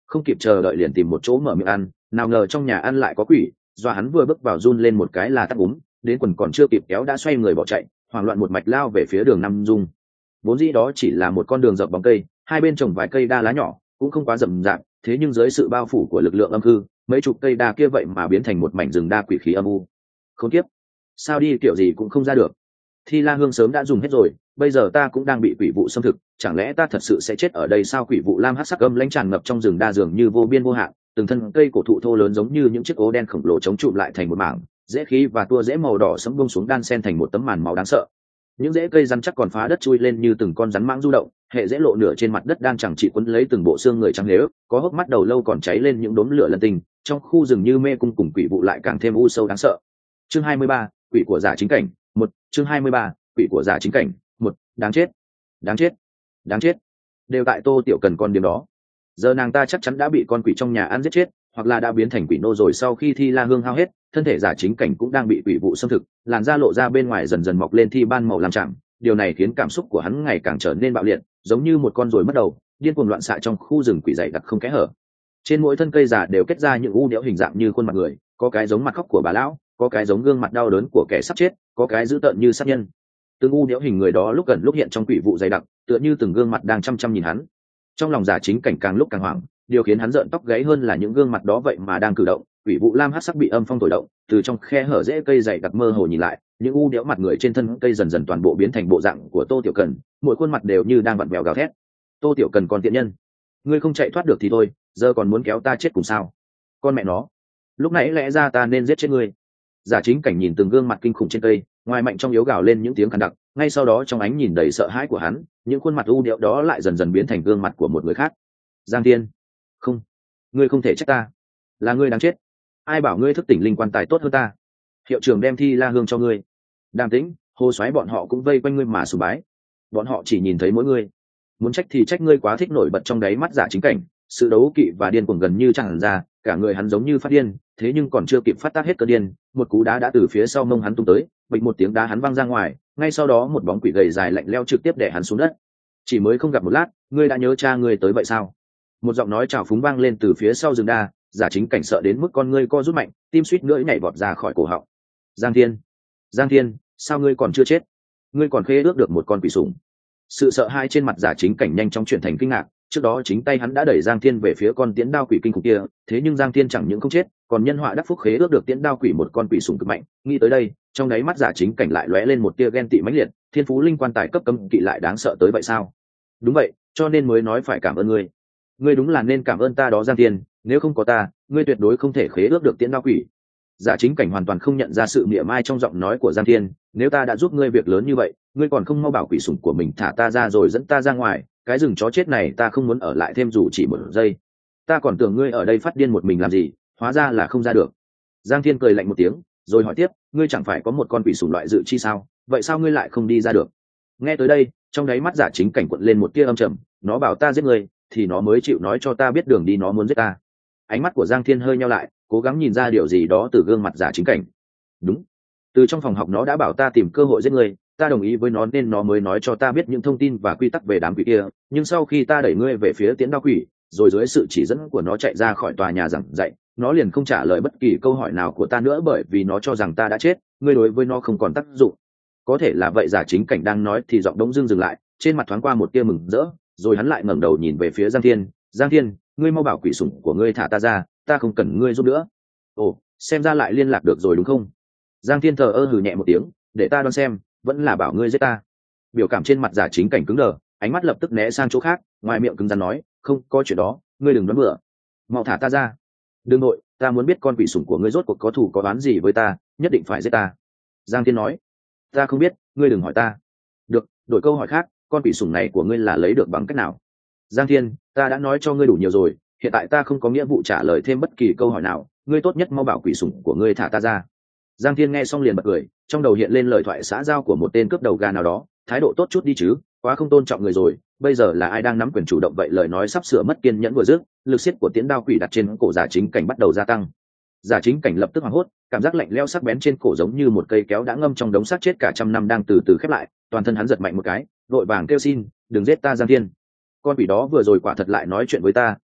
không kịp chờ đợi liền tìm một chỗ mở miệng ăn, nào ngờ trong nhà ăn lại có quỷ, do hắn vừa bước vào run lên một cái là tắt úm, đến quần còn chưa kịp kéo đã xoay người bỏ chạy, hoảng loạn một mạch lao về phía đường Nam Dung. Vốn dĩ đó chỉ là một con đường dọc bóng cây, hai bên trồng vài cây đa lá nhỏ, cũng không quá rậm rạp, thế nhưng dưới sự bao phủ của lực lượng âm hư, mấy chục cây đa kia vậy mà biến thành một mảnh rừng đa quỷ khí âm u. Khốn kiếp, sao đi kiểu gì cũng không ra được. Thi La Hương sớm đã dùng hết rồi, bây giờ ta cũng đang bị quỷ vụ xâm thực, chẳng lẽ ta thật sự sẽ chết ở đây sao? Quỷ vụ lam hắc sắc âm lãnh tràn ngập trong rừng đa dường như vô biên vô hạn, từng thân cây cổ thụ thô lớn giống như những chiếc ố đen khổng lồ chống trụ lại thành một mảng, rễ khí và tua rễ màu đỏ sẫm buông xuống đan xen thành một tấm màn máu đáng sợ. Những rễ cây rắn chắc còn phá đất chui lên như từng con rắn mãng du động, hệ rễ lộ nửa trên mặt đất đang chẳng trị quấn lấy từng bộ xương người trắng lếu, có hốc mắt đầu lâu còn cháy lên những đốm lửa lân tình, trong khu rừng như mê cung cùng quỷ vụ lại càng thêm u sâu đáng sợ. Chương 23, quỷ của giả chính cảnh, một. Chương 23, quỷ của giả chính cảnh, một. Đáng chết, đáng chết, đáng chết, đều tại Tô Tiểu Cần con điểm đó. Giờ nàng ta chắc chắn đã bị con quỷ trong nhà ăn giết chết, hoặc là đã biến thành quỷ nô rồi. Sau khi Thi La Hương hao hết, thân thể giả chính cảnh cũng đang bị quỷ vụ xâm thực, làn da lộ ra bên ngoài dần dần mọc lên thi ban màu lam chạm. Điều này khiến cảm xúc của hắn ngày càng trở nên bạo liệt, giống như một con ruồi mất đầu, điên cuồng loạn xạ trong khu rừng quỷ dày đặc không kẽ hở. Trên mỗi thân cây giả đều kết ra những u đẽo hình dạng như khuôn mặt người, có cái giống mặt khóc của bà lão, có cái giống gương mặt đau đớn của kẻ sắp chết, có cái dữ tợn như sát nhân. Từng u đẽo hình người đó lúc gần lúc hiện trong quỷ vụ dày đặc, tựa như từng gương mặt đang chăm chăm nhìn hắn. Trong lòng giả chính cảnh càng lúc càng hoảng, điều khiến hắn rợn tóc gáy hơn là những gương mặt đó vậy mà đang cử động. Quỷ vụ lam hắc sắc bị âm phong thổi động, từ trong khe hở rễ cây dày đặc mơ hồ nhìn lại, những u đẽo mặt người trên thân cây dần dần toàn bộ biến thành bộ dạng của Tô Tiểu Cần, mỗi khuôn mặt đều như đang vặn vẹo gào thét. Tô Tiểu Cần, con tiện nhân, ngươi không chạy thoát được thì thôi, giờ còn muốn kéo ta chết cùng sao? Con mẹ nó, lúc nãy lẽ ra ta nên giết chết ngươi. Giả chính cảnh nhìn từng gương mặt kinh khủng trên cây, ngoài mạnh trong yếu gào lên những tiếng khàn đặc, ngay sau đó trong ánh nhìn đầy sợ hãi của hắn, những khuôn mặt u điệu đó lại dần dần biến thành gương mặt của một người khác. Giang Thiên, không, ngươi không thể trách ta, là ngươi đáng chết. Ai bảo ngươi thức tỉnh linh quan tài tốt hơn ta? Hiệu trưởng đem Thi La Hương cho ngươi. Đàm Tĩnh, Hồ Soái bọn họ cũng vây quanh ngươi mà sùng bái. Bọn họ chỉ nhìn thấy mỗi ngươi, muốn trách thì trách ngươi quá thích nổi bật trong đáy mắt giả chính cảnh, sự đấu kỵ và điên cuồng gần như tràn ra, cả người hắn giống như phát điên, thế nhưng còn chưa kịp phát tác hết cơn điên, một cú đá đã từ phía sau mông hắn tung tới, bịch một tiếng đá hắn văng ra ngoài, ngay sau đó một bóng quỷ gầy dài lạnh lẽo trực tiếp đè hắn xuống đất. Chỉ mới không gặp một lát, ngươi đã nhớ cha ngươi tới vậy sao? Một giọng nói trào phúng vang lên từ phía sau rừng đa, giả chính cảnh sợ đến mức con ngươi co rút mạnh, tim suýt nữa nhảy vọt ra khỏi cổ họng. Giang Thiên, Giang Thiên, sao ngươi còn chưa chết? Ngươi còn khế ước được một con quỷ sủng. Sự sợ hãi trên mặt giả chính cảnh nhanh chóng chuyển thành kinh ngạc, trước đó chính tay hắn đã đẩy Giang Thiên về phía con tiễn đao quỷ kinh khủng kia, thế nhưng Giang Thiên chẳng những không chết, còn nhân họa đắc phúc khế ước được tiễn đao quỷ một con quỷ sủng cực mạnh. Nghĩ tới đây, trong đáy mắt giả chính cảnh lại lóe lên một tia ghen tị mãnh liệt, thiên phú linh quan tài cấp cấm kỵ lại đáng sợ tới vậy sao? Đúng vậy, cho nên mới nói phải cảm ơn ngươi. Ngươi đúng là nên cảm ơn ta đó Giang Thiên, nếu không có ta, ngươi tuyệt đối không thể khế ước được tiễn đao quỷ. Giả chính cảnh hoàn toàn không nhận ra sự mỉa mai trong giọng nói của Giang Thiên, nếu ta đã giúp ngươi việc lớn như vậy, ngươi còn không mau bảo quỷ sủng của mình thả ta ra rồi dẫn ta ra ngoài, cái rừng chó chết này ta không muốn ở lại thêm dù chỉ một giây. Ta còn tưởng ngươi ở đây phát điên một mình làm gì, hóa ra là không ra được. Giang Thiên cười lạnh một tiếng, rồi hỏi tiếp, ngươi chẳng phải có một con quỷ sủng loại dự chi sao, vậy sao ngươi lại không đi ra được? Nghe tới đây, trong đáy mắt giả chính cảnh quận lên một tia âm trầm, nó bảo ta giết ngươi, thì nó mới chịu nói cho ta biết đường đi, nó muốn giết ta. Ánh mắt của Giang Thiên hơi nheo lại, cố gắng nhìn ra điều gì đó từ gương mặt giả chính cảnh. Đúng, từ trong phòng học nó đã bảo ta tìm cơ hội giết ngươi, ta đồng ý với nó nên nó mới nói cho ta biết những thông tin và quy tắc về đám quỷ kia, nhưng sau khi ta đẩy ngươi về phía tiễn đao quỷ, rồi dưới sự chỉ dẫn của nó chạy ra khỏi tòa nhà giảng dạy, nó liền không trả lời bất kỳ câu hỏi nào của ta nữa bởi vì nó cho rằng ta đã chết, ngươi đối với nó không còn tác dụng. Có thể là vậy. Giả chính cảnh đang nói thì giọng Đống Dương dừng lại, trên mặt thoáng qua một tia mừng rỡ, rồi hắn lại ngẩng đầu nhìn về phía Giang Thiên. Giang Thiên, ngươi mau bảo quỷ sủng của ngươi thả ta ra, ta không cần ngươi giúp nữa. Ồ, xem ra lại liên lạc được rồi đúng không? Giang Thiên thờ ơ hừ nhẹ một tiếng, để ta đoán xem, vẫn là bảo ngươi giết ta. Biểu cảm trên mặt giả chính cảnh cứng đờ, ánh mắt lập tức né sang chỗ khác, ngoài miệng cứng rắn nói, không có chuyện đó, ngươi đừng đoán bừa, mau thả ta ra. Đừng nội, ta muốn biết con quỷ sủng của ngươi rốt cuộc có thù có oán gì với ta, nhất định phải giết ta. Giang Thiên nói, ta không biết, ngươi đừng hỏi ta. Được, đổi câu hỏi khác, con quỷ sủng này của ngươi là lấy được bằng cách nào? Giang Thiên, ta đã nói cho ngươi đủ nhiều rồi, hiện tại ta không có nghĩa vụ trả lời thêm bất kỳ câu hỏi nào, ngươi tốt nhất mau bảo quỷ sủng của ngươi thả ta ra. Giang Thiên nghe xong liền bật cười, trong đầu hiện lên lời thoại xã giao của một tên cướp đầu gà nào đó, thái độ tốt chút đi chứ, quá không tôn trọng người rồi, bây giờ là ai đang nắm quyền chủ động vậy? Lời nói sắp sửa mất kiên nhẫn vừa dứt, lực xiết của tiễn đao quỷ đặt trên cổ giả chính cảnh bắt đầu gia tăng. Giả chính cảnh lập tức hoảng hốt, cảm giác lạnh lẽo sắc bén trên cổ giống như một cây kéo đã ngâm trong đống xác chết cả trăm năm đang từ từ khép lại, toàn thân hắn giật mạnh một cái, vội vàng kêu xin, đừng giết ta Giang Thiên. Con quỷ đó vừa rồi quả thật lại nói chuyện với ta,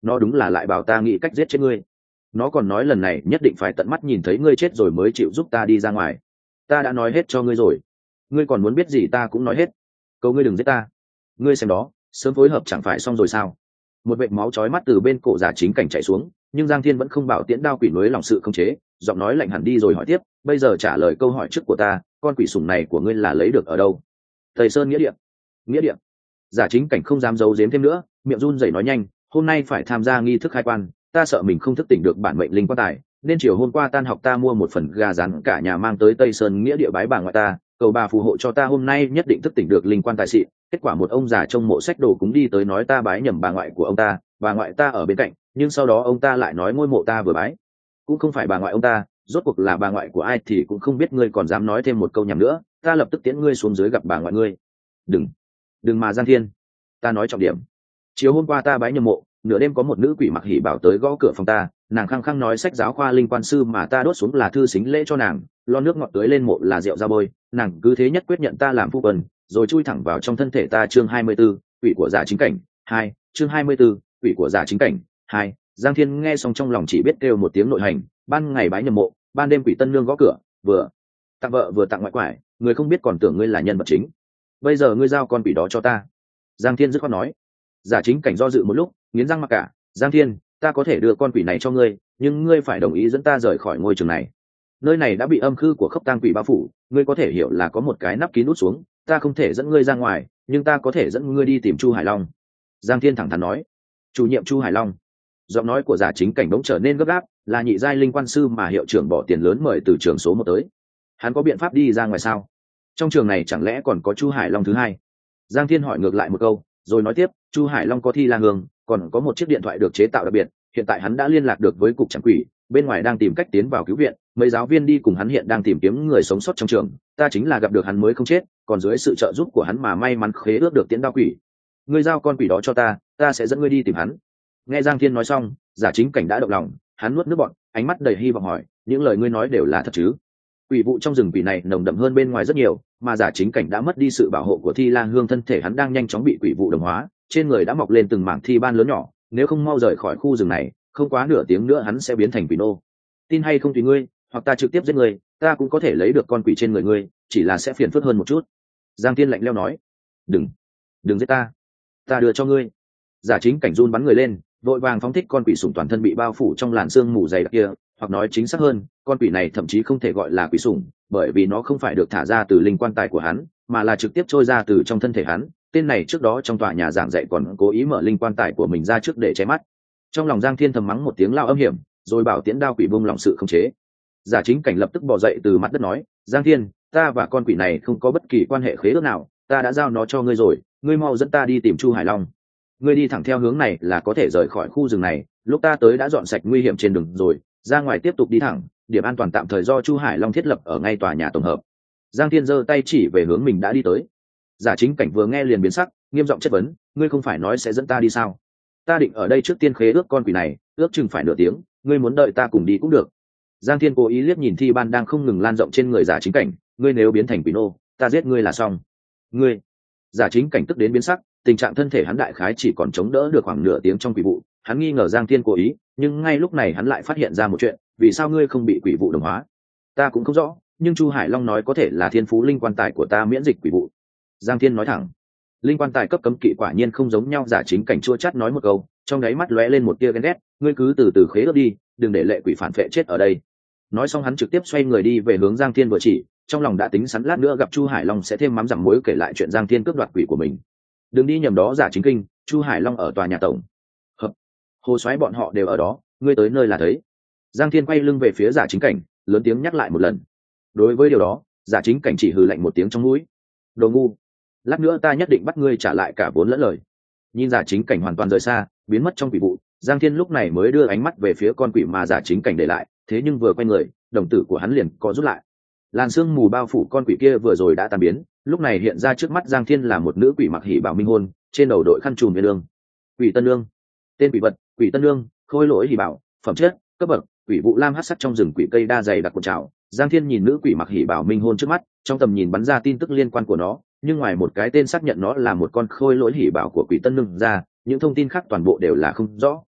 nó đúng là lại bảo ta nghĩ cách giết chết ngươi. Nó còn nói lần này nhất định phải tận mắt nhìn thấy ngươi chết rồi mới chịu giúp ta đi ra ngoài. Ta đã nói hết cho ngươi rồi, ngươi còn muốn biết gì ta cũng nói hết. Cầu ngươi đừng giết ta. Ngươi xem đó, sớm phối hợp chẳng phải xong rồi sao? Một vệt máu chói mắt từ bên cổ giả chính cảnh chạy xuống, nhưng Giang Thiên vẫn không bảo tiễn đao quỷ núi lòng sự không chế, giọng nói lạnh hẳn đi rồi hỏi tiếp, bây giờ trả lời câu hỏi trước của ta, con quỷ sủng này của ngươi là lấy được ở đâu? Thầy Sơn nghĩa địa. Nghĩa địa? Giả chính cảnh không dám giấu giếm thêm nữa, miệng run rẩy nói nhanh, hôm nay phải tham gia nghi thức khai quan, ta sợ mình không thức tỉnh được bản mệnh linh quan tài, nên chiều hôm qua tan học ta mua một phần gà rán cả nhà mang tới Tây Sơn nghĩa địa bái bà ngoại ta, cầu bà phù hộ cho ta hôm nay nhất định thức tỉnh được linh quan tài xị. Kết quả một ông già trong mộ sách đồ cúng đi tới nói ta bái nhầm bà ngoại của ông ta, bà ngoại ta ở bên cạnh, nhưng sau đó ông ta lại nói ngôi mộ ta vừa bái cũng không phải bà ngoại ông ta, rốt cuộc là bà ngoại của ai thì cũng không biết, ngươi còn dám nói thêm một câu nhầm nữa, ta lập tức tiễn ngươi xuống dưới gặp bà ngoại ngươi. Đừng mà Giang Thiên, ta nói trọng điểm. Chiều hôm qua ta bái nhầm mộ, nửa đêm có một nữ quỷ mặc hỉ bảo tới gõ cửa phòng ta, nàng khăng khăng nói sách giáo khoa linh quan sư mà ta đốt xuống là thư xính lễ cho nàng, lo nước ngọt tưới lên mộ là rượu ra bôi, nàng cứ thế nhất quyết nhận ta làm phu quân, rồi chui thẳng vào trong thân thể ta. Chương 24, quỷ của giả chính cảnh 2. Chương 24, quỷ của giả chính cảnh 2. Giang Thiên nghe xong trong lòng chỉ biết kêu một tiếng nội hành, ban ngày bái nhầm mộ, ban đêm quỷ tân nương gõ cửa, vừa tặng vợ vừa tặng ngoại quải, người không biết còn tưởng ngươi là nhân vật chính. Bây giờ ngươi giao con quỷ đó cho ta. Giang Thiên dứt khoát nói. Giả chính cảnh do dự một lúc, nghiến răng mặc cả. Giang Thiên, ta có thể đưa con quỷ này cho ngươi, nhưng ngươi phải đồng ý dẫn ta rời khỏi ngôi trường này. Nơi này đã bị âm khư của khốc tang quỷ bao phủ, ngươi có thể hiểu là có một cái nắp kín nút xuống, ta không thể dẫn ngươi ra ngoài, nhưng ta có thể dẫn ngươi đi tìm Chu Hải Long. Giang Thiên thẳng thắn nói. Chủ nhiệm Chu Hải Long. Giọng nói của giả chính cảnh bỗng trở nên gấp gáp, là nhị giai linh quan sư mà hiệu trưởng bỏ tiền lớn mời từ trường số 1 tới. Hắn có biện pháp đi ra ngoài sao? Trong trường này chẳng lẽ còn có Chu Hải Long thứ hai? Giang Thiên hỏi ngược lại một câu, rồi nói tiếp, Chu Hải Long có thi la hương, còn có một chiếc điện thoại được chế tạo đặc biệt, hiện tại hắn đã liên lạc được với cục trảm quỷ, bên ngoài đang tìm cách tiến vào cứu viện, mấy giáo viên đi cùng hắn hiện đang tìm kiếm người sống sót trong trường, ta chính là gặp được hắn mới không chết, còn dưới sự trợ giúp của hắn mà may mắn khế ước được tiễn đao quỷ. Ngươi giao con quỷ đó cho ta, ta sẽ dẫn ngươi đi tìm hắn. Nghe Giang Thiên nói xong, giả chính cảnh đã động lòng, hắn nuốt nước bọt, ánh mắt đầy hy vọng hỏi, những lời ngươi nói đều là thật chứ? Quỷ vụ trong rừng quỷ này nồng đậm hơn bên ngoài rất nhiều, mà giả chính cảnh đã mất đi sự bảo hộ của thi lang hương, thân thể hắn đang nhanh chóng bị quỷ vụ đồng hóa, trên người đã mọc lên từng mảng thi ban lớn nhỏ, nếu không mau rời khỏi khu rừng này, không quá nửa tiếng nữa hắn sẽ biến thành quỷ nô. Tin hay không tùy ngươi, hoặc ta trực tiếp giết ngươi, ta cũng có thể lấy được con quỷ trên người ngươi, chỉ là sẽ phiền phức hơn một chút. Giang Thiên lạnh lẽo nói. Đừng giết ta đưa cho ngươi. Giả chính cảnh run bắn người lên, vội vàng phóng thích con quỷ sủng toàn thân bị bao phủ trong làn sương mù dày đặc kia, hoặc nói chính xác hơn, con quỷ này thậm chí không thể gọi là quỷ sủng, bởi vì nó không phải được thả ra từ linh quan tài của hắn, mà là trực tiếp trôi ra từ trong thân thể hắn. Tên này trước đó trong tòa nhà giảng dạy còn cố ý mở linh quan tài của mình ra trước để che mắt. Trong lòng Giang Thiên thầm mắng một tiếng lao âm hiểm, rồi bảo tiễn đao quỷ buông lòng sự khống chế. Giả chính cảnh lập tức bò dậy từ mặt đất nói, Giang Thiên, ta và con quỷ này không có bất kỳ quan hệ khế ước nào, ta đã giao nó cho ngươi rồi, ngươi mau dẫn ta đi tìm Chu Hải Long. Ngươi đi thẳng theo hướng này là có thể rời khỏi khu rừng này, lúc ta tới đã dọn sạch nguy hiểm trên đường rồi, ra ngoài tiếp tục đi thẳng, điểm an toàn tạm thời do Chu Hải Long thiết lập ở ngay tòa nhà tổng hợp. Giang Thiên giơ tay chỉ về hướng mình đã đi tới. Giả chính cảnh vừa nghe liền biến sắc, nghiêm giọng chất vấn, ngươi không phải nói sẽ dẫn ta đi sao? Ta định ở đây trước tiên khế ước con quỷ này, ước chừng phải nửa tiếng, ngươi muốn đợi ta cùng đi cũng được. Giang Thiên cố ý liếc nhìn thi ban đang không ngừng lan rộng trên người giả chính cảnh, ngươi nếu biến thành quỷ nô, ta giết ngươi là xong. Ngươi. Giả chính cảnh tức đến biến sắc, tình trạng thân thể hắn đại khái chỉ còn chống đỡ được khoảng nửa tiếng trong quỷ vụ, hắn nghi ngờ Giang Thiên cố ý, nhưng ngay lúc này hắn lại phát hiện ra một chuyện, vì sao ngươi không bị quỷ vụ đồng hóa? Ta cũng không rõ, nhưng Chu Hải Long nói có thể là thiên phú linh quan tài của ta miễn dịch quỷ vụ. Giang Thiên nói thẳng. Linh quan tài cấp cấm kỵ quả nhiên không giống nhau. Giả chính cảnh chua chát nói một câu, trong đáy mắt lóe lên một tia ghen ghét, ngươi cứ từ từ khế ước đi, đừng để lệ quỷ phản phệ chết ở đây. Nói xong hắn trực tiếp xoay người đi về hướng Giang Thiên vừa chỉ, trong lòng đã tính sẵn lát nữa gặp Chu Hải Long sẽ thêm mắm dặm muối kể lại chuyện Giang Thiên cướp đoạt quỷ của mình. Đừng đi nhầm đó giả chính kinh, Chu Hải Long ở tòa nhà tổng hợp, hồ xoáy bọn họ đều ở đó, ngươi tới nơi là thấy. Giang Thiên quay lưng về phía giả chính cảnh, lớn tiếng nhắc lại một lần. Đối với điều đó, giả chính cảnh chỉ hừ lạnh một tiếng trong mũi. Đồ ngu, lát nữa ta nhất định bắt ngươi trả lại cả vốn lẫn lời. Nhìn giả chính cảnh hoàn toàn rời xa, biến mất trong quỷ vụ, Giang Thiên lúc này mới đưa ánh mắt về phía con quỷ mà giả chính cảnh để lại, thế nhưng vừa quay người, đồng tử của hắn liền co rút lại. Làn sương mù bao phủ con quỷ kia vừa rồi đã tan biến, lúc này hiện ra trước mắt Giang Thiên là một nữ quỷ mặc hỉ bảo minh hôn, trên đầu đội khăn trùm viên lương. Quỷ Tân Lương. Tên quỷ vật, Quỷ Tân Lương, khôi lỗi hỉ bảo, phẩm chất, cấp bậc, quỷ vụ lam hắc sắc trong rừng quỷ cây đa dày đặc cuộn trào. Giang Thiên nhìn nữ quỷ mặc hỉ bảo minh hôn trước mắt, trong tầm nhìn bắn ra tin tức liên quan của nó, nhưng ngoài một cái tên xác nhận nó là một con khôi lỗi hỉ bảo của Quỷ Tân Lương ra, những thông tin khác toàn bộ đều là không rõ.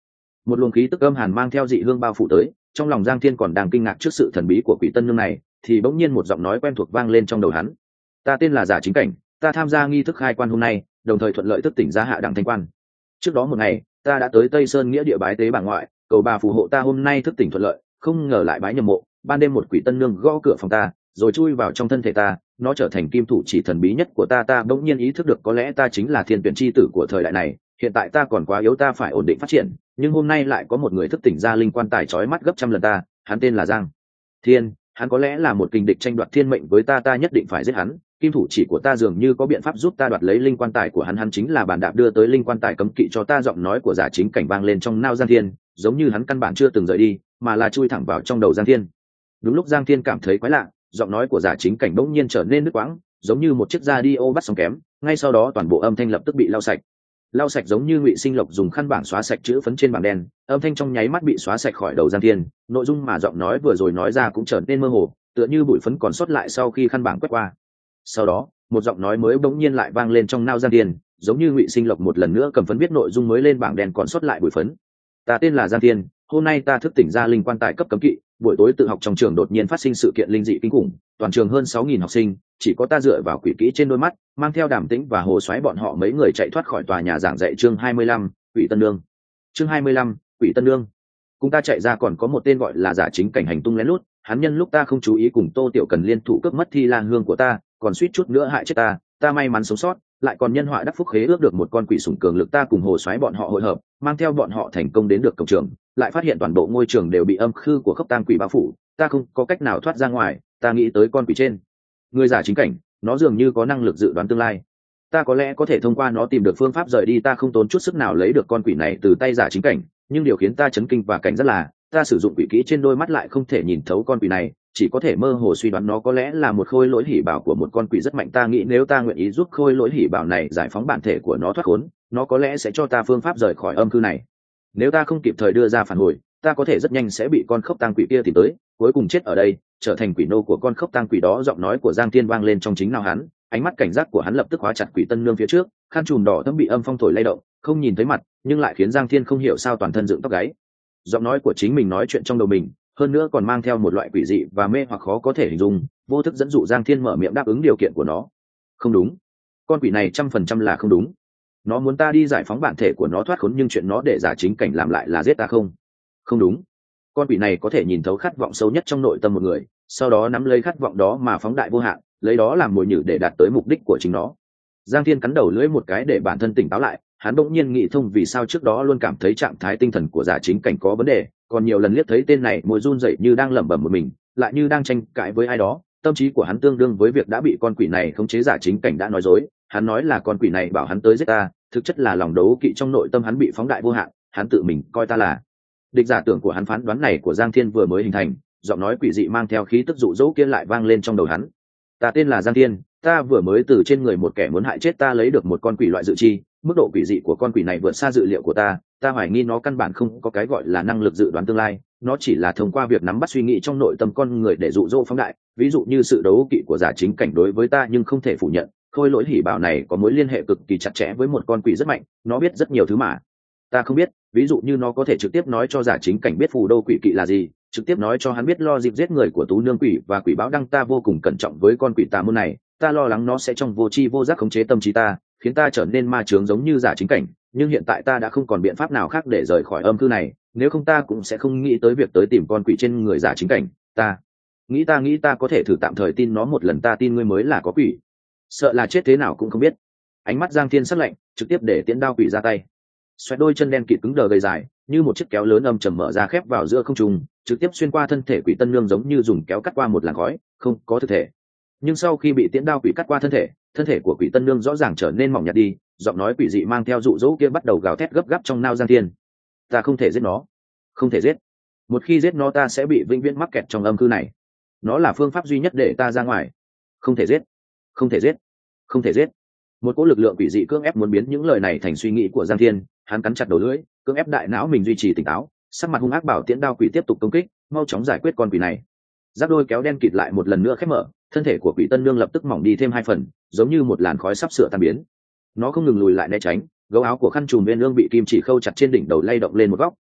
một luồng khí tức âm hàn mang theo dị hương bao phủ tới, trong lòng Giang Thiên còn đang kinh ngạc trước sự thần bí của quỷ tân nương này, thì bỗng nhiên một giọng nói quen thuộc vang lên trong đầu hắn. Ta tên là Giả Chính Cảnh, ta tham gia nghi thức khai quan hôm nay, đồng thời thuận lợi thức tỉnh ra hạ đẳng thanh quan. Trước đó một ngày, ta đã tới Tây Sơn nghĩa địa bái tế bà ngoại, cầu bà phù hộ ta hôm nay thức tỉnh thuận lợi, không ngờ lại bái nhầm mộ, ban đêm một quỷ tân nương gõ cửa phòng ta, rồi chui vào trong thân thể ta, nó trở thành kim thủ chỉ thần bí nhất của ta bỗng nhiên ý thức được có lẽ ta chính là thiên tuyển chi tử của thời đại này, hiện tại ta còn quá yếu, ta phải ổn định phát triển, nhưng hôm nay lại có một người thức tỉnh ra linh quan tài chói mắt gấp trăm lần ta, hắn tên là Giang Thiên, hắn có lẽ là một kình địch tranh đoạt thiên mệnh với ta nhất định phải giết hắn. Kim thủ chỉ của ta dường như có biện pháp giúp ta đoạt lấy linh quan tài của hắn chính là bàn đạp đưa tới linh quan tài cấm kỵ cho ta. Giọng nói của Giả Chính Cảnh vang lên trong nao Giang Thiên, giống như hắn căn bản chưa từng rời đi, mà là chui thẳng vào trong đầu Giang Thiên. Đúng lúc Giang Thiên cảm thấy quái lạ, giọng nói của Giả Chính Cảnh bỗng nhiên trở nên đứt quãng, giống như một chiếc radio bắt sóng kém, ngay sau đó toàn bộ âm thanh lập tức bị lau sạch giống như Ngụy Sinh Lộc dùng khăn bảng xóa sạch chữ phấn trên bảng đen, âm thanh trong nháy mắt bị xóa sạch khỏi đầu Giang Thiên, nội dung mà giọng nói vừa rồi nói ra cũng trở nên mơ hồ, tựa như bụi phấn còn sót lại sau khi khăn bảng quét qua. Sau đó, một giọng nói mới bỗng nhiên lại vang lên trong nao Giang Thiên, giống như Ngụy Sinh Lộc một lần nữa cầm phấn viết nội dung mới lên bảng đen còn sót lại bụi phấn. Ta tên là Giang Thiên, hôm nay ta thức tỉnh ra linh quan tài cấp cấm kỵ, buổi tối tự học trong trường đột nhiên phát sinh sự kiện linh dị kinh khủng, toàn trường hơn 6.000 học sinh, chỉ có ta dựa vào quỷ kỹ trên đôi mắt, mang theo Đàm Tĩnh và Hồ Soái bọn họ mấy người chạy thoát khỏi tòa nhà giảng dạy. Chương 25, Quỷ Tân Nương. Chương 25, Quỷ Tân Nương. Cùng ta chạy ra còn có một tên gọi là Giả Chính Cảnh hành tung lén lút, hắn nhân lúc ta không chú ý cùng Tô Tiểu Cần liên thủ cướp mất Thi Lan hương của ta, còn suýt chút nữa hại chết ta may mắn sống sót, lại còn nhân họa đắc phúc khế ước được một con quỷ sủng cường lực. Ta cùng Hồ Soái bọn họ hội hợp, mang theo bọn họ thành công đến được cổng trường, lại phát hiện toàn bộ ngôi trường đều bị âm khư của khốc tang quỷ bao phủ, ta không có cách nào thoát ra ngoài. Ta nghĩ tới con quỷ trên người Giả Chính Cảnh, nó dường như có năng lực dự đoán tương lai, ta có lẽ có thể thông qua nó tìm được phương pháp rời đi. Ta không tốn chút sức nào lấy được con quỷ này từ tay Giả Chính Cảnh, nhưng điều khiến ta chấn kinh và cảnh giác là ta sử dụng quỷ kỹ trên đôi mắt lại không thể nhìn thấu con quỷ này, chỉ có thể mơ hồ suy đoán nó có lẽ là một khôi lỗi hỉ bảo của một con quỷ rất mạnh. Ta nghĩ nếu ta nguyện ý giúp khôi lỗi hỉ bảo này giải phóng bản thể của nó thoát khốn, nó có lẽ sẽ cho ta phương pháp rời khỏi âm cư này. Nếu ta không kịp thời đưa ra phản hồi, ta có thể rất nhanh sẽ bị con khốc tang quỷ kia tìm tới, cuối cùng chết ở đây, trở thành quỷ nô của con khốc tang quỷ đó. Giọng nói của Giang Thiên vang lên trong chính não hắn, ánh mắt cảnh giác của hắn lập tức khóa chặt quỷ tân nương phía trước, khăn trùm đỏ thẫm bị âm phong thổi lay động, không nhìn thấy mặt, nhưng lại khiến Giang Thiên không hiểu sao toàn thân dựng tóc gáy. Giọng nói của chính mình nói chuyện trong đầu mình, hơn nữa còn mang theo một loại quỷ dị và mê hoặc khó có thể hình dung, vô thức dẫn dụ Giang Thiên mở miệng đáp ứng điều kiện của nó. Không đúng, con quỷ này 100% là không đúng. Nó muốn ta đi giải phóng bản thể của nó thoát khốn, nhưng chuyện nó để Giả Chính Cảnh làm lại là giết ta. Không đúng, con quỷ này có thể nhìn thấu khát vọng sâu nhất trong nội tâm một người, sau đó nắm lấy khát vọng đó mà phóng đại vô hạn, lấy đó làm mồi nhử để đạt tới mục đích của chính nó. Giang Thiên cắn đầu lưỡi một cái để bản thân tỉnh táo lại, hắn bỗng nhiên nghĩ thông vì sao trước đó luôn cảm thấy trạng thái tinh thần của Giả Chính Cảnh có vấn đề, còn nhiều lần liếc thấy tên này môi run rẩy như đang lẩm bẩm một mình, lại như đang tranh cãi với ai đó. Tâm trí của hắn tương đương với việc đã bị con quỷ này khống chế. Giả Chính Cảnh đã nói dối, hắn nói là con quỷ này bảo hắn tới giết ta, thực chất là lòng đấu kỵ trong nội tâm hắn bị phóng đại vô hạn, hắn tự mình coi ta là địch. Giả tưởng của hắn, phán đoán này của Giang Thiên vừa mới hình thành, giọng nói quỷ dị mang theo khí tức dụ dỗ kia lại vang lên trong đầu hắn. Ta tên là Giang Thiên, ta vừa mới từ trên người một kẻ muốn hại chết ta lấy được một con quỷ loại dự chi, mức độ quỷ dị của con quỷ này vượt xa dự liệu của ta hoài nghi nó căn bản không có cái gọi là năng lực dự đoán tương lai, nó chỉ là thông qua việc nắm bắt suy nghĩ trong nội tâm con người để dụ dỗ phóng đại, ví dụ như sự đấu kỵ của Giả Chính Cảnh đối với ta. Nhưng không thể phủ nhận, khôi lỗi hỉ bảo này có mối liên hệ cực kỳ chặt chẽ với một con quỷ rất mạnh, nó biết rất nhiều thứ mà ta không biết, ví dụ như nó có thể trực tiếp nói cho Giả Chính Cảnh biết phù đô quỷ kỵ là gì, trực tiếp nói cho hắn biết lo dịp giết người của tú nương quỷ và quỷ báo đăng. Ta vô cùng cẩn trọng với con quỷ tà môn này, ta lo lắng nó sẽ trong vô tri vô giác khống chế tâm trí ta, khiến ta trở nên ma chướng giống như Giả Chính Cảnh. Nhưng hiện tại ta đã không còn biện pháp nào khác để rời khỏi âm cư này, nếu không ta cũng sẽ không nghĩ tới việc tới tìm con quỷ trên người Giả Chính Cảnh. Ta nghĩ ta có thể thử tạm thời tin nó một lần. Ta tin ngươi mới là có quỷ, sợ là chết thế nào cũng không biết. Ánh mắt Giang Thiên sắc lạnh, trực tiếp để tiễn đao quỷ ra tay. Xoẹt, đôi chân đen kịt cứng đờ gầy dài như một chiếc kéo lớn âm trầm mở ra khép vào giữa không trung, trực tiếp xuyên qua thân thể quỷ tân nương, giống như dùng kéo cắt qua một làn khói không có thực thể. Nhưng sau khi bị tiễn đao quỷ cắt qua thân thể của quỷ tân nương rõ ràng trở nên mỏng nhạt đi. Giọng nói quỷ dị mang theo dụ dỗ kia bắt đầu gào thét gấp gáp trong nao Giang Thiên. Ta không thể giết nó, không thể giết. Một khi giết nó ta sẽ bị vĩnh viễn mắc kẹt trong âm cư này, nó là phương pháp duy nhất để ta ra ngoài. Không thể giết, không thể giết, không thể giết. Một cỗ lực lượng quỷ dị cưỡng ép muốn biến những lời này thành suy nghĩ của Giang Thiên. Hắn cắn chặt đầu lưỡi, cưỡng ép đại não mình duy trì tỉnh táo, sắc mặt hung ác bảo tiễn đao quỷ tiếp tục công kích, mau chóng giải quyết con quỷ này. Giáp đôi kéo đen kịt lại một lần nữa khép mở, thân thể của quỷ tân nương lập tức mỏng đi thêm 2 phần, giống như một làn khói sắp sửa tan biến. Nó không ngừng lùi lại né tránh, gấu áo của khăn trùm bên lương bị kim chỉ khâu chặt trên đỉnh đầu lay động lên một góc,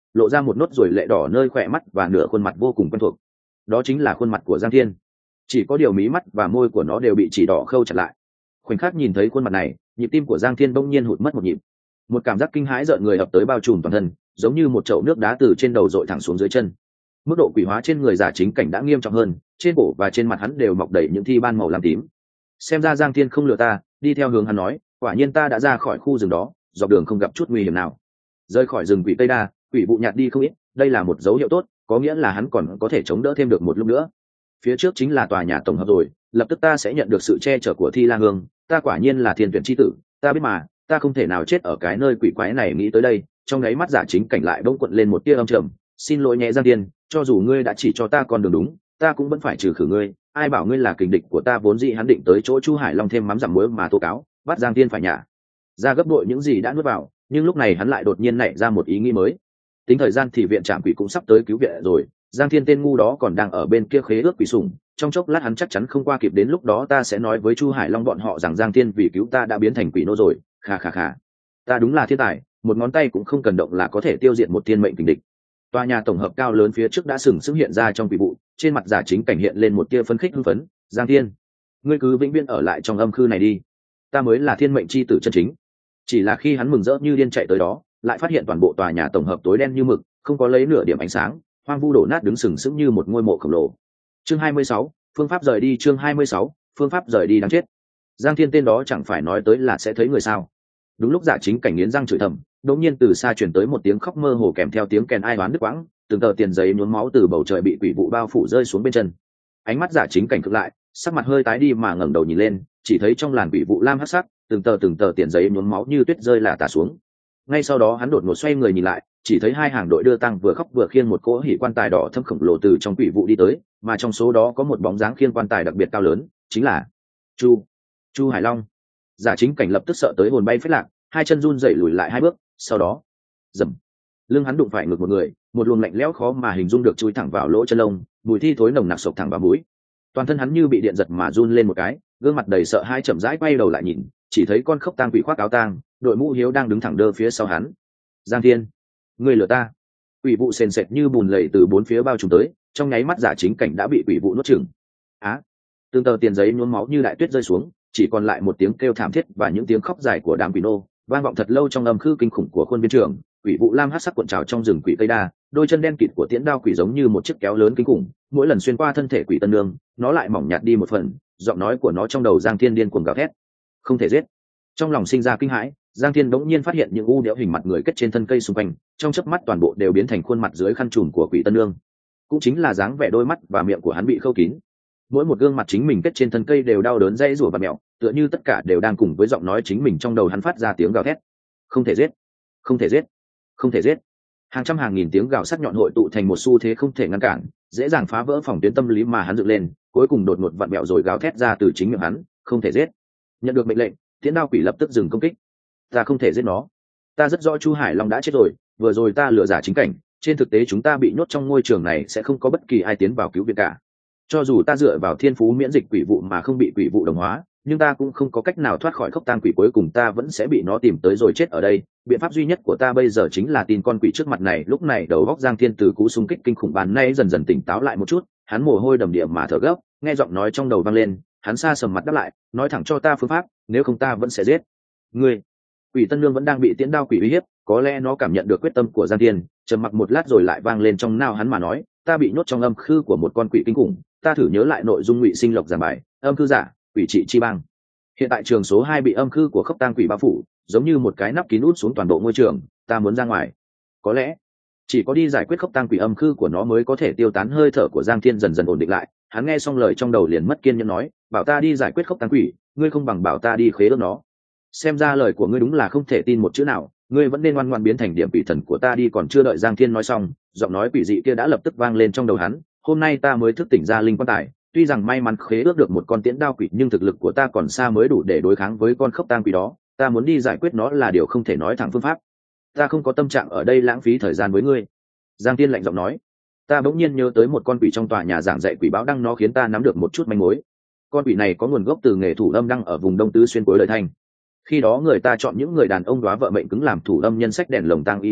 lộ ra một nốt ruồi lệ đỏ nơi khỏe mắt và nửa khuôn mặt vô cùng quen thuộc. Đó chính là khuôn mặt của Giang Thiên, chỉ có điều mí mắt và môi của nó đều bị chỉ đỏ khâu chặt lại. Khoảnh khắc nhìn thấy khuôn mặt này, nhịp tim của Giang Thiên bỗng nhiên hụt mất một nhịp. Một cảm giác kinh hãi rợn người ập tới bao trùm toàn thân, giống như một chậu nước đá từ trên đầu dội thẳng xuống dưới chân. Mức độ quỷ hóa trên người giả chính cảnh đã nghiêm trọng hơn, trên cổ và trên mặt hắn đều mọc đầy những thi ban màu lam tím. Xem ra Giang Thiên không lừa ta, đi theo hướng hắn nói, quả nhiên ta đã ra khỏi khu rừng đó, dọc đường không gặp chút nguy hiểm nào. Rời khỏi rừng quỷ tây đa, quỷ vụ nhạt đi không ít, đây là một dấu hiệu tốt, có nghĩa là hắn còn có thể chống đỡ thêm được một lúc nữa. Phía trước chính là tòa nhà tổng hợp rồi, lập tức ta sẽ nhận được sự che chở của Thi La Hương, ta quả nhiên là thiên tuyển chi tử, ta biết mà, ta không thể nào chết ở cái nơi quỷ quái này. Nghĩ tới đây, trong đáy mắt giả chính cảnh lại bỗng cuộn lên một tia âm trầm. Xin lỗi nhé Giang Thiên, cho dù ngươi đã chỉ cho ta con đường đúng, ta cũng vẫn phải trừ khử ngươi. Ai bảo ngươi là kình địch của ta, vốn dĩ hắn định tới chỗ Chu Hải Long thêm mắm dặm muối mà tố cáo, bắt Giang Thiên phải nhả ra gấp bội những gì đã nuốt vào. Nhưng lúc này hắn lại đột nhiên nảy ra một ý nghĩ mới. Tính thời gian thì viện trạm quỷ cũng sắp tới cứu viện rồi, Giang Thiên tên ngu đó còn đang ở bên kia khế ước quỷ sủng, trong chốc lát hắn chắc chắn không qua kịp, đến lúc đó ta sẽ nói với Chu Hải Long bọn họ rằng Giang Thiên vì cứu ta đã biến thành quỷ nô rồi. Khà khà khà, ta đúng là thiên tài, một ngón tay cũng không cần động là có thể tiêu diệt một thiên mệnh kình địch. Tòa nhà tổng hợp cao lớn phía trước đã sừng sững hiện ra trong quỷ vụ, trên mặt giả chính cảnh hiện lên một tia phấn khích hưng phấn. Giang Thiên, ngươi cứ vĩnh viễn ở lại trong âm khư này đi, ta mới là thiên mệnh chi tử chân chính. Chỉ là khi hắn mừng rỡ như điên chạy tới đó, lại phát hiện toàn bộ tòa nhà tổng hợp tối đen như mực, không có lấy nửa điểm ánh sáng, hoang vu đổ nát đứng sừng sững như một ngôi mộ khổng lồ. Chương 26, phương pháp rời đi. Chương 26, phương pháp rời đi đáng chết. Giang Thiên tên đó chẳng phải nói tới là sẽ thấy người sao? Đúng lúc giả chính cảnh nghiến răng chửi thầm, đột nhiên từ xa truyền tới một tiếng khóc mơ hồ kèm theo tiếng kèn ai oán đứt quãng, từng tờ tiền giấy nhuốm máu từ bầu trời bị quỷ vụ bao phủ rơi xuống bên chân. Ánh mắt giả chính cảnh cực lại, sắc mặt hơi tái đi mà ngẩng đầu nhìn lên, chỉ thấy trong làn quỷ vụ lam hắc sắc, từng tờ tiền giấy nhuốm máu như tuyết rơi là tả xuống. Ngay sau đó hắn đột ngột xoay người nhìn lại, chỉ thấy hai hàng đội đưa tăng vừa khóc vừa khiêng một cỗ hỉ quan tài đỏ thâm khổng lồ từ trong quỷ vụ đi tới, mà trong số đó có một bóng dáng khiêng quan tài đặc biệt cao lớn, chính là Chu Hải Long. Giả chính cảnh lập tức sợ tới hồn bay phết lạc, hai chân run rẩy lùi lại hai bước, sau đó dầm, lưng hắn đụng phải ngược một người, một luồng lạnh lẽo khó mà hình dung được chui thẳng vào lỗ chân lông, mùi thi thối nồng nặc sộc thẳng vào mũi. Toàn thân hắn như bị điện giật mà run lên một cái, gương mặt đầy sợ hãi chậm rãi quay đầu lại nhìn, chỉ thấy con khốc tang quỷ khoác áo tang, đội mũ hiếu đang đứng thẳng đơ phía sau hắn. Giang Thiên, ngươi lừa ta! Quỷ vụ sền sệt như bùn lầy từ bốn phía bao trùm tới, trong nháy mắt giả chính cảnh đã bị quỷ vụ nuốt chửng. Tương tờ tiền giấy nhuốm máu như đại tuyết rơi xuống, chỉ còn lại một tiếng kêu thảm thiết và những tiếng khóc dài của đám quỷ nô vang vọng thật lâu trong âm khư kinh khủng của khuôn viên trường. Quỷ vụ lam hắc sắc cuộn trào trong rừng quỷ tây đa, đôi chân đen kịt của tiễn đao quỷ giống như một chiếc kéo lớn kinh khủng, mỗi lần xuyên qua thân thể quỷ tân nương, nó lại mỏng nhạt đi một phần. Giọng nói của nó trong đầu Giang Thiên điên cuồng gào thét, không thể giết. Trong lòng sinh ra kinh hãi, Giang Thiên bỗng nhiên phát hiện những u đẽo hình mặt người kết trên thân cây xung quanh, trong chớp mắt toàn bộ đều biến thành khuôn mặt dưới khăn trùm của quỷ tân nương, cũng chính là dáng vẻ đôi mắt và miệng của hắn bị khâu kín. Mỗi một gương mặt chính mình kết trên thân cây đều đau đớn dãy rủa và mẹo, tựa như tất cả đều đang cùng với giọng nói chính mình trong đầu hắn phát ra tiếng gào thét, không thể giết, không thể giết, không thể giết. Hàng trăm hàng nghìn tiếng gào sắc nhọn hội tụ thành một xu thế không thể ngăn cản, dễ dàng phá vỡ phòng tuyến tâm lý mà hắn dựng lên, cuối cùng đột ngột vặn mẹo rồi gào thét ra từ chính miệng hắn, không thể giết. Nhận được mệnh lệnh, tiễn đao quỷ lập tức dừng công kích. Ta không thể giết nó, ta rất rõ Chu Hải Long đã chết rồi, vừa rồi ta lừa giả chính cảnh, trên thực tế chúng ta bị nhốt trong ngôi trường này sẽ không có bất kỳ ai tiến vào cứu viện cả. Cho dù ta dựa vào thiên phú miễn dịch quỷ vụ mà không bị quỷ vụ đồng hóa, nhưng ta cũng không có cách nào thoát khỏi khốc tang quỷ, cuối cùng ta vẫn sẽ bị nó tìm tới rồi chết ở đây. Biện pháp duy nhất của ta bây giờ chính là tin con quỷ trước mặt này. Lúc này đầu góc Giang Thiên từ cú xung kích kinh khủng bàn nay dần dần tỉnh táo lại một chút, hắn mồ hôi đầm địa mà thở gấp, nghe giọng nói trong đầu vang lên, hắn sa sầm mặt đáp lại, nói thẳng cho ta phương pháp, nếu không ta vẫn sẽ giết ngươi. Quỷ tân lương vẫn đang bị tiễn đao quỷ uy hiếp, có lẽ nó cảm nhận được quyết tâm của Giang Thiên, trầm mặc một lát rồi lại vang lên trong não hắn mà nói, ta bị nhốt trong âm khư của một con quỷ kinh khủng. Ta thử nhớ lại nội dung Ngụy Sinh Lộc giảng bài, âm khư giả, quỷ trị chi bang. Hiện tại trường số 2 bị âm khư của khốc tang quỷ bao phủ, giống như một cái nắp kín út xuống toàn bộ ngôi trường. Ta muốn ra ngoài, có lẽ chỉ có đi giải quyết khốc tang quỷ âm khư của nó mới có thể tiêu tán. Hơi thở của Giang Thiên dần dần ổn định lại, hắn nghe xong lời trong đầu liền mất kiên nhẫn nói, bảo ta đi giải quyết khốc tang quỷ, ngươi không bằng bảo ta đi khế ước nó. Xem ra lời của ngươi đúng là không thể tin một chữ nào, ngươi vẫn nên ngoan ngoãn biến thành điểm quỷ thần của ta đi. Còn chưa đợi Giang Thiên nói xong, giọng nói quỷ dị kia đã lập tức vang lên trong đầu hắn, hôm nay ta mới thức tỉnh ra linh quan tài, tuy rằng may mắn khế ước được một con tiễn đao quỷ, nhưng thực lực của ta còn xa mới đủ để đối kháng với con khốc tang quỷ đó. Ta muốn đi giải quyết nó là điều không thể nói thẳng phương pháp, ta không có tâm trạng ở đây lãng phí thời gian với ngươi. Giang Thiên lạnh giọng nói. Ta bỗng nhiên nhớ tới một con quỷ trong tòa nhà giảng dạy quỷ báo đăng, nó khiến ta nắm được một chút manh mối. Con quỷ này có nguồn gốc từ nghề thủ âm đăng ở vùng Đông Tứ Xuyên cuối đời Thanh. Khi đó người ta chọn những người đàn ông đóa vợ mệnh cứng làm thủ âm nhân sách đèn lồng tang y liễu,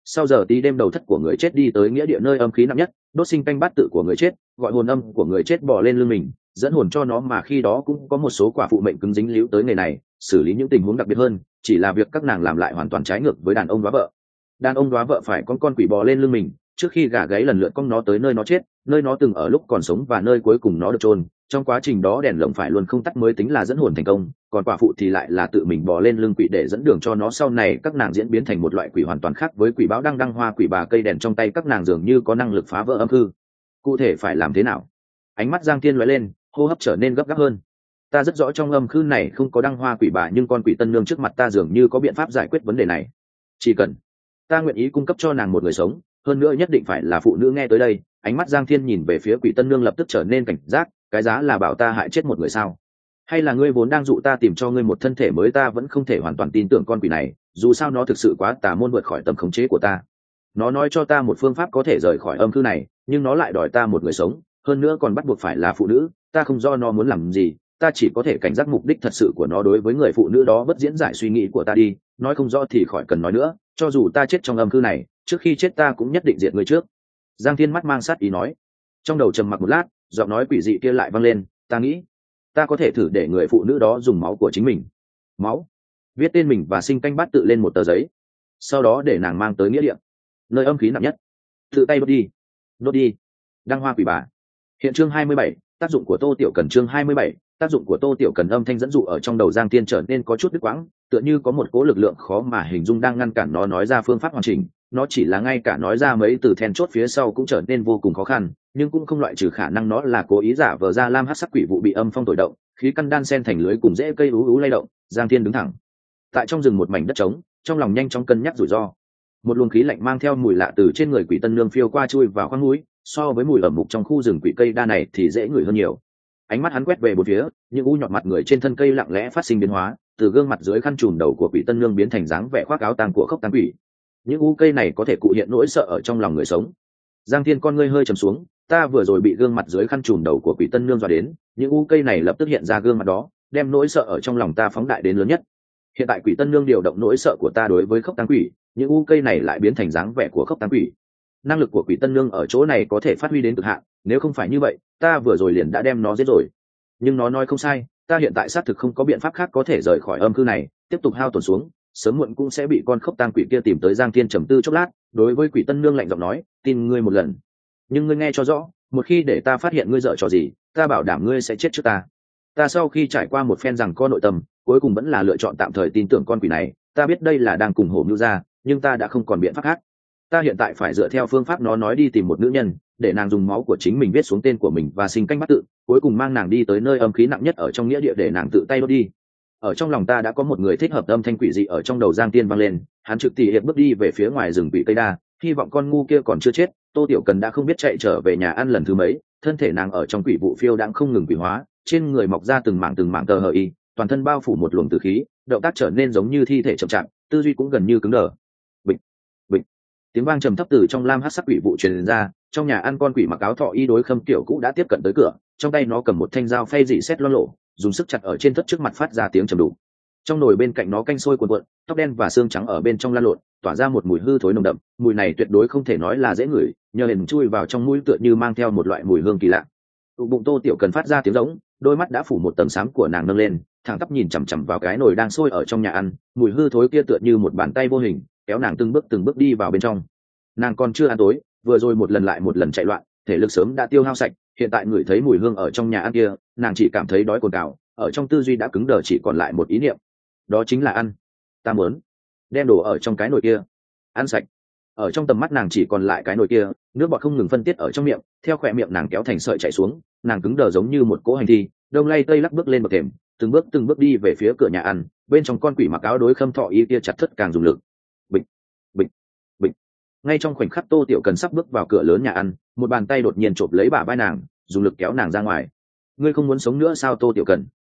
sau giờ tí đêm đầu thất của người chết đi tới nghĩa địa nơi âm khí nặng nhất, đốt sinh canh bát tự của người chết, gọi hồn âm của người chết bò lên lưng mình, dẫn hồn cho nó, mà khi đó cũng có một số quả phụ mệnh cứng dính líu tới nghề này, xử lý những tình huống đặc biệt hơn, chỉ là việc các nàng làm lại hoàn toàn trái ngược với đàn ông đoá vợ. Đàn ông đoá vợ phải con quỷ bò lên lưng mình, trước khi gà gáy lần lượt con nó tới nơi nó chết, nơi nó từng ở lúc còn sống và nơi cuối cùng nó được chôn. Trong quá trình đó đèn lồng phải luôn không tắt mới tính là dẫn hồn thành công, còn quả phụ thì lại là tự mình bò lên lưng quỷ để dẫn đường cho nó. Sau này các nàng diễn biến thành một loại quỷ hoàn toàn khác với quỷ báo đăng đăng hoa quỷ bà, cây đèn trong tay các nàng dường như có năng lực phá vỡ âm hư. Cụ thể phải làm thế nào? Ánh mắt Giang Thiên lóe lên, hô hấp trở nên gấp gáp hơn. Ta rất rõ trong âm khư này không có đăng hoa quỷ bà, nhưng con quỷ tân nương trước mặt ta dường như có biện pháp giải quyết vấn đề này. Chỉ cần ta nguyện ý cung cấp cho nàng một người sống, hơn nữa nhất định phải là phụ nữ. Nghe tới đây, ánh mắt Giang Thiên nhìn về phía quỷ tân nương lập tức trở nên cảnh giác. Cái giá là bảo ta hại chết một người sao? Hay là ngươi vốn đang dụ ta tìm cho ngươi một thân thể mới? Ta vẫn không thể hoàn toàn tin tưởng con quỷ này, dù sao nó thực sự quá tà môn, vượt khỏi tầm khống chế của ta. Nó nói cho ta một phương pháp có thể rời khỏi âm khư này, nhưng nó lại đòi ta một người sống, hơn nữa còn bắt buộc phải là phụ nữ. Ta không do nó muốn làm gì, ta chỉ có thể cảnh giác mục đích thật sự của nó đối với người phụ nữ đó. Bất diễn giải suy nghĩ của ta đi, nói không rõ thì khỏi cần nói nữa. Cho dù ta chết trong âm khư này, trước khi chết ta cũng nhất định diệt ngươi trước. Giang Thiên mắt mang sát ý nói. Trong đầu trầm mặc một lát, giọng nói quỷ dị kia lại vang lên. Ta nghĩ ta có thể thử để người phụ nữ đó dùng máu của chính mình, máu, viết tên mình và sinh canh bát tự lên một tờ giấy, sau đó để nàng mang tới nghĩa địa, nơi âm khí nặng nhất, tự tay đốt đi. Đăng hoa quỷ bà. Hiện chương 27, tác dụng của Tô Tiểu Cần. Chương 27, tác dụng của Tô Tiểu Cần. Âm thanh dẫn dụ ở trong đầu Giang Thiên trở nên có chút đứt quãng, tựa như có một cỗ lực lượng khó mà hình dung đang ngăn cản nó nói ra phương pháp hoàn chỉnh. Nó chỉ là ngay cả nói ra mấy từ then chốt phía sau cũng trở nên vô cùng khó khăn, nhưng cũng không loại trừ khả năng nó là cố ý giả vờ ra lam hắc sắc quỷ vụ bị âm phong thổi động, khí căn đan sen thành lưới cùng rễ cây ú ú lay động. Giang Thiên đứng thẳng tại trong rừng một mảnh đất trống, trong lòng nhanh chóng cân nhắc rủi ro. Một luồng khí lạnh mang theo mùi lạ từ trên người quỷ tân nương phiêu qua chui vào khoang mũi, so với mùi ẩm mục trong khu rừng quỷ cây đa này thì dễ ngửi hơn nhiều. Ánh mắt hắn quét về bốn phía, những u nhọt mặt người trên thân cây lặng lẽ phát sinh biến hóa, từ gương mặt dưới khăn trùm đầu của quỷ tân nương biến thành dáng vẻ khoác áo tang của khốc tang quỷ. Những u cây này có thể cụ hiện nỗi sợ ở trong lòng người sống. Giang Thiên con ngươi hơi trầm xuống, ta vừa rồi bị gương mặt dưới khăn trùm đầu của quỷ tân nương dọa đến, những u cây này lập tức hiện ra gương mặt đó, đem nỗi sợ ở trong lòng ta phóng đại đến lớn nhất. Hiện tại quỷ tân nương điều động nỗi sợ của ta đối với khốc tang quỷ, những u cây này lại biến thành dáng vẻ của khốc tang quỷ. Năng lực của quỷ tân nương ở chỗ này có thể phát huy đến cực hạn, nếu không phải như vậy ta vừa rồi liền đã đem nó giết rồi. Nhưng nó nói không sai, ta hiện tại xác thực không có biện pháp khác có thể rời khỏi âm cư này, tiếp tục hao tổn xuống sớm muộn cũng sẽ bị con khốc tang quỷ kia tìm tới. Giang Thiên trầm tư chốc lát, đối với quỷ tân nương lạnh giọng nói, tin ngươi một lần, nhưng ngươi nghe cho rõ, một khi để ta phát hiện ngươi dở trò gì, ta bảo đảm ngươi sẽ chết trước ta. Ta sau khi trải qua một phen rằng co nội tâm, cuối cùng vẫn là lựa chọn tạm thời tin tưởng con quỷ này. Ta biết đây là đang cùng hổ mưu ra, nhưng ta đã không còn biện pháp khác. Ta hiện tại phải dựa theo phương pháp nó nói đi tìm một nữ nhân, để nàng dùng máu của chính mình viết xuống tên của mình và sinh canh bát tự, cuối cùng mang nàng đi tới nơi âm khí nặng nhất ở trong nghĩa địa để nàng tự tay đốt đi. Ở trong lòng ta đã có một người thích hợp. Âm thanh quỷ dị ở trong đầu Giang Tiên vang lên, hắn trực tỉ hiệp bước đi về phía ngoài rừng quỷ cây đa, hy vọng con ngu kia còn chưa chết. Tô Tiểu Cần đã không biết chạy trở về nhà ăn lần thứ mấy, thân thể nàng ở trong quỷ vụ phiêu đang không ngừng quỷ hóa, trên người mọc ra từng mảng tờ hờ y, toàn thân bao phủ một luồng tử khí, động tác trở nên giống như thi thể chậm chạp, tư duy cũng gần như cứng đờ. Bịch, bịch, tiếng vang trầm thấp từ trong lam hắc sắc quỷ vụ truyền ra. Trong nhà ăn, con quỷ mặc áo thọ y đối Khâm Tiểu cũ đã tiếp cận tới cửa, trong tay nó cầm một thanh dao phay dị xét loang lổ, dùng sức chặt ở trên thất trước mặt phát ra tiếng trầm đục. Trong nồi bên cạnh nó canh sôi cuồn cuộn, tóc đen và xương trắng ở bên trong lan lộn, tỏa ra một mùi hư thối nồng đậm. Mùi này tuyệt đối không thể nói là dễ ngửi, nhờ hình chui vào trong mũi tựa như mang theo một loại mùi hương kỳ lạ. Tụ bụng Tô Tiểu Cần phát ra tiếng rỗng, đôi mắt đã phủ một tầng xám của nàng nâng lên, thẳng tắp nhìn chằm chằm vào cái nồi đang sôi ở trong nhà ăn. Mùi hư thối kia tựa như một bàn tay vô hình kéo nàng từng bước đi vào bên trong. Nàng còn chưa ăn tối, vừa rồi một lần lại một lần chạy loạn, thể lực sớm đã tiêu hao sạch, hiện tại ngửi thấy mùi hương ở trong nhà ăn kia, nàng chỉ cảm thấy đói cồn cào, ở trong tư duy đã cứng đờ, chỉ còn lại một ý niệm, đó chính là ăn. Ta muốn đem đồ ở trong cái nồi kia ăn sạch. Ở trong tầm mắt nàng chỉ còn lại cái nồi kia, nước bọt không ngừng phân tiết ở trong miệng, theo khỏe miệng nàng kéo thành sợi chảy xuống. Nàng cứng đờ giống như một cỗ hành thi, đông lay tây lắc bước lên bậc thềm, từng bước đi về phía cửa nhà ăn. Bên trong con quỷ mặc áo đối Khâm thọ y kia chặt thất càng dùng lực. Bịch, bịch, bịch. Ngay trong khoảnh khắc Tô Tiểu Cần sắp bước vào cửa lớn nhà ăn, một bàn tay đột nhiên chộp lấy bả vai nàng, dùng lực kéo nàng ra ngoài. Ngươi không muốn sống nữa sao Tô Tiểu Cần?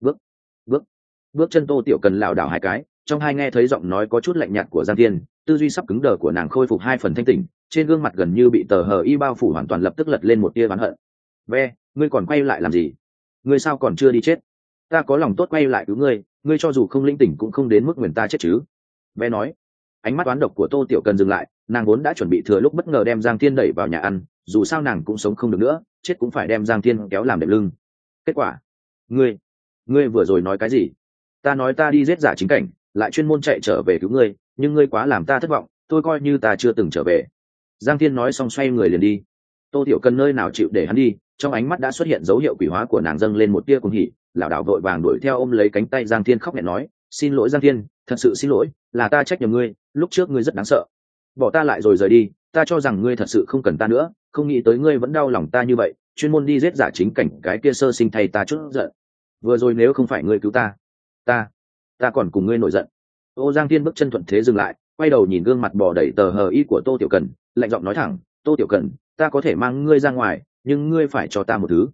Bước chân Tô Tiểu Cần lảo đảo hai cái, trong hai nghe thấy giọng nói có chút lạnh nhạt của Giang Thiên. Tư duy sắp cứng đờ của nàng khôi phục 2 phần thanh tỉnh, trên gương mặt gần như bị tờ hờ y bao phủ hoàn toàn lập tức lật lên một tia oán hận. Ngươi còn quay lại làm gì? Ngươi sao còn chưa đi chết? Ta có lòng tốt quay lại cứu ngươi, ngươi cho dù không linh tỉnh cũng không đến mức nguyền ta chết chứ? Nói. Ánh mắt oán độc của Tô Tiểu Cần dừng lại, nàng vốn đã chuẩn bị thừa lúc bất ngờ đem Giang Thiên đẩy vào nhà ăn, dù sao nàng cũng sống không được nữa, chết cũng phải đem Giang Thiên kéo làm đệm lưng. Kết quả, ngươi vừa rồi nói cái gì? Ta nói ta đi giết giả chính cảnh, lại chuyên môn chạy trở về cứu ngươi, nhưng ngươi quá làm ta thất vọng, tôi coi như ta chưa từng trở về. Giang Thiên nói xong xoay người liền đi. Tô Tiểu Cần nơi nào chịu để hắn đi, trong ánh mắt đã xuất hiện dấu hiệu quỷ hóa của nàng, dâng lên một tia cuồng hỉ, lảo đảo vội vàng đuổi theo ôm lấy cánh tay Giang Thiên khóc nhẹ nói, xin lỗi Giang Thiên, thật sự xin lỗi, là ta trách nhầm ngươi, lúc trước ngươi rất đáng sợ, bỏ ta lại rồi rời đi, ta cho rằng ngươi thật sự không cần ta nữa, không nghĩ tới ngươi vẫn đau lòng ta như vậy, chuyên môn đi giết giả chính cảnh cái kia sơ sinh thay ta chút giận. Vừa rồi nếu không phải ngươi cứu ta còn cùng ngươi nổi giận. Ô Giang Thiên bước chân thuận thế dừng lại, quay đầu nhìn gương mặt bò đầy tờ hờ y của Tô Tiểu Cần, lạnh giọng nói thẳng, Tô Tiểu Cần, ta có thể mang ngươi ra ngoài, nhưng ngươi phải cho ta một thứ.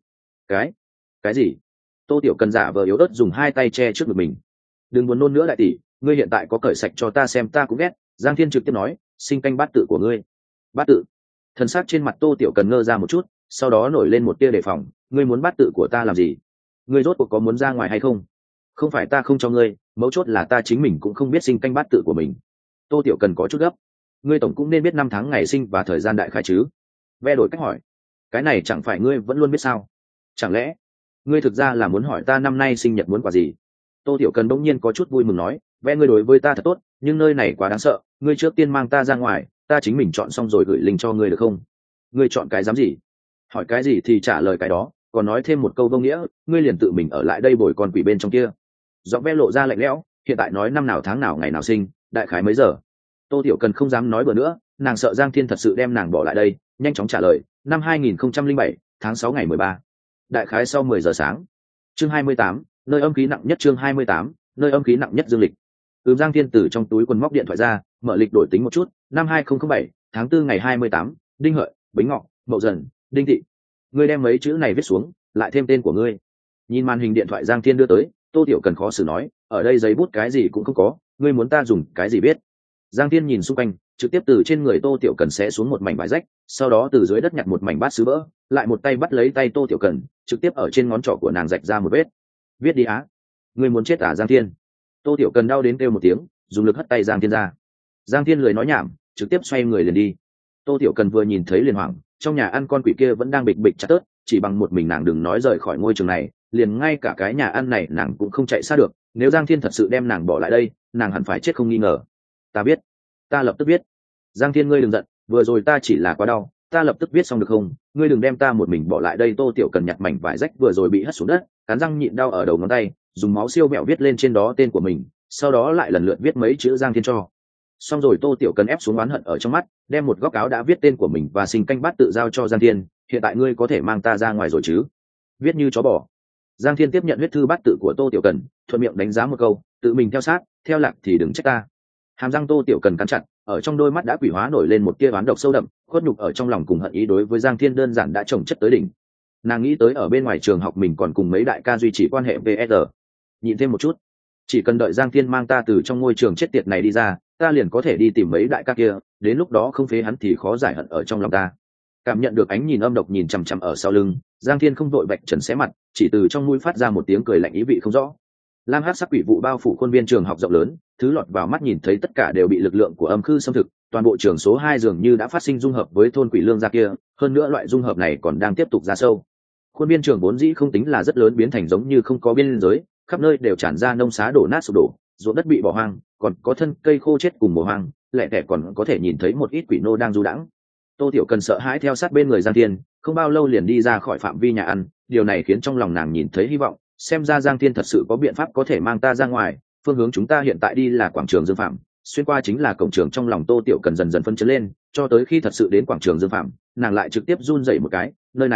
Cái gì? Tô Tiểu Cần giả vờ yếu ớt dùng hai tay che trước ngực mình. Đừng buồn nôn nữa đại tỷ, ngươi hiện tại có cởi sạch cho ta xem ta cũng ghét. Giang Thiên trực tiếp nói, sinh canh bát tự của ngươi. Bát tự? Thần sắc trên mặt Tô Tiểu Cần ngơ ra một chút, sau đó nổi lên một tia đề phòng, ngươi muốn bát tự của ta làm gì? Ngươi rốt cuộc có muốn ra ngoài hay không? Không phải ta không cho ngươi, mấu chốt là ta chính mình cũng không biết sinh canh bát tự của mình. Tô Tiểu Cần có chút gấp, ngươi tổng cũng nên biết năm tháng ngày sinh và thời gian đại khai chứ? Ve đổi cách hỏi, cái này chẳng phải ngươi vẫn luôn biết sao? Chẳng lẽ ngươi thực ra là muốn hỏi ta năm nay sinh nhật muốn quà gì? Tô Tiểu Cần bỗng nhiên có chút vui mừng nói, Ve ngươi đối với ta thật tốt, nhưng nơi này quá đáng sợ, ngươi trước tiên mang ta ra ngoài, ta chính mình chọn xong rồi gửi linh cho ngươi được không? Ngươi chọn cái dám gì? Hỏi cái gì thì trả lời cái đó, còn nói thêm một câu vô nghĩa, ngươi liền tự mình ở lại đây bồi con quỷ bên trong kia. Giọng Ve lộ ra lạnh lẽo, hiện tại nói năm nào tháng nào ngày nào sinh, đại khái mấy giờ? Tô Tiểu Cần không dám nói bừa nữa, nàng sợ Giang Thiên thật sự đem nàng bỏ lại đây, nhanh chóng trả lời, năm 2007, tháng 6 ngày 13. Đại khái sau 10 giờ sáng. Chương 28, nơi âm khí nặng nhất. Chương 28, nơi âm khí nặng nhất dương lịch. Giang Thiên từ trong túi quần móc điện thoại ra, mở lịch đổi tính một chút, năm 2007, tháng 4 ngày 28, Đinh Hợi, Bính Ngọ, Mậu Dần, Đinh Thị. Ngươi đem mấy chữ này viết xuống, lại thêm tên của ngươi. Nhìn màn hình điện thoại Giang Thiên đưa tới, Tô Tiểu Cần khó xử nói, ở đây giấy bút cái gì cũng không có, ngươi muốn ta dùng cái gì viết? Giang Thiên nhìn xung quanh, trực tiếp từ trên người Tô Tiểu Cần xé xuống một mảnh vải rách, sau đó từ dưới đất nhặt một mảnh bát sứ vỡ, lại một tay bắt lấy tay Tô Tiểu Cần, trực tiếp ở trên ngón trỏ của nàng rạch ra một vết. Viết đi á, ngươi muốn chết à Giang Thiên? Tô Tiểu Cần đau đến kêu một tiếng, dùng lực hất tay Giang Thiên ra. Giang Thiên lười nói nhảm, trực tiếp xoay người liền đi. Tô Tiểu Cần vừa nhìn thấy liền hoảng, trong nhà ăn con quỷ kia vẫn đang bịch bịch chặt tớt, chỉ bằng một mình nàng đừng nói rời khỏi ngôi trường này, liền ngay cả cái nhà ăn này nàng cũng không chạy xa được. Nếu Giang Thiên thật sự đem nàng bỏ lại đây, nàng hẳn phải chết không nghi ngờ. Ta biết, ta lập tức biết. Giang Thiên ngươi đừng giận, vừa rồi ta chỉ là quá đau, ta lập tức viết xong được không? Ngươi đừng đem ta một mình bỏ lại đây. Tô Tiểu Cần nhặt mảnh vải rách vừa rồi bị hất xuống đất, cắn răng nhịn đau ở đầu ngón tay, dùng máu siêu mẹo viết lên trên đó tên của mình, sau đó lại lần lượt viết mấy chữ Giang Thiên cho. Xong rồi Tô Tiểu Cần ép xuống oán hận ở trong mắt, đem một góc áo đã viết tên của mình và sinh canh bát tự giao cho Giang Thiên, hiện tại ngươi có thể mang ta ra ngoài rồi chứ? Viết như chó bò. Giang Thiên tiếp nhận huyết thư bát tự của Tô Tiểu Cần, thuận miệng đánh giá một câu, tự mình theo sát, theo lạc thì đừng trách ta. Hàm răng Tô Tiểu Cần cắn chặt, ở trong đôi mắt đã quỷ hóa nổi lên một tia oán độc sâu đậm, khuất nhục ở trong lòng cùng hận ý đối với Giang Thiên đơn giản đã chồng chất tới đỉnh. Nàng nghĩ tới ở bên ngoài trường học mình còn cùng mấy đại ca duy trì quan hệ VSR. Nhịn thêm một chút, chỉ cần đợi Giang Thiên mang ta từ trong ngôi trường chết tiệt này đi ra, ta liền có thể đi tìm mấy đại ca kia, đến lúc đó không phế hắn thì khó giải hận ở trong lòng ta. Cảm nhận được ánh nhìn âm độc nhìn chằm chằm ở sau lưng, Giang Thiên không vội vạch trần xé mặt, chỉ từ trong mũi phát ra một tiếng cười lạnh ý vị không rõ. Lam hắc sắc quỷ vụ bao phủ khuôn viên trường học rộng lớn, thứ lọt vào mắt nhìn thấy tất cả đều bị lực lượng của âm khư xâm thực, toàn bộ trường số 2 dường như đã phát sinh dung hợp với thôn quỷ lương gia kia, hơn nữa loại dung hợp này còn đang tiếp tục ra sâu. Khuôn viên trường vốn dĩ không tính là rất lớn biến thành giống như không có biên giới, khắp nơi đều tràn ra nông xá đổ nát sụp đổ, ruộng đất bị bỏ hoang, còn có thân cây khô chết cùng mùa hoang, lẻ tẻ còn có thể nhìn thấy một ít quỷ nô đang du đãng. Tô Tiểu Cần sợ hãi theo sát bên người Giang Thiên, không bao lâu liền đi ra khỏi phạm vi nhà ăn, điều này khiến trong lòng nàng nhìn thấy hy vọng, xem ra Giang Thiên thật sự có biện pháp có thể mang ta ra ngoài. Phương hướng chúng ta hiện tại đi là quảng trường Dương Phạm, xuyên qua chính là cổng trường. Trong lòng Tô Tiểu Cần dần dần phân chấn lên, cho tới khi thật sự đến quảng trường Dương Phạm, nàng lại trực tiếp run rẩy một cái,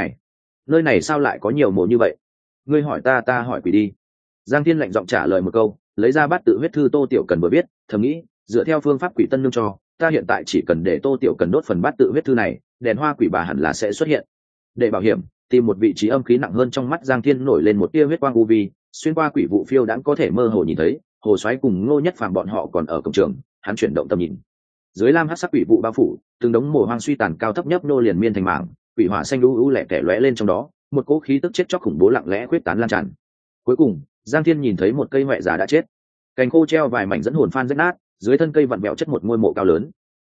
nơi này sao lại có nhiều mộ như vậy? Ngươi hỏi ta, ta hỏi quỷ đi. Giang Thiên lạnh giọng trả lời một câu, lấy ra bát tự huyết thư Tô Tiểu Cần vừa biết, thầm nghĩ, dựa theo phương pháp quỷ tân nương cho, ta hiện tại chỉ cần để Tô Tiểu Cần đốt phần bát tự huyết thư này, đèn hoa quỷ bà hẳn là sẽ xuất hiện. Để bảo hiểm, tìm một vị trí âm khí nặng hơn. Trong mắt Giang Thiên nổi lên một tia huyết quang u vi, xuyên qua quỷ vụ phiêu đãng có thể mơ hồ nhìn thấy Hồ Soái cùng Ngô Nhất Phàm bọn họ còn ở cổng trường. Hắn chuyển động tầm nhìn, dưới lam hắc sắc quỷ vụ bao phủ, từng đống mồ hoang suy tàn cao thấp nhấp nô liền miên thành mảng, quỷ hỏa xanh u u lẻ tẻ lóe lên trong đó, một cỗ khí tức chết chóc khủng bố lặng lẽ khuyết tán lan tràn. Cuối cùng, Giang Thiên nhìn thấy một cây hoẹ già đã chết, cành khô treo vài mảnh dẫn hồn phan rách nát, dưới thân cây vặn vẹo chất một ngôi mộ cao lớn.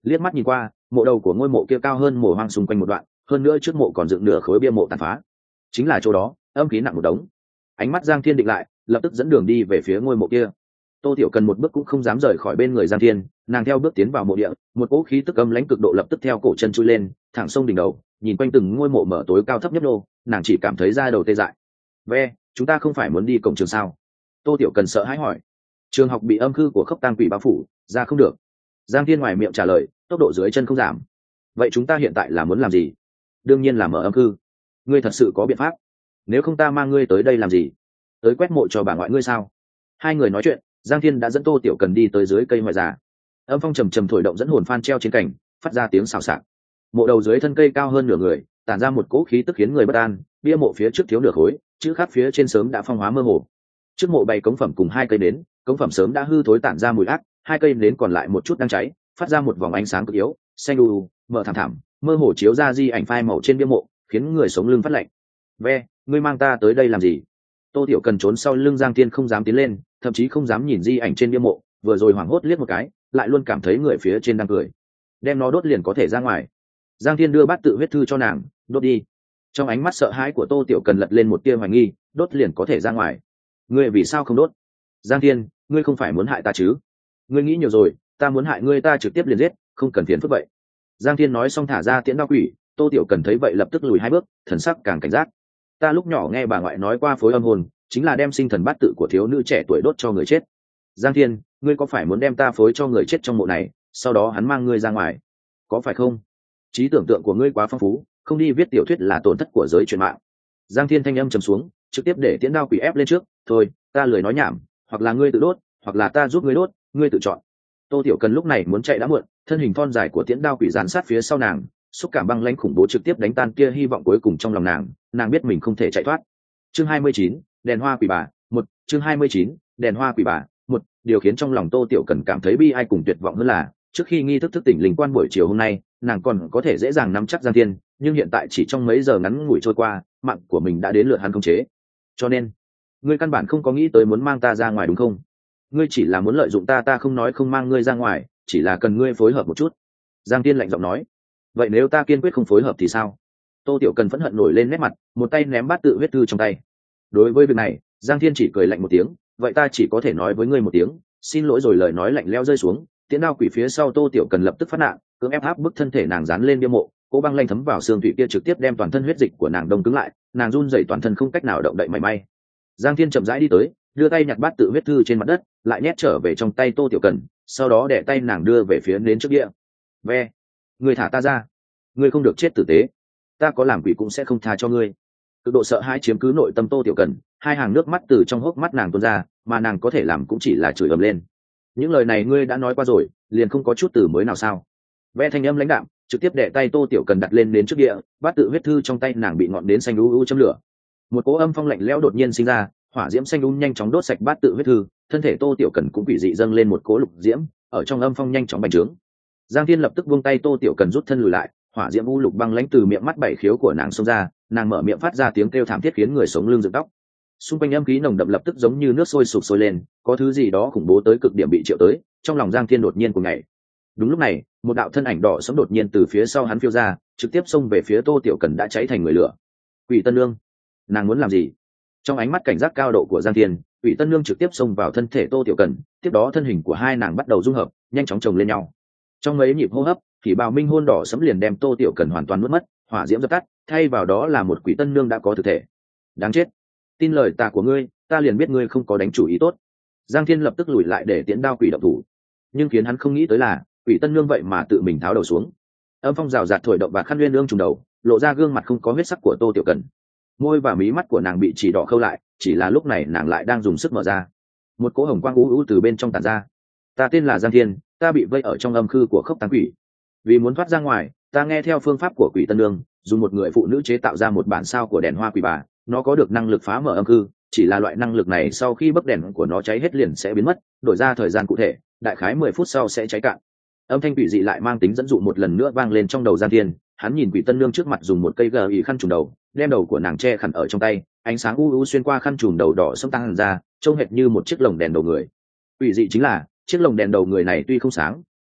liếc mắt nhìn qua, mộ đầu của ngôi mộ kia cao hơn mồ hoang xung quanh một đoạn, hơn nữa trước mộ còn dựng nửa khối bia mộ tàn phá, chính là chỗ đó âm khí nặng một đống. Ánh mắt Giang Thiên định lại, lập tức dẫn đường đi về phía ngôi mộ kia. Tô Tiểu Cần một bước cũng không dám rời khỏi bên người Giang Thiên, nàng theo bước tiến vào mộ địa, một cỗ khí tức âm lãnh cực độ lập tức theo cổ chân chui lên, thẳng sông đỉnh đầu, nhìn quanh từng ngôi mộ mở tối cao thấp nhấp nô, nàng chỉ cảm thấy da đầu tê dại. Ve, chúng ta không phải muốn đi cổng trường sao? Tô Tiểu Cần sợ hãi hỏi. Trường học bị âm khư của khốc tang quỷ bao phủ, ra không được. Giang Thiên ngoài miệng trả lời, tốc độ dưới chân không giảm. Vậy chúng ta hiện tại là muốn làm gì? Đương nhiên là mở âm khư. Ngươi thật sự có biện pháp? Nếu không ta mang ngươi tới đây làm gì? Tới quét mộ cho bà ngoại ngươi sao? Hai người nói chuyện, Giang Thiên đã dẫn Tô Tiểu Cần đi tới dưới cây ngoại già. Âm phong trầm trầm thổi động dẫn hồn phan treo trên cành, phát ra tiếng xào xạc. Mộ đầu dưới thân cây cao hơn nửa người, tản ra một cỗ khí tức khiến người bất an. Bia mộ phía trước thiếu nửa khối, chữ khắc phía trên sớm đã phong hóa mơ hồ. Trước mộ bày cống phẩm cùng hai cây nến, cống phẩm sớm đã hư thối tản ra mùi ác, hai cây nến còn lại một chút đang cháy, phát ra một vòng ánh sáng cực yếu, xanh u mờ thẳm thẳm, mơ hồ chiếu ra di ảnh phai màu trên bia mộ, khiến người sống lưng phát lạnh. Ve, ngươi mang ta tới đây làm gì? Tô Tiểu Cần trốn sau lưng Giang Thiên không dám tiến lên, thậm chí không dám nhìn di ảnh trên bia mộ, vừa rồi hoảng hốt liếc một cái, lại luôn cảm thấy người phía trên đang cười. Đem nó đốt liền có thể ra ngoài. Giang Thiên đưa bát tự huyết thư cho nàng, đốt đi. Trong ánh mắt sợ hãi của Tô Tiểu Cần lật lên một tia hoài nghi, đốt liền có thể ra ngoài. Ngươi vì sao không đốt? Giang Thiên, ngươi không phải muốn hại ta chứ? Ngươi nghĩ nhiều rồi, ta muốn hại ngươi ta trực tiếp liền giết, không cần phiền phức vậy. Giang Thiên nói xong thả ra tiễn đao quỷ. Tô Tiểu Cần thấy vậy lập tức lùi hai bước, thần sắc càng cảnh giác. Ta lúc nhỏ nghe bà ngoại nói qua phối âm hồn, chính là đem sinh thần bát tự của thiếu nữ trẻ tuổi đốt cho người chết. Giang Thiên, ngươi có phải muốn đem ta phối cho người chết trong mộ này, sau đó hắn mang ngươi ra ngoài, có phải không? Trí tưởng tượng của ngươi quá phong phú, không đi viết tiểu thuyết là tổn thất của giới truyện mạng. Giang Thiên thanh âm trầm xuống, trực tiếp để tiễn đao quỷ ép lên trước. Thôi, ta lười nói nhảm, hoặc là ngươi tự đốt, hoặc là ta giúp ngươi đốt, ngươi tự chọn. Tô Tiểu Cần lúc này muốn chạy đã muộn, thân hình thon dài của tiễn đao quỷ dán sát phía sau nàng, xúc cảm băng lãnh khủng bố trực tiếp đánh tan kia hy vọng cuối cùng trong lòng nàng biết mình không thể chạy thoát. Chương 29, đèn hoa quỷ bà, một. Chương 29, đèn hoa quỷ bà, một. Điều khiến trong lòng Tô Tiểu Cần cảm thấy bi ai cùng tuyệt vọng hơn là, trước khi nghi thức thức tỉnh linh quan buổi chiều hôm nay, nàng còn có thể dễ dàng nắm chắc Giang Thiên, nhưng hiện tại chỉ trong mấy giờ ngắn ngủi trôi qua, mạng của mình đã đến lượt hắn khống chế. Cho nên, ngươi căn bản không có nghĩ tới muốn mang ta ra ngoài đúng không? Ngươi chỉ là muốn lợi dụng ta không nói không mang ngươi ra ngoài, chỉ là cần ngươi phối hợp một chút. Giang Thiên lạnh giọng nói. Vậy nếu ta kiên quyết không phối hợp thì sao? Tô Tiểu Cần phẫn hận nổi lên nét mặt, một tay ném bát tự huyết thư trong tay. Đối với việc này, Giang Thiên chỉ cười lạnh một tiếng, vậy ta chỉ có thể nói với ngươi một tiếng, xin lỗi rồi. Lời nói lạnh lẽo rơi xuống, tiễn đao quỷ phía sau Tô Tiểu Cần lập tức phát nạn, cưỡng ép áp bức thân thể nàng dán lên bia mộ, cỗ băng lanh thấm vào xương thủy kia trực tiếp đem toàn thân huyết dịch của nàng đông cứng lại, nàng run rẩy toàn thân không cách nào động đậy mảy may. Giang Thiên chậm rãi đi tới, đưa tay nhặt bát tự huyết thư trên mặt đất, lại nhét trở về trong tay Tô Tiểu Cần, sau đó đè tay nàng đưa về phía nến trước địa. Ve, ngươi thả ta ra, ngươi không được chết tử tế, ta có làm quỷ cũng sẽ không tha cho ngươi. Cực độ sợ hãi chiếm cứ nội tâm Tô Tiểu Cần, hai hàng nước mắt từ trong hốc mắt nàng tuôn ra, mà nàng có thể làm cũng chỉ là chửi ầm lên. Những lời này ngươi đã nói qua rồi, liền không có chút từ mới nào sao? Ve thanh âm lãnh đạm, trực tiếp đè tay Tô Tiểu Cần đặt lên đến trước địa, bát tự huyết thư trong tay nàng bị ngọn nến xanh u châm lửa. Một cỗ âm phong lạnh lẽo đột nhiên sinh ra, hỏa diễm xanh nhanh chóng đốt sạch bát tự huyết thư, thân thể Tô Tiểu Cần cũng quỷ dị dâng lên một cỗ lục diễm, ở trong âm phong nhanh chóng bành trướng. Giang Thiên lập tức buông tay Tô Tiểu Cần rút thân lùi lại, hỏa diễm u lục băng lãnh từ miệng mắt bảy khiếu của nàng xông ra, nàng mở miệng phát ra tiếng kêu thảm thiết khiến người sống lưng dựng tóc. Xung quanh âm khí nồng đậm lập tức giống như nước sôi sục sôi lên, có thứ gì đó khủng bố tới cực điểm bị triệu tới, trong lòng Giang Thiên đột nhiên cuồng nhảy. Đúng lúc này, một đạo thân ảnh đỏ sẫm đột nhiên từ phía sau hắn phiêu ra, trực tiếp xông về phía Tô Tiểu Cần đã cháy thành người lửa. Quỷ Tân Nương, nàng muốn làm gì? Trong ánh mắt cảnh giác cao độ của Giang Thiên, Quỷ Tân Nương trực tiếp xông vào thân thể Tô Tiểu Cần, tiếp đó thân hình của hai nàng bắt đầu dung hợp, nhanh chóng chồng lên nhau. Trong mấy nhịp hô hấp, thì bào minh hôn đỏ sẫm liền đem Tô Tiểu Cần hoàn toàn nuốt mất, hỏa diễm dập tắt, thay vào đó là một Quỷ Tân Nương đã có thực thể. Đáng chết, tin lời ta của ngươi, ta liền biết ngươi không có đánh chủ ý tốt. Giang Thiên lập tức lùi lại để tiễn đao quỷ động thủ, nhưng khiến hắn không nghĩ tới là Quỷ Tân Nương vậy mà tự mình tháo đầu xuống. Âm phong rào rạt thổi động và khăn nguyên ương trùng đầu, lộ ra gương mặt không có huyết sắc của Tô Tiểu Cần. Môi và mí mắt của nàng bị chỉ đỏ khâu lại, chỉ là lúc này nàng lại đang dùng sức mở ra, một cỗ hồng quang u u từ bên trong tản ra. Ta tên là Giang Thiên, ta bị vây ở trong âm khư của khốc táng quỷ, vì muốn thoát ra ngoài, ta nghe theo phương pháp của Quỷ Tân Nương, dùng một người phụ nữ chế tạo ra một bản sao của đèn hoa quỷ bà, nó có được năng lực phá mở âm khư, chỉ là loại năng lực này sau khi bấc đèn của nó cháy hết liền sẽ biến mất, đổi ra thời gian cụ thể, đại khái 10 phút sau sẽ cháy cạn. Âm thanh quỷ dị lại mang tính dẫn dụ một lần nữa vang lên trong đầu Giang Thiên, hắn nhìn Quỷ Tân Nương trước mặt dùng một cây gờ ý khăn trùm đầu, đem đầu của nàng che khăn ở trong tay, ánh sáng u u xuyên qua khăn trùm đầu đỏ sẫm tăng ra, trông hệt như một chiếc lồng đèn đầu người. Quỷ dị chính là, chiếc lồng đèn đầu người này tuy không sáng,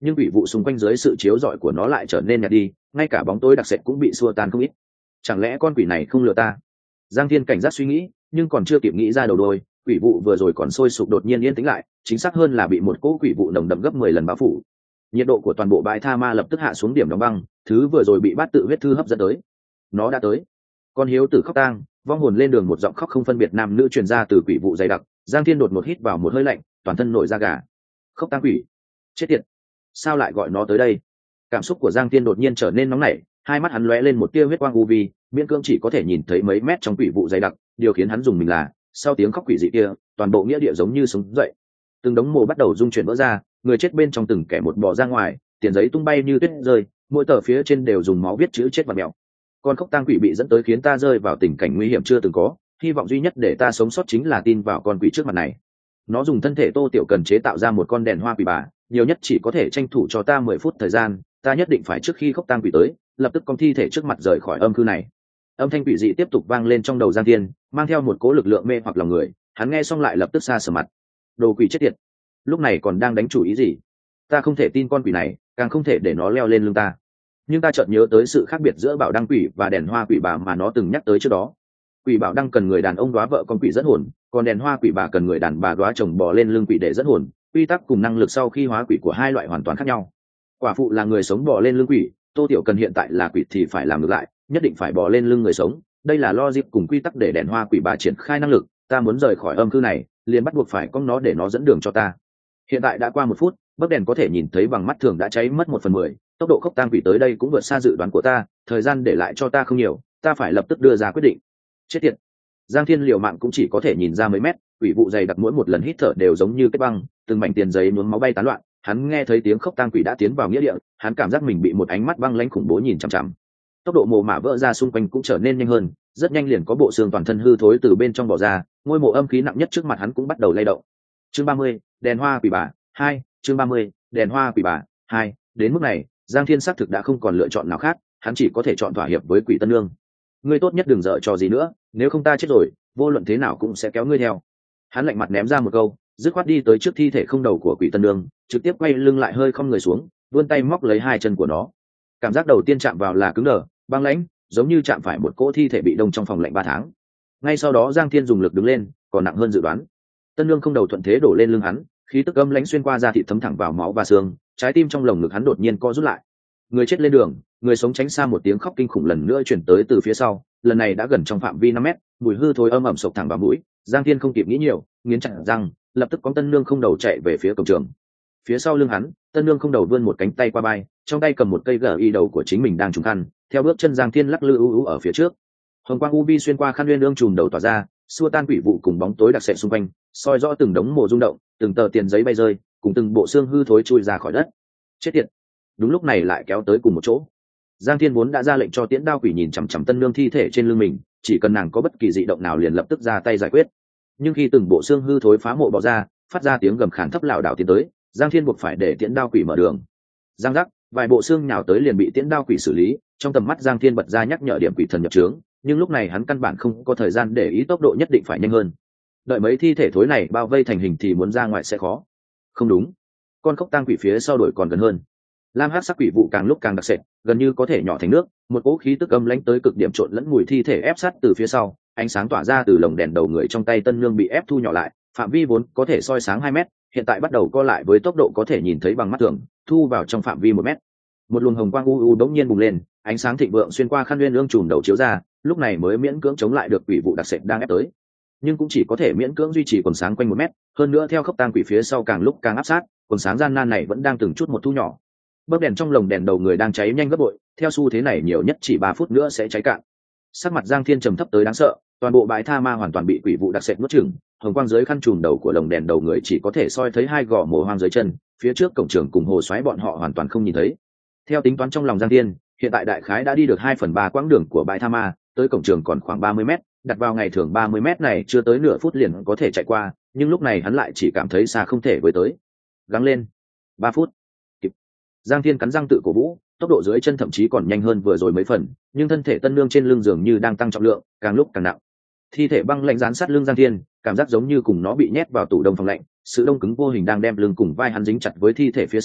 nhưng quỷ vụ xung quanh dưới sự chiếu rọi của nó lại trở nên nhạt đi, ngay cả bóng tối đặc sệt cũng bị xua tan không ít. Chẳng lẽ con quỷ này không lừa ta? Giang Thiên cảnh giác suy nghĩ, nhưng còn chưa kịp nghĩ ra đầu đuôi, quỷ vụ vừa rồi còn sôi sục đột nhiên yên tĩnh lại, chính xác hơn là bị một cỗ quỷ vụ nồng đậm gấp 10 lần bao phủ. Nhiệt độ của toàn bộ bãi tha ma lập tức hạ xuống điểm đóng băng, thứ vừa rồi bị bát tự huyết thư hấp dẫn tới. Nó đã tới. Con hiếu tử khóc tang, vong hồn lên đường, một giọng khóc không phân biệt nam nữ truyền ra từ quỷ vụ dày đặc. Giang Thiên đột một hít vào một hơi lạnh, toàn thân nổi da gà. Khóc tang quỷ, chết tiệt, sao lại gọi nó tới đây? Cảm xúc của Giang Thiên đột nhiên trở nên nóng nảy, hai mắt hắn lóe lên một tia huyết quang u vi, miễn cưỡng chỉ có thể nhìn thấy mấy mét trong quỷ vụ dày đặc. Điều khiến hắn dùng mình là, sau tiếng khóc quỷ dị kia, toàn bộ nghĩa địa giống như sống dậy. Từng đống mồ bắt đầu rung chuyển vỡ ra, người chết bên trong từng kẻ một bò ra ngoài, tiền giấy tung bay như tuyết rơi, mỗi tờ phía trên đều dùng máu viết chữ chết và mèo. Con khóc tang quỷ bị dẫn tới khiến ta rơi vào tình cảnh nguy hiểm chưa từng có, hy vọng duy nhất để ta sống sót chính là tin vào con quỷ trước mặt này. Nó dùng thân thể Tô Tiểu Cần chế tạo ra một con đèn hoa quỷ bà, nhiều nhất chỉ có thể tranh thủ cho ta 10 phút thời gian, ta nhất định phải trước khi khóc tang quỷ tới, lập tức con thi thể trước mặt rời khỏi âm cư này. Âm thanh quỷ dị tiếp tục vang lên trong đầu Giang Thiên, mang theo một cỗ lực lượng mê hoặc lòng người. Hắn nghe xong lại lập tức xa sờ mặt. Đồ quỷ chết tiệt, lúc này còn đang đánh chủ ý gì? Ta không thể tin con quỷ này, càng không thể để nó leo lên lưng ta. Nhưng ta chợt nhớ tới sự khác biệt giữa bảo đăng quỷ và đèn hoa quỷ bà mà nó từng nhắc tới trước đó. Quỷ bảo đăng cần người đàn ông đóa vợ con quỷ dẫn hồn, còn đèn hoa quỷ bà cần người đàn bà đóa chồng bò lên lưng quỷ để dẫn hồn. Quy tắc cùng năng lực sau khi hóa quỷ của hai loại hoàn toàn khác nhau. Quả phụ là người sống bò lên lưng quỷ, Tô Tiểu Cần hiện tại là quỷ thì phải làm ngược lại, nhất định phải bò lên lưng người sống. Đây là logic cùng quy tắc để đèn hoa quỷ bà triển khai năng lực. Ta muốn rời khỏi âm cư này, liền bắt buộc phải cong nó để nó dẫn đường cho ta. Hiện tại đã qua 1 phút, bấc đèn có thể nhìn thấy bằng mắt thường đã cháy mất 1/10. Tốc độ khốc tang quỷ tới đây cũng vượt xa dự đoán của ta, thời gian để lại cho ta không nhiều, ta phải lập tức đưa ra quyết định. Chết tiệt. Giang Thiên liều mạng cũng chỉ có thể nhìn ra mấy mét, quỷ vụ dày đặc mỗi một lần hít thở đều giống như kết băng, từng mảnh tiền giấy nhuốm máu bay tán loạn. Hắn nghe thấy tiếng khốc tang quỷ đã tiến vào nghĩa địa, hắn cảm giác mình bị một ánh mắt băng lãnh khủng bố nhìn chằm chằm. Tốc độ mồ mả vỡ ra xung quanh cũng trở nên nhanh hơn, rất nhanh liền có bộ xương toàn thân hư thối từ bên trong bò ra, ngôi mộ âm khí nặng nhất trước mặt hắn cũng bắt đầu lay động. Chương 30, đèn hoa quỷ bà 2, chương 30, đèn hoa quỷ bà 2. Đến mức này, Giang Thiên xác thực đã không còn lựa chọn nào khác, hắn chỉ có thể chọn thỏa hiệp với Quỷ Tân Nương. Ngươi tốt nhất đừng dở trò gì nữa, nếu không ta chết rồi, vô luận thế nào cũng sẽ kéo ngươi theo. Hắn lạnh mặt ném ra một câu, dứt khoát đi tới trước thi thể không đầu của Quỷ Tân Nương, trực tiếp quay lưng lại hơi không người xuống, vươn tay móc lấy hai chân của nó. Cảm giác đầu tiên chạm vào là cứng đờ, băng lãnh, giống như chạm phải một cỗ thi thể bị đông trong phòng lạnh 3 tháng. Ngay sau đó Giang Thiên dùng lực đứng lên, còn nặng hơn dự đoán. Tân Nương không đầu thuận thế đổ lên lưng hắn, khí tức âm lãnh xuyên qua da thịt thấm thẳng vào máu và xương, trái tim trong lồng ngực hắn đột nhiên co rút lại. Người chết lên đường, người sống tránh xa, một tiếng khóc kinh khủng lần nữa chuyển tới từ phía sau, lần này đã gần trong phạm vi 5 mét, mùi hư thối âm ẩm sộc thẳng vào mũi. Giang Thiên không kịp nghĩ nhiều, nghiến chặt răng, lập tức có Tân Nương không đầu chạy về phía cổng trường. Phía sau lưng hắn, Tân Nương không đầu vươn một cánh tay qua vai, trong tay cầm một cây gờ y đầu của chính mình đang trùng khăn, theo bước chân Giang Thiên lắc lư u ở phía trước. Hồng quang ubi xuyên qua khăn nguyên ương trùm đầu tỏa ra, xua tan quỷ vụ cùng bóng tối đặc sệt xung quanh, soi rõ từng đống mồ rung động, từng tờ tiền giấy bay rơi, cùng từng bộ xương hư thối chui ra khỏi đất. Chết tiệt. Đúng lúc này lại kéo tới cùng một chỗ. Giang Thiên vốn đã ra lệnh cho Tiễn Đao Quỷ nhìn chằm chằm Tân Nương thi thể trên lưng mình, chỉ cần nàng có bất kỳ dị động nào liền lập tức ra tay giải quyết. Nhưng khi từng bộ xương hư thối phá mộ bò ra, phát ra tiếng gầm khàn thấp lảo đảo tiến tới, Giang Thiên buộc phải để Tiễn Đao Quỷ mở đường. Giang giác, vài bộ xương nhào tới liền bị Tiễn Đao Quỷ xử lý. Trong tầm mắt Giang Thiên bật ra nhắc nhở điểm quỷ thần nhập trướng, nhưng lúc này hắn căn bản không có thời gian để ý, tốc độ nhất định phải nhanh hơn. Đợi mấy thi thể thối này bao vây thành hình thì muốn ra ngoài sẽ khó. Không đúng, con khốc tang quỷ phía sau đuổi còn gần hơn. Lam hắc sắc quỷ vụ càng lúc càng đặc sệt, gần như có thể nhỏ thành nước, một cỗ khí tức âm lãnh tới cực điểm trộn lẫn mùi thi thể ép sát từ phía sau, ánh sáng tỏa ra từ lồng đèn đầu người trong tay Tân Nương bị ép thu nhỏ lại, phạm vi vốn có thể soi sáng 2 mét, hiện tại bắt đầu co lại với tốc độ có thể nhìn thấy bằng mắt thường, thu vào trong phạm vi 1 mét. Một luồng hồng quang u đống nhiên bùng lên, ánh sáng thịnh vượng xuyên qua khăn nguyên ương trùm đầu chiếu ra, lúc này mới miễn cưỡng chống lại được quỷ vụ đặc sệt đang ép tới, nhưng cũng chỉ có thể miễn cưỡng duy trì quần sáng quanh 1 mét. Hơn nữa theo khốc tang quỷ phía sau càng lúc càng áp sát, quần sáng gian nan này vẫn đang từng chút một thu nhỏ. Bấc đèn trong lồng đèn đầu người đang cháy nhanh gấp bội, theo xu thế này nhiều nhất chỉ 3 phút nữa sẽ cháy cạn. Sắc mặt Giang Thiên trầm thấp tới đáng sợ, toàn bộ bãi tha ma hoàn toàn bị quỷ vụ đặc sệt nuốt chửng, hồng quang dưới khăn trùm đầu của lồng đèn đầu người chỉ có thể soi thấy 2 gò mồ hoang dưới chân, phía trước cổng trường cùng hồ xoáy bọn họ hoàn toàn không nhìn thấy. Theo tính toán trong lòng Giang Thiên, hiện tại đại khái đã đi được 2/3 quãng đường của bãi tha ma, tới cổng trường còn khoảng 30 mét, đặt vào ngày thường 30 mét này chưa tới nửa phút liền có thể chạy qua, nhưng lúc này hắn lại chỉ cảm thấy xa không thể với tới. Gắng lên, 3 phút. Kịp. Giang Thiên cắn răng tự cổ vũ, tốc độ dưới chân thậm chí còn nhanh hơn vừa rồi mấy phần, nhưng thân thể Tân Nương trên lưng dường như đang tăng trọng lượng, càng lúc càng nặng. Thi thể băng lạnh dán sát lưng Giang Thiên, cảm giác giống như cùng nó bị nhét vào tủ đông phòng lạnh, sự đông cứng vô hình đang đem lưng cùng vai hắn dính chặt với thi thể phía sau.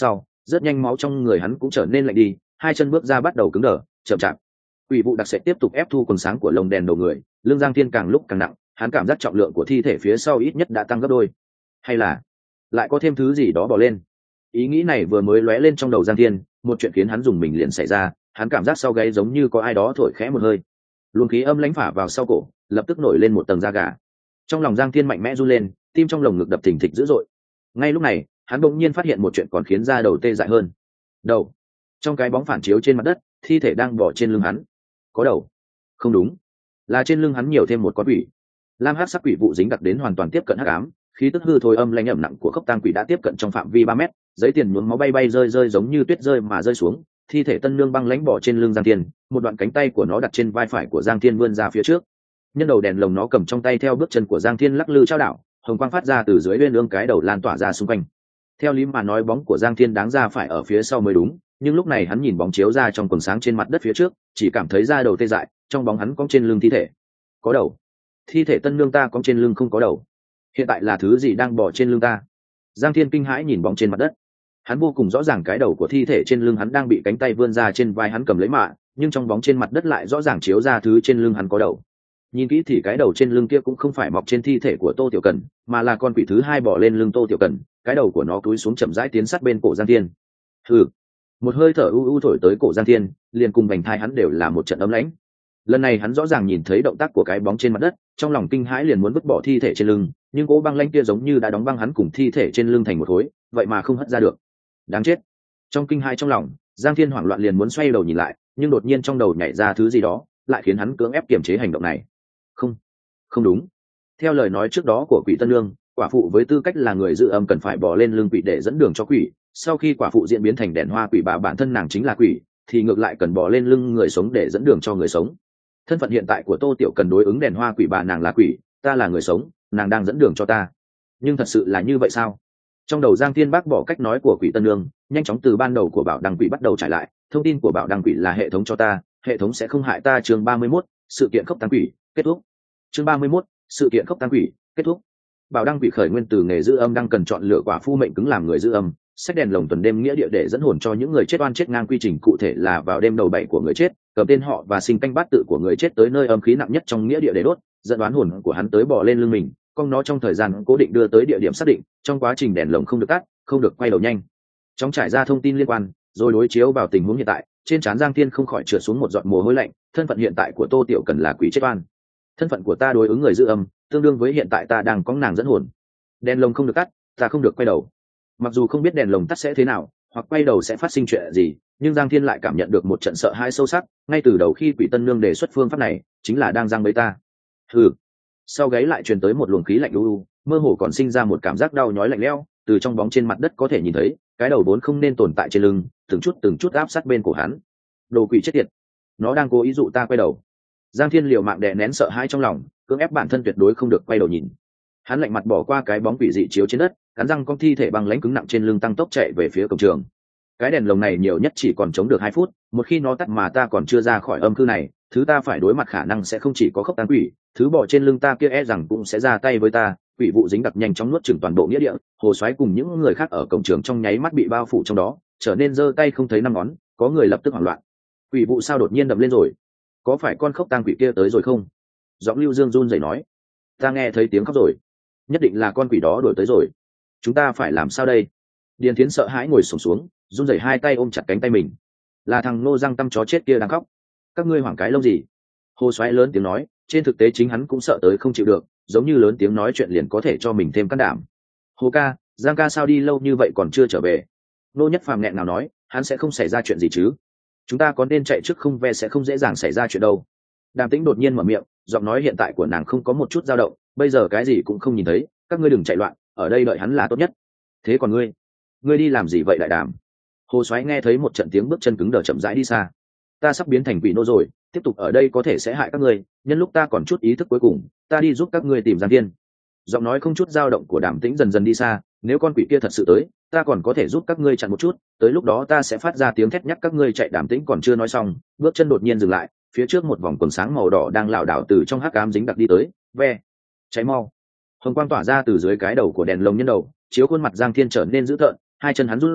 rất nhanh máu trong người hắn cũng trở nên lạnh đi, hai chân bước ra bắt đầu cứng đờ chậm chạp. Quỷ vụ đặc sẽ tiếp tục ép thu quần sáng của lồng đèn đầu người, lưng Giang Thiên càng lúc càng nặng, hắn cảm giác trọng lượng của thi thể phía sau ít nhất đã tăng gấp đôi. Hay là lại có thêm thứ gì đó bỏ lên? Ý nghĩ này vừa mới lóe lên trong đầu Giang Thiên, một chuyện khiến hắn dùng mình liền xảy ra, hắn cảm giác sau gáy giống như có ai đó thổi khẽ một hơi, luồng khí âm lãnh phả vào sau cổ, lập tức nổi lên một tầng da gà. Trong lòng Giang Thiên mạnh mẽ run lên, tim trong lồng ngực đập thình thịch dữ dội. Ngay lúc này, hắn bỗng nhiên phát hiện một chuyện còn khiến da đầu tê dại hơn. Đầu. Trong cái bóng phản chiếu trên mặt đất, thi thể đang bò trên lưng hắn. Có đầu. Không đúng, là trên lưng hắn nhiều thêm một con quỷ. Lam hắc sắc quỷ vụ dính đặc đến hoàn toàn tiếp cận hắc ám, khí tức hư thối âm lãnh ẩm nặng của khốc tang quỷ đã tiếp cận trong phạm vi 3 mét, giấy tiền nhuốm máu bay bay rơi rơi giống như tuyết rơi mà rơi xuống. Thi thể tân nương băng lãnh bò trên lưng Giang Thiên, một đoạn cánh tay của nó đặt trên vai phải của Giang Thiên vươn ra phía trước. Nhân đầu đèn lồng nó cầm trong tay theo bước chân của Giang Thiên lắc lư trao đảo, hồng quang phát ra từ dưới bên ương cái đầu lan tỏa ra xung quanh. Theo lý mà nói bóng của Giang Thiên đáng ra phải ở phía sau mới đúng, nhưng lúc này hắn nhìn bóng chiếu ra trong quần sáng trên mặt đất phía trước, chỉ cảm thấy da đầu tê dại, trong bóng hắn cong trên lưng thi thể. Có đầu. Thi thể tân nương ta cong trên lưng không có đầu. Hiện tại là thứ gì đang bò trên lưng ta? Giang Thiên kinh hãi nhìn bóng trên mặt đất. Hắn vô cùng rõ ràng cái đầu của thi thể trên lưng hắn đang bị cánh tay vươn ra trên vai hắn cầm lấy mạ, nhưng trong bóng trên mặt đất lại rõ ràng chiếu ra thứ trên lưng hắn có đầu. Nhìn kỹ thì cái đầu trên lưng kia cũng không phải mọc trên thi thể của Tô Tiểu Cần, mà là con quỷ thứ hai bò lên lưng Tô Tiểu Cần, cái đầu của nó cúi xuống chậm rãi tiến sát bên cổ Giang Thiên. Hừ. Một hơi thở u u thổi tới cổ Giang Thiên, liền cùng vành thai hắn đều là một trận ấm lãnh. Lần này hắn rõ ràng nhìn thấy động tác của cái bóng trên mặt đất, trong lòng kinh hãi liền muốn vứt bỏ thi thể trên lưng, nhưng cỗ băng lãnh kia giống như đã đóng băng hắn cùng thi thể trên lưng thành một khối, vậy mà không hất ra được. Đáng chết. Trong kinh hãi trong lòng, Giang Thiên hoảng loạn liền muốn xoay đầu nhìn lại, nhưng đột nhiên trong đầu nhảy ra thứ gì đó, lại khiến hắn cưỡng ép kiềm chế hành động này. Không, không đúng. Theo lời nói trước đó của quỷ tân lương, quả phụ với tư cách là người dự âm cần phải bò lên lưng quỷ để dẫn đường cho quỷ, sau khi quả phụ diễn biến thành đèn hoa quỷ bà bản thân nàng chính là quỷ, thì ngược lại cần bò lên lưng người sống để dẫn đường cho người sống. Thân phận hiện tại của Tô Tiểu Cần đối ứng đèn hoa quỷ bà nàng là quỷ, ta là người sống, nàng đang dẫn đường cho ta. Nhưng thật sự là như vậy sao? Trong đầu Giang Thiên bác bỏ cách nói của quỷ tân lương, nhanh chóng từ ban đầu của bảo đăng quỷ bắt đầu trải lại, thông tin của bảo đăng quỷ là hệ thống cho ta, hệ thống sẽ không hại ta. Chương 31, sự kiện khốc tang quỷ kết thúc. Chương 31, sự kiện khốc tang quỷ kết thúc. Bảo đăng quỷ khởi nguyên từ nghề giữ âm đang cần chọn lựa quả phu mệnh cứng làm người giữ âm, sách đèn lồng tuần đêm nghĩa địa để dẫn hồn cho những người chết oan chết ngang. Quy trình cụ thể là vào đêm đầu 7 của người chết, cầm tên họ và sinh canh bát tự của người chết tới nơi âm khí nặng nhất trong nghĩa địa để đốt, dẫn đoán hồn của hắn tới bò lên lưng mình, con nó trong thời gian cố định đưa tới địa điểm xác định. Trong quá trình đèn lồng không được tắt, không được quay đầu nhanh chóng trải ra thông tin liên quan, rồi đối chiếu vào tình huống hiện tại. Trên trán Giang Thiên không khỏi trượt xuống một giọt mồ hôi lạnh. Thân phận hiện tại của Tô Tiểu Cần là quỷ chết oan, thân phận của ta đối ứng người giữ âm, tương đương với hiện tại ta đang có nàng dẫn hồn. Đèn lồng không được tắt, ta không được quay đầu. Mặc dù không biết đèn lồng tắt sẽ thế nào, hoặc quay đầu sẽ phát sinh chuyện gì, nhưng Giang Thiên lại cảm nhận được một trận sợ hãi sâu sắc. Ngay từ đầu khi quỷ tân nương đề xuất phương pháp này, chính là đang giăng bẫy ta. Hừ. Sau gáy lại truyền tới một luồng khí lạnh u u, mơ hồ còn sinh ra một cảm giác đau nhói lạnh lẽo. Từ trong bóng trên mặt đất có thể nhìn thấy, cái đầu vốn không nên tồn tại trên lưng, từng chút áp sát bên cổ hắn. Đồ quỷ chết tiệt, nó đang cố ý dụ ta quay đầu. Giang Thiên liều mạng đè nén sợ hãi trong lòng, cưỡng ép bản thân tuyệt đối không được quay đầu nhìn. Hắn lạnh mặt bỏ qua cái bóng quỷ dị chiếu trên đất, cắn răng con thi thể băng lãnh cứng nặng trên lưng tăng tốc chạy về phía cổng trường. Cái đèn lồng này nhiều nhất chỉ còn chống được 2 phút, một khi nó tắt mà ta còn chưa ra khỏi âm cư này, thứ ta phải đối mặt khả năng sẽ không chỉ có khốc tang quỷ, thứ bò trên lưng ta kia e rằng cũng sẽ ra tay với ta. Quỷ vụ dính đặc nhanh chóng nuốt chửng toàn bộ nghĩa địa, Hồ Soái cùng những người khác ở cổng trường trong nháy mắt bị bao phủ trong đó, trở nên giơ tay không thấy năm ngón. Có người lập tức hoảng loạn. Quỷ vụ sao đột nhiên đậm lên rồi? Có phải con khốc tang quỷ kia tới rồi không? Giọng Lưu Dương run rẩy nói. Ta nghe thấy tiếng khóc rồi, nhất định là con quỷ đó đuổi tới rồi. Chúng ta phải làm sao đây? Điền Thiến sợ hãi ngồi xổm xuống, run rẩy hai tay ôm chặt cánh tay mình. Là thằng nô răng tăm chó chết kia đang khóc. Các ngươi hoảng cái lông gì? Hồ Soái lớn tiếng nói, trên thực tế chính hắn cũng sợ tới không chịu được, giống như lớn tiếng nói chuyện liền có thể cho mình thêm can đảm. Hồ ca, Giang ca sao đi lâu như vậy còn chưa trở về? Nô Nhất Phàm nghẹn nào nói, hắn sẽ không xảy ra chuyện gì chứ? Chúng ta có nên chạy trước không, ve sẽ không dễ dàng xảy ra chuyện đâu. Đàm Tĩnh đột nhiên mở miệng, giọng nói hiện tại của nàng không có một chút dao động, bây giờ cái gì cũng không nhìn thấy, các ngươi đừng chạy loạn, ở đây đợi hắn là tốt nhất. Thế còn ngươi đi làm gì vậy đại Đàm? Hồ Soái nghe thấy một trận tiếng bước chân cứng đờ chậm rãi đi xa. Ta sắp biến thành quỷ nô rồi, tiếp tục ở đây có thể sẽ hại các ngươi, nhân lúc ta còn chút ý thức cuối cùng, ta đi giúp các ngươi tìm Giang Thiên. Giọng nói không chút dao động của Đàm Tĩnh dần dần đi xa, nếu con quỷ kia thật sự tới, ta còn có thể giúp các ngươi chặn một chút, tới lúc đó ta sẽ phát ra tiếng thét nhắc các ngươi chạy. Đàm Tĩnh còn chưa nói xong, bước chân đột nhiên dừng lại, phía trước một vòng quần sáng màu đỏ đang lảo đảo từ trong hắc ám dính đặc đi tới. Ve, cháy mau! Hồng quang tỏa ra từ dưới cái đầu của đèn lồng nhân đầu, chiếu khuôn mặt Giang Thiên trở nên dữ tợn, hai chân hắn run rẩy,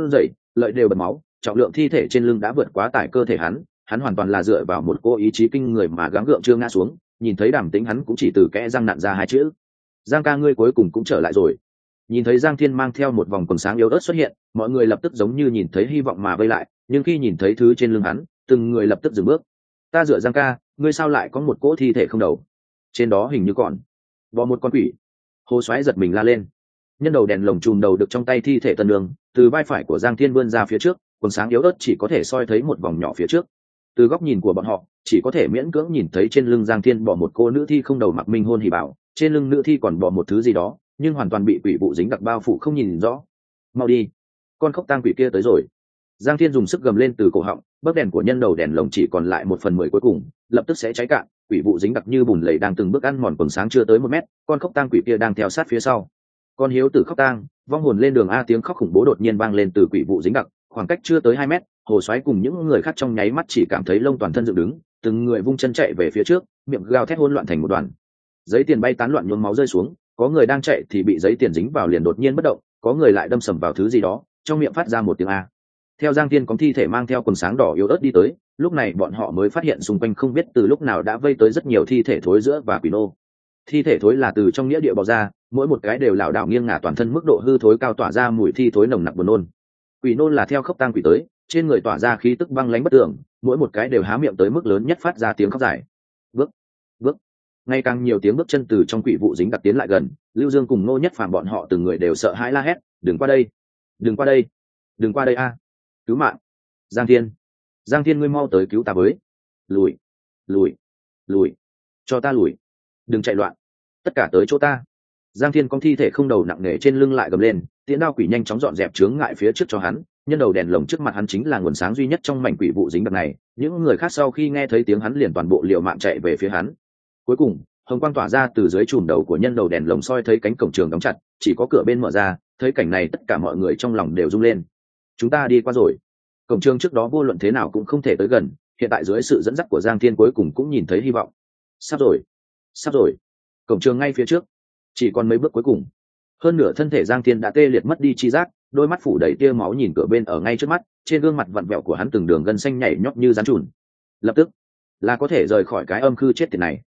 lợi đều bật máu, trọng lượng thi thể trên lưng đã vượt quá tải cơ thể hắn hoàn toàn là dựa vào một cô ý chí kinh người mà gắng gượng chưa ngã xuống. Nhìn thấy Đàm Tĩnh hắn cũng chỉ từ kẽ răng nặn ra hai chữ: Giang ca, ngươi cuối cùng cũng trở lại rồi. Nhìn thấy Giang Thiên mang theo một vòng quần sáng yếu ớt xuất hiện, mọi người lập tức giống như nhìn thấy hy vọng mà vây lại, nhưng khi nhìn thấy thứ trên lưng hắn, từng người lập tức dừng bước. Ta dựa Giang ca, ngươi sao lại có một cỗ thi thể không đầu? Trên đó hình như còn bò một con quỷ. Hồ Soái giật mình la lên. Nhân đầu đèn lồng chùm đầu được trong tay thi thể Tân Nương, từ vai phải của Giang Thiên vươn ra phía trước, quần sáng yếu ớt chỉ có thể soi thấy một vòng nhỏ phía trước. Từ góc nhìn của bọn họ, chỉ có thể miễn cưỡng nhìn thấy trên lưng Giang Thiên bò một cô nữ thi không đầu mặc minh hôn hỉ bảo, trên lưng nữ thi còn bò một thứ gì đó, nhưng hoàn toàn bị quỷ vụ dính đặc bao phủ không nhìn rõ. Mau đi, con khốc tang quỷ kia tới rồi. Giang Thiên dùng sức gầm lên từ cổ họng, bấc đèn của nhân đầu đèn lồng chỉ còn lại 1/10 cuối cùng, lập tức sẽ cháy cạn. Quỷ vụ dính đặc như bùn lầy đang từng bước ăn mòn quần sáng chưa tới 1 mét, con khốc tang quỷ kia đang theo sát phía sau. Con hiếu tử khóc tang, vong hồn lên đường a, tiếng khóc khủng bố đột nhiên vang lên từ quỷ vụ dính đặc, khoảng cách chưa tới 2 mét. Hồ Soái cùng những người khác trong nháy mắt chỉ cảm thấy lông toàn thân dựng đứng, từng người vung chân chạy về phía trước, miệng gào thét hỗn loạn thành một đoàn. Giấy tiền bay tán loạn, nhuốm máu rơi xuống, có người đang chạy thì bị giấy tiền dính vào liền đột nhiên bất động, có người lại đâm sầm vào thứ gì đó, trong miệng phát ra một tiếng a. Theo Giang Thiên có thi thể mang theo quần sáng đỏ yếu ớt đi tới, lúc này bọn họ mới phát hiện xung quanh không biết từ lúc nào đã vây tới rất nhiều thi thể thối giữa và quỷ nô. Thi thể thối là từ trong nghĩa địa bò ra, mỗi một cái đều lảo đảo nghiêng ngả, toàn thân mức độ hư thối cao, tỏa ra mùi thi thối nồng nặc buồn nôn. Quỷ nôn là theo khốc tang quỷ tới, trên người tỏa ra khí tức băng lãnh bất tưởng, mỗi một cái đều há miệng tới mức lớn nhất phát ra tiếng khóc dài. Bước, bước. Ngày càng nhiều tiếng bước chân từ trong quỷ vụ dính đặc tiến lại gần, Lưu Dương cùng Ngô Nhất Phàm bọn họ từng người đều sợ hãi la hét: "Đừng qua đây, đừng qua đây, đừng qua đây a! Cứu mạng! Giang Thiên, Giang Thiên, ngươi mau tới cứu ta với! Lùi, lùi, lùi, cho ta lùi, đừng chạy loạn, tất cả tới chỗ ta!" Giang Thiên con thi thể không đầu nặng nề trên lưng lại gầm lên, tiễn đao quỷ nhanh chóng dọn dẹp chướng ngại phía trước cho hắn. Nhân đầu đèn lồng trước mặt hắn chính là nguồn sáng duy nhất trong mảnh quỷ vụ dính đặc này. Những người khác sau khi nghe thấy tiếng hắn liền toàn bộ liều mạng chạy về phía hắn. Cuối cùng, hồng quang tỏa ra từ dưới chùm đầu của nhân đầu đèn lồng, soi thấy cánh cổng trường đóng chặt, chỉ có cửa bên mở ra. Thấy cảnh này, tất cả mọi người trong lòng đều rung lên. Chúng ta đi qua rồi. Cổng trường trước đó vô luận thế nào cũng không thể tới gần, hiện tại dưới sự dẫn dắt của Giang Thiên cuối cùng cũng nhìn thấy hy vọng. Sắp rồi, sắp rồi. Cổng trường ngay phía trước, chỉ còn mấy bước cuối cùng. Hơn nửa thân thể Giang Thiên đã tê liệt mất đi chi giác, đôi mắt phủ đầy tia máu nhìn cửa bên ở ngay trước mắt, trên gương mặt vặn vẹo của hắn từng đường gân xanh nhảy nhót như rắn trùn. Lập tức là có thể rời khỏi cái âm khư chết tiệt này.